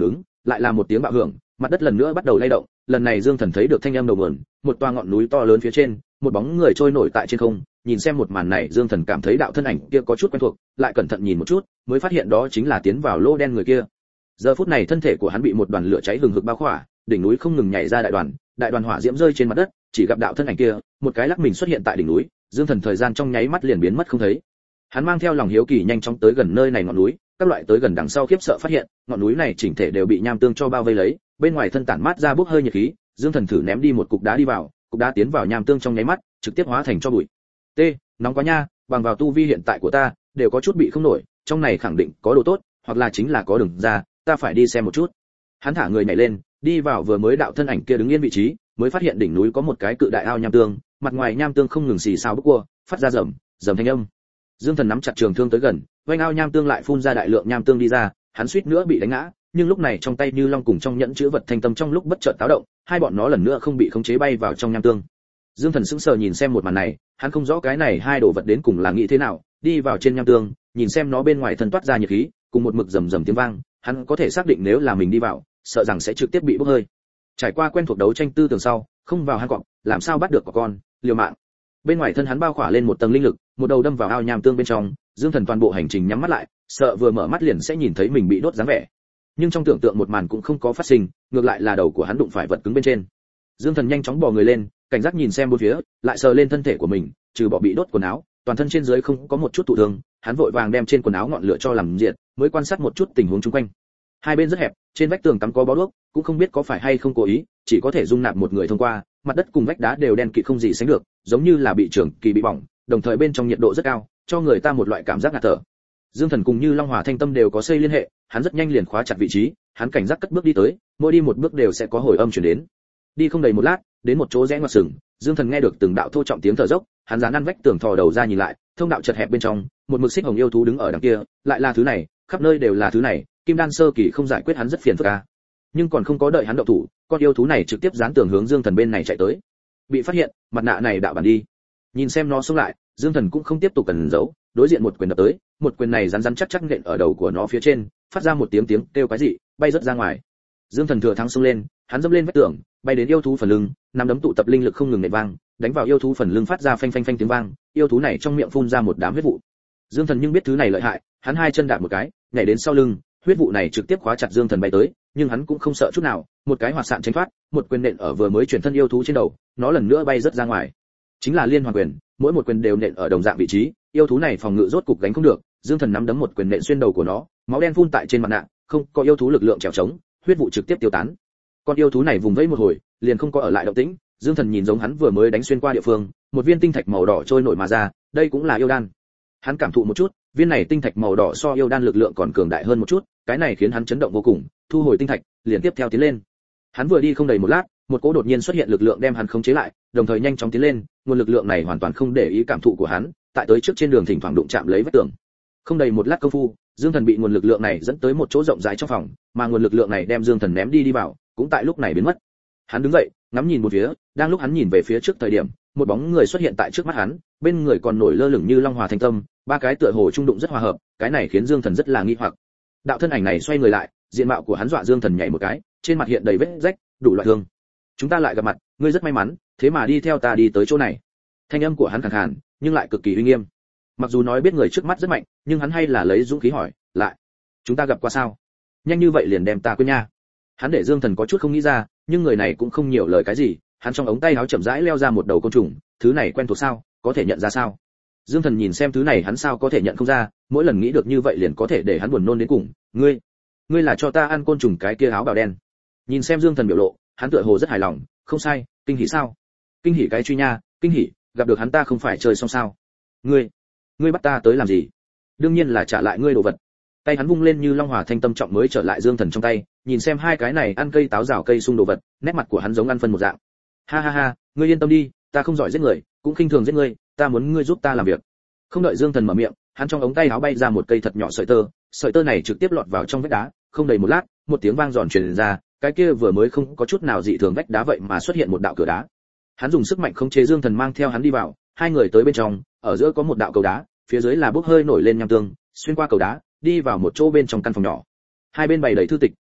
lại là một tiếng bạo hưởng, mặt đất lần nữa bắt đầu lay động, lần này Dương Thần thấy được thanh âm đầu nguồn, một toa ngọn núi to lớn phía trên, một bóng người trôi nổi tại trên không, nhìn xem một màn này Dương Thần cảm thấy đạo thân ảnh kia có chút quen thuộc, lại cẩn thận nhìn một chút, mới phát hiện đó chính là tiến vào lô đen người kia. Giờ phút này thân thể của hắn bị một đoàn lửa cháy hừng hực bao khỏa, đỉnh núi không ngừng nhảy ra đại đoàn, đại đoàn hỏa diễm rơi trên mặt đất, chỉ gặp đạo thân ảnh kia, một cái lắc mình xuất hiện tại đỉnh núi, Dương Thần thời gian trong nháy mắt liền biến mất không thấy. Hắn mang theo lòng hiếu kỳ nhanh chóng tới gần nơi này ngọn núi, các loại tới gần đằng sau khiếp sợ phát hiện, ngọn núi này chỉnh thể đều bị nham tương cho bao vây lấy, bên ngoài thân tản mát ra bốc hơi nhiệt khí, Dương Thần thử ném đi một cục đá đi vào, cục đá tiến vào nham tương trong nháy mắt, trực tiếp hóa thành cho bụi. T, nóng quá nha, bằng vào tu vi hiện tại của ta, đều có chút bị không nổi, trong này khẳng định có đồ tốt, hoặc là chính là có đường ra, ta phải đi xem một chút. Hắn thả người nhảy lên, đi vào vừa mới đạo thân ảnh kia đứng yên vị trí, mới phát hiện đỉnh núi có một cái cự đại ao nham tương, mặt ngoài nham tương không ngừng xì xào bốc cua, phát ra rầm, rầm thanh âm. Dương Thần nắm chặt trường thương tới gần, vành ao nham tương lại phun ra đại lượng nham tương đi ra, hắn suýt nữa bị đánh ngã, nhưng lúc này trong tay Như Long cùng trong nhẫn chứa vật thanh tâm trong lúc bất chợt táo động, hai bọn nó lần nữa không bị khống chế bay vào trong nham tương. Dương Thần sững sờ nhìn xem một màn này, hắn không rõ cái này hai đồ vật đến cùng là nghĩ thế nào, đi vào trên nham tương, nhìn xem nó bên ngoài thân toát ra nhiệt khí, cùng một mực rầm rầm tiếng vang, hắn có thể xác định nếu là mình đi vào, sợ rằng sẽ trực tiếp bị bốc hơi. Trải qua quen thuộc đấu tranh tư tưởng sau, không vào hang cọp, làm sao bắt được quả con, liều mạng. Bên ngoài thân hắn bao khỏa lên một tầng linh lực, một đầu đâm vào ao nham tương bên trong, Dương Thần toàn bộ hành trình nhắm mắt lại, sợ vừa mở mắt liền sẽ nhìn thấy mình bị đốt dáng vẻ. Nhưng trong tưởng tượng một màn cũng không có phát sinh, ngược lại là đầu của hắn đụng phải vật cứng bên trên. Dương Thần nhanh chóng bò người lên, cảnh giác nhìn xem bốn phía, lại sờ lên thân thể của mình, trừ bỏ bị đốt quần áo, toàn thân trên dưới không có một chút thụ thương, hắn vội vàng đem trên quần áo ngọn lửa cho làm diệt, mới quan sát một chút tình huống xung quanh. Hai bên rất hẹp, trên vách tường cắm có bó đuốc, cũng không biết có phải hay không cố ý, chỉ có thể dung nạp một người thông qua, mặt đất cùng vách đá đều đen kịt không gì sánh được, giống như là bị trường kỳ bị bỏng, đồng thời bên trong nhiệt độ rất cao, cho người ta một loại cảm giác ngạt thở. Dương Thần cùng Như Long Hòa Thanh Tâm đều có xây liên hệ, hắn rất nhanh liền khóa chặt vị trí, hắn cảnh giác cất bước đi tới, mỗi đi một bước đều sẽ có hồi âm truyền đến. Đi không đầy một lát, đến một chỗ rẽ ngoặt sừng, Dương Thần nghe được từng đạo thô trọng tiếng thở dốc, hắn dán ăn vách tường thò đầu ra nhìn lại, thông đạo chật hẹp bên trong, một mực xích hồng yêu thú đứng ở đằng kia, lại là thứ này, khắp nơi đều là thứ này, Kim Đan sơ kỳ không giải quyết hắn rất phiền phức a. Nhưng còn không có đợi hắn động thủ, con yêu thú này trực tiếp dán tường hướng Dương Thần bên này chạy tới. Bị phát hiện, mặt nạ này đạo bản đi. Nhìn xem nó xông lại, Dương Thần cũng không tiếp tục cần giấu, đối diện một quyền đập tới, một quyền này rắn rắn chắc chắc nện ở đầu của nó phía trên, phát ra một tiếng tiếng kêu cái gì, bay rất ra ngoài. Dương Thần thừa thắng xông lên, hắn dẫm lên vách tường, bay đến yêu thú phần lưng, nắm đấm tụ tập linh lực không ngừng nện vang, đánh vào yêu thú phần lưng phát ra phanh phanh phanh tiếng vang, yêu thú này trong miệng phun ra một đám huyết vụ. Dương Thần nhưng biết thứ này lợi hại, hắn hai chân đạp một cái, nhảy đến sau lưng, huyết vụ này trực tiếp khóa chặt Dương Thần bay tới, nhưng hắn cũng không sợ chút nào, một cái hoạt sạn tránh thoát, một quyền nện ở vừa mới chuyển thân yêu thú trên đầu, nó lần nữa bay rất ra ngoài. Chính là liên hoàn quyền, mỗi một quyền đều nện ở đồng dạng vị trí, yêu thú này phòng ngự rốt cục gánh không được, Dương Thần nắm đấm một quyền nện xuyên đầu của nó, máu đen phun tại trên mặt nạ, không có yêu thú lực lượng trèo trống, huyết vụ trực tiếp tiêu tán. Con yêu thú này vùng vẫy một hồi, liền không có ở lại động tĩnh, Dương Thần nhìn giống hắn vừa mới đánh xuyên qua địa phương, một viên tinh thạch màu đỏ trôi nổi mà ra, đây cũng là yêu đan. Hắn cảm thụ một chút, viên này tinh thạch màu đỏ so yêu đan lực lượng còn cường đại hơn một chút, cái này khiến hắn chấn động vô cùng, thu hồi tinh thạch, liền tiếp theo tiến lên. Hắn vừa đi không đầy một lát, một cỗ đột nhiên xuất hiện lực lượng đem hắn khống chế lại, đồng thời nhanh chóng tiến lên, nguồn lực lượng này hoàn toàn không để ý cảm thụ của hắn, tại tới trước trên đường thỉnh thoảng đụng chạm lấy vách tường. Không đầy một lát công phu, Dương Thần bị nguồn lực lượng này dẫn tới một chỗ rộng rãi trong phòng, mà nguồn lực lượng này đem Dương Thần ném đi đi vào, cũng tại lúc này biến mất. Hắn đứng dậy, ngắm nhìn một phía, đang lúc hắn nhìn về phía trước thời điểm, một bóng người xuất hiện tại trước mắt hắn, bên người còn nổi lơ lửng Như Long Hòa Thanh Tâm, ba cái tựa hồ trung đụng rất hòa hợp, cái này khiến Dương Thần rất là nghi hoặc. Đạo thân ảnh này xoay người lại, diện mạo của hắn dọa Dương Thần nhảy một cái, trên mặt hiện đầy vết rách, đủ loại thương. Chúng ta lại gặp mặt, ngươi rất may mắn, thế mà đi theo ta đi tới chỗ này. Thanh âm của hắn khàn khàn, nhưng lại cực kỳ uy nghiêm. Mặc dù nói biết người trước mắt rất mạnh, nhưng hắn hay là lấy dũng khí hỏi, lại, chúng ta gặp qua sao? Nhanh như vậy liền đem ta quên nha. Hắn để Dương Thần có chút không nghĩ ra, nhưng người này cũng không nhiều lời cái gì, hắn trong ống tay áo chậm rãi leo ra một đầu côn trùng, thứ này quen thuộc sao, có thể nhận ra sao? Dương Thần nhìn xem thứ này hắn sao có thể nhận không ra, mỗi lần nghĩ được như vậy liền có thể để hắn buồn nôn đến cùng, ngươi, ngươi là cho ta ăn côn trùng cái kia áo bào đen. Nhìn xem Dương Thần biểu lộ, hắn tựa hồ rất hài lòng, không sai, kinh hỉ sao? Kinh hỉ cái truy nha, kinh hỉ, gặp được hắn ta không phải chơi xong sao? Ngươi, ngươi bắt ta tới làm gì? Đương nhiên là trả lại ngươi đồ vật. Tay hắn vung lên Như Long Hòa Thanh Tâm trọng mới trở lại Dương Thần trong tay, nhìn xem hai cái này ăn cây táo rào cây sung đồ vật, nét mặt của hắn giống ăn phân một dạng. Ha ha ha, ngươi yên tâm đi, ta không giỏi giết người, cũng khinh thường giết người, ta muốn ngươi giúp ta làm việc. Không đợi Dương Thần mở miệng, hắn trong ống tay áo bay ra một cây thật nhỏ sợi tơ, sợi tơ này trực tiếp lọt vào trong vách đá, không đầy một lát, một tiếng vang giòn truyền ra, cái kia vừa mới không có chút nào dị thường vách đá vậy mà xuất hiện một đạo cửa đá. Hắn dùng sức mạnh khống chế Dương Thần mang theo hắn đi vào, hai người tới bên trong, ở giữa có một đạo cầu đá, phía dưới là bốc hơi nổi lên nham tương, xuyên qua cầu đá, đi vào một chỗ bên trong căn phòng nhỏ. Hai bên bày đầy thư tịch,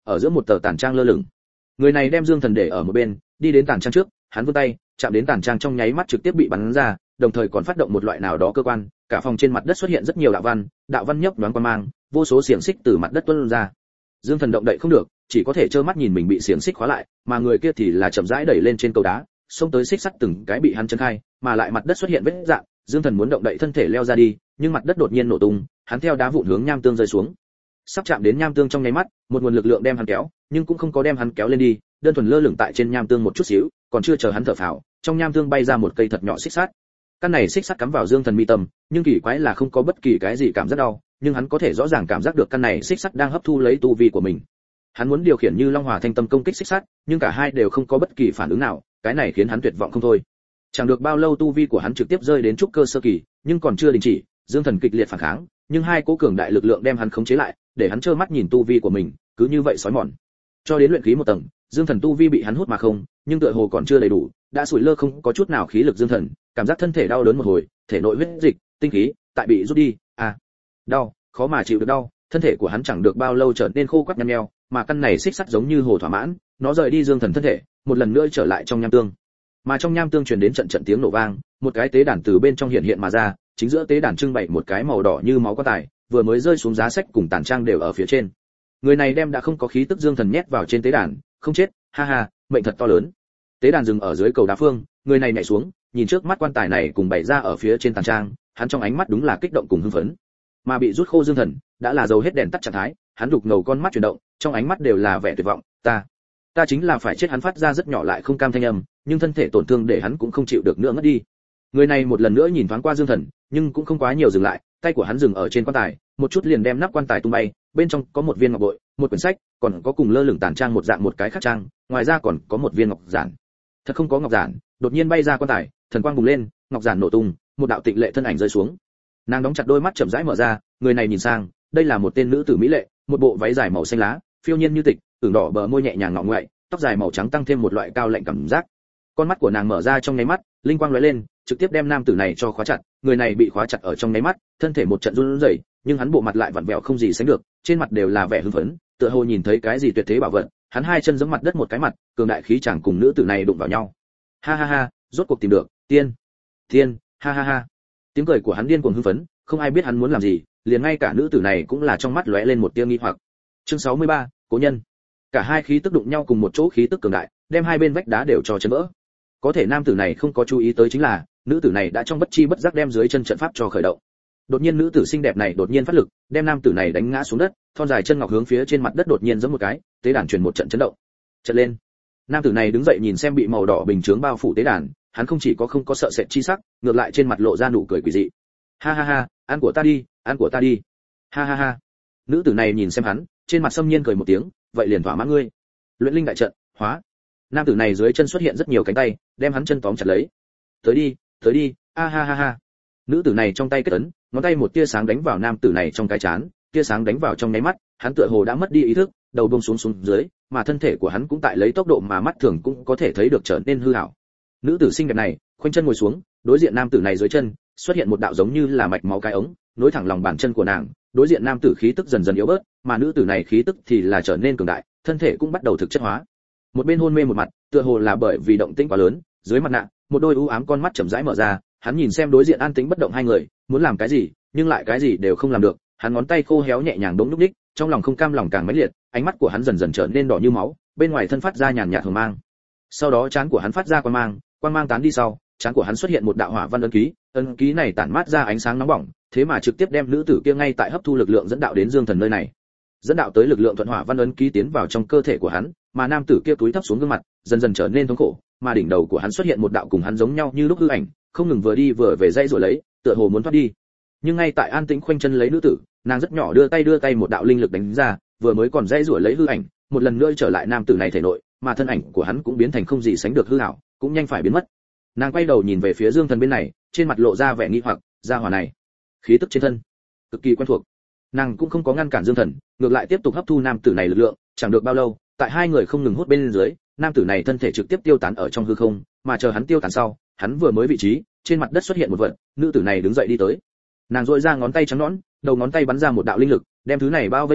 ở giữa một tờ tản trang lơ lửng. Người này đem Dương Thần để ở một bên, đi đến tản trang trước, hắn vươn tay, chạm đến tản trang trong nháy mắt trực tiếp bị bắn ra, đồng thời còn phát động một loại nào đó cơ quan, cả phòng trên mặt đất xuất hiện rất nhiều đạo văn, đạo văn nhấp nhoáng qua mang, vô số xiềng xích từ mặt đất tuôn ra. Dương Thần động đậy không được, chỉ có thể trơ mắt nhìn mình bị xiềng xích khóa lại, mà người kia thì là chậm rãi đẩy lên trên cầu đá, xông tới xích sắt từng cái bị hắn chấn khai, mà lại mặt đất xuất hiện vết rạn, Dương Thần muốn động đậy thân thể leo ra đi, nhưng mặt đất đột nhiên nổ tung, hắn theo đá vụn hướng nham tương rơi xuống. Sắp chạm đến nham tương trong nháy mắt, một nguồn lực lượng đem hắn kéo, nhưng cũng không có đem hắn kéo lên đi, đơn thuần lơ lửng tại trên nham tương một chút xíu, còn chưa chờ hắn thở phào, trong nham tương bay ra một cây thật nhỏ xích sắt. Căn này xích sắt cắm vào Dương Thần mi tâm, nhưng kỳ quái là không có bất kỳ cái gì cảm giác đau, nhưng hắn có thể rõ ràng cảm giác được căn này xích sắt đang hấp thu lấy tu vi của mình. Hắn muốn điều khiển Như Long Hỏa Thanh Tâm công kích xích sắt, nhưng cả hai đều không có bất kỳ phản ứng nào, cái này khiến hắn tuyệt vọng không thôi. Chẳng được bao lâu tu vi của hắn trực tiếp rơi đến trúc cơ sơ kỳ, nhưng còn chưa đình chỉ, Dương Thần kịch liệt phản kháng, nhưng hai cỗ cường đại lực lượng đem hắn khống chế lại, để hắn trơ mắt nhìn tu vi của mình cứ như vậy xói mòn. Cho đến luyện khí một tầng, Dương Thần tu vi bị hắn hút mà không, nhưng tựa hồ còn chưa đầy đủ, đã sủi lơ không có chút nào khí lực. Dương Thần cảm giác thân thể đau đớn một hồi, thể nội huyết dịch, tinh khí tại bị rút đi, à, đau, khó mà chịu được đau, thân thể của hắn chẳng được bao lâu trở nên khô quắt nhăn nheo, mà căn này xích sắt giống như hồ thỏa mãn, nó rời đi Dương Thần thân thể, một lần nữa trở lại trong nham tương. Mà trong nham tương truyền đến trận trận tiếng nổ vang, một cái tế đàn từ bên trong hiện hiện mà ra, chính giữa tế đàn trưng bày một cái màu đỏ như máu quan tài, vừa mới rơi xuống giá sách cùng tàn trang đều ở phía trên. Người này đem đã không có khí tức Dương Thần nhét vào trên tế đàn, không chết, ha ha, mệnh thật to lớn. Tế đàn dừng ở dưới cầu đá phương, người này nhảy xuống, nhìn trước mắt quan tài này cùng bày ra ở phía trên tàn trang, hắn trong ánh mắt đúng là kích động cùng hưng phấn. Mà bị rút khô Dương Thần đã là dầu hết đèn tắt trạng thái, hắn đục ngầu con mắt chuyển động, trong ánh mắt đều là vẻ tuyệt vọng, ta, ta chính là phải chết. Hắn phát ra rất nhỏ lại không cam thanh âm, nhưng thân thể tổn thương để hắn cũng không chịu được nữa ngất đi. Người này một lần nữa nhìn thoáng qua Dương Thần, nhưng cũng không quá nhiều dừng lại, tay của hắn dừng ở trên quan tài, một chút liền đem nắp quan tài tung bay, bên trong có một viên ngọc bội, một quyển sách, còn có cùng lơ lửng tàn trang một dạng một cái khác trang, ngoài ra còn có một viên ngọc giản. Thật không có ngọc giản, đột nhiên bay ra quan tài, thần quang bùng lên, ngọc giản nổ tung, một đạo tịnh lệ thân ảnh rơi xuống. Nàng đóng chặt đôi mắt chậm rãi mở ra, người này nhìn sang, đây là một tên nữ tử mỹ lệ, một bộ váy dài màu xanh lá, phiêu nhiên như tịch, ửng đỏ bờ môi nhẹ nhàng ngọ ngoại, tóc dài màu trắng tăng thêm một loại cao lạnh cảm giác. Con mắt của nàng mở ra trong nháy mắt, linh quang lóe lên, trực tiếp đem nam tử này cho khóa chặt. Người này bị khóa chặt ở trong nháy mắt, thân thể một trận run rẩy, nhưng hắn bộ mặt lại vặn vẹo không gì sánh được, trên mặt đều là vẻ hưng phấn, tựa hồ nhìn thấy cái gì tuyệt thế bảo vật. Hắn hai chân giẫm mặt đất một cái mặt, cường đại khí chàng cùng nữ tử này đụng vào nhau. Ha ha ha, rốt cuộc tìm được, tiên, tiên, ha ha ha. Tiếng cười của hắn điên cuồng hưng phấn, không ai biết hắn muốn làm gì, liền ngay cả nữ tử này cũng là trong mắt lóe lên một tia nghi hoặc. Chương sáu mươi ba, cố nhân. Cả hai khí tức đụng nhau cùng một chỗ, khí tức cường đại, đem hai bên vách đá đều cho chấn vỡ. Có thể nam tử này không có chú ý tới chính là, nữ tử này đã trong bất chi bất giác đem dưới chân trận pháp cho khởi động. Đột nhiên nữ tử xinh đẹp này đột nhiên phát lực, đem nam tử này đánh ngã xuống đất, thon dài chân ngọc hướng phía trên mặt đất đột nhiên giẫm một cái, tế đàn truyền một trận chấn động. Chợt lên. Nam tử này đứng dậy nhìn xem bị màu đỏ bình chướng bao phủ tế đàn, hắn không chỉ có không có sợ sệt chi sắc, ngược lại trên mặt lộ ra nụ cười quỷ dị. Ha ha ha, ăn của ta đi, ăn của ta đi. Ha ha ha. Nữ tử này nhìn xem hắn, trên mặt xâm nhiên cười một tiếng, vậy liền thỏa mãn ngươi. Luyện linh đại trận, hóa. Nam tử này dưới chân xuất hiện rất nhiều cánh tay, đem hắn chân tóm chặt lấy. Tới đi, tới đi, a ha ha ha. Nữ tử này trong tay kết ấn, ngón tay một tia sáng đánh vào nam tử này trong cái chán, tia sáng đánh vào trong nháy mắt, hắn tựa hồ đã mất đi ý thức, đầu buông xuống xuống dưới, mà thân thể của hắn cũng tại lấy tốc độ mà mắt thường cũng có thể thấy được trở nên hư ảo. Nữ tử xinh đẹp này, khoanh chân ngồi xuống, đối diện nam tử này dưới chân, xuất hiện một đạo giống như là mạch máu cái ống, nối thẳng lòng bàn chân của nàng, đối diện nam tử khí tức dần dần yếu bớt, mà nữ tử này khí tức thì là trở nên cường đại, thân thể cũng bắt đầu thực chất hóa. Một bên hôn mê một mặt, tựa hồ là bởi vì động tĩnh quá lớn, dưới mặt nạ, một đôi u ám con mắt chậm rãi mở ra, hắn nhìn xem đối diện an tĩnh bất động hai người, muốn làm cái gì, nhưng lại cái gì đều không làm được, hắn ngón tay khô héo nhẹ nhàng đống núc ních, trong lòng không cam lòng càng mãnh liệt, ánh mắt của hắn dần dần trở nên đỏ như máu, bên ngoài thân phát ra nhàn nhạt hồng mang. Sau đó trán của hắn phát ra quang mang, quang mang tán đi sau, trán của hắn xuất hiện một đạo hỏa văn ấn ký, ấn ký này tản mát ra ánh sáng nóng bỏng, thế mà trực tiếp đem nữ tử kia ngay tại hấp thu lực lượng dẫn đạo đến Dương Thần nơi này. Dẫn đạo tới lực lượng thuận hỏa văn ấn ký tiến vào trong cơ thể của hắn, mà nam tử kia túi thấp xuống gương mặt, dần dần trở nên thống khổ, mà đỉnh đầu của hắn xuất hiện một đạo cùng hắn giống nhau như lúc hư ảnh, không ngừng vừa đi vừa về dây rồi lấy, tựa hồ muốn thoát đi. Nhưng ngay tại an tĩnh khoanh chân lấy nữ tử, nàng rất nhỏ đưa tay đưa tay một đạo linh lực đánh ra, vừa mới còn dây rủa lấy hư ảnh, một lần nữa trở lại nam tử này thể nội, mà thân ảnh của hắn cũng biến thành không gì sánh được hư ảo, cũng nhanh phải biến mất. Nàng quay đầu nhìn về phía Dương Thần bên này, trên mặt lộ ra vẻ nghi hoặc, gia hỏa này, khí tức trên thân cực kỳ quen thuộc. Nàng cũng không có ngăn cản Dương Thần, ngược lại tiếp tục hấp thu nam tử này lực lượng, chẳng được bao lâu, tại hai người không ngừng hút bên dưới, nam tử này thân thể trực tiếp tiêu tán ở trong hư không, mà chờ hắn tiêu tán sau, hắn vừa mới vị trí, trên mặt đất xuất hiện một vật, nữ tử này đứng dậy đi tới. Nàng duỗi ra ngón tay trắng nõn, đầu ngón tay bắn ra một đạo linh lực, đem thứ này bao vây lại,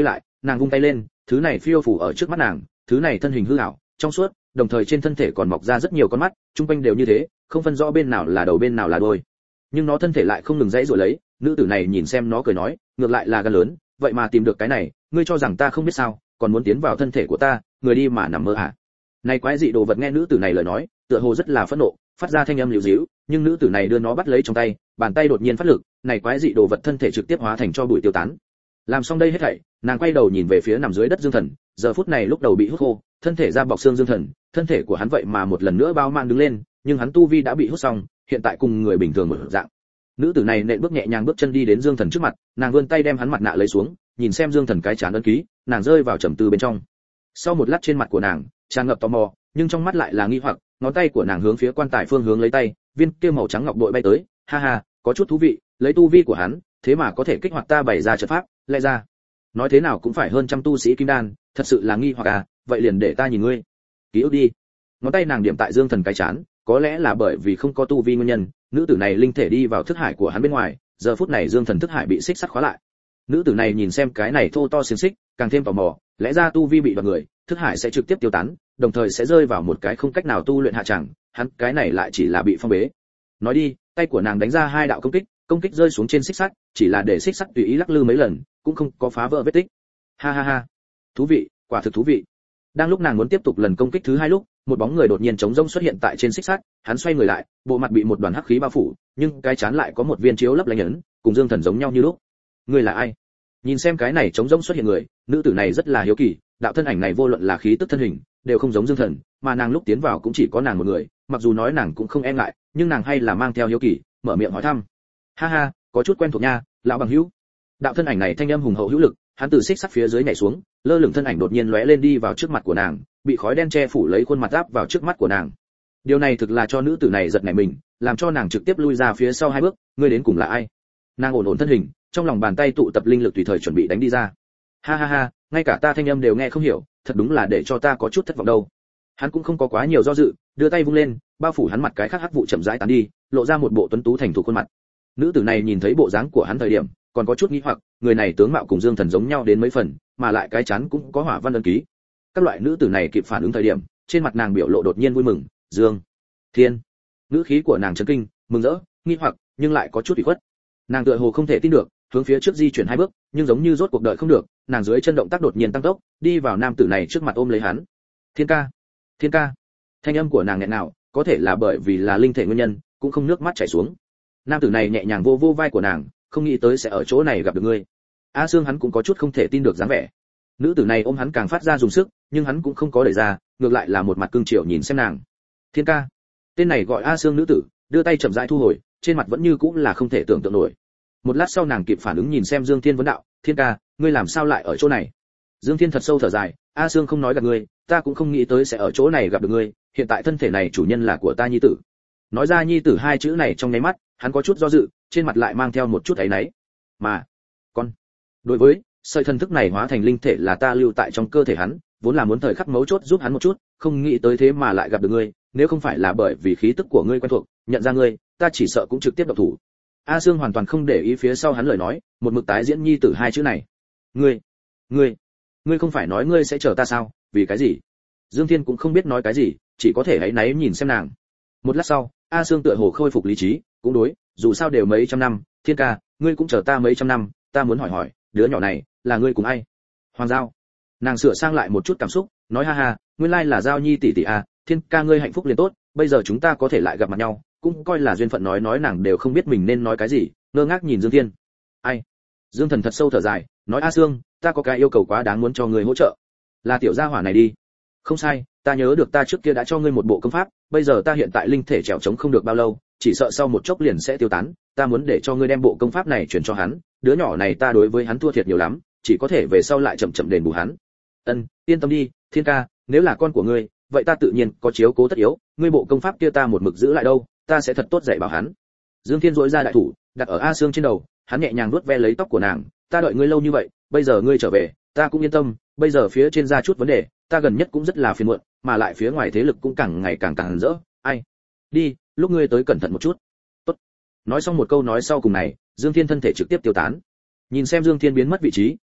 nàng vung tay lên, thứ này phiêu phù ở trước mắt nàng, thứ này thân hình hư ảo, trong suốt, đồng thời trên thân thể còn mọc ra rất nhiều con mắt, trung quanh đều như thế, không phân rõ bên nào là đầu bên nào là đuôi. Nhưng nó thân thể lại không ngừng dãy rồi lấy, nữ tử này nhìn xem nó cười nói, ngược lại là gan lớn, vậy mà tìm được cái này, ngươi cho rằng ta không biết sao, còn muốn tiến vào thân thể của ta, người đi mà nằm mơ hả? Này quái dị đồ vật nghe nữ tử này lời nói, tựa hồ rất là phẫn nộ, phát ra thanh âm liễu díu, nhưng nữ tử này đưa nó bắt lấy trong tay, bàn tay đột nhiên phát lực, này quái dị đồ vật thân thể trực tiếp hóa thành cho bụi tiêu tán. Làm xong đây hết thảy, nàng quay đầu nhìn về phía nằm dưới đất Dương Thần, giờ phút này lúc đầu bị hút khô, thân thể da bọc xương Dương Thần, thân thể của hắn vậy mà một lần nữa bao man đứng lên, nhưng hắn tu vi đã bị hút xong, hiện tại cùng người bình thường một dạng. Nữ tử này nện bước nhẹ nhàng bước chân đi đến Dương Thần trước mặt, nàng vươn tay đem hắn mặt nạ lấy xuống, nhìn xem Dương Thần cái trán ấn ký, nàng rơi vào trầm tư bên trong. Sau một lát trên mặt của nàng tràn ngập tò mò, nhưng trong mắt lại là nghi hoặc, ngón tay của nàng hướng phía quan tài phương hướng lấy tay, viên kia màu trắng ngọc bội bay tới, ha ha, có chút thú vị, lấy tu vi của hắn, thế mà có thể kích hoạt ta bày ra trận pháp, lẽ ra nói thế nào cũng phải hơn trăm tu sĩ kim đan, thật sự là nghi hoặc à, vậy liền để ta nhìn ngươi. Ký ức đi. Ngón tay nàng điểm tại Dương Thần cái chán, có lẽ là bởi vì không có tu vi nguyên nhân, nữ tử này linh thể đi vào thức hải của hắn bên ngoài, giờ phút này Dương Thần thức hải bị xích sắt khóa lại. Nữ tử này nhìn xem cái này thô to xiềng xích, càng thêm tò mò, lẽ ra tu vi bị đoạt người, thức hải sẽ trực tiếp tiêu tán, đồng thời sẽ rơi vào một cái không cách nào tu luyện hạ trạng, hắn cái này lại chỉ là bị phong bế. Nói đi, tay của nàng đánh ra hai đạo công kích, công kích rơi xuống trên xích sắt, chỉ là để xích sắt tùy ý lắc lư mấy lần, cũng không có phá vỡ vết tích. Ha ha ha, thú vị, quả thực thú vị. Đang lúc nàng muốn tiếp tục lần công kích thứ hai lúc, một bóng người đột nhiên trống rỗng xuất hiện tại trên xích sắt, hắn xoay người lại, bộ mặt bị một đoàn hắc khí bao phủ, nhưng cái chán lại có một viên chiếu lấp lánh ấn, cùng Dương Thần giống nhau như lúc. Ngươi là ai? Nhìn xem cái này trống rỗng xuất hiện người, nữ tử này rất là hiếu kỳ, đạo thân ảnh này vô luận là khí tức thân hình, đều không giống Dương Thần, mà nàng lúc tiến vào cũng chỉ có nàng một người, mặc dù nói nàng cũng không e ngại, nhưng nàng hay là mang theo hiếu kỳ, mở miệng hỏi thăm. Ha ha, có chút quen thuộc nha, lão bằng hữu. Đạo thân ảnh này thanh âm hùng hậu hữu lực, hắn từ xích sắt phía dưới nhảy xuống, lơ lửng thân ảnh đột nhiên lóe lên đi vào trước mặt của nàng, bị khói đen che phủ lấy khuôn mặt áp vào trước mắt của nàng. Điều này thực là cho nữ tử này giật nảy mình, làm cho nàng trực tiếp lui ra phía sau hai bước, ngươi đến cùng là ai? Nàng ổn ổn thân hình, trong lòng bàn tay tụ tập linh lực tùy thời chuẩn bị đánh đi ra. Ha ha ha, ngay cả ta thanh âm đều nghe không hiểu, thật đúng là để cho ta có chút thất vọng đâu. Hắn cũng không có quá nhiều do dự, đưa tay vung lên, bao phủ hắn mặt cái khác hắc vụ chậm rãi tán đi, lộ ra một bộ tuấn tú thành thục khuôn mặt. Nữ tử này nhìn thấy bộ dáng của hắn thời điểm, còn có chút nghi hoặc, người này tướng mạo cùng Dương Thần giống nhau đến mấy phần, mà lại cái chán cũng có hỏa văn ấn ký. Các loại nữ tử này kịp phản ứng thời điểm, trên mặt nàng biểu lộ đột nhiên vui mừng, Dương Thiên. Ngữ khí của nàng chấn kinh, mừng rỡ, nghi hoặc, nhưng lại có chút ủy khuất. Nàng tựa hồ không thể tin được, hướng phía trước di chuyển hai bước, nhưng giống như rốt cuộc đợi không được, nàng dưới chân động tác đột nhiên tăng tốc, đi vào nam tử này trước mặt ôm lấy hắn. Thiên ca, Thiên ca. Thanh âm của nàng nghẹn nào, có thể là bởi vì là linh thể nguyên nhân, cũng không nước mắt chảy xuống. Nam tử này nhẹ nhàng vô vô vai của nàng, không nghĩ tới sẽ ở chỗ này gặp được ngươi. A Sương hắn cũng có chút không thể tin được dáng vẻ. Nữ tử này ôm hắn càng phát ra dùng sức, nhưng hắn cũng không có đẩy ra, ngược lại là một mặt cương triều nhìn xem nàng. Thiên ca. Tên này gọi A Sương nữ tử, đưa tay chậm rãi thu hồi, trên mặt vẫn như cũng là không thể tưởng tượng nổi. Một lát sau nàng kịp phản ứng nhìn xem Dương Thiên vấn đạo, Thiên ca, ngươi làm sao lại ở chỗ này? Dương Thiên thật sâu thở dài, A Sương không nói gặp ngươi, ta cũng không nghĩ tới sẽ ở chỗ này gặp được ngươi, hiện tại thân thể này chủ nhân là của ta nhi tử. Nói ra nhi tử hai chữ này trong nháy mắt, hắn có chút do dự, trên mặt lại mang theo một chút áy náy. Mà, con. Đối với sợi thần thức này hóa thành linh thể là ta lưu tại trong cơ thể hắn, vốn là muốn thời khắc mấu chốt giúp hắn một chút, không nghĩ tới thế mà lại gặp được ngươi, nếu không phải là bởi vì khí tức của ngươi quen thuộc, nhận ra ngươi, ta chỉ sợ cũng trực tiếp động thủ. A Sương hoàn toàn không để ý phía sau hắn lời nói, một mực tái diễn nhi tử hai chữ này. Ngươi, ngươi, ngươi không phải nói ngươi sẽ chờ ta sao? Vì cái gì? Dương Thiên cũng không biết nói cái gì, chỉ có thể áy náy nhìn xem nàng. Một lát sau, A Sương tựa hồ khôi phục lý trí, cũng đối, dù sao đều mấy trăm năm, Thiên ca, ngươi cũng chờ ta mấy trăm năm, ta muốn hỏi hỏi, đứa nhỏ này là ngươi cùng ai? Hoàng Giao. Nàng sửa sang lại một chút cảm xúc, nói ha ha, nguyên lai là Giao nhi tỷ tỷ à, Thiên ca ngươi hạnh phúc liền tốt, bây giờ chúng ta có thể lại gặp mặt nhau, cũng coi là duyên phận. Nói nói nàng đều không biết mình nên nói cái gì, ngơ ngác nhìn Dương Thiên. Ai? Dương Thần thật sâu thở dài, nói A Sương, ta có cái yêu cầu quá đáng muốn cho ngươi hỗ trợ. Là tiểu gia hỏa này đi. Không sai, ta nhớ được ta trước kia đã cho ngươi một bộ công pháp, bây giờ ta hiện tại linh thể trèo trống không được bao lâu, chỉ sợ sau một chốc liền sẽ tiêu tán, ta muốn để cho ngươi đem bộ công pháp này truyền cho hắn, đứa nhỏ này ta đối với hắn thua thiệt nhiều lắm, chỉ có thể về sau lại chậm chậm đền bù hắn. Ân, yên tâm đi, Thiên ca, nếu là con của ngươi, vậy ta tự nhiên có chiếu cố tất yếu, ngươi bộ công pháp kia ta một mực giữ lại đâu, ta sẽ thật tốt dạy bảo hắn. Dương Thiên duỗi ra đại thủ, đặt ở A Sương trên đầu, hắn nhẹ nhàng vuốt ve lấy tóc của nàng, ta đợi ngươi lâu như vậy, bây giờ ngươi trở về, ta cũng yên tâm, bây giờ phía trên ra chút vấn đề, ta gần nhất cũng rất là phiền muộn, mà lại phía ngoài thế lực cũng càng ngày càng càng rỡ, ai. Đi, lúc ngươi tới cẩn thận một chút. Tốt. Nói xong một câu nói sau cùng này, Dương Thiên thân thể trực tiếp tiêu tán. Nhìn xem Dương Thiên biến mất vị trí,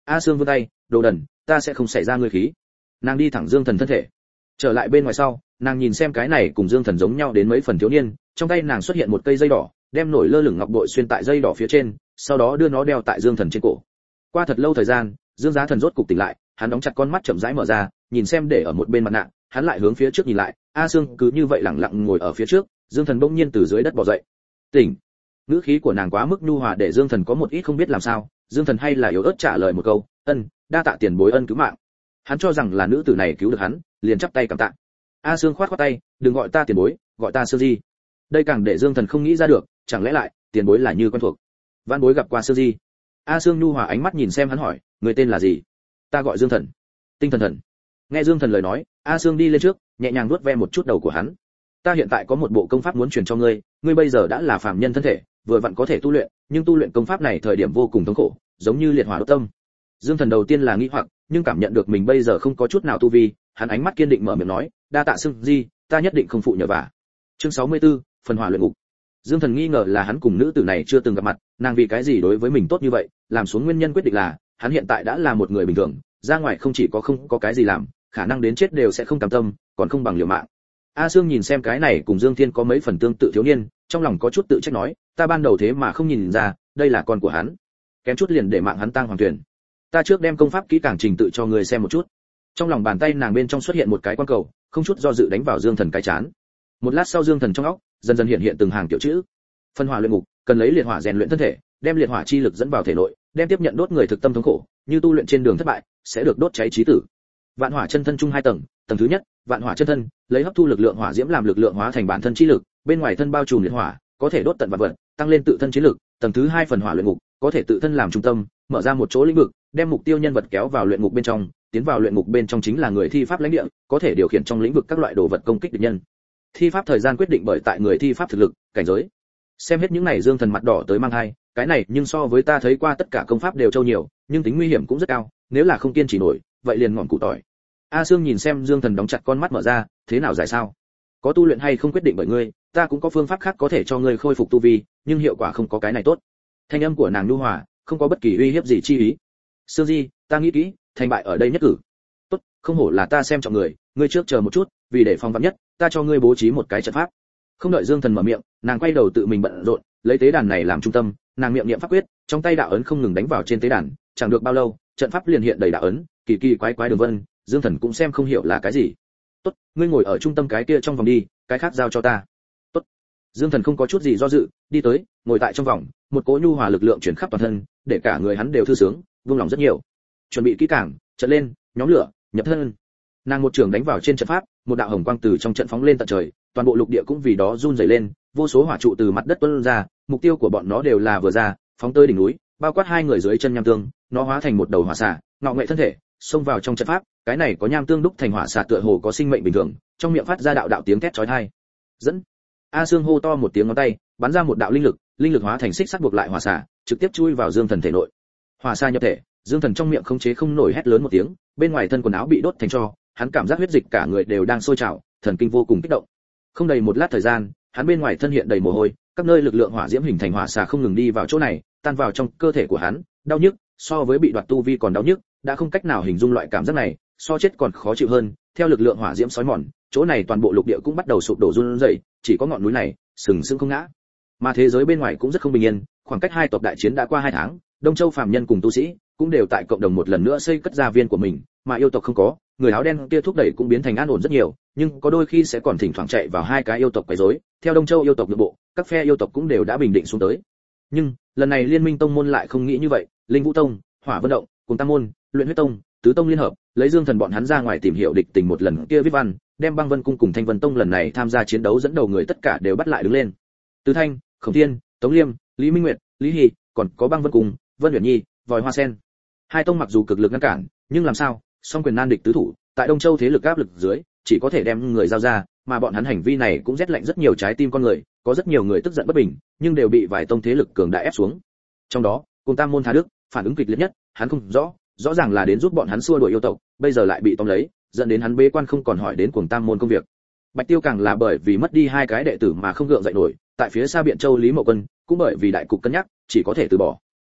A Sương vươn tay, đồ đần, ta sẽ không xảy ra ngươi khí. Nàng đi thẳng Dương Thần thân thể. Trở lại bên ngoài sau, nàng nhìn xem cái này cùng Dương Thần giống nhau đến mấy phần thiếu niên, trong tay nàng xuất hiện một cây dây đỏ, đem nổi lơ lửng ngọc bội xuyên tại dây đỏ phía trên, sau đó đưa nó đeo tại Dương Thần trên cổ. Qua thật lâu thời gian, Dương Giá Thần rốt cục tỉnh lại, hắn đóng chặt con mắt chậm rãi mở ra, nhìn xem để ở một bên mặt nạ, hắn lại hướng phía trước nhìn lại, A Sương cứ như vậy lặng lặng ngồi ở phía trước, Dương Thần bỗng nhiên từ dưới đất bò dậy. Tỉnh. Ngữ khí của nàng quá mức nhu hòa để Dương Thần có một ít không biết làm sao, Dương Thần hay là yếu ớt trả lời một câu, "Ân, đa tạ tiền bối ân cứu mạng." Hắn cho rằng là nữ tử này cứu được hắn, liền chắp tay cảm tạ. A Sương khoát khoát tay, "Đừng gọi ta tiền bối, gọi ta Sương Di." Đây càng để Dương Thần không nghĩ ra được, chẳng lẽ lại tiền bối là như quen thuộc. Vãn bối gặp qua Sương Di. A Sương nhu hòa ánh mắt nhìn xem hắn hỏi, "Người tên là gì?" "Ta gọi Dương Thần." "Tinh Thần Thần." Nghe Dương Thần lời nói, A Sương đi lên trước, nhẹ nhàng vuốt ve một chút đầu của hắn. "Ta hiện tại có một bộ công pháp muốn truyền cho ngươi, ngươi bây giờ đã là phàm nhân thân thể, vừa vặn có thể tu luyện, nhưng tu luyện công pháp này thời điểm vô cùng thống khổ, giống như liệt hỏa đốt tâm." Dương Thần đầu tiên là nghi hoặc, nhưng cảm nhận được mình bây giờ không có chút nào tu vi, hắn ánh mắt kiên định mở miệng nói, "Đa tạ Sương Di, ta nhất định không phụ nhờ vả." Chương sáu mươi tư, phần hỏa luyện ngục. Dương Thần nghi ngờ là hắn cùng nữ tử này chưa từng gặp mặt, nàng vì cái gì đối với mình tốt như vậy, làm xuống nguyên nhân quyết định là, hắn hiện tại đã là một người bình thường, ra ngoài không chỉ có không có cái gì làm, khả năng đến chết đều sẽ không cam tâm, còn không bằng liều mạng. A Sương nhìn xem cái này cùng Dương Thiên có mấy phần tương tự thiếu niên, trong lòng có chút tự trách nói, ta ban đầu thế mà không nhìn ra, đây là con của hắn, kém chút liền để mạng hắn tang hoàng tuyển. Ta trước đem công pháp kỹ càng trình tự cho người xem một chút. Trong lòng bàn tay nàng bên trong xuất hiện một cái quan cầu, không chút do dự đánh vào Dương Thần cái chán. Một lát sau Dương Thần trong óc dần dần hiện hiện từng hàng tiểu chữ. Phân hỏa luyện ngục, cần lấy liệt hỏa rèn luyện thân thể, đem liệt hỏa chi lực dẫn vào thể nội, đem tiếp nhận đốt người thực tâm thống khổ, như tu luyện trên đường thất bại, sẽ được đốt cháy chí tử. Vạn hỏa chân thân chung hai tầng, tầng thứ nhất, vạn hỏa chân thân, lấy hấp thu lực lượng hỏa diễm làm lực lượng hóa thành bản thân chi lực, bên ngoài thân bao trùm liệt hỏa, có thể đốt tận vạn vật, tăng lên tự thân chiến lực. Tầng thứ hai phần hỏa luyện ngục, có thể tự thân làm trung tâm, mở ra một chỗ lĩnh vực, đem mục tiêu nhân vật kéo vào luyện ngục bên trong, tiến vào luyện ngục bên trong chính là người thi pháp lãnh địa, có thể điều khiển trong lĩnh vực các loại đồ vật công kích địch nhân. Thi pháp thời gian quyết định bởi tại người thi pháp thực lực, cảnh giới. Xem hết những này Dương Thần mặt đỏ tới mang hai, cái này nhưng so với ta thấy qua tất cả công pháp đều trâu nhiều, nhưng tính nguy hiểm cũng rất cao, nếu là không kiên trì nổi, vậy liền ngọn cụ tỏi. A Sương nhìn xem Dương Thần đóng chặt con mắt mở ra, thế nào giải sao? Có tu luyện hay không quyết định bởi ngươi, ta cũng có phương pháp khác có thể cho ngươi khôi phục tu vi, nhưng hiệu quả không có cái này tốt. Thanh âm của nàng nhu hòa, không có bất kỳ uy hiếp gì chi ý. Sương Di, ta nghĩ kỹ, thành bại ở đây nhất cử. Tốt, không hổ là ta xem trọng người, ngươi trước chờ một chút, vì để phòng vạn nhất, ta cho ngươi bố trí một cái trận pháp. Không đợi Dương Thần mở miệng, nàng quay đầu tự mình bận rộn, lấy tế đàn này làm trung tâm, nàng miệng niệm pháp quyết, trong tay đạo ấn không ngừng đánh vào trên tế đàn, chẳng được bao lâu, trận pháp liền hiện đầy đạo ấn, kỳ kỳ quái quái đường vân, Dương Thần cũng xem không hiểu là cái gì. Tốt, ngươi ngồi ở trung tâm cái kia trong vòng đi, cái khác giao cho ta. Tốt. Dương Thần không có chút gì do dự, đi tới, ngồi tại trong vòng, một cỗ nhu hòa lực lượng chuyển khắp toàn thân, để cả người hắn đều thư sướng, vương lòng rất nhiều. Chuẩn bị kỹ càng, trận lên, nhóm lửa, nhập thân. Nàng một trường đánh vào trên trận pháp, một đạo hồng quang từ trong trận phóng lên tận trời, toàn bộ lục địa cũng vì đó run rẩy lên, vô số hỏa trụ từ mặt đất tuôn ra, mục tiêu của bọn nó đều là vừa ra, phóng tới đỉnh núi, bao quát hai người dưới chân nham tương, nó hóa thành một đầu hỏa xà, ngọ nghệ thân thể, xông vào trong trận pháp, cái này có nham tương đúc thành hỏa xà tựa hồ có sinh mệnh bình thường, trong miệng phát ra đạo đạo tiếng thét chói tai. Dẫn. A Sương hô to một tiếng ngón tay, bắn ra một đạo linh lực, linh lực hóa thành xích sắt buộc lại hỏa xà, trực tiếp chui vào Dương Thần thể nội. Hỏa xà nhập thể, Dương Thần trong miệng không chế không nổi hét lớn một tiếng, bên ngoài thân quần áo bị đốt thành tro, hắn cảm giác huyết dịch cả người đều đang sôi trào, thần kinh vô cùng kích động. Không đầy một lát thời gian, hắn bên ngoài thân hiện đầy mồ hôi, các nơi lực lượng hỏa diễm hình thành hỏa xà không ngừng đi vào chỗ này, tan vào trong cơ thể của hắn, đau nhức, so với bị đoạt tu vi còn đau nhức, đã không cách nào hình dung loại cảm giác này, so chết còn khó chịu hơn. Theo lực lượng hỏa diễm xói mòn, chỗ này toàn bộ lục địa cũng bắt đầu sụp đổ run rẩy, chỉ có ngọn núi này sừng sững không ngã. Mà thế giới bên ngoài cũng rất không bình yên, khoảng cách hai tộc đại chiến đã qua hai tháng, Đông Châu phàm nhân cùng tu sĩ cũng đều tại cộng đồng một lần nữa xây cất gia viên của mình, mà yêu tộc không có, người áo đen kia thúc đẩy cũng biến thành an ổn rất nhiều, nhưng có đôi khi sẽ còn thỉnh thoảng chạy vào hai cái yêu tộc quấy rối. Theo Đông Châu yêu tộc nội bộ, các phe yêu tộc cũng đều đã bình định xuống tới. Nhưng lần này Liên minh tông môn lại không nghĩ như vậy, Linh Vũ Tông, Hỏa Vân Động, cùng Tam môn, Luyện Huyết Tông, Tứ Tông liên hợp, lấy Dương Thần bọn hắn ra ngoài tìm hiểu địch tình một lần kia viết văn, đem Băng Vân Cung cùng Thanh Vân Tông lần này tham gia chiến đấu dẫn đầu người tất cả đều bắt lại đứng lên. Từ Thanh, Khổng Thiên, Tống Liêm, Lý Minh Nguyệt, Lý Hy, còn có Băng Vân Cung, Vân Uyển Nhi, Vòi Hoa Sen. Hai tông mặc dù cực lực ngăn cản, nhưng làm sao, song quyền nan địch tứ thủ, tại Đông Châu thế lực áp lực dưới, chỉ có thể đem người giao ra, mà bọn hắn hành vi này cũng rét lạnh rất nhiều trái tim con người, có rất nhiều người tức giận bất bình, nhưng đều bị vài tông thế lực cường đại ép xuống. Trong đó, cùng Tam môn Tha Đức, phản ứng kịch liệt nhất, hắn không rõ, rõ ràng là đến giúp bọn hắn xua đuổi yêu tộc, bây giờ lại bị tóm lấy, dẫn đến hắn bế quan không còn hỏi đến Cuồng Tam môn công việc. Bạch Tiêu càng là bởi vì mất đi hai cái đệ tử mà không gượng dậy nổi, tại phía xa Biện Châu Lý Mậu Quân cũng bởi vì đại cục cân nhắc, chỉ có thể từ bỏ.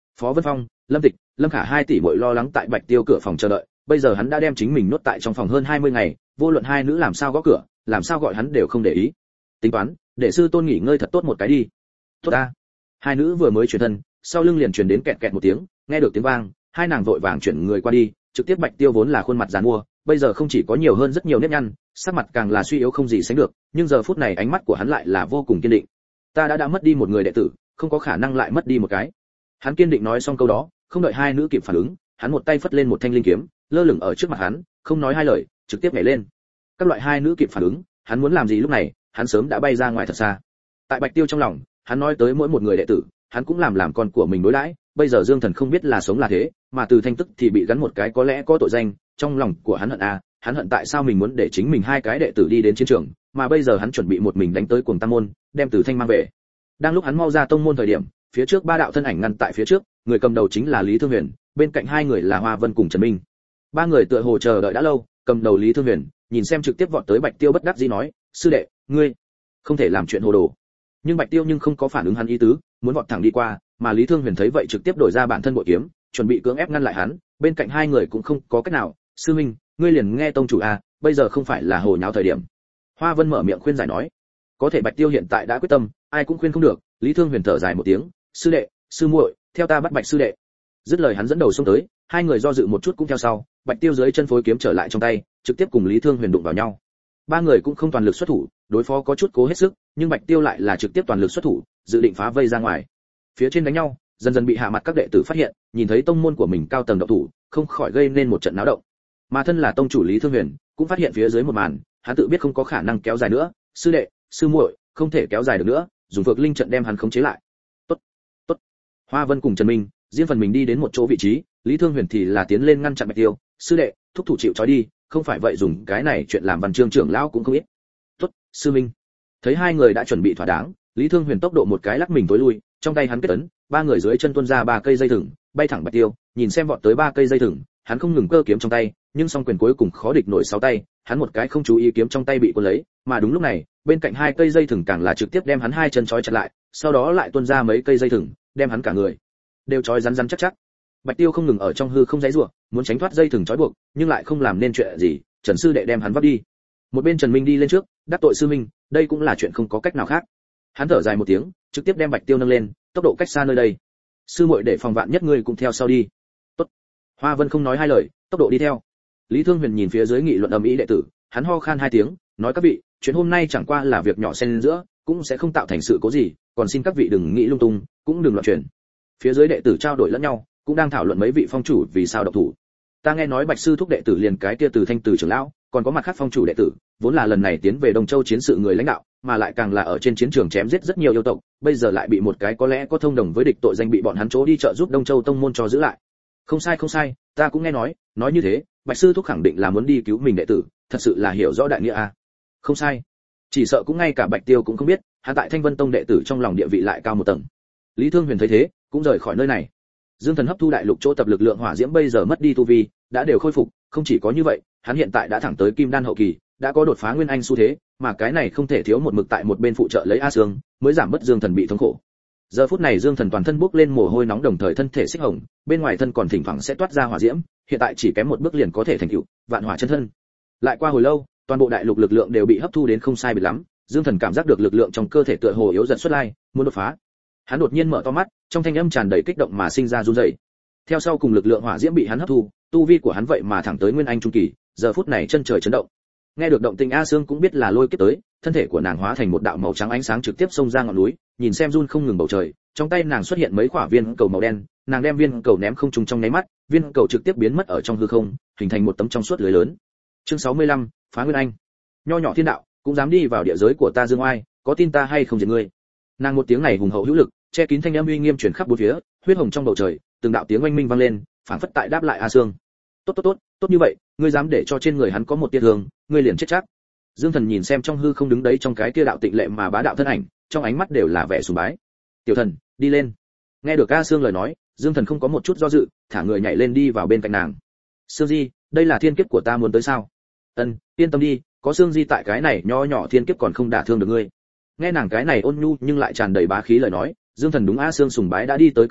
Phó Vân Phong, Lâm Tịch, Lâm Khả hai tỷ muội lo lắng tại Bạch Tiêu cửa phòng chờ đợi, bây giờ hắn đã đem chính mình nuốt tại trong phòng hơn hai mươi ngày, vô luận hai nữ làm sao gõ cửa, làm sao gọi hắn đều không để ý. Tính toán, để sư tôn nghỉ ngơi thật tốt một cái đi. Tốt a. Hai nữ vừa mới chuyển thân, sau lưng liền truyền đến kẹt kẹt một tiếng, nghe được tiếng vang, hai nàng vội vàng chuyển người qua đi, trực tiếp Bạch Tiêu vốn là khuôn mặt giàn mua, bây giờ không chỉ có nhiều hơn rất nhiều nếp nhăn, sắc mặt càng là suy yếu không gì sánh được, nhưng giờ phút này ánh mắt của hắn lại là vô cùng kiên định. Ta đã đã mất đi một người đệ tử, không có khả năng lại mất đi một cái. Hắn kiên định nói xong câu đó, không đợi hai nữ kịp phản ứng, hắn một tay phất lên một thanh linh kiếm, lơ lửng ở trước mặt hắn, không nói hai lời, trực tiếp nhảy lên. Các loại hai nữ kịp phản ứng, hắn muốn làm gì lúc này, hắn sớm đã bay ra ngoài thật xa. Tại Bạch Tiêu trong lòng, hắn nói tới mỗi một người đệ tử, hắn cũng làm làm con của mình đối đãi, bây giờ Dương Thần không biết là sống là thế, mà từ thanh tức thì bị gắn một cái có lẽ có tội danh, trong lòng của hắn hận a, hắn hận tại sao mình muốn để chính mình hai cái đệ tử đi đến chiến trường, mà bây giờ hắn chuẩn bị một mình đánh tới Cuồng Tam môn, đem Từ Thanh mang về. Đang lúc hắn mau ra tông môn thời điểm, phía trước ba đạo thân ảnh ngăn tại phía trước, người cầm đầu chính là Lý Thương Huyền, bên cạnh hai người là Hoa Vân cùng Trần Minh. Ba người tựa hồ chờ đợi đã lâu, cầm đầu Lý Thương Huyền, nhìn xem trực tiếp vọt tới Bạch Tiêu bất đắc dĩ nói, sư đệ, ngươi không thể làm chuyện hồ đồ. Nhưng Bạch Tiêu nhưng không có phản ứng hắn ý tứ, muốn vọt thẳng đi qua, mà Lý Thương Huyền thấy vậy trực tiếp đổi ra bản thân bội kiếm, chuẩn bị cưỡng ép ngăn lại hắn, bên cạnh hai người cũng không có cách nào, sư minh, ngươi liền nghe tông chủ a, bây giờ không phải là hồ nháo thời điểm. Hoa Vân mở miệng khuyên giải nói, có thể Bạch Tiêu hiện tại đã quyết tâm, ai cũng khuyên không được. Lý Thương Huyền thở dài một tiếng, sư đệ, sư muội, theo ta bắt Bạch sư đệ. Dứt lời hắn dẫn đầu xông tới, hai người do dự một chút cũng theo sau, Bạch Tiêu dưới chân phối kiếm trở lại trong tay, trực tiếp cùng Lý Thương Huyền đụng vào nhau. Ba người cũng không toàn lực xuất thủ, đối phó có chút cố hết sức, nhưng Bạch Tiêu lại là trực tiếp toàn lực xuất thủ, dự định phá vây ra ngoài. Phía trên đánh nhau, dần dần bị hạ mặt các đệ tử phát hiện, nhìn thấy tông môn của mình cao tầng động thủ, không khỏi gây nên một trận náo động. Mà thân là tông chủ Lý Thương Huyền, cũng phát hiện phía dưới một màn, hắn tự biết không có khả năng kéo dài nữa, sư đệ, sư muội, không thể kéo dài được nữa, dùng Phược Linh trận đem hắn khống chế lại. Tốt, tốt. Hoa Vân cùng Trần Minh, riêng phần mình đi đến một chỗ vị trí, Lý Thương Huyền thì là tiến lên ngăn chặn Bạch Tiêu, sư đệ, thúc thủ chịu trói đi, không phải vậy dùng cái này chuyện làm Văn Chương trưởng lão cũng không biết. Tốt, sư minh. Thấy hai người đã chuẩn bị thỏa đáng, Lý Thương Huyền tốc độ một cái lắc mình tối lui, trong tay hắn kết ấn, ba người dưới chân tuôn ra ba cây dây thừng, bay thẳng Bạch Tiêu, nhìn xem vọt tới ba cây dây thừng, hắn không ngừng cơ kiếm trong tay, nhưng song quyền cuối cùng khó địch nổi sáu tay, hắn một cái không chú ý kiếm trong tay bị cuốn lấy, mà đúng lúc này, bên cạnh hai cây dây thừng càng là trực tiếp đem hắn hai chân trói chặt lại, sau đó lại tuôn ra mấy cây dây thừng, đem hắn cả người đều trói rắn rắn chắc chắc. Bạch Tiêu không ngừng ở trong hư không giãy giụa, muốn tránh thoát dây thừng trói buộc, nhưng lại không làm nên chuyện gì, Trần sư đệ đem hắn vấp đi. Một bên Trần Minh đi lên trước, đắc tội sư minh, đây cũng là chuyện không có cách nào khác. Hắn thở dài một tiếng, trực tiếp đem Bạch Tiêu nâng lên, tốc độ cách xa nơi đây. Sư muội để phòng vạn nhất ngươi cũng theo sau đi. Tốt. Hoa Vân không nói hai lời, tốc độ đi theo. Lý Thương Huyền nhìn phía dưới nghị luận ầm ĩ đệ tử, hắn ho khan hai tiếng, nói các vị, chuyện hôm nay chẳng qua là việc nhỏ xen giữa, cũng sẽ không tạo thành sự cố gì, còn xin các vị đừng nghĩ lung tung, cũng đừng loạn truyền. Phía dưới đệ tử trao đổi lẫn nhau, cũng đang thảo luận mấy vị phong chủ vì sao độc thủ. Ta nghe nói Bạch sư thúc đệ tử liền cái kia Từ Thanh Từ trưởng lão, còn có mặt khác phong chủ đệ tử, vốn là lần này tiến về Đông Châu chiến sự người lãnh đạo, mà lại càng là ở trên chiến trường chém giết rất nhiều yêu tộc, bây giờ lại bị một cái có lẽ có thông đồng với địch tội danh bị bọn hắn chỗ đi trợ giúp Đông Châu tông môn cho giữ lại. Không sai không sai, ta cũng nghe nói, nói như thế, Bạch sư thúc khẳng định là muốn đi cứu mình đệ tử, thật sự là hiểu rõ đại nghĩa a. Không sai. Chỉ sợ cũng ngay cả Bạch Tiêu cũng không biết, hắn tại Thanh Vân Tông đệ tử trong lòng địa vị lại cao một tầng. Lý Thương Huyền thấy thế, cũng rời khỏi nơi này. Dương Thần hấp thu đại lục chỗ tập lực lượng hỏa diễm bây giờ mất đi tu vi, đã đều khôi phục, không chỉ có như vậy, hắn hiện tại đã thẳng tới kim đan hậu kỳ, đã có đột phá nguyên anh xu thế, mà cái này không thể thiếu một mực tại một bên phụ trợ lấy A Sương, mới giảm bớt Dương Thần bị thống khổ. Giờ phút này Dương Thần toàn thân bốc lên mồ hôi nóng, đồng thời thân thể xích hồng, bên ngoài thân còn thỉnh thoảng sẽ toát ra hỏa diễm, hiện tại chỉ kém một bước liền có thể thành tựu vạn hỏa chân thân. Lại qua hồi lâu, toàn bộ đại lục lực lượng đều bị hấp thu đến không sai biệt lắm, Dương Thần cảm giác được lực lượng trong cơ thể tựa hồ yếu dần xuất lai, muốn đột phá. Hắn đột nhiên mở to mắt, trong thanh âm tràn đầy kích động mà sinh ra run rẩy. Theo sau cùng lực lượng hỏa diễm bị hắn hấp thu, tu vi của hắn vậy mà thẳng tới nguyên anh trung kỳ, giờ phút này chân trời chấn động. Nghe được động tĩnh A Sương cũng biết là lôi kiếp tới, thân thể của nàng hóa thành một đạo màu trắng ánh sáng trực tiếp xông ra ngọn núi, nhìn xem run không ngừng bầu trời, trong tay nàng xuất hiện mấy quả viên cầu màu đen, nàng đem viên cầu ném không trung trong nháy mắt, viên cầu trực tiếp biến mất ở trong hư không, hình thành một tấm trong suốt lưới lớn. Chương sáu mươi lăm, phá nguyên anh. Nho nhỏ thiên đạo, cũng dám đi vào địa giới của ta Dương Oai, có tin ta hay không diệt ngươi? Nàng một tiếng này hùng hậu hữu lực, che kín thanh âm uy nghiêm truyền khắp bốn phía, huyết hồng trong bầu trời, từng đạo tiếng oanh minh vang lên, phảng phất tại đáp lại A Sương. Tốt tốt tốt, tốt như vậy, ngươi dám để cho trên người hắn có một tia thương, ngươi liền chết chắc. Dương Thần nhìn xem trong hư không đứng đấy trong cái kia đạo tịnh lệ mà bá đạo thân ảnh, trong ánh mắt đều là vẻ sùng bái. Tiểu Thần, đi lên. Nghe được A Sương lời nói, Dương Thần không có một chút do dự, thả người nhảy lên đi vào bên cạnh nàng. Sương Di, đây là thiên kiếp của ta muốn tới sao? Ân, yên tâm đi, có Sương Di tại cái này nho nhỏ thiên kiếp còn không đả thương được ngươi. Nghe nàng cái này ôn nhu nhưng lại tràn đầy bá khí lời nói, Dương Thần đúng A Sương sùng bái đã đi tới cực điểm,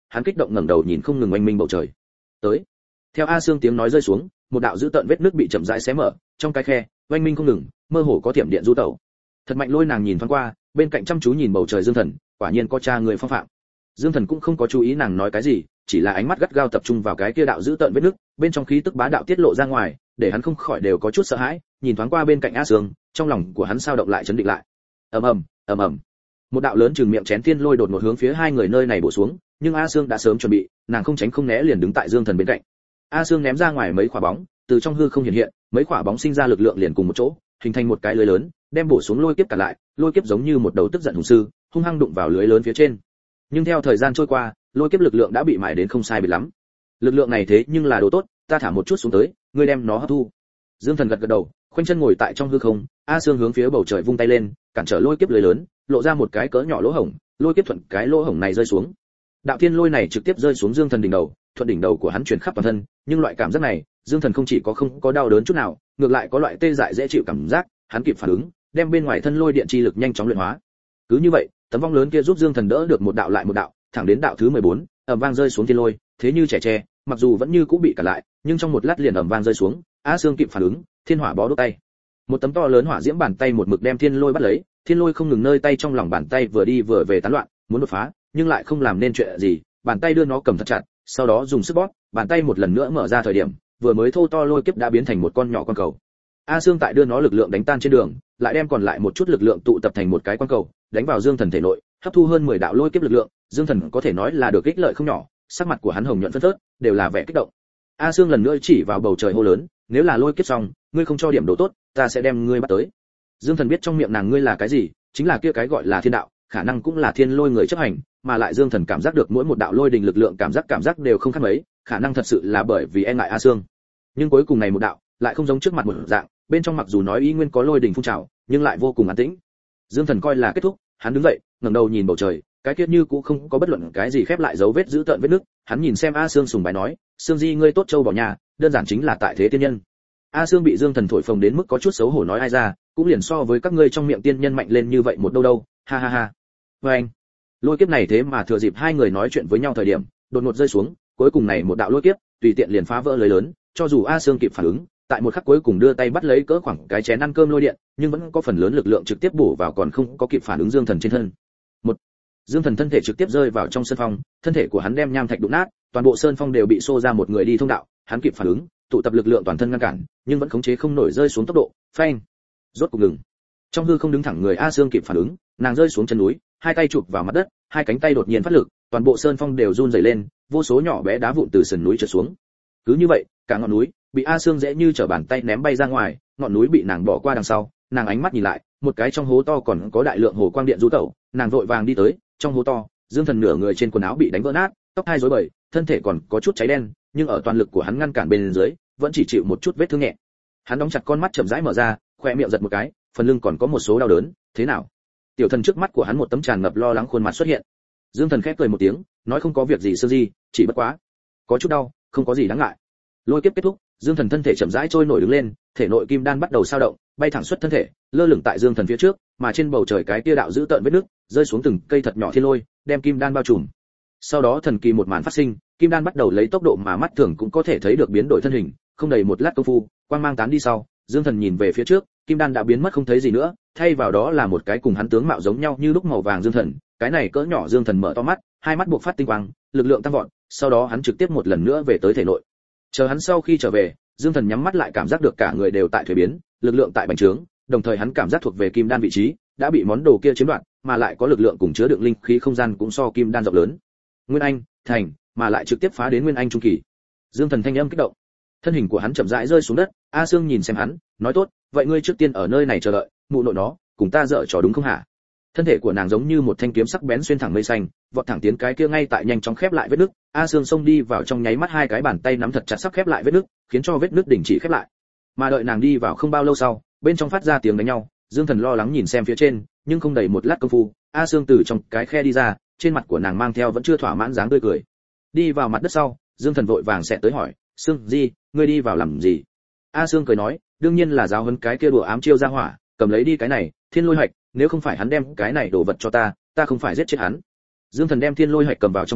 hắn kích động ngẩng đầu nhìn không ngừng oanh minh bầu trời. Tới. Theo A Sương tiếng nói rơi xuống, một đạo dữ tợn vết nước bị chậm rãi xé mở, trong cái khe, oanh minh không ngừng, mơ hồ có thiểm điện du tẩu. Thật mạnh lôi nàng nhìn thoáng qua, bên cạnh chăm chú nhìn bầu trời Dương Thần, quả nhiên có cha người phong phạm. Dương Thần cũng không có chú ý nàng nói cái gì, chỉ là ánh mắt gắt gao tập trung vào cái kia đạo dữ tợn vết nước, bên trong khí tức bá đạo tiết lộ ra ngoài, để hắn không khỏi đều có chút sợ hãi, nhìn thoáng qua bên cạnh A Sương, trong lòng của hắn sao động lại chấn định lại. Ầm ầm, ầm ầm. Một đạo lớn chừng miệng chén thiên lôi đột ngột hướng phía hai người nơi này bổ xuống, nhưng A Sương đã sớm chuẩn bị, nàng không tránh không né liền đứng tại Dương Thần bên cạnh. A Sương ném ra ngoài mấy quả bóng, từ trong hư không hiện hiện, mấy quả bóng sinh ra lực lượng liền cùng một chỗ, hình thành một cái lưới lớn, đem bổ xuống lôi kiếp cả lại, lôi kiếp giống như một đầu tức giận hùng sư, hung hăng đụng vào lưới lớn phía trên. Nhưng theo thời gian trôi qua, lôi kiếp lực lượng đã bị mài đến không sai biệt lắm. Lực lượng này thế nhưng là đồ tốt, ta thả một chút xuống tới, ngươi đem nó hấp thu. Dương Thần gật gật đầu, khoanh chân ngồi tại trong hư không, A Sương hướng phía bầu trời vung tay lên, cản trở lôi kiếp lưới lớn, lộ ra một cái cỡ nhỏ lỗ hổng, lôi kiếp thuận cái lỗ hổng này rơi xuống. Đạo thiên lôi này trực tiếp rơi xuống Dương Thần đỉnh đầu, thuận đỉnh đầu của hắn truyền khắp toàn thân, nhưng loại cảm giác này, Dương Thần không chỉ có không có đau đớn chút nào, ngược lại có loại tê dại dễ chịu cảm giác, hắn kịp phản ứng, đem bên ngoài thân lôi điện chi lực nhanh chóng luyện hóa. Cứ như vậy, tấm vong lớn kia giúp Dương Thần đỡ được một đạo lại một đạo, thẳng đến đạo thứ mười bốn, ầm vang rơi xuống thiên lôi, thế như trẻ tre, mặc dù vẫn như cũ bị cả lại, nhưng trong một lát liền ầm vang rơi xuống, A Sương kịp phản ứng, thiên hỏa bó đốt tay. Một tấm to lớn hỏa diễm bàn tay một mực đem thiên lôi bắt lấy, thiên lôi không ngừng nơi tay trong lòng bàn tay vừa đi vừa về tán loạn, muốn đột phá, nhưng lại không làm nên chuyện gì, bàn tay đưa nó cầm thật chặt, sau đó dùng sức bóp, bàn tay một lần nữa mở ra thời điểm, vừa mới thô to lôi kiếp đã biến thành một con nhỏ con cầu. A Sương tại đưa nó lực lượng đánh tan trên đường, lại đem còn lại một chút lực lượng tụ tập thành một cái con cầu, đánh vào Dương Thần thể nội, hấp thu hơn mười đạo lôi kiếp lực lượng, Dương Thần có thể nói là được ích lợi không nhỏ, sắc mặt của hắn hồng nhuận phấn phớt, đều là vẻ kích động. A Sương lần nữa chỉ vào bầu trời hô lớn, nếu là lôi kiếp xong, ngươi không cho điểm đồ tốt, ta sẽ đem ngươi bắt tới. Dương Thần biết trong miệng nàng ngươi là cái gì, chính là kia cái gọi là thiên đạo, khả năng cũng là thiên lôi người chấp hành, mà lại Dương Thần cảm giác được mỗi một đạo lôi đình lực lượng cảm giác cảm giác đều không khác mấy, khả năng thật sự là bởi vì e ngại A Sương. Nhưng cuối cùng này một đạo, lại không giống trước mặt một dạng, bên trong mặc dù nói ý nguyên có lôi đình phun trào, nhưng lại vô cùng an tĩnh. Dương Thần coi là kết thúc, hắn đứng dậy, ngẩng đầu nhìn bầu trời, cái kia như cũng không có bất luận cái gì khép lại dấu vết giữ tợn vết nước, hắn nhìn xem A Sương sùng bái nói, Sương Di ngươi tốt châu bỏ nhà, đơn giản chính là tại thế tiên nhân. A Sương bị Dương Thần thổi phồng đến mức có chút xấu hổ nói ai ra, cũng liền so với các ngươi trong miệng tiên nhân mạnh lên như vậy một đâu đâu, ha ha ha. Và anh, lôi kiếp này thế mà thừa dịp hai người nói chuyện với nhau thời điểm, đột ngột rơi xuống, cuối cùng này một đạo lôi kiếp, tùy tiện liền phá vỡ lưới lớn, cho dù A Sương kịp phản ứng, tại một khắc cuối cùng đưa tay bắt lấy cỡ khoảng cái chén ăn cơm lôi điện, nhưng vẫn có phần lớn lực lượng trực tiếp bổ vào còn không có kịp phản ứng Dương Thần trên thân. Một, Dương Thần thân thể trực tiếp rơi vào trong sơn phong, thân thể của hắn đem nham thạch đụng nát, toàn bộ sơn phong đều bị xô ra một người đi thông đạo, hắn kịp phản ứng, tụ tập lực lượng toàn thân ngăn cản, nhưng vẫn khống chế không nổi rơi xuống tốc độ, phanh, rốt cục ngừng. Trong hư không đứng thẳng người A Sương kịp phản ứng, nàng rơi xuống chân núi, hai tay chụp vào mặt đất, hai cánh tay đột nhiên phát lực, toàn bộ sơn phong đều run rẩy lên, vô số nhỏ bé đá vụn từ sườn núi trượt xuống. Cứ như vậy, cả ngọn núi bị A Sương dễ như trở bàn tay ném bay ra ngoài, ngọn núi bị nàng bỏ qua đằng sau, nàng ánh mắt nhìn lại, một cái trong hố to còn có đại lượng hồ quang điện du tẩu, nàng vội vàng đi tới, trong hố to, Dương Thần nửa người trên quần áo bị đánh vỡ nát, tóc hai rối bời, thân thể còn có chút cháy đen, nhưng ở toàn lực của hắn ngăn cản bên dưới, vẫn chỉ chịu một chút vết thương nhẹ. Hắn đóng chặt con mắt chậm rãi mở ra, khóe miệng giật một cái, phần lưng còn có một số đau đớn, thế nào? Tiểu Thần trước mắt của hắn một tấm tràn ngập lo lắng khuôn mặt xuất hiện. Dương Thần khép cười một tiếng, nói không có việc gì Sương Di, chỉ bất quá có chút đau, không có gì đáng ngại. Lôi kiếp kết thúc, Dương Thần thân thể chậm rãi trôi nổi đứng lên, thể nội kim đan bắt đầu dao động, bay thẳng xuất thân thể, lơ lửng tại Dương Thần phía trước, mà trên bầu trời cái tia đạo giữ tợn vết nước, rơi xuống từng cây thật nhỏ thiên lôi, đem kim đan bao trùm. Sau đó thần kỳ một màn phát sinh, kim đan bắt đầu lấy tốc độ mà mắt thường cũng có thể thấy được biến đổi thân hình, không đầy một lát công phu, quang mang tán đi sau, Dương Thần nhìn về phía trước, kim đan đã biến mất không thấy gì nữa, thay vào đó là một cái cùng hắn tướng mạo giống nhau như lúc màu vàng Dương Thần, cái này cỡ nhỏ Dương Thần mở to mắt, hai mắt buộc phát tinh quang, lực lượng tăng vọt, sau đó hắn trực tiếp một lần nữa về tới thể nội. Chờ hắn sau khi trở về, Dương Thần nhắm mắt lại cảm giác được cả người đều tại thuế biến, lực lượng tại bành trướng, đồng thời hắn cảm giác thuộc về kim đan vị trí đã bị món đồ kia chiếm đoạt, mà lại có lực lượng cùng chứa đựng linh khí không gian cũng so kim đan rộng lớn. Nguyên Anh thành, mà lại trực tiếp phá đến Nguyên Anh trung kỳ. Dương Thần thanh âm kích động, thân hình của hắn chậm rãi rơi xuống đất. A Sương nhìn xem hắn, nói tốt, vậy ngươi trước tiên ở nơi này chờ đợi, mụ nội nó, cùng ta dở trò đúng không hả? Thân thể của nàng giống như một thanh kiếm sắc bén xuyên thẳng mây xanh, vọt thẳng tiến cái kia ngay tại nhanh chóng khép lại vết nứt. A Sương xông đi vào trong nháy mắt, hai cái bàn tay nắm thật chặt sắp khép lại vết nứt, khiến cho vết nứt đình chỉ khép lại. Mà đợi nàng đi vào không bao lâu sau, bên trong phát ra tiếng đánh nhau. Dương Thần lo lắng nhìn xem phía trên, nhưng không đầy một lát công phu, A Sương từ trong cái khe đi ra, trên mặt của nàng mang theo vẫn chưa thỏa mãn dáng tươi cười. Đi vào mặt đất sau, Dương Thần vội vàng sẽ tới hỏi, Sương Di, ngươi đi vào làm gì? A Sương cười nói, đương nhiên là giáo huấn cái kia đùa ám chiêu ra hỏa, cầm lấy đi cái này, thiên lôi hạch, nếu không phải hắn đem cái này đồ vật cho ta, ta không phải giết chết hắn. Dương Thần đem thiên lôi hạch cầm vào trong tay,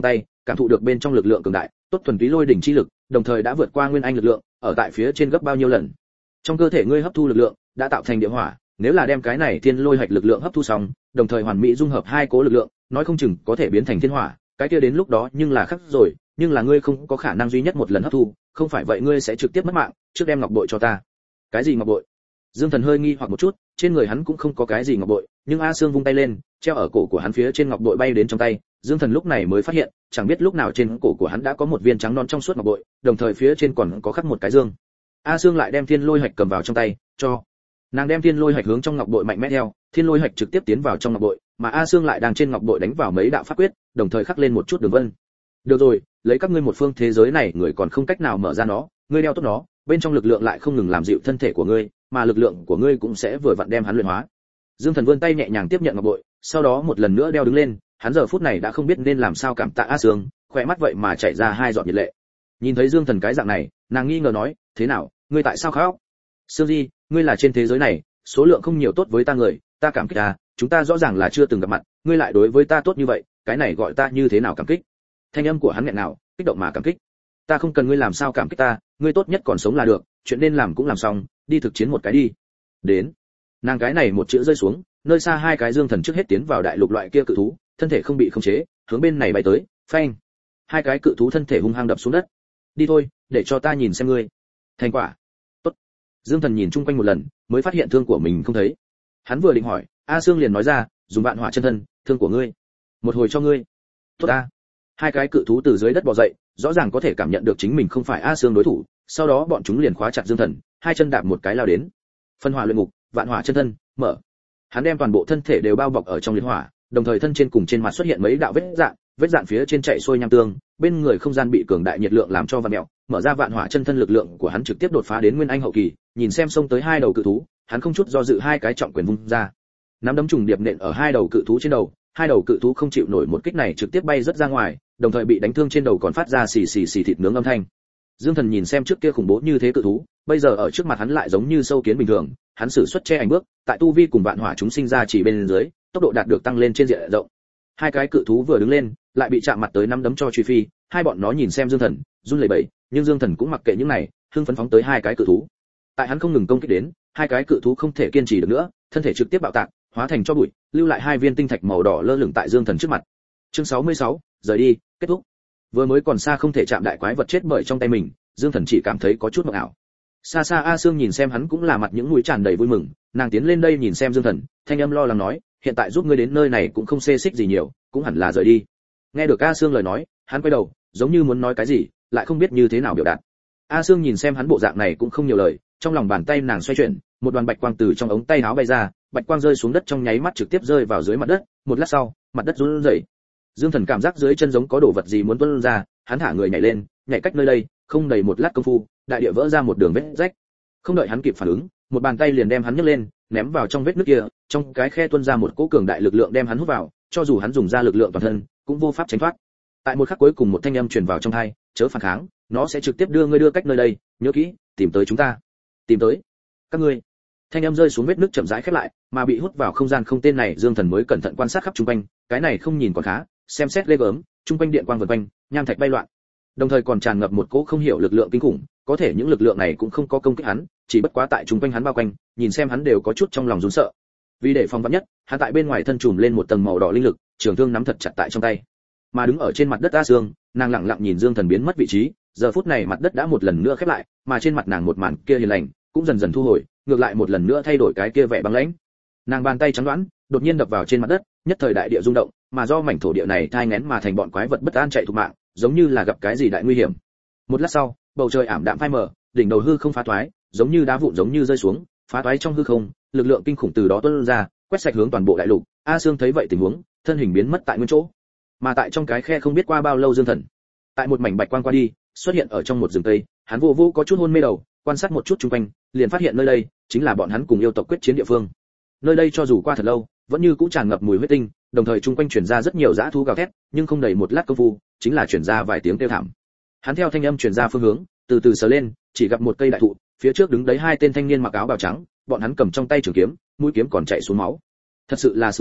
cảm thụ được bên trong lực lượng cường đại, tốt thuần túy lôi đỉnh chi lực, đồng thời đã vượt qua nguyên anh lực lượng, ở tại phía trên gấp bao nhiêu lần. Trong cơ thể ngươi hấp thu lực lượng đã tạo thành địa hỏa, nếu là đem cái này thiên lôi hạch lực lượng hấp thu xong, đồng thời hoàn mỹ dung hợp hai cố lực lượng, nói không chừng có thể biến thành thiên hỏa, cái kia đến lúc đó nhưng là khắc rồi, nhưng là ngươi không có khả năng duy nhất một lần hấp thu, không phải vậy ngươi sẽ trực tiếp mất mạng, trước đem ngọc bội cho ta. Cái gì ngọc bội? Dương Thần hơi nghi hoặc một chút, trên người hắn cũng không có cái gì ngọc bội, nhưng A Sương vung tay lên, treo ở cổ của hắn phía trên ngọc bội bay đến trong tay, Dương Thần lúc này mới phát hiện, chẳng biết lúc nào trên cổ của hắn đã có một viên trắng non trong suốt ngọc bội, đồng thời phía trên còn có khắc một cái dương. A Sương lại đem thiên lôi hạch cầm vào trong tay, cho. Nàng đem thiên lôi hạch hướng trong ngọc bội mạnh mẽ theo, thiên lôi hạch trực tiếp tiến vào trong ngọc bội, mà A Sương lại đang trên ngọc bội đánh vào mấy đạo pháp quyết, đồng thời khắc lên một chút đường vân. Được rồi, lấy các ngươi một phương thế giới này người còn không cách nào mở ra nó, ngươi đeo tốt nó, bên trong lực lượng lại không ngừng làm dịu thân thể của ngươi, mà lực lượng của ngươi cũng sẽ vừa vặn đem hắn luyện hóa. Dương Thần vươn tay nhẹ nhàng tiếp nhận ngọc bội, sau đó một lần nữa đeo đứng lên, hắn giờ phút này đã không biết nên làm sao cảm tạ A Sương, khỏe mắt vậy mà chảy ra hai giọt nhiệt lệ. Nhìn thấy Dương Thần cái dạng này, nàng nghi ngờ nói, thế nào, ngươi tại sao khóc? Sương Di, ngươi là trên thế giới này, số lượng không nhiều tốt với ta người, ta cảm kích ta, chúng ta rõ ràng là chưa từng gặp mặt, ngươi lại đối với ta tốt như vậy, cái này gọi ta như thế nào cảm kích? Thanh âm của hắn nghẹn ngào, kích động mà cảm kích. Ta không cần ngươi làm sao cảm kích ta, ngươi tốt nhất còn sống là được, chuyện nên làm cũng làm xong, đi thực chiến một cái đi. Đến. Nàng cái này một chữ rơi xuống, nơi xa hai cái Dương Thần trước hết tiến vào đại lục loại kia cự thú, thân thể không bị khống chế, hướng bên này bay tới, phanh. Hai cái cự thú thân thể hung hăng đập xuống đất. Đi thôi, để cho ta nhìn xem ngươi. Thành quả. Tốt. Dương Thần nhìn chung quanh một lần, mới phát hiện thương của mình không thấy. Hắn vừa định hỏi, A Sương liền nói ra, dùng vạn hỏa chân thân, thương của ngươi. Một hồi cho ngươi. Tốt a. Hai cái cự thú từ dưới đất bò dậy, rõ ràng có thể cảm nhận được chính mình không phải A Sương đối thủ, sau đó bọn chúng liền khóa chặt Dương Thần, hai chân đạp một cái lao đến. Phân hỏa luyện ngục, vạn hỏa chân thân, mở. Hắn đem toàn bộ thân thể đều bao bọc ở trong liệt hỏa, đồng thời thân trên cùng trên mặt xuất hiện mấy đạo vết dạn, vết dạn phía trên chạy xuôi nham tương, bên người không gian bị cường đại nhiệt lượng làm cho vặn mèo, mở ra vạn hỏa chân thân lực lượng của hắn trực tiếp đột phá đến nguyên anh hậu kỳ, nhìn xem xông tới hai đầu cự thú, hắn không chút do dự hai cái trọng quyền vung ra. Nắm đấm trùng điệp nện ở hai đầu cự thú trên đầu, hai đầu cự thú không chịu nổi một kích này trực tiếp bay rất ra ngoài, đồng thời bị đánh thương trên đầu còn phát ra xì xì xì thịt nướng âm thanh. Dương Thần nhìn xem trước kia khủng bố như thế cự thú, bây giờ ở trước mặt hắn lại giống như sâu kiến bình thường, hắn sử xuất che ảnh bước, tại tu vi cùng vạn hỏa chúng sinh ra chỉ bên dưới, tốc độ đạt được tăng lên trên diện rộng. Hai cái cự thú vừa đứng lên, lại bị chạm mặt tới năm đấm cho truy phi, hai bọn nó nhìn xem Dương Thần, run lẩy bẩy, nhưng Dương Thần cũng mặc kệ những này, hưng phấn phóng tới hai cái cự thú. Tại hắn không ngừng công kích đến, hai cái cự thú không thể kiên trì được nữa, thân thể trực tiếp bạo tạc, hóa thành cho bụi, lưu lại hai viên tinh thạch màu đỏ lơ lửng tại Dương Thần trước mặt. Chương sáu mươi sáu, rời đi, kết thúc. Vừa mới còn xa không thể chạm đại quái vật chết bởi trong tay mình, Dương Thần chỉ cảm thấy có chút mộng ảo. Xa xa A Sương nhìn xem hắn cũng là mặt những mũi tràn đầy vui mừng, nàng tiến lên đây nhìn xem Dương Thần, thanh âm lo lắng nói, hiện tại giúp ngươi đến nơi này cũng không xê xích gì nhiều, cũng hẳn là rời đi. Nghe được A Sương lời nói, hắn quay đầu, giống như muốn nói cái gì, lại không biết như thế nào biểu đạt. A Sương nhìn xem hắn bộ dạng này cũng không nhiều lời, trong lòng bàn tay nàng xoay chuyển, một đoàn bạch quang từ trong ống tay áo bay ra, bạch quang rơi xuống đất trong nháy mắt trực tiếp rơi vào dưới mặt đất, một lát sau, mặt đất rung rẩy. Dương Thần cảm giác dưới chân giống có đồ vật gì muốn tuôn ra, hắn thả người nhảy lên, nhảy cách nơi đây, không đầy một lát công phu, đại địa vỡ ra một đường vết rách. Không đợi hắn kịp phản ứng, một bàn tay liền đem hắn nhấc lên, ném vào trong vết nứt kia, trong cái khe tuôn ra một cỗ cường đại lực lượng đem hắn hút vào, cho dù hắn dùng ra lực lượng toàn thân, cũng vô pháp tránh thoát. Tại một khắc cuối cùng một thanh âm truyền vào trong tai, chớ phản kháng, nó sẽ trực tiếp đưa ngươi đưa cách nơi đây, nhớ kỹ, tìm tới chúng ta. Tìm tới các ngươi. Thanh âm rơi xuống vết nứt chậm rãi khép lại, mà bị hút vào không gian không tên này, Dương Thần mới cẩn thận quan sát khắp xung quanh, cái này không nhìn còn khá, xem xét ghê gớm, xung quanh điện quang vần quanh, nham thạch bay loạn. Đồng thời còn tràn ngập một cỗ không hiểu lực lượng kinh khủng, có thể những lực lượng này cũng không có công kích hắn, chỉ bất quá tại xung quanh hắn bao quanh, nhìn xem hắn đều có chút trong lòng run sợ. Vì để phòng vạn nhất, hắn tại bên ngoài thân trùm lên một tầng màu đỏ linh lực, trường thương nắm thật chặt tại trong tay. Mà đứng ở trên mặt đất A Sương, nàng lặng lặng nhìn Dương Thần biến mất vị trí, giờ phút này mặt đất đã một lần nữa khép lại, mà trên mặt nàng một màn kia hiền lành cũng dần dần thu hồi, ngược lại một lần nữa thay đổi cái kia vẻ băng lãnh. Nàng bàn tay trắng đoán, đột nhiên đập vào trên mặt đất, nhất thời đại địa rung động, mà do mảnh thổ địa này thai nghén mà thành bọn quái vật bất an chạy thục mạng, giống như là gặp cái gì đại nguy hiểm. Một lát sau, bầu trời ảm đạm phai mờ, đỉnh đầu hư không phá toái, giống như đá vụn giống như rơi xuống, phá toái trong hư không, lực lượng kinh khủng từ đó tuôn ra, quét sạch hướng toàn bộ đại lục. A Sương thấy vậy tình huống, thân hình biến mất tại nguyên chỗ. Mà tại trong cái khe không biết qua bao lâu Dương Thần, tại một mảnh bạch quang qua đi, xuất hiện ở trong một rừng cây, hắn vô vô có chút hôn mê đầu, quan sát một chút xung quanh, liền phát hiện nơi đây chính là bọn hắn cùng yêu tộc quyết chiến địa phương. Nơi đây cho dù qua thật lâu, vẫn như cũ tràn ngập mùi huyết tinh, đồng thời xung quanh truyền ra rất nhiều dã thú gào thét, nhưng không đầy một lát công phu, chính là truyền ra vài tiếng kêu thảm. Hắn theo thanh âm truyền ra phương hướng, từ từ sờ lên, chỉ gặp một cây đại thụ, phía trước đứng đấy hai tên thanh niên mặc áo bào trắng, bọn hắn cầm trong tay trường kiếm, mũi kiếm còn chảy xuống máu. Thật sự là suối quậy,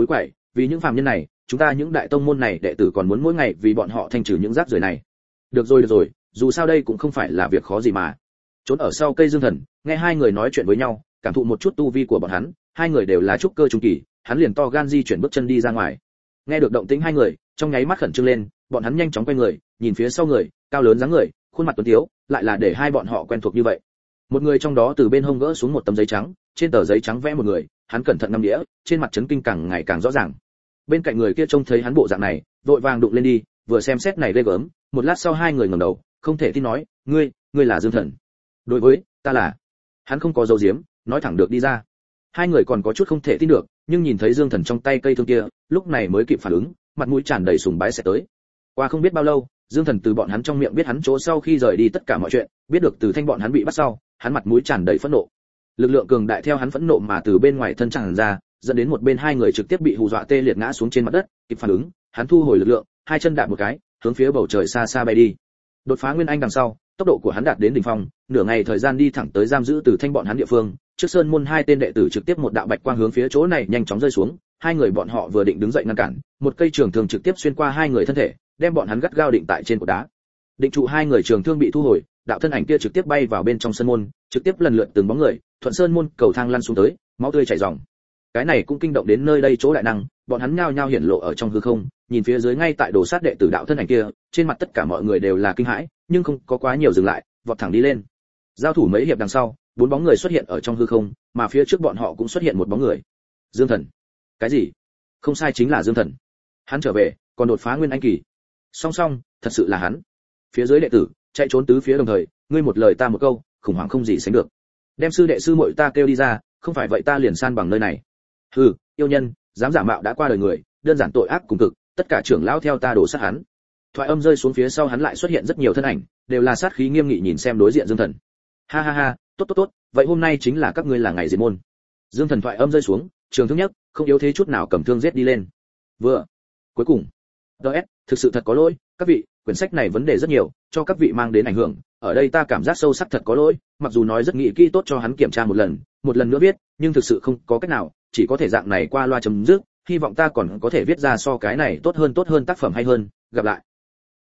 vì những phàm nhân này, chúng ta những đại tông môn này đệ tử còn muốn mỗi ngày vì bọn họ thanh trừ những rác rưởi này. Được rồi được rồi, dù sao đây cũng không phải là việc khó gì mà. Trốn ở sau cây Dương Thần, nghe hai người nói chuyện với nhau, cảm thụ một chút tu vi của bọn hắn, hai người đều là trúc cơ trung kỳ, hắn liền to gan di chuyển bước chân đi ra ngoài. Nghe được động tĩnh hai người, trong nháy mắt khẩn trương lên, bọn hắn nhanh chóng quay người, nhìn phía sau người, cao lớn dáng người, khuôn mặt tuấn tiếu, lại là để hai bọn họ quen thuộc như vậy. Một người trong đó từ bên hông gỡ xuống một tấm giấy trắng, trên tờ giấy trắng vẽ một người, hắn cẩn thận ngắm đĩa, trên mặt chấn kinh càng ngày càng rõ ràng. Bên cạnh người kia trông thấy hắn bộ dạng này, vội vàng đụng lên đi, vừa xem xét này ghê gớm, một lát sau hai người ngẩng đầu, không thể tin nói, ngươi, ngươi là Dương Thần? Đối với, ta là. Hắn không có dấu diếm, nói thẳng được đi ra. Hai người còn có chút không thể tin được, nhưng nhìn thấy Dương Thần trong tay cây thương kia, lúc này mới kịp phản ứng, mặt mũi tràn đầy sùng bái sẽ tới. Qua không biết bao lâu, Dương Thần từ bọn hắn trong miệng biết hắn chỗ sau khi rời đi tất cả mọi chuyện, biết được từ Thanh bọn hắn bị bắt sau, hắn mặt mũi tràn đầy phẫn nộ. Lực lượng cường đại theo hắn phẫn nộ mà từ bên ngoài thân tràn ra, dẫn đến một bên hai người trực tiếp bị hù dọa tê liệt ngã xuống trên mặt đất, kịp phản ứng, hắn thu hồi lực lượng, hai chân đạp một cái, hướng phía bầu trời xa xa bay đi. Đột phá nguyên anh đằng sau, tốc độ của hắn đạt đến đỉnh phong, nửa ngày thời gian đi thẳng tới giam giữ từ Thanh bọn hắn địa phương, trước sơn môn hai tên đệ tử trực tiếp một đạo bạch quang hướng phía chỗ này nhanh chóng rơi xuống, hai người bọn họ vừa định đứng dậy ngăn cản, một cây trường thương trực tiếp xuyên qua hai người thân thể, đem bọn hắn gắt gao định tại trên cột đá. Định trụ hai người trường thương bị thu hồi, đạo thân ảnh kia trực tiếp bay vào bên trong sơn môn, trực tiếp lần lượt từng bóng người, thuận sơn môn cầu thang lăn xuống tới, máu tươi chảy ròng. Cái này cũng kinh động đến nơi đây chỗ đại năng, bọn hắn nhao nhao hiển lộ ở trong hư không, nhìn phía dưới ngay tại đồ sát đệ tử đạo thân ảnh kia, trên mặt tất cả mọi người đều là kinh hãi, nhưng không có quá nhiều dừng lại, vọt thẳng đi lên. Giao thủ mấy hiệp đằng sau, bốn bóng người xuất hiện ở trong hư không, mà phía trước bọn họ cũng xuất hiện một bóng người. Dương Thần. Cái gì? Không sai, chính là Dương Thần. Hắn trở về, còn đột phá nguyên anh kỳ. Song song, thật sự là hắn. Phía dưới đệ tử chạy trốn tứ phía đồng thời, ngươi một lời ta một câu, khủng hoảng không gì sánh được. Đem sư đệ sư muội ta kêu đi ra, không phải vậy ta liền san bằng nơi này. Hừ, yêu nhân, dám giả mạo đã qua đời người, đơn giản tội ác cùng cực, tất cả trưởng lão theo ta đổ sát hắn. Thoại âm rơi xuống phía sau hắn lại xuất hiện rất nhiều thân ảnh, đều là sát khí nghiêm nghị nhìn xem đối diện Dương Thần. Ha ha ha, tốt tốt tốt, vậy hôm nay chính là các ngươi là ngày diệt môn. Dương Thần thoại âm rơi xuống, trường thương nhất, không yếu thế chút nào cầm thương giết đi lên. Vừa, cuối cùng, ds, thực sự thật có lỗi, các vị, quyển sách này vấn đề rất nhiều, cho các vị mang đến ảnh hưởng, ở đây ta cảm giác sâu sắc thật có lỗi, mặc dù nói rất nghĩ kỹ tốt cho hắn kiểm tra một lần, một lần nữa viết, nhưng thực sự không có cách nào, chỉ có thể dạng này qua loa chấm dứt, hy vọng ta còn có thể viết ra so cái này tốt hơn tốt hơn tác phẩm hay hơn, gặp lại.